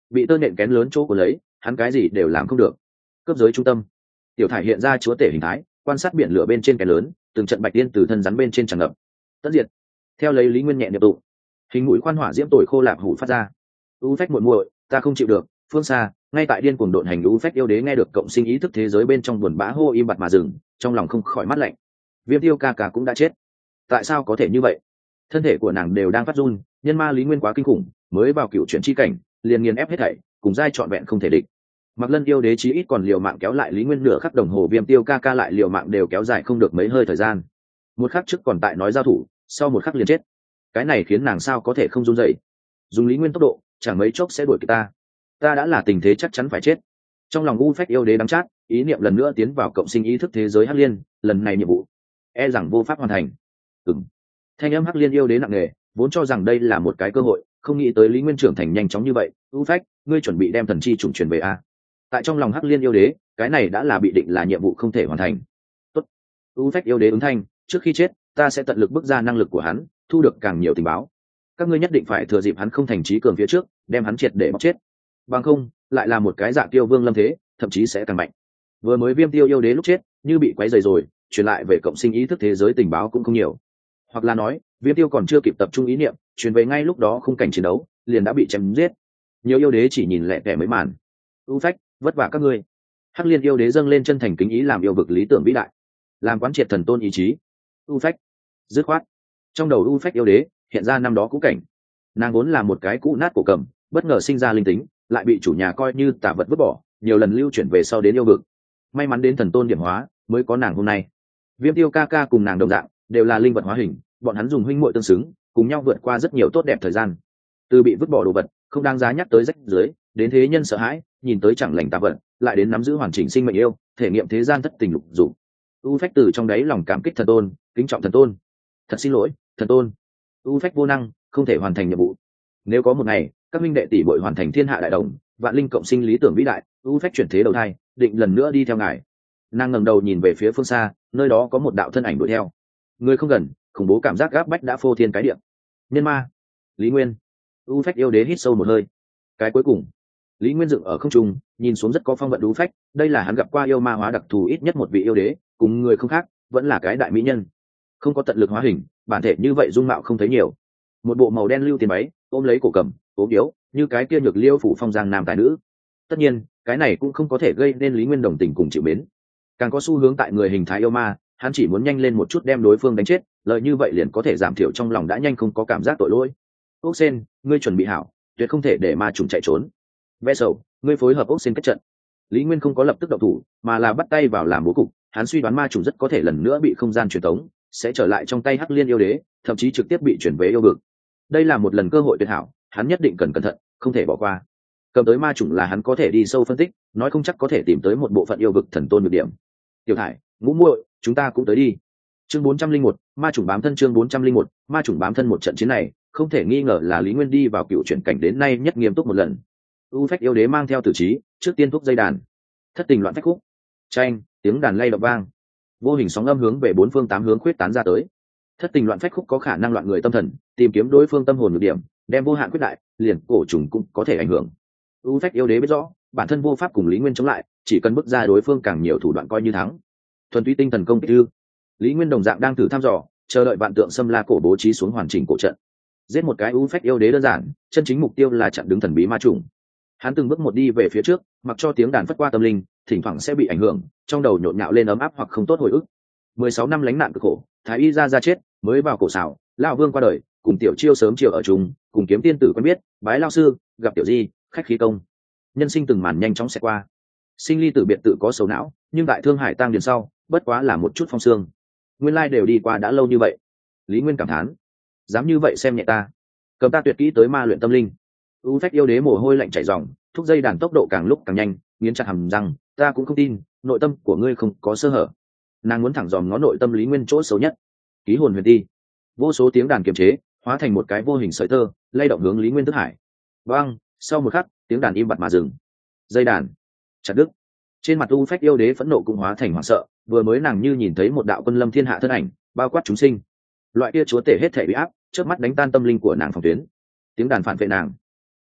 bị tơ nện kén lớn chỗ của lấy, hắn cái gì đều làm không được. Cấp giới trung tâm, tiểu thải hiện ra chúa tể hình thái, quan sát biển lửa bên trên kén lớn, từng trận bạch tiên từ thân rắn bên trên tràn ngập. Tất diệt. Theo lấy Lý Nguyên nhẹ niệm tụng, hình mũi khoan hỏa diễm tồi khô lạp hủ phát ra. U phách muội muội, ta không chịu được, phương xa, ngay tại điên cuồng độn hành U phách yêu đế nghe được cộng sinh ý thức thế giới bên trong buồn bã hô im bặt mà dừng, trong lòng không khỏi mắt lạnh. Viêm Tiêu ca ca cũng đã chết, tại sao có thể như vậy? Thân thể của nàng đều đang phát run, nhân ma Lý Nguyên quá kinh khủng, mới vào cựu chuyển chi cảnh, liền nghiền ép hết thảy, cùng giai trọn vẹn không thể địch. Mặc Lân yêu đế chí ít còn liều mạng kéo lại Lý Nguyên nửa khắc đồng hồ, Viêm Tiêu ca ca lại liều mạng đều kéo dài không được mấy hơi thời gian. Một khắc trước còn tại nói giao thủ, sau một khắc liền chết. Cái này khiến nàng sao có thể không run rẩy? Dùng Lý Nguyên tốc độ, chẳng mấy chốc sẽ đuổi kịp ta. Ta đã là tình thế chắc chắn phải chết. Trong lòng U phách yêu đế đắng chát, ý niệm lần nữa tiến vào cộng sinh ý thức thế giới Hắc Liên, lần này nhiệm vụ e rằng vô pháp hoàn thành. Ừm. Thanh âm Hắc Liên yêu đế nặng nề, vốn cho rằng đây là một cái cơ hội, không nghĩ tới Lý Nguyên trưởng thành nhanh chóng như vậy. U phách, ngươi chuẩn bị đem thần chi trùng truyền về a? Tại trong lòng Hắc Liên yêu đế, cái này đã là bị định là nhiệm vụ không thể hoàn thành. Tốt. U phách yêu đế ứng thanh, trước khi chết, ta sẽ tận lực bước ra năng lực của hắn, thu được càng nhiều tình báo. Các ngươi nhất định phải thừa dịp hắn không thành trí cường phía trước, đem hắn triệt để bóc chết. Bằng không, lại là một cái dạ tiêu vương lâm thế, thậm chí sẽ càng mạnh. Vừa mới Viêm Tiêu yêu đế lúc chết, như bị quấy rầy rồi, truyền lại về cộng sinh ý thức thế giới tình báo cũng không nhiều. Hoặc là nói, Viêm Tiêu còn chưa kịp tập trung ý niệm, truyền về ngay lúc đó khung cảnh chiến đấu, liền đã bị chém giết. Nhiều yêu đế chỉ nhìn lẹ tẻ mấy màn. U phách, vất vả các ngươi. Hắc Liên yêu đế dâng lên chân thành kính ý làm yêu vực lý tưởng vĩ đại, làm quán triệt thần tôn ý chí. U phách, dứt khoát. Trong đầu U phách yêu đế hiện ra năm đó cũ cảnh. Nàng vốn là một cái cũ nát cổ cầm, bất ngờ sinh ra linh tính, lại bị chủ nhà coi như tà vật vứt bỏ, nhiều lần lưu chuyển về sau đến yêu vực. May mắn đến thần tôn điểm hóa, mới có nàng hôm nay. Viêm Tiêu ca ca cùng nàng đồng dạng, đều là linh vật hóa hình, bọn hắn dùng huynh muội tương xứng, cùng nhau vượt qua rất nhiều tốt đẹp thời gian. Từ bị vứt bỏ đồ vật, không đáng giá nhắc tới rách dưới, đến thế nhân sợ hãi, nhìn tới chẳng lành tà vật, lại đến nắm giữ hoàn chỉnh sinh mệnh yêu, thể nghiệm thế gian thất tình lục dục. U phách từ trong đáy lòng cảm kích thần tôn, kính trọng thần tôn. Thật xin lỗi, thần tôn. U phách vô năng, không thể hoàn thành nhiệm vụ. Nếu có một ngày, các minh đệ tỷ muội hoàn thành thiên hạ đại đồng, vạn linh cộng sinh lý tưởng vĩ đại, U phách chuyển thế đầu thai, định lần nữa đi theo ngài. Nàng ngẩng đầu nhìn về phía phương xa, nơi đó có một đạo thân ảnh đuổi theo. Người không gần, khủng bố cảm giác gáp bách đã phô thiên cái địa. Nhân ma, Lý Nguyên. U phách yêu đế hít sâu một hơi. Cái cuối cùng, Lý Nguyên dựng ở không trung, nhìn xuống rất có phong vận U phách, đây là hắn gặp qua yêu ma hóa đặc thù ít nhất một vị yêu đế, cùng người không khác, vẫn là cái đại mỹ nhân. Không có tận lực hóa hình, bản thể như vậy dung mạo không thấy nhiều. Một bộ màu đen lưu tiền váy, ôm lấy cổ cầm, ốm yếu, như cái kia nhược liêu phủ phong giang nam tài nữ. Tất nhiên, cái này cũng không có thể gây nên Lý Nguyên đồng tình cùng chịu mến. Càng có xu hướng tại người hình thái yêu ma, hắn chỉ muốn nhanh lên một chút đem đối phương đánh chết, lợi như vậy liền có thể giảm thiểu trong lòng đã nhanh không có cảm giác tội lỗi. Ốc Sen, ngươi chuẩn bị hảo, tuyệt không thể để ma trùng chạy trốn. Ve sầu, ngươi phối hợp Ốc Sen kết trận. Lý Nguyên không có lập tức động thủ, mà là bắt tay vào làm bố cục. Hắn suy đoán ma trùng rất có thể lần nữa bị không gian truyền tống, sẽ trở lại trong tay Hắc Liên yêu đế, thậm chí trực tiếp bị chuyển về yêu vực. Đây là một lần cơ hội tuyệt hảo, hắn nhất định cần cẩn thận, không thể bỏ qua. Cầm tới ma trùng là hắn có thể đi sâu phân tích, nói không chắc có thể tìm tới một bộ phận yêu vực thần tôn nhược điểm. Tiểu Thải, Ngũ muội, chúng ta cũng tới đi. Chương bốn trăm linh một, ma trùng bám thân. Chương bốn trăm linh một, ma trùng bám thân. Một trận chiến này, không thể nghi ngờ là Lý Nguyên đi vào cựu chuyển cảnh đến nay nhất nghiêm túc một lần. U phách yêu đế mang theo tử trí, trước tiên thúc dây đàn. Thất tình loạn phách khúc. Tranh, tiếng đàn lay động vang. Vô hình sóng âm hướng về bốn phương tám hướng khuyết tán ra tới. Thất tình loạn phách khúc có khả năng loạn người tâm thần, tìm kiếm đối phương tâm hồn nhược điểm, đem vô hạn quyết đại, liền cổ trùng cũng có thể ảnh hưởng. U phách yêu đế biết rõ, bản thân vô pháp cùng Lý Nguyên chống lại, chỉ cần bước ra đối phương càng nhiều thủ đoạn coi như thắng. Thuần túy tinh thần công kích ư? Lý Nguyên đồng dạng đang thử thăm dò, chờ đợi vạn tượng xâm la cổ bố trí xuống hoàn chỉnh cổ trận. Giết một cái U phách yêu đế đơn giản, chân chính mục tiêu là chặn đứng thần bí ma trùng. Hắn từng bước một đi về phía trước, mặc cho tiếng đàn phất qua tâm linh, thỉnh thoảng sẽ bị ảnh hưởng, trong đầu nhộn nhạo lên ấm áp hoặc không tốt hồi ức. Mười sáu năm lánh nạn cực khổ, thái y ra ra chết, mới vào cổ xảo, lão vương qua đời, cùng tiểu chiêu sớm chiều ở chung, cùng kiếm tiên tử quen biết, bái lao sư, gặp tiểu di, khách khí công. Nhân sinh từng màn nhanh chóng sẽ qua. Sinh ly tử biệt tự có sầu não, nhưng tại Thương Hải tang điền sau, bất quá là một chút phong sương. Nguyên lai đều đi qua đã lâu như vậy. Lý Nguyên cảm thán, dám như vậy xem nhẹ ta, cầm ta tuyệt kỹ tới ma luyện tâm linh. U phách yêu đế mồ hôi lạnh chảy ròng, thúc dây đàn tốc độ càng lúc càng nhanh, nghiến chặt hàm răng, ta cũng không tin, nội tâm của ngươi không có sơ hở. Nàng muốn thẳng dòm ngó nội tâm Lý Nguyên chỗ xấu nhất. Ký hồn huyền ti, vô số tiếng đàn kiềm chế, hóa thành một cái vô hình sợi tơ, lay động hướng Lý Nguyên thức hải. Vang, sau một khắc, tiếng đàn im bặt mà dừng. Dây đàn chặt đứt. Trên mặt U phách yêu đế phẫn nộ cũng hóa thành hoảng sợ, vừa mới nàng như nhìn thấy một đạo quân lâm thiên hạ thân ảnh, bao quát chúng sinh. Loại kia chúa tể hết thể bị áp, trước mắt đánh tan tâm linh của nàng phòng tuyến. Tiếng đàn phản vệ nàng.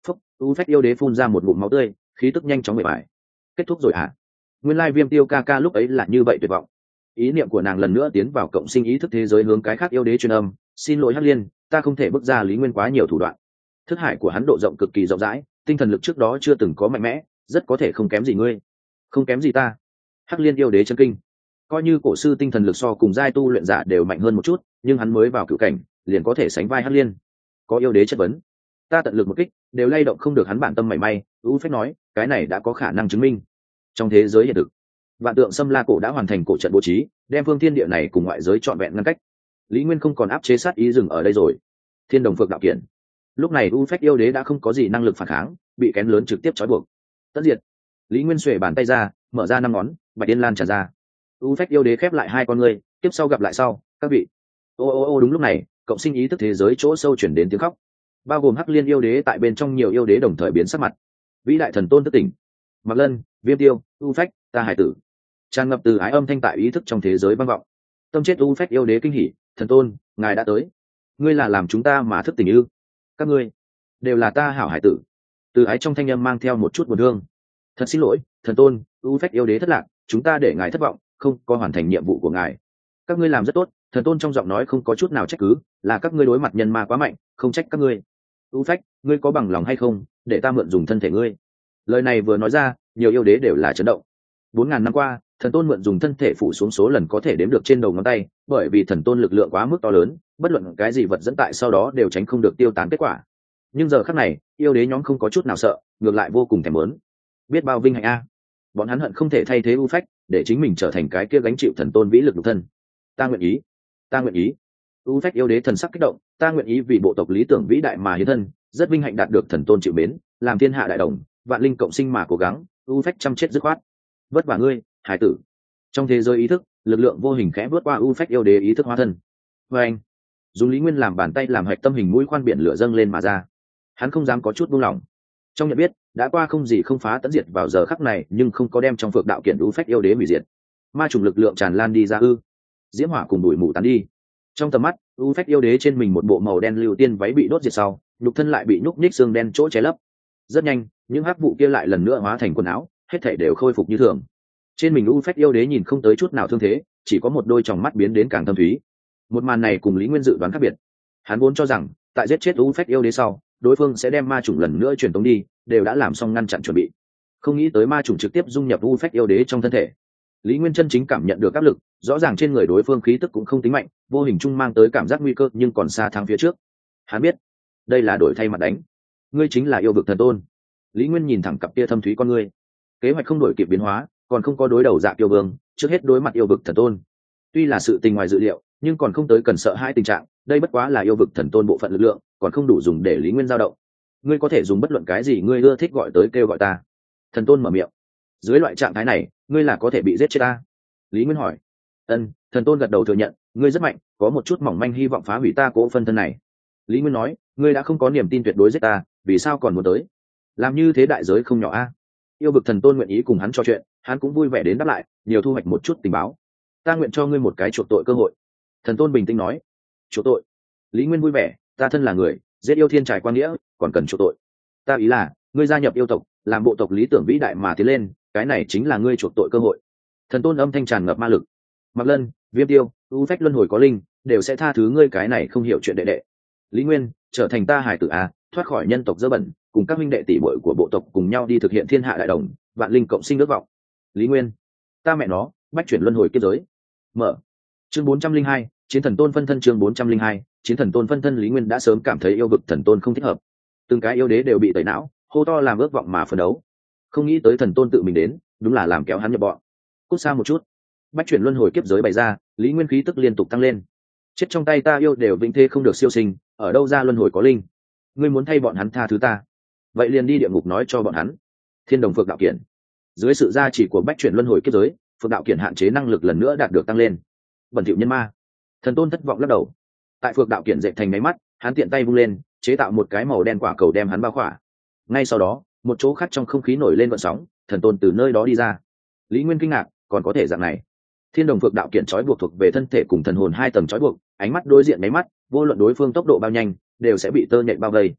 Phúc, u phách yêu đế phun ra một ngụm máu tươi, khí tức nhanh chóng bể bại. Kết thúc rồi à? Nguyên lai viêm tiêu ca ca lúc ấy là như vậy tuyệt vọng. Ý niệm của nàng lần nữa tiến vào cộng sinh ý thức thế giới hướng cái khác yêu đế truyền âm, xin lỗi Hắc Liên, ta không thể bước ra Lý Nguyên quá nhiều thủ đoạn. Thức hải của hắn độ rộng cực kỳ rộng rãi, tinh thần lực trước đó chưa từng có mạnh mẽ, rất có thể không kém gì ngươi. Không kém gì ta? Hắc Liên yêu đế chấn kinh. Coi như cổ sư tinh thần lực so cùng giai tu luyện giả đều mạnh hơn một chút, nhưng hắn mới vào cựu cảnh, liền có thể sánh vai Hắc Liên. Có yêu đế chất vấn, ta tận lực một kích, đều lay động không được hắn bản tâm mảy may. U Phách nói, cái này đã có khả năng chứng minh. Trong thế giới hiện thực, vạn tượng xâm la cổ đã hoàn thành cổ trận bố trí, đem phương thiên địa này cùng ngoại giới trọn vẹn ngăn cách. Lý Nguyên không còn áp chế sát ý dừng ở đây rồi. Thiên đồng phược đạo kiện. Lúc này U Phách yêu đế đã không có gì năng lực phản kháng, bị kén lớn trực tiếp trói buộc. Tất diệt. Lý Nguyên xuề bàn tay ra, mở ra năm ngón, bạch yên lan tràn ra. U Phách yêu đế khép lại hai con ngươi, tiếp sau gặp lại sau, các vị. Ô ô ô đúng lúc này, cộng sinh ý thức thế giới chỗ sâu chuyển đến tiếng khóc. Bao gồm Hắc Liên yêu đế tại bên trong nhiều yêu đế đồng thời biến sắc mặt. Vĩ đại thần tôn thức tỉnh. Mạc Lân, Viêm Tiêu, U Phách, ta hải tử. Tràn ngập từ ái âm thanh tại ý thức trong thế giới vang vọng. Tâm chết U Phách yêu đế kinh hỉ, thần tôn, ngài đã tới. Ngươi là làm chúng ta mà thức tỉnh ư? Các ngươi đều là ta hảo hải tử. Từ ái trong thanh âm mang theo một chút buồn thương. Thật xin lỗi, thần tôn, U Phách yêu đế thất lạc, chúng ta để ngài thất vọng, không có hoàn thành nhiệm vụ của ngài. Các ngươi làm rất tốt, thần tôn trong giọng nói không có chút nào trách cứ, là các ngươi đối mặt nhân ma quá mạnh, không trách các ngươi. U Phách, ngươi có bằng lòng hay không, để ta mượn dùng thân thể ngươi? Lời này vừa nói ra, nhiều yêu đế đều là chấn động. Bốn ngàn năm qua, thần tôn mượn dùng thân thể phủ xuống số lần có thể đếm được trên đầu ngón tay, bởi vì thần tôn lực lượng quá mức to lớn, bất luận cái gì vật dẫn tại sau đó đều tránh không được tiêu tán kết quả. Nhưng giờ khắc này, yêu đế nhóm không có chút nào sợ, ngược lại vô cùng thèm muốn. Biết bao vinh hạnh a! Bọn hắn hận không thể thay thế U Phách, để chính mình trở thành cái kia gánh chịu thần tôn vĩ lực độc thân. Ta nguyện ý, ta nguyện ý. U Phách yêu đế thần sắc kích động, ta nguyện ý vì bộ tộc lý tưởng vĩ đại mà hiến thân, rất vinh hạnh đạt được thần tôn chịu mến, làm thiên hạ đại đồng, vạn linh cộng sinh mà cố gắng. U Phách chăm chết dứt khoát. Vất vả ngươi, hải tử. Trong thế giới ý thức, lực lượng vô hình khẽ vượt qua U Phách yêu đế ý thức hóa thân. Và anh dùng Lý Nguyên làm bàn tay làm hạch tâm hình mũi khoan biển lửa dâng lên mà ra. Hắn không dám có chút buông lỏng. Trong nhận biết, đã qua không gì không phá tận diệt vào giờ khắc này, nhưng không có đem trong phược đạo kiện U Phách yêu đế hủy diệt. Ma trùng lực lượng tràn lan đi ra ư? Diễm hỏa cùng bụi mù tán đi. Trong tầm mắt, U Phách yêu đế trên mình một bộ màu đen lưu tiên váy bị đốt diệt sau, nhục thân lại bị nhúc nhích xương đen chỗ che lấp. Rất nhanh, những hắc vụ kia lại lần nữa hóa thành quần áo, hết thảy đều khôi phục như thường. Trên mình U Phách yêu đế nhìn không tới chút nào thương thế, chỉ có một đôi tròng mắt biến đến càng thâm thúy. Một màn này cùng Lý Nguyên dự đoán khác biệt. Hắn vốn cho rằng, tại giết chết U Phách yêu đế sau, đối phương sẽ đem ma chủng lần nữa truyền tống đi, đều đã làm xong ngăn chặn chuẩn bị. Không nghĩ tới ma chủng trực tiếp dung nhập U Phách yêu đế trong thân thể. Lý Nguyên chân chính cảm nhận được áp lực, rõ ràng trên người đối phương khí tức cũng không tính mạnh, vô hình chung mang tới cảm giác nguy cơ nhưng còn xa thang phía trước. Hắn biết, đây là đổi thay mặt đánh. Ngươi chính là yêu vực thần tôn. Lý Nguyên nhìn thẳng cặp kia thâm thúy con ngươi. Kế hoạch không đổi kịp biến hóa, còn không có đối đầu Dạ Kiêu Vương, trước hết đối mặt yêu vực thần tôn. Tuy là sự tình ngoài dự liệu, nhưng còn không tới cần sợ hai tình trạng, đây bất quá là yêu vực thần tôn bộ phận lực lượng, còn không đủ dùng để Lý Nguyên dao động. Ngươi có thể dùng bất luận cái gì ngươi ưa thích gọi tới kêu gọi ta. Thần tôn mở miệng. Dưới loại trạng thái này, ngươi là có thể bị giết chết ta? Lý Nguyên hỏi. Ân, thần tôn gật đầu thừa nhận, ngươi rất mạnh, có một chút mỏng manh hy vọng phá hủy ta cỗ phân thân này. Lý Nguyên nói, ngươi đã không có niềm tin tuyệt đối giết ta, vì sao còn muốn tới? Làm như thế đại giới không nhỏ a. Yêu vực thần tôn nguyện ý cùng hắn trò chuyện, hắn cũng vui vẻ đến đáp lại, nhiều thu hoạch một chút tình báo. Ta nguyện cho ngươi một cái chuộc tội cơ hội. Thần tôn bình tĩnh nói. Chuộc tội? Lý Nguyên vui vẻ, ta thân là người, giết yêu thiên trải quan nghĩa, còn cần chuộc tội. Ta ý là, ngươi gia nhập yêu tộc, làm bộ tộc lý tưởng vĩ đại mà tiến lên, cái này chính là ngươi chuộc tội cơ hội. Thần tôn âm thanh tràn ngập ma lực. Mạc Lân, Viêm Tiêu, U Phách luân hồi có linh, đều sẽ tha thứ ngươi cái này không hiểu chuyện đệ đệ. Lý Nguyên, trở thành ta hải tử a, thoát khỏi nhân tộc dơ bẩn, cùng các minh đệ tỷ muội của bộ tộc cùng nhau đi thực hiện thiên hạ đại đồng, vạn linh cộng sinh nước vọng. Lý Nguyên, ta mẹ nó, bách chuyển luân hồi kiếp giới. Mở. Chương bốn trăm linh hai, chiến thần tôn phân thân. Chương bốn trăm linh hai, chiến thần tôn phân thân. Lý Nguyên đã sớm cảm thấy yêu vực thần tôn không thích hợp. Từng cái yêu đế đều bị tẩy não, hô to làm ước vọng mà phấn đấu. Không nghĩ tới thần tôn tự mình đến, đúng là làm kéo hắn nhập bọn. Cút xa một chút. Bách chuyển luân hồi kiếp giới bày ra, Lý Nguyên khí tức liên tục tăng lên. Chết trong tay ta yêu đều vĩnh thế không được siêu sinh, ở đâu ra luân hồi có linh? Ngươi muốn thay bọn hắn tha thứ ta, vậy liền đi địa ngục nói cho bọn hắn. Thiên đồng phược đạo kiện. Dưới sự gia trì của bách chuyển luân hồi kiếp giới, phược đạo kiện hạn chế năng lực lần nữa đạt được tăng lên. Bẩn thỉu nhân ma. Thần tôn thất vọng lắc đầu. Tại phược đạo kiện dệt thành máy mắt, hắn tiện tay vung lên, chế tạo một cái màu đen quả cầu đem hắn bao khỏa. Ngay sau đó, một chỗ khác trong không khí nổi lên vận sóng, thần tôn từ nơi đó đi ra. Lý Nguyên kinh ngạc, còn có thể dạng này. Thiên đồng phược đạo kiện trói buộc thuộc về thân thể cùng thần hồn hai tầng trói buộc, ánh mắt đối diện máy mắt, vô luận đối phương tốc độ bao nhanh, đều sẽ bị tơ nhện bao vây.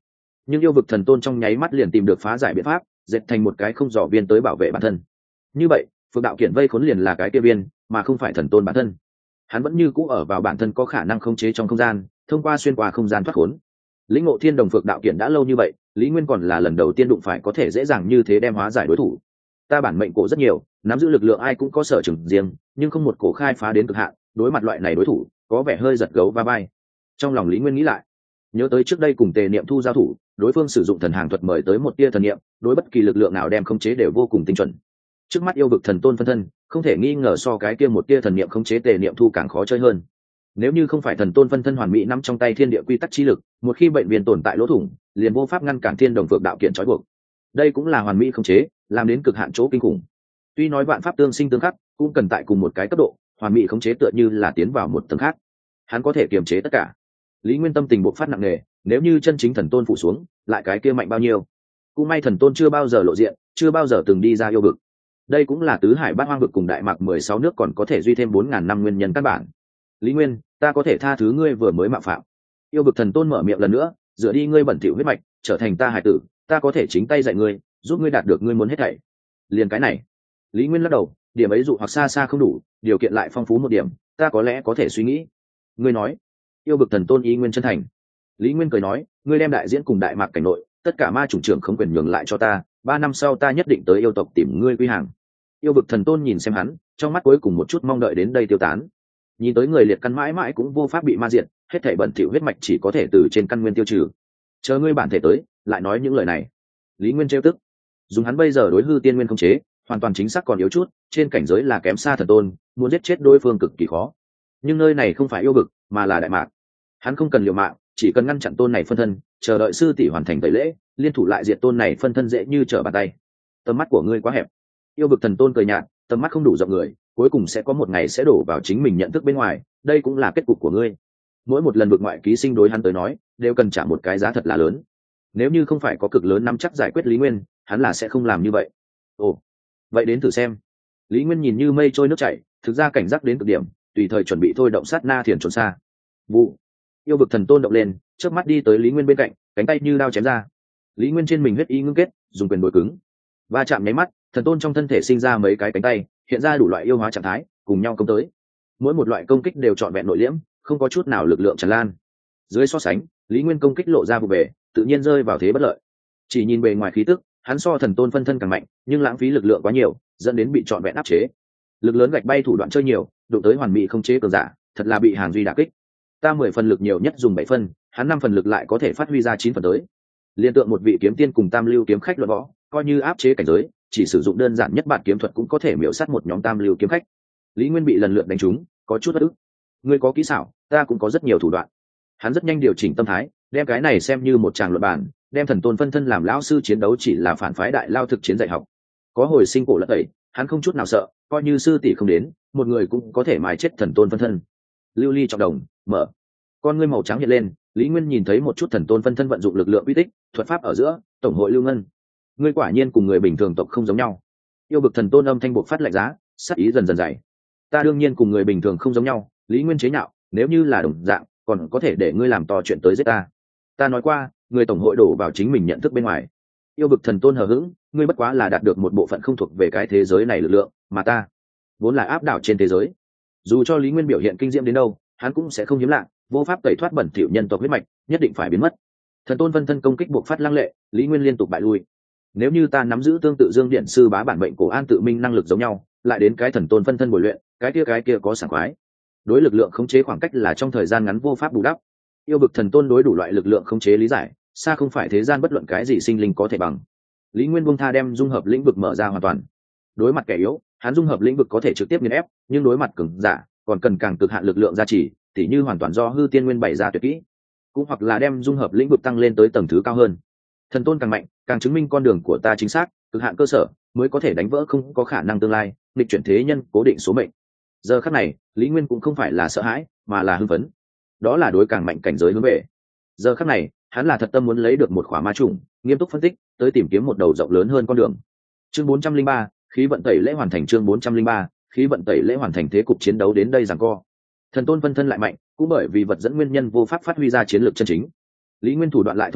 nhưng yêu vực thần tôn trong nháy mắt liền tìm được phá giải biện pháp, dệt thành một cái không dò viên tới bảo vệ bản thân. Như vậy phượng đạo kiện vây khốn liền là cái kia viên, mà không phải thần tôn bản thân. Hắn vẫn như cũ ở vào bản thân có khả năng khống chế trong không gian, thông qua xuyên qua không gian thoát khốn. Lĩnh ngộ thiên đồng phượng đạo kiện đã lâu như vậy, Lý Nguyên còn là lần đầu tiên đụng phải có thể dễ dàng như thế đem hóa giải đối thủ. Ta bản mệnh cổ rất nhiều, nắm giữ lực lượng ai cũng có sở trường riêng, nhưng không một cổ khai phá đến cực hạn, đối mặt loại này đối thủ có vẻ hơi giật gấu va vai. Trong lòng Lý Nguyên nghĩ lại, nhớ tới trước đây cùng Tề Niệm Thu giao thủ, đối phương sử dụng thần hàng thuật mời tới một tia thần niệm, đối bất kỳ lực lượng nào đem khống chế đều vô cùng tinh chuẩn. Trước mắt yêu vực thần tôn phân thân, không thể nghi ngờ so cái kia một tia thần niệm khống chế Tề Niệm Thu càng khó chơi hơn. Nếu như không phải thần tôn phân thân hoàn mỹ nắm trong tay thiên địa quy tắc chi lực, một khi bệnh viên tồn tại lỗ thủng, liền vô pháp ngăn cản thiên đồng phượng đạo kiện trói buộc. Đây cũng là hoàn mỹ khống chế, làm đến cực hạn chỗ kinh khủng. Tuy nói vạn pháp tương sinh tương khắc, cũng cần tại cùng một cái cấp độ, hoàn mỹ khống chế tựa như là tiến vào một tầng khác. Hắn có thể kiềm chế tất cả. Lý Nguyên tâm tình bộc phát nặng nề, nếu như chân chính thần tôn phủ xuống, lại cái kia mạnh bao nhiêu. Cũng may thần tôn chưa bao giờ lộ diện, chưa bao giờ từng đi ra yêu vực. Đây cũng là tứ hải bát hoang vực cùng đại mạc mười sáu nước còn có thể duy thêm bốn ngàn năm nguyên nhân căn bản. Lý Nguyên, ta có thể tha thứ ngươi vừa mới mạo phạm. Yêu vực thần tôn mở miệng lần nữa, dựa đi ngươi bẩn thỉu huyết mạch, trở thành ta hải tử, ta có thể chính tay dạy ngươi, giúp ngươi đạt được ngươi muốn hết thảy. Liền cái này. Lý Nguyên lắc đầu, điểm ấy dụ hoặc xa xa không đủ, điều kiện lại phong phú một điểm, ta có lẽ có thể suy nghĩ. Ngươi nói. Yêu vực thần tôn ý nguyên chân thành. Lý Nguyên cười nói, ngươi đem đại diễn cùng đại mạc cảnh nội, tất cả ma chủng trưởng không quyền nhường lại cho ta, ba năm sau ta nhất định tới yêu tộc tìm ngươi quy hàng. Yêu vực thần tôn nhìn xem hắn, trong mắt cuối cùng một chút mong đợi đến đây tiêu tán. Nhìn tới người liệt căn mãi mãi cũng vô pháp bị ma diệt, hết thảy bẩn thỉu huyết mạch chỉ có thể từ trên căn nguyên tiêu trừ. Chờ ngươi bản thể tới, lại nói những lời này. Lý Nguyên trêu tức. Dùng hắn bây giờ đối hư tiên nguyên không chế, hoàn toàn chính xác còn yếu chút, trên cảnh giới là kém xa thần tôn, muốn giết chết đối phương cực kỳ khó. Nhưng nơi này không phải yêu vực, mà là đại mạc. Hắn không cần liều mạng, chỉ cần ngăn chặn tôn này phân thân, chờ đợi sư tỷ hoàn thành tẩy lễ, liên thủ lại diệt tôn này phân thân dễ như trở bàn tay. Tầm mắt của ngươi quá hẹp. Yêu vực thần tôn cười nhạt, tầm mắt không đủ rộng người, cuối cùng sẽ có một ngày sẽ đổ vào chính mình nhận thức bên ngoài, đây cũng là kết cục của ngươi. Mỗi một lần vực ngoại ký sinh đối hắn tới nói, đều cần trả một cái giá thật là lớn. Nếu như không phải có cực lớn nắm chắc giải quyết Lý Nguyên, hắn là sẽ không làm như vậy. Ồ, vậy đến thử xem. Lý Nguyên nhìn như mây trôi nước chảy, thực ra cảnh giác đến cực điểm, tùy thời chuẩn bị thôi động sát na thiền trốn xa. Vụ. Yêu vực thần tôn động lên, chớp mắt đi tới Lý Nguyên bên cạnh, cánh tay như đao chém ra. Lý Nguyên trên mình huyết y ngưng kết, dùng quyền đối cứng. Va chạm nháy mắt, thần tôn trong thân thể sinh ra mấy cái cánh tay, hiện ra đủ loại yêu hóa trạng thái, cùng nhau công tới. Mỗi một loại công kích đều trọn vẹn nội liễm, không có chút nào lực lượng tràn lan. Dưới so sánh, Lý Nguyên công kích lộ ra vụ bề, tự nhiên rơi vào thế bất lợi. Chỉ nhìn bề ngoài khí tức, hắn so thần tôn phân thân càng mạnh, nhưng lãng phí lực lượng quá nhiều, dẫn đến bị trọn vẹn áp chế. Lực lớn gạch bay thủ đoạn chơi nhiều, đụng tới hoàn mỹ không chế cường giả, thật là bị Hàn Duy đả kích. Ta mười phần lực nhiều nhất dùng bảy phân, hắn năm phần lực lại có thể phát huy ra chín phần tới. Liên tượng một vị kiếm tiên cùng tam lưu kiếm khách luận võ, coi như áp chế cảnh giới, chỉ sử dụng đơn giản nhất bản kiếm thuật cũng có thể miểu sát một nhóm tam lưu kiếm khách. Lý Nguyên bị lần lượt đánh trúng, có chút bất ức. Ngươi có kỹ xảo, ta cũng có rất nhiều thủ đoạn. Hắn rất nhanh điều chỉnh tâm thái, đem cái này xem như một tràng luận bản, đem thần tôn phân thân làm lão sư chiến đấu chỉ là phản phái đại lao thực chiến dạy học. Có hồi sinh cổ lật tẩy, hắn không chút nào sợ, coi như sư tỷ không đến, một người cũng có thể mài chết thần tôn phân thân. Lưu ly trọng đồng, mở. Con ngươi màu trắng hiện lên, Lý Nguyên nhìn thấy một chút thần tôn phân thân vận dụng lực lượng uy tích, thuật pháp ở giữa, tổng hội lưu ngân. Ngươi quả nhiên cùng người bình thường tộc không giống nhau. Yêu bực thần tôn âm thanh bộc phát lạnh giá, sắc ý dần dần dày. Ta đương nhiên cùng người bình thường không giống nhau, Lý Nguyên chế nhạo, nếu như là đồng dạng, còn có thể để ngươi làm to chuyện tới giết ta. Ta nói qua, người tổng hội đổ vào chính mình nhận thức bên ngoài. Yêu bực thần tôn hờ hững, ngươi bất quá là đạt được một bộ phận không thuộc về cái thế giới này lực lượng, mà ta vốn là áp đảo trên thế giới. Dù cho Lý Nguyên biểu hiện kinh diễm đến đâu, hắn cũng sẽ không hiếm lạ, vô pháp tẩy thoát bẩn thỉu nhân tộc huyết mạch, nhất định phải biến mất. Thần tôn phân thân công kích buộc phát lăng lệ, Lý Nguyên liên tục bại lui. Nếu như ta nắm giữ tương tự Dương Điện sư bá bản mệnh cổ An tự minh năng lực giống nhau, lại đến cái thần tôn phân thân bồi luyện, cái kia cái kia có sảng khoái. Đối lực lượng khống chế khoảng cách là trong thời gian ngắn vô pháp bù đắp. Yêu bực thần tôn đối đủ loại lực lượng khống chế lý giải, xa không phải thế gian bất luận cái gì sinh linh có thể bằng. Lý Nguyên buông tha đem dung hợp lĩnh vực mở ra hoàn toàn. Đối mặt kẻ yếu, hắn dung hợp lĩnh vực có thể trực tiếp nghiền ép, nhưng đối mặt cường giả, còn cần càng cực hạn lực lượng gia trì, tỉ như hoàn toàn do hư tiên nguyên bày ra tuyệt kỹ, cũng hoặc là đem dung hợp lĩnh vực tăng lên tới tầng thứ cao hơn. Thần tôn càng mạnh, càng chứng minh con đường của ta chính xác, cực hạn cơ sở mới có thể đánh vỡ không có khả năng tương lai, nghịch chuyển thế nhân cố định số mệnh. Giờ khắc này, Lý Nguyên cũng không phải là sợ hãi, mà là hưng phấn. Đó là đối càng mạnh cảnh giới hướng về. Giờ khắc này, hắn là thật tâm muốn lấy được một khỏa ma trùng, nghiêm túc phân tích, tới tìm kiếm một đầu rộng lớn hơn con đường. Chương bốn trăm linh ba, khí vận tẩy lễ hoàn thành. Chương bốn trăm linh ba, khí vận tẩy lễ hoàn thành. Thế cục chiến đấu đến đây giằng co. Thần tôn phân thân lại mạnh, cũng bởi vì vật dẫn nguyên nhân vô pháp phát huy ra chiến lược chân chính. Lý Nguyên thủ đoạn lại thô giáp,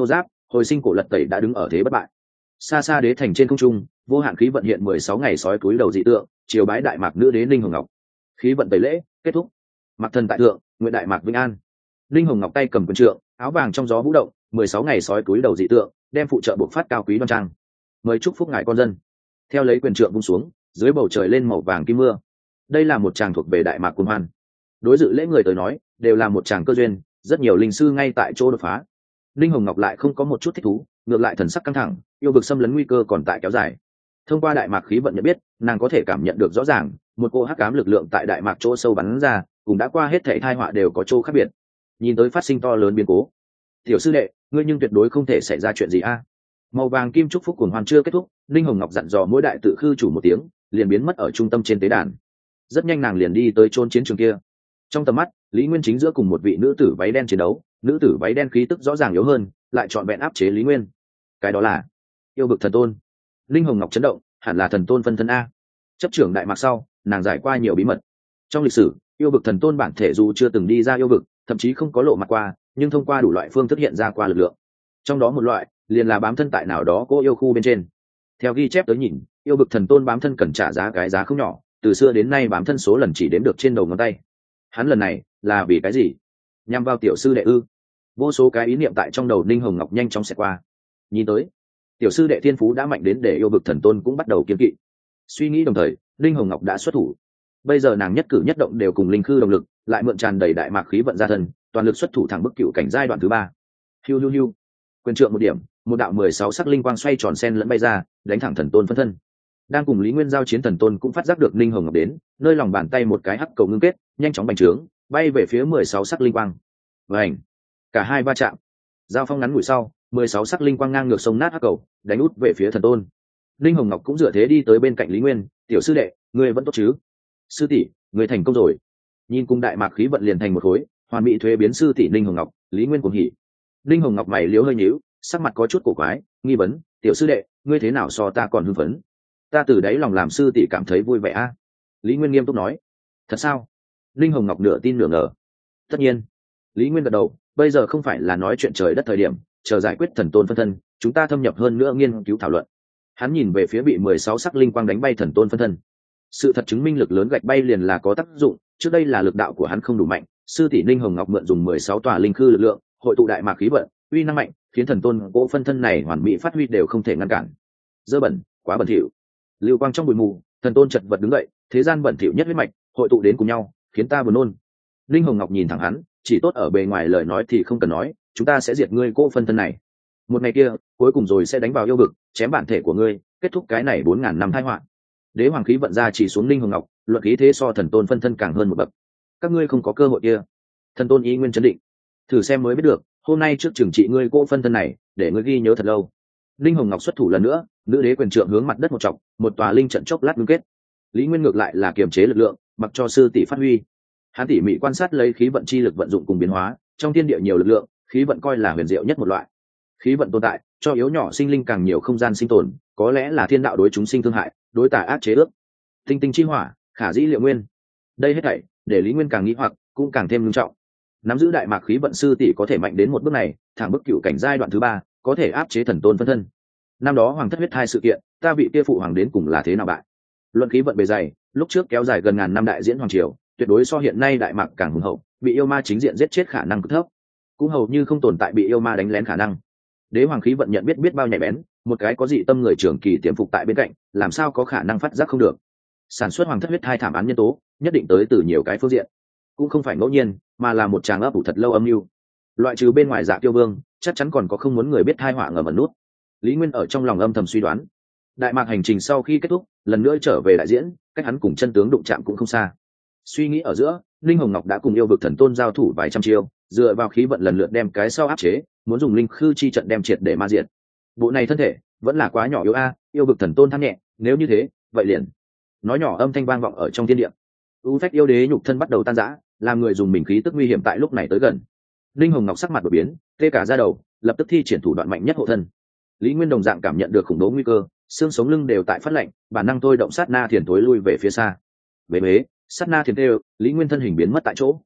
hồi sinh cổ lật tẩy đã đứng ở thế bất bại. Xa xa đế thành trên không trung, vô hạn khí vận hiện mười sáu ngày sói cúi đầu dị tượng, triều bái đại mạc nữ đế Linh Hồng Ngọc. Khí vận tẩy lễ kết thúc. Mạc thần tại thượng, nguyện đại mạc vĩnh an. Linh Hồng Ngọc tay cầm quyền trượng, áo vàng trong gió vũ động, mười sáu ngày sói cúi đầu dị tượng, đem phụ trợ buộc phát cao quý đoan trang. Mời chúc phúc ngài con dân. Theo lấy quyền trượng vung xuống, dưới bầu trời lên màu vàng kim mưa. Đây là một tràng thuộc về đại mạc cuồng hoan. Đối dự lễ người tới nói, đều là một tràng cơ duyên, rất nhiều linh sư ngay tại chỗ đột phá. Linh Hồng Ngọc lại không có một chút thích thú, ngược lại thần sắc căng thẳng, yêu vực xâm lấn nguy cơ còn tại kéo dài. Thông qua đại mạc khí vận nhận biết, nàng có thể cảm nhận được rõ ràng, một cô hắc ám lực lượng tại đại mạc chỗ sâu bắn ra, cũng đã qua hết thảy tai họa đều có chỗ khác biệt. Nhìn tới phát sinh to lớn biến cố. Tiểu sư đệ, ngươi nhưng tuyệt đối không thể xảy ra chuyện gì a. Màu vàng kim chúc phúc cuồng hoan chưa kết thúc, Linh Hồng Ngọc dặn dò mỗi đại tự khư chủ một tiếng, liền biến mất ở trung tâm trên tế đàn. Rất nhanh nàng liền đi tới chôn chiến trường kia. Trong tầm mắt, Lý Nguyên chính giữa cùng một vị nữ tử váy đen chiến đấu, nữ tử váy đen khí tức rõ ràng yếu hơn, lại chọn vẹn áp chế Lý Nguyên. Cái đó là yêu vực thần tôn. Linh Hồng Ngọc chấn động, hẳn là thần tôn phân thân a. Chấp trưởng đại mạc sau, nàng giải qua nhiều bí mật. Trong lịch sử, yêu vực thần tôn bản thể dù chưa từng đi ra yêu vực, thậm chí không có lộ mặt qua, nhưng thông qua đủ loại phương thức hiện ra qua lực lượng. Trong đó một loại, liền là bám thân tại nào đó cô yêu khu bên trên. Theo ghi chép tới nhìn, yêu vực thần tôn bám thân cần trả giá cái giá không nhỏ, từ xưa đến nay bám thân số lần chỉ đếm được trên đầu ngón tay. Hắn lần này là vì cái gì? Nhằm vào tiểu sư đệ ư? Vô số cái ý niệm tại trong đầu Ninh Hồng Ngọc nhanh chóng xẹt qua. Nhìn tới, tiểu sư đệ thiên phú đã mạnh đến để yêu vực thần tôn cũng bắt đầu kiên kỵ. Suy nghĩ đồng thời, Ninh Hồng Ngọc đã xuất thủ. Bây giờ nàng nhất cử nhất động đều cùng linh khư đồng lực, lại mượn tràn đầy đại mạc khí vận ra thân, toàn lực xuất thủ thẳng bức cựu cảnh giai đoạn thứ ba. Hiu hiu hiu. Quyền trượng một điểm, một đạo mười sáu sắc linh quang xoay tròn sen lẫn bay ra, đánh thẳng thần tôn phân thân. Đang cùng Lý Nguyên giao chiến thần tôn cũng phát giác được Ninh Hồng Ngọc đến, nơi lòng bàn tay một cái hắc cầu ngưng kết, nhanh chóng bành trướng, bay về phía mười sáu sắc linh quang. Vành. Cả hai va chạm. Giao phong ngắn ngủi sau, mười sáu sắc linh quang ngang ngược sông nát hắc cầu, đánh út về phía thần tôn. Ninh Hồng Ngọc cũng dựa thế đi tới bên cạnh Lý Nguyên, "Tiểu sư đệ, ngươi vẫn tốt chứ? Sư tỷ, ngươi thành công rồi." Nhìn cung đại mạc khí vận liền thành một khối, hoàn mỹ thuế biến sư tỷ Ninh Hồng Ngọc, Lý Nguyên cuồng hỉ. Ninh Hồng Ngọc mày liếu hơi nhíu, sắc mặt có chút cổ quái, nghi vấn, "Tiểu sư đệ, ngươi thế nào so ta còn hưng phấn?" "Ta từ đáy lòng làm sư tỷ cảm thấy vui vẻ a." Lý Nguyên nghiêm túc nói. "Thật sao?" Ninh Hồng Ngọc nửa tin nửa ngờ. "Tất nhiên." Lý Nguyên gật đầu, "Bây giờ không phải là nói chuyện trời đất thời điểm, chờ giải quyết thần tôn phân thân, chúng ta thâm nhập hơn nữa nghiên cứu thảo luận." Hắn nhìn về phía bị mười sáu sắc linh quang đánh bay thần tôn phân thân. Sự thật chứng minh lực lớn gạch bay liền là có tác dụng, trước đây là lực đạo của hắn không đủ mạnh, sư tỷ Ninh Hồng Ngọc mượn dùng mười sáu tòa linh khư lực lượng, hội tụ đại mạc khí vận, uy năng mạnh, khiến thần tôn cỗ phân thân này hoàn mỹ phát huy đều không thể ngăn cản. Dơ bẩn, quá bẩn thỉu. Lưu quang trong bụi mù, thần tôn chật vật đứng dậy, thế gian bẩn thỉu nhất huyết mạch, hội tụ đến cùng nhau, khiến ta buồn nôn. Ninh Hồng Ngọc nhìn thẳng hắn, chỉ tốt ở bề ngoài lời nói thì không cần nói, chúng ta sẽ diệt ngươi cỗ phân thân này. Một ngày kia, cuối cùng rồi sẽ đánh vào yêu vực, chém bản thể của ngươi, kết thúc cái này bốn ngàn năm tai họa. Đế hoàng khí vận ra chỉ xuống Ninh Hồng Ngọc, luận khí thế so thần tôn phân thân càng hơn một bậc. Các ngươi không có cơ hội kia. Thần tôn ý nguyên chấn định. Thử xem mới biết được, hôm nay trước trừng trị ngươi cỗ phân thân này, để ngươi ghi nhớ thật lâu. Ninh Hồng Ngọc xuất thủ lần nữa, nữ đế quyền trượng hướng mặt đất một chọc, một tòa linh trận chốc lát ngưng kết. Lý Nguyên ngược lại là kiềm chế lực lượng, mặc cho sư tỷ phát huy. Hắn tỉ mỉ quan sát lấy khí vận chi lực vận dụng cùng biến hóa, trong thiên địa nhiều lực lượng, khí vận coi là huyền diệu nhất một loại. Khí vận tồn tại, cho yếu nhỏ sinh linh càng nhiều không gian sinh tồn, có lẽ là thiên đạo đối chúng sinh thương hại, đối tà ác chế ước. Tinh tinh chi hỏa, khả dĩ liệu nguyên. Đây hết thảy, để Lý Nguyên càng nghĩ hoặc, cũng càng thêm nghiêm trọng. Nắm giữ đại mạc khí vận sư tỷ có thể mạnh đến một bước này, thẳng bức cựu cảnh giai đoạn thứ ba, có thể áp chế thần tôn phân thân. Năm đó hoàng thất huyết thai sự kiện, ta vị kia phụ hoàng đến cùng là thế nào bại? Luận khí vận bề dày, lúc trước kéo dài gần ngàn năm đại diễn hoàng triều, tuyệt đối so hiện nay đại mạc càng hùng hậu, bị yêu ma chính diện giết chết khả năng cực thấp, cũng hầu như không tồn tại bị yêu ma đánh lén khả năng. Đế hoàng khí vận nhận biết biết bao nhạy bén, một cái có dị tâm người trưởng kỳ tiềm phục tại bên cạnh, làm sao có khả năng phát giác không được? Sản xuất hoàng thất huyết thai thảm án nhân tố, nhất định tới từ nhiều cái phương diện, cũng không phải ngẫu nhiên, mà là một tràng ấp ủ thật lâu âm mưu. Loại trừ bên ngoài Dạ Tiêu Vương, chắc chắn còn có không muốn người biết tai họa ngầm ẩn nút. Lý Nguyên ở trong lòng âm thầm suy đoán. Đại mạc hành trình sau khi kết thúc, lần nữa trở về đại diễn, cách hắn cùng chân tướng đụng chạm cũng không xa. Suy nghĩ ở giữa, Linh Hồng Ngọc đã cùng yêu vực thần tôn giao thủ vài trăm chiêu, dựa vào khí vận lần lượt đem cái sau áp chế, muốn dùng linh khư chi trận đem triệt để ma diệt. Bộ này thân thể vẫn là quá nhỏ yếu a, yêu vực thần tôn than nhẹ, nếu như thế, vậy liền. Nói nhỏ âm thanh vang vọng ở trong thiên địa. U phách yêu đế nhục thân bắt đầu tan rã, làm người dùng mình khí tức nguy hiểm tại lúc này tới gần. Linh Hồng Ngọc sắc mặt đổi biến, tê cả da đầu, lập tức thi triển thủ đoạn mạnh nhất hộ thân. Lý Nguyên đồng dạng cảm nhận được khủng bố nguy cơ, xương sống lưng đều tại phát lạnh, bản năng thôi động sát na thiền tối lui về phía xa. Bế bế, sát na thiền tê, Lý Nguyên thân hình biến mất tại chỗ.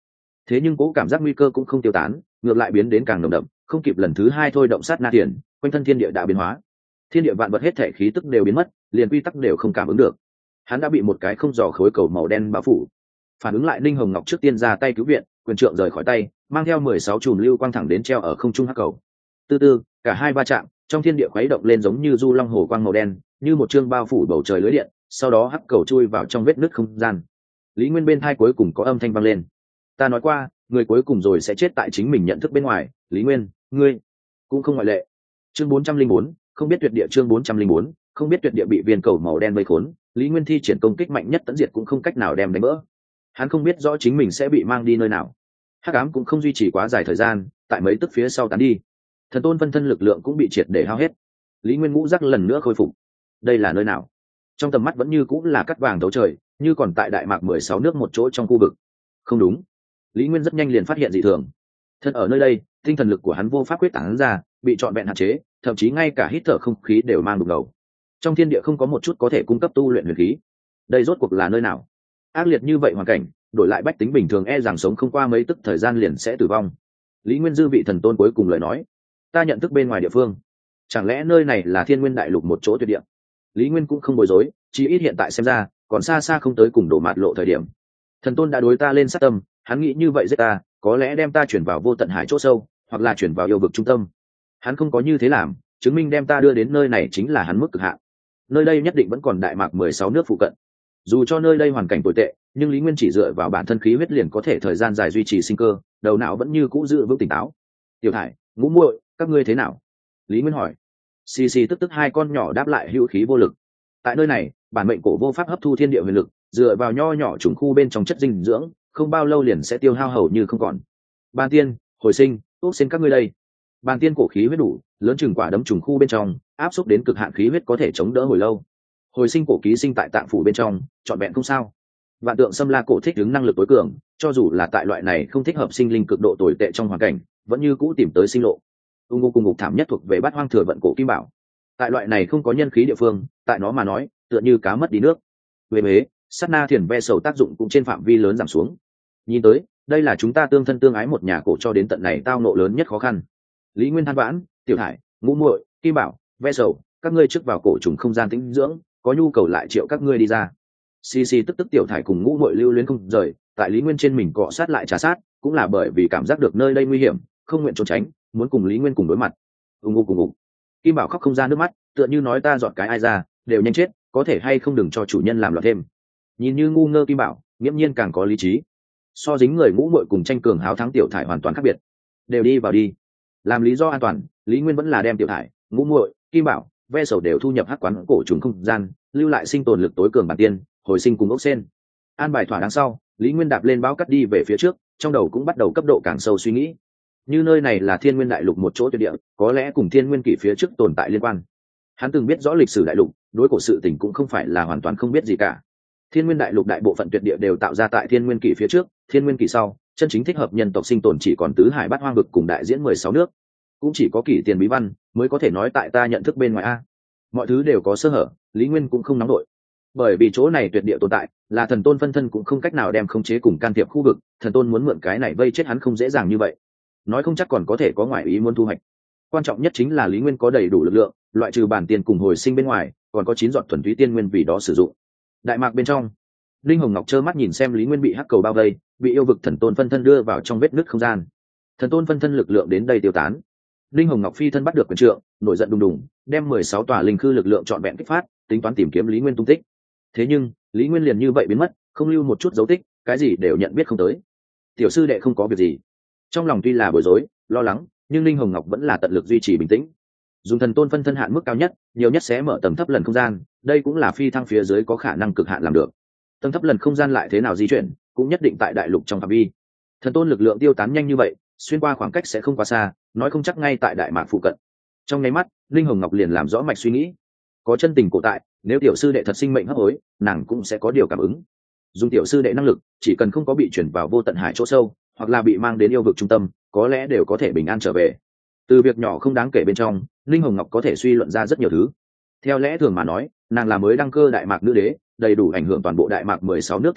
thế nhưng cố cảm giác nguy cơ cũng không tiêu tán, ngược lại biến đến càng nồng đậm, không kịp lần thứ hai thôi động sát na tiền, quanh thân thiên địa đã biến hóa, thiên địa vạn vật hết thể khí tức đều biến mất, liền quy tắc đều không cảm ứng được. Hắn đã bị một cái không giò khối cầu màu đen bao phủ. Phản ứng lại, Ninh Hồng Ngọc trước tiên ra tay cứu viện, quyền trượng rời khỏi tay, mang theo mười sáu chùm lưu quang thẳng đến treo ở không trung hắc cầu. Từ từ, cả hai va chạm, trong thiên địa khuấy động lên giống như du long hồ quang màu đen, như một chương bao phủ bầu trời lưới điện, sau đó hắc cầu chui vào trong vết nứt không gian. Lý Nguyên bên tai cuối cùng có âm thanh vang lên. Ta nói qua, người cuối cùng rồi sẽ chết tại chính mình nhận thức bên ngoài, Lý Nguyên, ngươi cũng không ngoại lệ. Chương bốn trăm linh bốn, không biết tuyệt địa. Chương bốn trăm linh bốn, không biết tuyệt địa bị viên cầu màu đen vây khốn, Lý Nguyên thi triển công kích mạnh nhất tận diệt cũng không cách nào đem đánh vỡ. Hắn không biết rõ chính mình sẽ bị mang đi nơi nào. Hắc ám cũng không duy trì quá dài thời gian, tại mấy tức phía sau tán đi. Thần tôn phân thân lực lượng cũng bị triệt để hao hết. Lý Nguyên ngũ giác lần nữa khôi phục. Đây là nơi nào? Trong tầm mắt vẫn như cũng là cắt vàng thấu trời, như còn tại đại mạc mười sáu nước một chỗ trong khu vực. Không đúng. Lý Nguyên rất nhanh liền phát hiện dị thường. Thân ở nơi đây, tinh thần lực của hắn vô pháp quyết tán ra, bị trọn vẹn hạn chế, thậm chí ngay cả hít thở không khí đều mang đục ngầu. Trong thiên địa không có một chút có thể cung cấp tu luyện huyền khí. Đây rốt cuộc là nơi nào? Ác liệt như vậy hoàn cảnh, đổi lại bách tính bình thường e rằng sống không qua mấy tức thời gian liền sẽ tử vong. Lý Nguyên dư vị thần tôn cuối cùng lời nói. Ta nhận thức bên ngoài địa phương. Chẳng lẽ nơi này là Thiên Nguyên đại lục một chỗ tuyệt địa? Lý Nguyên cũng không bối rối, chỉ ít hiện tại xem ra, còn xa xa không tới cùng đổ mạt lộ thời điểm. Thần tôn đã đối ta lên sát tâm, hắn nghĩ như vậy giết ta, có lẽ đem ta chuyển vào vô tận hải chỗ sâu, hoặc là chuyển vào yêu vực trung tâm. Hắn không có như thế làm, chứng minh đem ta đưa đến nơi này chính là hắn mức cực hạn. Nơi đây nhất định vẫn còn đại mạc mười sáu nước phụ cận. Dù cho nơi đây hoàn cảnh tồi tệ, nhưng Lý Nguyên chỉ dựa vào bản thân khí huyết liền có thể thời gian dài duy trì sinh cơ, đầu não vẫn như cũ giữ vững tỉnh táo. Tiểu Thải, Ngũ Muội, các ngươi thế nào? Lý Nguyên hỏi. Xì xì tức tức hai con nhỏ đáp lại hữu khí vô lực. Tại nơi này, bản mệnh cổ vô pháp hấp thu thiên địa huyền lực, dựa vào nho nhỏ trùng khu bên trong chất dinh dưỡng, không bao lâu liền sẽ tiêu hao hầu như không còn. Bàn tiên, hồi sinh, ốc xin các ngươi đây. Bàn tiên cổ khí huyết đủ, lớn chừng quả đấm trùng khu bên trong, áp xúc đến cực hạn khí huyết có thể chống đỡ hồi lâu. Hồi sinh cổ ký sinh tại tạng phủ bên trong, trọn vẹn không sao. Vạn tượng xâm la cổ thích ứng năng lực tối cường, cho dù là tại loại này không thích hợp sinh linh cực độ tồi tệ trong hoàn cảnh, vẫn như cũ tìm tới sinh lộ. Ung ngô cùng ngục thảm nhất thuộc về bát hoang thừa vận cổ kim bảo. Tại loại này không có nhân khí địa phương, tại nó mà nói, tựa như cá mất đi nước. Về mế, sát na thiền ve sầu tác dụng cũng trên phạm vi lớn giảm xuống. Nhìn tới, đây là chúng ta tương thân tương ái một nhà cổ cho đến tận này tao nộ lớn nhất khó khăn. Lý Nguyên than vãn, Tiểu Thải, Ngũ Muội, Kim Bảo, ve sầu, các ngươi trước vào cổ trùng không gian tĩnh dưỡng, có nhu cầu lại triệu các ngươi đi ra. Xì xì tức tức Tiểu Thải cùng Ngũ Muội lưu luyến không rời, tại Lý Nguyên trên mình cọ sát lại trà sát, cũng là bởi vì cảm giác được nơi đây nguy hiểm, không nguyện trốn tránh, muốn cùng Lý Nguyên cùng đối mặt. Ung ung cùng ung. Kim Bảo khóc không ra nước mắt, tựa như nói ta dọn cái ai ra, đều nhanh chết, có thể hay không đừng cho chủ nhân làm loạn thêm. Nhìn như ngu ngơ Kim Bảo, nghiễm nhiên càng có lý trí. So dính người Ngũ Muội cùng tranh cường háo thắng Tiểu Thải hoàn toàn khác biệt. Đều đi vào đi. Làm lý do an toàn, Lý Nguyên vẫn là đem Tiểu Thải, Ngũ Muội, Kim Bảo, ve sầu đều thu nhập hắc quán cổ trùng không gian, lưu lại sinh tồn lực tối cường bản tiên, hồi sinh cùng ốc sen. An bài thỏa đáng sau, Lý Nguyên đạp lên báo cắt đi về phía trước, trong đầu cũng bắt đầu cấp độ càng sâu suy nghĩ. Như nơi này là Thiên Nguyên đại lục một chỗ tuyệt địa, có lẽ cùng Thiên Nguyên kỷ phía trước tồn tại liên quan. Hắn từng biết rõ lịch sử đại lục, đối cổ sự tình cũng không phải là hoàn toàn không biết gì cả. Thiên Nguyên đại lục đại bộ phận tuyệt địa đều tạo ra tại Thiên Nguyên kỷ phía trước, Thiên Nguyên kỷ sau, chân chính thích hợp nhân tộc sinh tồn chỉ còn tứ hải bát hoang vực cùng đại diễn mười sáu nước. Cũng chỉ có kỷ tiền bí văn mới có thể nói tại ta nhận thức bên ngoài a. Mọi thứ đều có sơ hở, Lý Nguyên cũng không nóng nổi. Bởi vì chỗ này tuyệt địa tồn tại, là thần tôn phân thân cũng không cách nào đem khống chế cùng can thiệp khu vực, thần tôn muốn mượn cái này vây chết hắn không dễ dàng như vậy. Nói không chắc còn có thể có ngoại ý muốn thu hoạch. Quan trọng nhất chính là Lý Nguyên có đầy đủ lực lượng, loại trừ bản tiền cùng hồi sinh bên ngoài, còn có chín giọt thuần túy tiên nguyên vì đó sử dụng. Đại mạc bên trong, Linh Hồng Ngọc trơ mắt nhìn xem Lý Nguyên bị hắc cầu bao vây, bị yêu vực thần tôn phân thân đưa vào trong vết nứt không gian. Thần tôn phân thân lực lượng đến đây tiêu tán. Linh Hồng Ngọc phi thân bắt được quyền trượng, nổi giận đùng đùng, đem mười sáu tòa linh khư lực lượng trọn vẹn kích phát, tính toán tìm kiếm Lý Nguyên tung tích. Thế nhưng, Lý Nguyên liền như vậy biến mất, không lưu một chút dấu tích, cái gì đều nhận biết không tới. Tiểu sư đệ không có việc gì. Trong lòng tuy là bối rối, lo lắng, nhưng Linh Hồng Ngọc vẫn là tận lực duy trì bình tĩnh. Dùng thần tôn phân thân hạn mức cao nhất, nhiều nhất sẽ mở tầng thấp lần không gian, đây cũng là phi thăng phía dưới có khả năng cực hạn làm được. Tầng thấp lần không gian lại thế nào di chuyển, cũng nhất định tại đại lục trong phạm vi. Thần tôn lực lượng tiêu tán nhanh như vậy, xuyên qua khoảng cách sẽ không quá xa, nói không chắc ngay tại đại mạc phụ cận. Trong nháy mắt, Linh Hồng Ngọc liền làm rõ mạch suy nghĩ. Có chân tình cổ tại, nếu tiểu sư đệ thật sinh mệnh hấp hối, nàng cũng sẽ có điều cảm ứng. Dùng tiểu sư đệ năng lực, chỉ cần không có bị chuyển vào vô tận hải chỗ sâu, hoặc là bị mang đến yêu vực trung tâm, có lẽ đều có thể bình an trở về. Từ việc nhỏ không đáng kể bên trong, Linh Hồng Ngọc có thể suy luận ra rất nhiều thứ. Theo lẽ thường mà nói, nàng là mới đăng cơ đại mạc nữ đế, đầy đủ ảnh hưởng toàn bộ đại mạc mười sáu nước thế cục,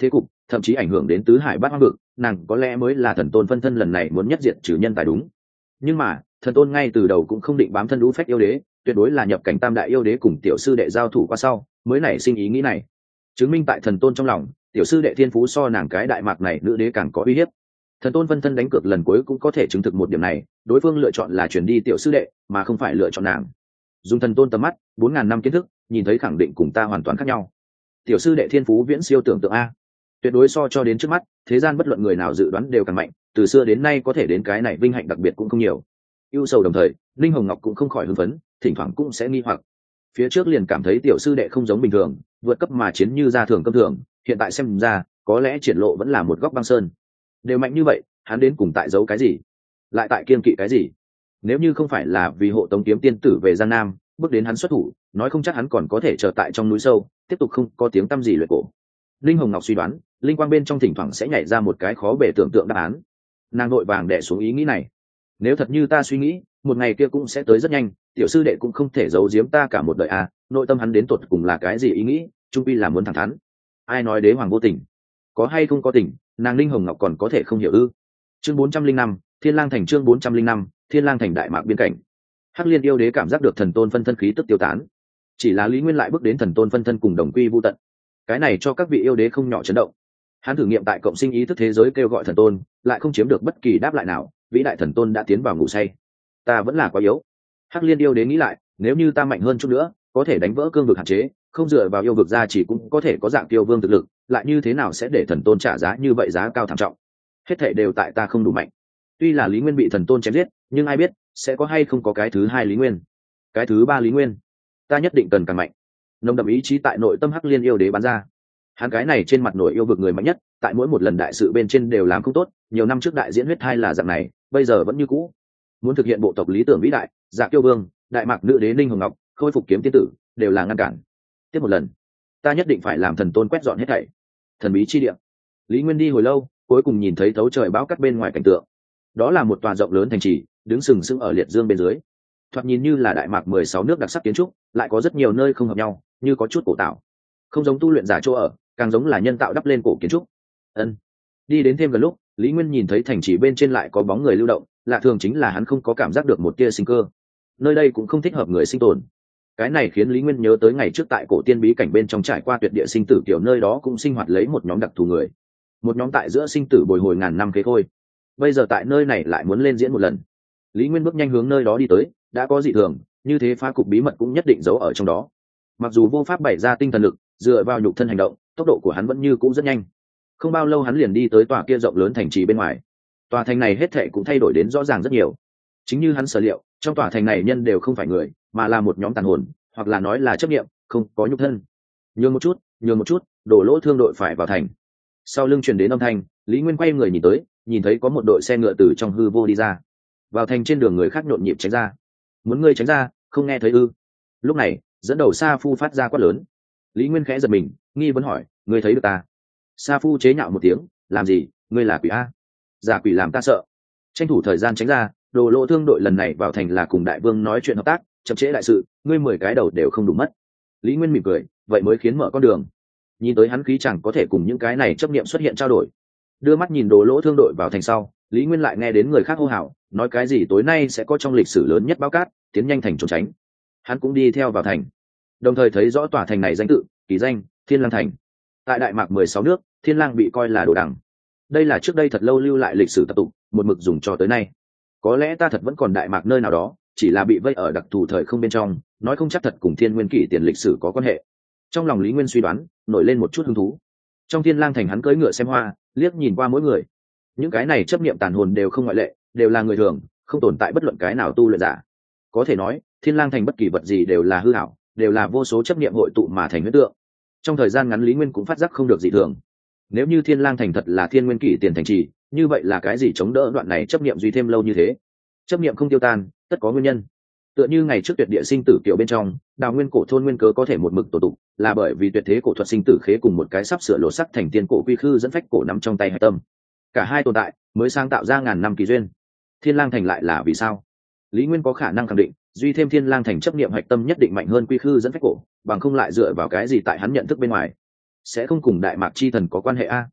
thậm chí ảnh hưởng đến tứ hải bát hoang vực, nàng có lẽ mới là thần tôn phân thân lần này muốn nhất diệt trừ nhân tài đúng. Nhưng mà thần tôn ngay từ đầu cũng không định bám thân lũ phách yêu đế, tuyệt đối là nhập cảnh tam đại yêu đế cùng tiểu sư đệ giao thủ qua sau mới nảy sinh ý nghĩ này, chứng minh tại thần tôn trong lòng tiểu sư đệ thiên phú so nàng cái đại mạc này nữ đế càng có uy hiếp. Thần tôn phân thân đánh cược lần cuối cũng có thể chứng thực một điểm này, đối phương lựa chọn là chuyển đi tiểu sư đệ mà không phải lựa chọn nàng. Dùng thần tôn tầm mắt bốn ngàn năm kiến thức nhìn thấy khẳng định cùng ta hoàn toàn khác nhau. Tiểu sư đệ thiên phú viễn siêu tưởng tượng a, tuyệt đối so cho đến trước mắt thế gian bất luận người nào dự đoán đều càng mạnh, từ xưa đến nay có thể đến cái này vinh hạnh đặc biệt cũng không nhiều. Ưu sầu đồng thời linh hồng ngọc cũng không khỏi hưng phấn, thỉnh thoảng cũng sẽ nghi hoặc. Phía trước liền cảm thấy tiểu sư đệ không giống bình thường, vượt cấp mà chiến như ra thường câm thường, hiện tại xem ra có lẽ triển lộ vẫn là một góc băng sơn. Đều mạnh như vậy hắn đến cùng tại giấu cái gì, lại tại kiên kỵ cái gì? Nếu như không phải là vì hộ tống kiếm tiên tử về Giang Nam bước đến hắn xuất thủ, nói không chắc hắn còn có thể chờ tại trong núi sâu tiếp tục không có tiếng tăm gì luyện cổ. Linh hồng ngọc suy đoán linh quang bên trong thỉnh thoảng sẽ nhảy ra một cái khó bề tưởng tượng đáp án, nàng vội vàng đè xuống ý nghĩ này. Nếu thật như ta suy nghĩ, một ngày kia cũng sẽ tới rất nhanh, tiểu sư đệ cũng không thể giấu giếm ta cả một đời à, nội tâm hắn đến tột cùng là cái gì ý nghĩ, trung pi là muốn thẳng thắn. Ai nói đế hoàng vô tình, có hay không có tình, nàng linh hồng ngọc còn có thể không hiểu ư? Chương bốn trăm linh năm Thiên Lang thành. Chương bốn trăm linh năm Thiên Lang thành đại mạc biên cảnh. Hắc Liên yêu đế cảm giác được thần tôn phân thân khí tức tiêu tán, chỉ là Lý Nguyên lại bước đến thần tôn phân thân cùng đồng quy vu tận, cái này cho các vị yêu đế không nhỏ chấn động. Hắn thử nghiệm tại cộng sinh ý thức thế giới kêu gọi thần tôn, lại không chiếm được bất kỳ đáp lại nào, vĩ đại thần tôn đã tiến vào ngủ say. Ta vẫn là quá yếu. Hắc Liên yêu đế nghĩ lại, nếu như ta mạnh hơn chút nữa có thể đánh vỡ cương vực hạn chế, không dựa vào yêu vực ra chỉ cũng có thể có dạng tiêu vương thực lực, lại như thế nào sẽ để thần tôn trả giá như vậy, giá cao thảm trọng. Hết thảy đều tại ta không đủ mạnh. Tuy là Lý Nguyên bị thần tôn chém giết, nhưng ai biết sẽ có hay không có cái thứ hai Lý Nguyên, cái thứ ba Lý Nguyên. Ta nhất định cần càng mạnh. Nồng đậm ý chí tại nội tâm Hắc Liên yêu đế bắn ra. Hắn cái này trên mặt nổi yêu vực người mạnh nhất, tại mỗi một lần đại sự bên trên đều làm không tốt, nhiều năm trước đại diễn huyết thai là dạng này, bây giờ vẫn như cũ. Muốn thực hiện bộ tộc lý tưởng vĩ đại, Dạ Kiêu Vương, đại mạc nữ đế Ninh Hồng Ngọc, khôi phục kiếm tiên tử, đều là ngăn cản. Tiếp một lần, ta nhất định phải làm thần tôn quét dọn hết thảy. Thần bí chi địa. Lý Nguyên đi hồi lâu, cuối cùng nhìn thấy thấu trời bão cắt bên ngoài cảnh tượng. Đó là một tòa rộng lớn thành trì, đứng sừng sững ở liệt dương bên dưới. Thoạt nhìn như là đại mạc mười sáu nước đặc sắc kiến trúc, lại có rất nhiều nơi không hợp nhau, như có chút cổ tạo. Không giống tu luyện giả chỗ ở, càng giống là nhân tạo đắp lên cổ kiến trúc. Ân. Đi đến thêm gần lúc, Lý Nguyên nhìn thấy thành trì bên trên lại có bóng người lưu động, lạ thường chính là hắn không có cảm giác được một tia sinh cơ. Nơi đây cũng không thích hợp người sinh tồn. Cái này khiến Lý Nguyên nhớ tới ngày trước tại cổ tiên bí cảnh bên trong trải qua tuyệt địa sinh tử kiểu, nơi đó cũng sinh hoạt lấy một nhóm đặc thù người, một nhóm tại giữa sinh tử bồi hồi ngàn năm kế thôi. Bây giờ tại nơi này lại muốn lên diễn một lần. Lý Nguyên bước nhanh hướng nơi đó đi tới, đã có dị thường, như thế phá cục bí mật cũng nhất định giấu ở trong đó. Mặc dù vô pháp bày ra tinh thần lực, dựa vào nhục thân hành động, tốc độ của hắn vẫn như cũ rất nhanh. Không bao lâu hắn liền đi tới tòa kia rộng lớn thành trì bên ngoài. Tòa thành này hết thảy cũng thay đổi đến rõ ràng rất nhiều. Chính như hắn sở liệu, trong tòa thành này nhân đều không phải người, mà là một nhóm tàn hồn, hoặc là nói là chấp niệm, không có nhục thân. Nhường một chút, nhường một chút, đổ lỗ thương đội phải vào thành. Sau lưng truyền đến âm thanh, Lý Nguyên quay người nhìn tới, nhìn thấy có một đội xe ngựa từ trong hư vô đi ra. Vào thành trên đường người khác nhộn nhịp tránh ra. Muốn ngươi tránh ra, không nghe thấy ư? Lúc này, dẫn đầu Sa Phu phát ra quát lớn. Lý Nguyên khẽ giật mình, nghi vấn hỏi, ngươi thấy được ta? Sa Phu chế nhạo một tiếng, làm gì, ngươi là quỷ a? Giả quỷ làm ta sợ. Tranh thủ thời gian tránh ra, đồ lỗ thương đội lần này vào thành là cùng đại vương nói chuyện hợp tác, chậm trễ đại sự, ngươi mười cái đầu đều không đủ mất. Lý Nguyên mỉm cười, vậy mới khiến mở con đường. Nhìn tới hắn khí chẳng có thể cùng những cái này chấp niệm xuất hiện trao đổi. Đưa mắt nhìn đồ lỗ thương đội vào thành sau, Lý Nguyên lại nghe đến người khác hô hào, nói cái gì tối nay sẽ có trong lịch sử lớn nhất báo cát, tiến nhanh thành trốn tránh. Hắn cũng đi theo vào thành, đồng thời thấy rõ tòa thành này danh tự, kỳ danh Thiên Lang thành. Tại đại mạc mười sáu nước, Thiên Lang bị coi là đồ đằng. Đây là trước đây thật lâu lưu lại lịch sử tập tục, một mực dùng cho tới nay. Có lẽ ta thật vẫn còn đại mạc nơi nào đó, chỉ là bị vây ở đặc thù thời không bên trong, nói không chắc thật cùng Thiên Nguyên kỷ tiền lịch sử có quan hệ. Trong lòng Lý Nguyên suy đoán, nổi lên một chút hứng thú. Trong Thiên Lang thành hắn cưỡi ngựa xem hoa, liếc nhìn qua mỗi người. Những cái này chấp niệm tàn hồn đều không ngoại lệ, đều là người thường, không tồn tại bất luận cái nào tu luyện giả. Có thể nói, Thiên Lang thành bất kỳ vật gì đều là hư ảo, đều là vô số chấp niệm hội tụ mà thành huyễn tượng. Trong thời gian ngắn Lý Nguyên cũng phát giác không được dị thường. Nếu như Thiên Lang thành thật là Thiên Nguyên kỷ tiền thành trì, như vậy là cái gì chống đỡ đoạn này chấp niệm duy thêm lâu như thế? Chấp niệm không tiêu tan, tất có nguyên nhân. Tựa như ngày trước tuyệt địa sinh tử kiểu bên trong, đào nguyên cổ thôn nguyên cớ có thể một mực tổ tụ, là bởi vì tuyệt thế cổ thuật sinh tử khế cùng một cái sắp sửa lộ sắc thành tiên cổ quy khư dẫn phách cổ nắm trong tay hải tâm. Cả hai tồn tại mới sáng tạo ra ngàn năm kỳ duyên. Thiên Lang thành lại là vì sao? Lý Nguyên có khả năng khẳng định, duy thêm Thiên Lang thành chấp niệm hạch tâm nhất định mạnh hơn quy khư dẫn phách cổ, bằng không lại dựa vào cái gì tại hắn nhận thức bên ngoài, sẽ không cùng đại mạc chi thần có quan hệ a.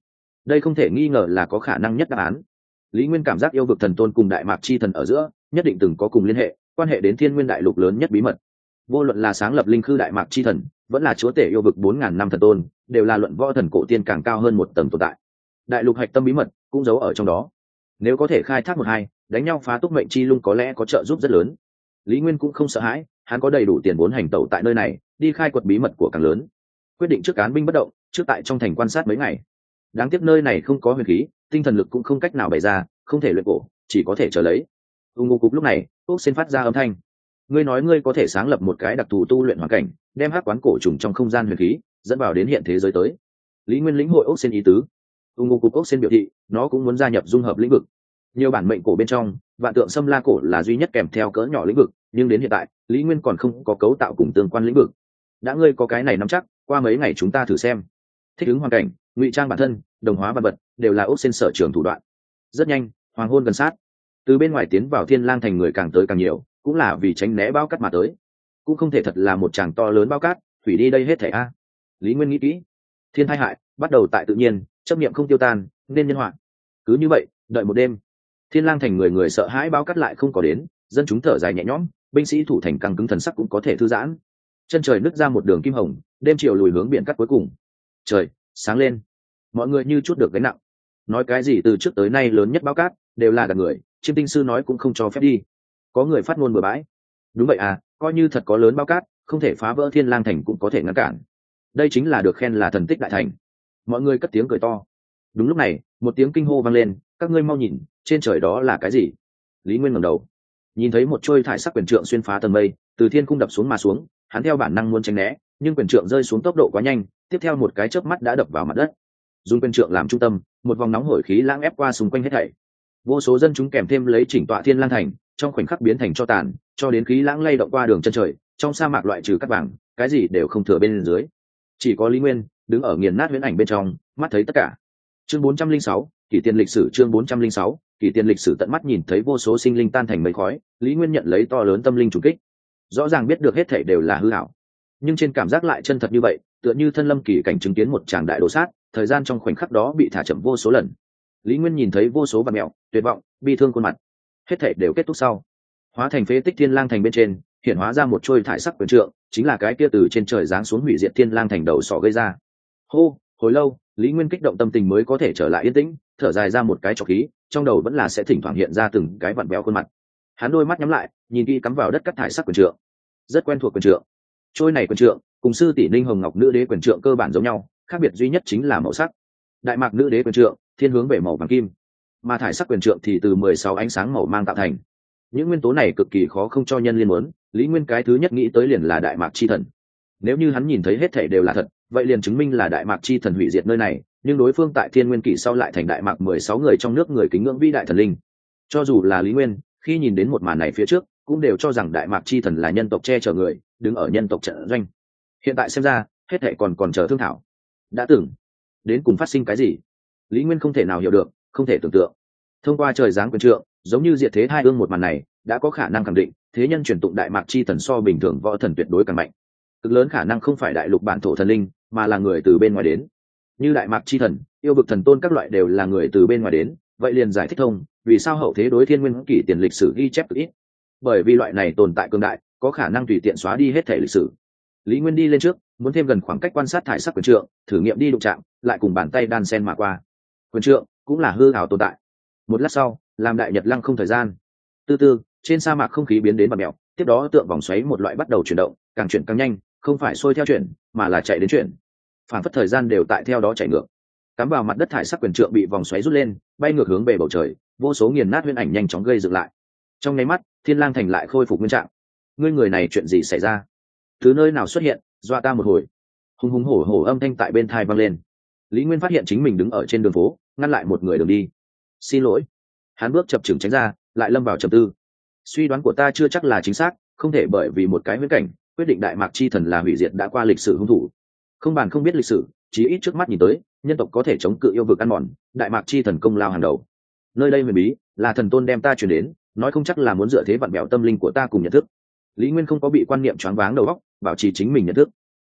đây không thể nghi ngờ là có khả năng nhất đáp án. Lý Nguyên cảm giác yêu vực thần tôn cùng đại mạc chi thần ở giữa nhất định từng có cùng liên hệ, quan hệ đến thiên nguyên đại lục lớn nhất bí mật. Vô luận là sáng lập linh khư đại mạc chi thần, vẫn là chúa tể yêu vực bốn ngàn năm thần tôn, đều là luận võ thần cổ tiên càng cao hơn một tầng tồn tại. Đại lục hạch tâm bí mật cũng giấu ở trong đó. Nếu có thể khai thác một hai, đánh nhau phá túc mệnh chi lung có lẽ có trợ giúp rất lớn. Lý Nguyên cũng không sợ hãi, hắn có đầy đủ tiền vốn hành tẩu tại nơi này, đi khai quật bí mật của càng lớn. Quyết định trước cán binh bất động, trước tại trong thành quan sát mấy ngày. Đáng tiếc nơi này không có huyền khí, tinh thần lực cũng không cách nào bày ra, không thể luyện cổ, chỉ có thể chờ lấy. Ung ngô cục lúc này, ốc xin phát ra âm thanh. Ngươi nói ngươi có thể sáng lập một cái đặc thù tu luyện hoàn cảnh, đem hắc quán cổ trùng trong không gian huyền khí dẫn vào đến hiện thế giới tới. Lý Nguyên lĩnh hội ốc xin ý tứ. Ung ngô cục ốc xin biểu thị, nó cũng muốn gia nhập dung hợp lĩnh vực. Nhiều bản mệnh cổ bên trong, vạn tượng xâm la cổ là duy nhất kèm theo cỡ nhỏ lĩnh vực, nhưng đến hiện tại, Lý Nguyên còn không có cấu tạo cùng tương quan lĩnh vực. Đã ngươi có cái này nắm chắc, qua mấy ngày chúng ta thử xem. Thích ứng hoàn cảnh, ngụy trang bản thân, đồng hóa vật vật, đều là ốc xin sở trường thủ đoạn. Rất nhanh, hoàng hôn gần sát. Từ bên ngoài tiến vào Thiên Lang thành người càng tới càng nhiều, cũng là vì tránh né bao cát mà tới. Cũng không thể thật là một tràng to lớn bao cát, thủy đi đây hết thảy a. Lý Nguyên nghĩ kỹ. Thiên tai hại, bắt đầu tại tự nhiên, chấp niệm không tiêu tan, nên nhân họa. Cứ như vậy, đợi một đêm. Thiên Lang thành người người sợ hãi bao cát lại không có đến, dân chúng thở dài nhẹ nhõm, binh sĩ thủ thành căng cứng thần sắc cũng có thể thư giãn. Chân trời nứt ra một đường kim hồng, đêm chiều lùi hướng biển cắt cuối cùng. Trời sáng lên, mọi người như chút được gánh nặng. Nói cái gì từ trước tới nay lớn nhất bao cát đều là gạt người, Chiêm Tinh sư nói cũng không cho phép đi. Có người phát ngôn bừa bãi. Đúng vậy à, coi như thật có lớn bao cát, không thể phá vỡ Thiên Lang thành cũng có thể ngăn cản. Đây chính là được khen là thần tích đại thành. Mọi người cất tiếng cười to. Đúng lúc này, một tiếng kinh hô vang lên, các ngươi mau nhìn, trên trời đó là cái gì? Lý Nguyên ngẩng đầu, nhìn thấy một trôi thải sắc quyền trượng xuyên phá tầng mây, từ thiên cung đập xuống mà xuống. Hắn theo bản năng muốn tránh né, nhưng quyền trượng rơi xuống tốc độ quá nhanh, tiếp theo một cái chớp mắt đã đập vào mặt đất. Dùng quyền trượng làm trung tâm, một vòng nóng hổi khí lãng ép qua xung quanh hết thảy. Vô số dân chúng kèm thêm lấy chỉnh tọa Thiên Lang thành, trong khoảnh khắc biến thành tro tàn, cho đến khí lãng lay động qua đường chân trời, trong sa mạc loại trừ cát vàng, cái gì đều không thừa bên dưới. Chỉ có Lý Nguyên đứng ở nghiền nát huyễn ảnh bên trong, mắt thấy tất cả. Chương bốn trăm linh sáu, kỷ tiền lịch sử. Chương bốn trăm linh sáu, kỷ tiền lịch sử. Tận mắt nhìn thấy vô số sinh linh tan thành mây khói, Lý Nguyên nhận lấy to lớn tâm linh trùng kích. Rõ ràng biết được hết thảy đều là hư ảo, nhưng trên cảm giác lại chân thật như vậy, tựa như thân lâm kỳ cảnh chứng kiến một tràng đại đổ sát, thời gian trong khoảnh khắc đó bị thả chậm vô số lần. Lý Nguyên nhìn thấy vô số vạn mẹo, tuyệt vọng, bi thương khuôn mặt. Hết thảy đều kết thúc sau, hóa thành phế tích Thiên Lang thành bên trên, hiện hóa ra một trôi thải sắc quyền trượng, chính là cái kia từ trên trời giáng xuống hủy diệt Thiên Lang thành đầu sỏ gây ra. Hô, hồi lâu, Lý Nguyên kích động tâm tình mới có thể trở lại yên tĩnh, thở dài ra một cái trọc khí, trong đầu vẫn là sẽ thỉnh thoảng hiện ra từng cái vặn béo khuôn mặt. Hắn đôi mắt nhắm lại, nhìn kỹ cắm vào đất cắt thải sắc quyền trượng. Rất quen thuộc quyền trượng. Trôi này quyền trượng, cùng sư tỷ Ninh Hồng Ngọc nữ đế quyền trượng cơ bản giống nhau, khác biệt duy nhất chính là màu sắc. Đại mạc nữ đế quyền trượng thiên hướng về màu vàng kim, mà thải sắc quyền trượng thì từ mười sáu ánh sáng màu mang tạo thành. Những nguyên tố này cực kỳ khó không cho nhân liên muốn, Lý Nguyên cái thứ nhất nghĩ tới liền là đại mạc chi thần. Nếu như hắn nhìn thấy hết thảy đều là thật, vậy liền chứng minh là đại mạc chi thần hủy diệt nơi này, nhưng đối phương tại thiên nguyên kỷ sau lại thành đại mạc mười sáu người trong nước người kính ngưỡng vĩ đại thần linh. Cho dù là Lý Nguyên, khi nhìn đến một màn này phía trước, cũng đều cho rằng đại mạc chi thần là nhân tộc che chở người, đứng ở nhân tộc trận doanh. Hiện tại xem ra, hết thảy còn còn chờ thương thảo. Đã từng đến cùng phát sinh cái gì, Lý Nguyên không thể nào hiểu được, không thể tưởng tượng. Thông qua trời giáng quyền trượng, giống như diệt thế hai ương một màn này, đã có khả năng khẳng định thế nhân truyền tụng đại mạc chi thần so bình thường võ thần tuyệt đối càng mạnh. Cực lớn khả năng không phải đại lục bản thổ thần linh, mà là người từ bên ngoài đến. Như đại mạc chi thần, yêu vực thần tôn các loại đều là người từ bên ngoài đến, vậy liền giải thích thông vì sao hậu thế đối thiên nguyên kỷ tiền lịch sử ghi chép cực ít. Bởi vì loại này tồn tại cường đại, có khả năng tùy tiện xóa đi hết thể lịch sử. Lý Nguyên đi lên trước, muốn thêm gần khoảng cách quan sát thải sắc quyền trượng, thử nghiệm đi đụng chạm, lại cùng bàn tay đan sen mà qua. Quyền trượng cũng là hư ảo tồn tại. Một lát sau, làm đại nhật lăng không thời gian. Từ từ, trên sa mạc không khí biến đến bạt mèo, tiếp đó tượng vòng xoáy một loại bắt đầu chuyển động, càng chuyển càng nhanh, không phải xuôi theo chuyển, mà là chạy đến chuyển. Phản phất thời gian đều tại theo đó chạy ngược. Cắm vào mặt đất thải sắc quyền trượng bị vòng xoáy rút lên, bay ngược hướng về bầu trời, vô số nghiền nát huyễn ảnh nhanh chóng gây dựng lại. Trong nháy mắt, Thiên Lang thành lại khôi phục nguyên trạng. Ngươi người này chuyện gì xảy ra? Từ nơi nào xuất hiện, dọa ta một hồi. Hùng hùng hổ hổ âm thanh tại bên tai vang lên. Lý Nguyên phát hiện chính mình đứng ở trên đường phố, ngăn lại một người đường đi. Xin lỗi. Hắn bước chập chững tránh ra, lại lâm vào trầm tư. Suy đoán của ta chưa chắc là chính xác, không thể bởi vì một cái huyễn cảnh quyết định đại mạc chi thần là hủy diệt đã qua lịch sử hung thủ. Không bàn không biết lịch sử, chí ít trước mắt nhìn tới, nhân tộc có thể chống cự yêu vực ăn mòn, đại mạc chi thần công lao hàng đầu. Nơi đây huyền bí, là thần tôn đem ta truyền đến, nói không chắc là muốn dựa thế vặn bẹo tâm linh của ta cùng nhận thức. Lý Nguyên không có bị quan niệm choáng váng đầu óc, bảo trì chính mình nhận thức.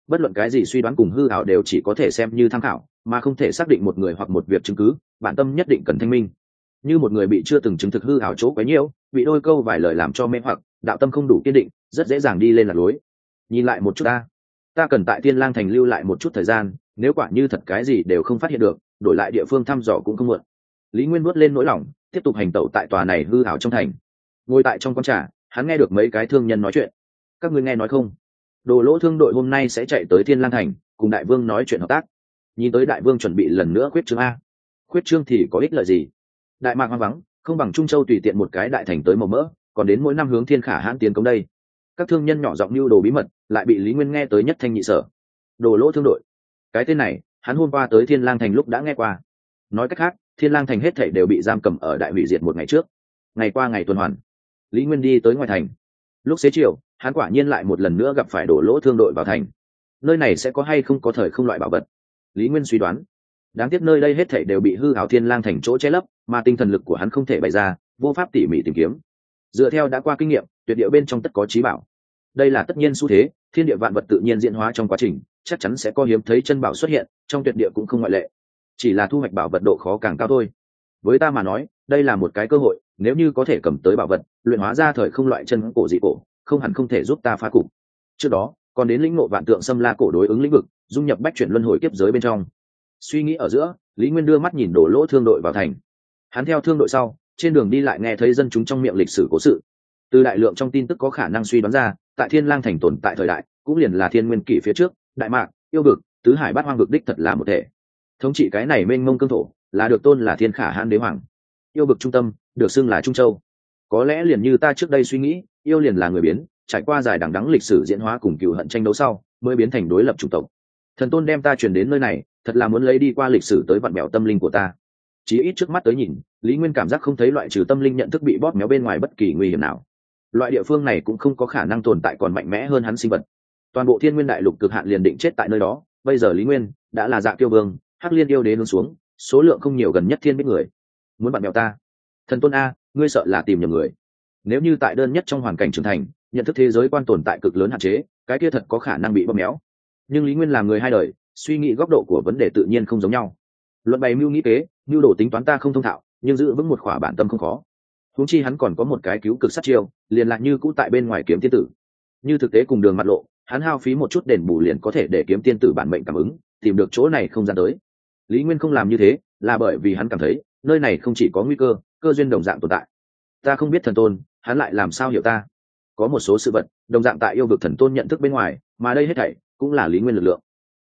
bất luận cái gì suy đoán cùng hư ảo đều chỉ có thể xem như tham khảo, mà không thể xác định một người hoặc một việc chứng cứ. Bản tâm nhất định cần thanh minh. Như một người bị chưa từng chứng thực hư ảo chỗ quấy nhiễu, bị đôi câu vài lời làm cho mê hoặc, đạo tâm không đủ kiên định, rất dễ dàng đi lên lạc lối. Nhìn lại một chút ta, ta cần tại Thiên Lang thành lưu lại một chút thời gian, nếu quả như thật cái gì đều không phát hiện được, đổi lại địa phương thăm dò cũng không muộn. Lý Nguyên vuốt lên nỗi lòng, tiếp tục hành tẩu tại tòa này hư ảo trong thành. Ngồi tại trong quán trà, hắn nghe được mấy cái thương nhân nói chuyện. Các ngươi nghe nói không? Đồ Lỗ thương đội hôm nay sẽ chạy tới Thiên Lang thành, cùng đại vương nói chuyện hợp tác. Nhìn tới đại vương chuẩn bị lần nữa khuyết trương a. Khuyết trương thì có ích lợi gì? Đại Mạc hoang vắng, không bằng Trung Châu tùy tiện một cái đại thành tới màu mỡ, còn đến mỗi năm hướng Thiên Khả Hãn tiến công đây. Các thương nhân nhỏ giọng mưu đồ bí mật, lại bị Lý Nguyên nghe tới nhất thanh nhị sở. Đồ Lỗ thương đội, cái tên này, hắn hôm qua tới Thiên Lang thành lúc đã nghe qua. Nói cách khác, Thiên Lang thành hết thảy đều bị giam cầm ở đại hủy diệt một ngày trước. Ngày qua ngày tuần hoàn, Lý Nguyên đi tới ngoài thành. Lúc xế chiều, hắn quả nhiên lại một lần nữa gặp phải Đồ Lỗ thương đội vào thành. Nơi này sẽ có hay không có thời không loại bảo vật? Lý Nguyên suy đoán. Đáng tiếc nơi đây hết thảy đều bị hư ảo Thiên Lang thành chỗ che lấp, mà tinh thần lực của hắn không thể bày ra, vô pháp tỉ mỉ tìm kiếm. Dựa theo đã qua kinh nghiệm, tuyệt địa bên trong tất có trí bảo. Đây là tất nhiên xu thế, thiên địa vạn vật tự nhiên diễn hóa trong quá trình, chắc chắn sẽ có hiếm thấy chân bảo xuất hiện, trong tuyệt địa cũng không ngoại lệ. Chỉ là thu hoạch bảo vật độ khó càng cao thôi. Với ta mà nói, đây là một cái cơ hội, nếu như có thể cầm tới bảo vật, luyện hóa ra thời không loại chân cổ dị cổ, không hẳn không thể giúp ta phá cục. Trước đó, còn đến lĩnh ngộ vạn tượng xâm la cổ đối ứng lĩnh vực, dung nhập bách chuyển luân hồi kiếp giới bên trong. Suy nghĩ ở giữa, Lý Nguyên đưa mắt nhìn Đồ Lỗ thương đội vào thành. Hắn theo thương đội sau, trên đường đi lại nghe thấy dân chúng trong miệng lịch sử cố sự. Từ đại lượng trong tin tức có khả năng suy đoán ra, tại Thiên Lang thành tồn tại thời đại, cũng liền là Thiên Nguyên kỷ phía trước, Đại Mạc, Yêu vực, tứ hải bát hoang vực đích thật là một thể. Thống trị cái này mênh mông cương thổ, là được tôn là Thiên Khả Hãn đế hoàng. Yêu vực trung tâm, được xưng là Trung Châu. Có lẽ liền như ta trước đây suy nghĩ, yêu liền là người biến, trải qua dài đằng đẵng lịch sử diễn hóa cùng cừu hận tranh đấu sau, mới biến thành đối lập chủng tộc. Thần tôn đem ta truyền đến nơi này, thật là muốn lấy đi qua lịch sử tới vặn bèo tâm linh của ta. Chí ít trước mắt tới nhìn, Lý Nguyên cảm giác không thấy loại trừ tâm linh nhận thức bị bóp méo bên ngoài bất kỳ nguy hiểm nào. Loại địa phương này cũng không có khả năng tồn tại còn mạnh mẽ hơn hắn sinh vật. Toàn bộ Thiên Nguyên đại lục cực hạn liền định chết tại nơi đó, bây giờ Lý Nguyên đã là Dạ Kiêu vương, Hắc Liên yêu đế hướng xuống, số lượng không nhiều gần nhất thiên biết người. Muốn bạn mèo ta? Thần tôn a, ngươi sợ là tìm nhầm người. Nếu như tại đơn nhất trong hoàn cảnh trưởng thành, nhận thức thế giới quan tồn tại cực lớn hạn chế, cái kia thật có khả năng bị bóp méo. Nhưng Lý Nguyên là người hai đời, suy nghĩ góc độ của vấn đề tự nhiên không giống nhau. Luận bày mưu nghĩ kế, mưu đồ tính toán ta không thông thạo, nhưng giữ vững một khỏa bản tâm không khó. Huống chi hắn còn có một cái cứu cực sát chiêu, liền lại như cũ tại bên ngoài kiếm tiên tử. Như thực tế cùng đường mặt lộ, hắn hao phí một chút đền bù liền có thể để kiếm tiên tử bản mệnh cảm ứng, tìm được chỗ này không gian tới. Lý Nguyên không làm như thế, là bởi vì hắn cảm thấy nơi này không chỉ có nguy cơ, cơ duyên đồng dạng tồn tại. Ta không biết thần tôn, hắn lại làm sao hiểu ta? Có một số sự vật, đồng dạng tại yêu vực thần tôn nhận thức bên ngoài, mà đây hết thảy cũng là Lý Nguyên lực lượng.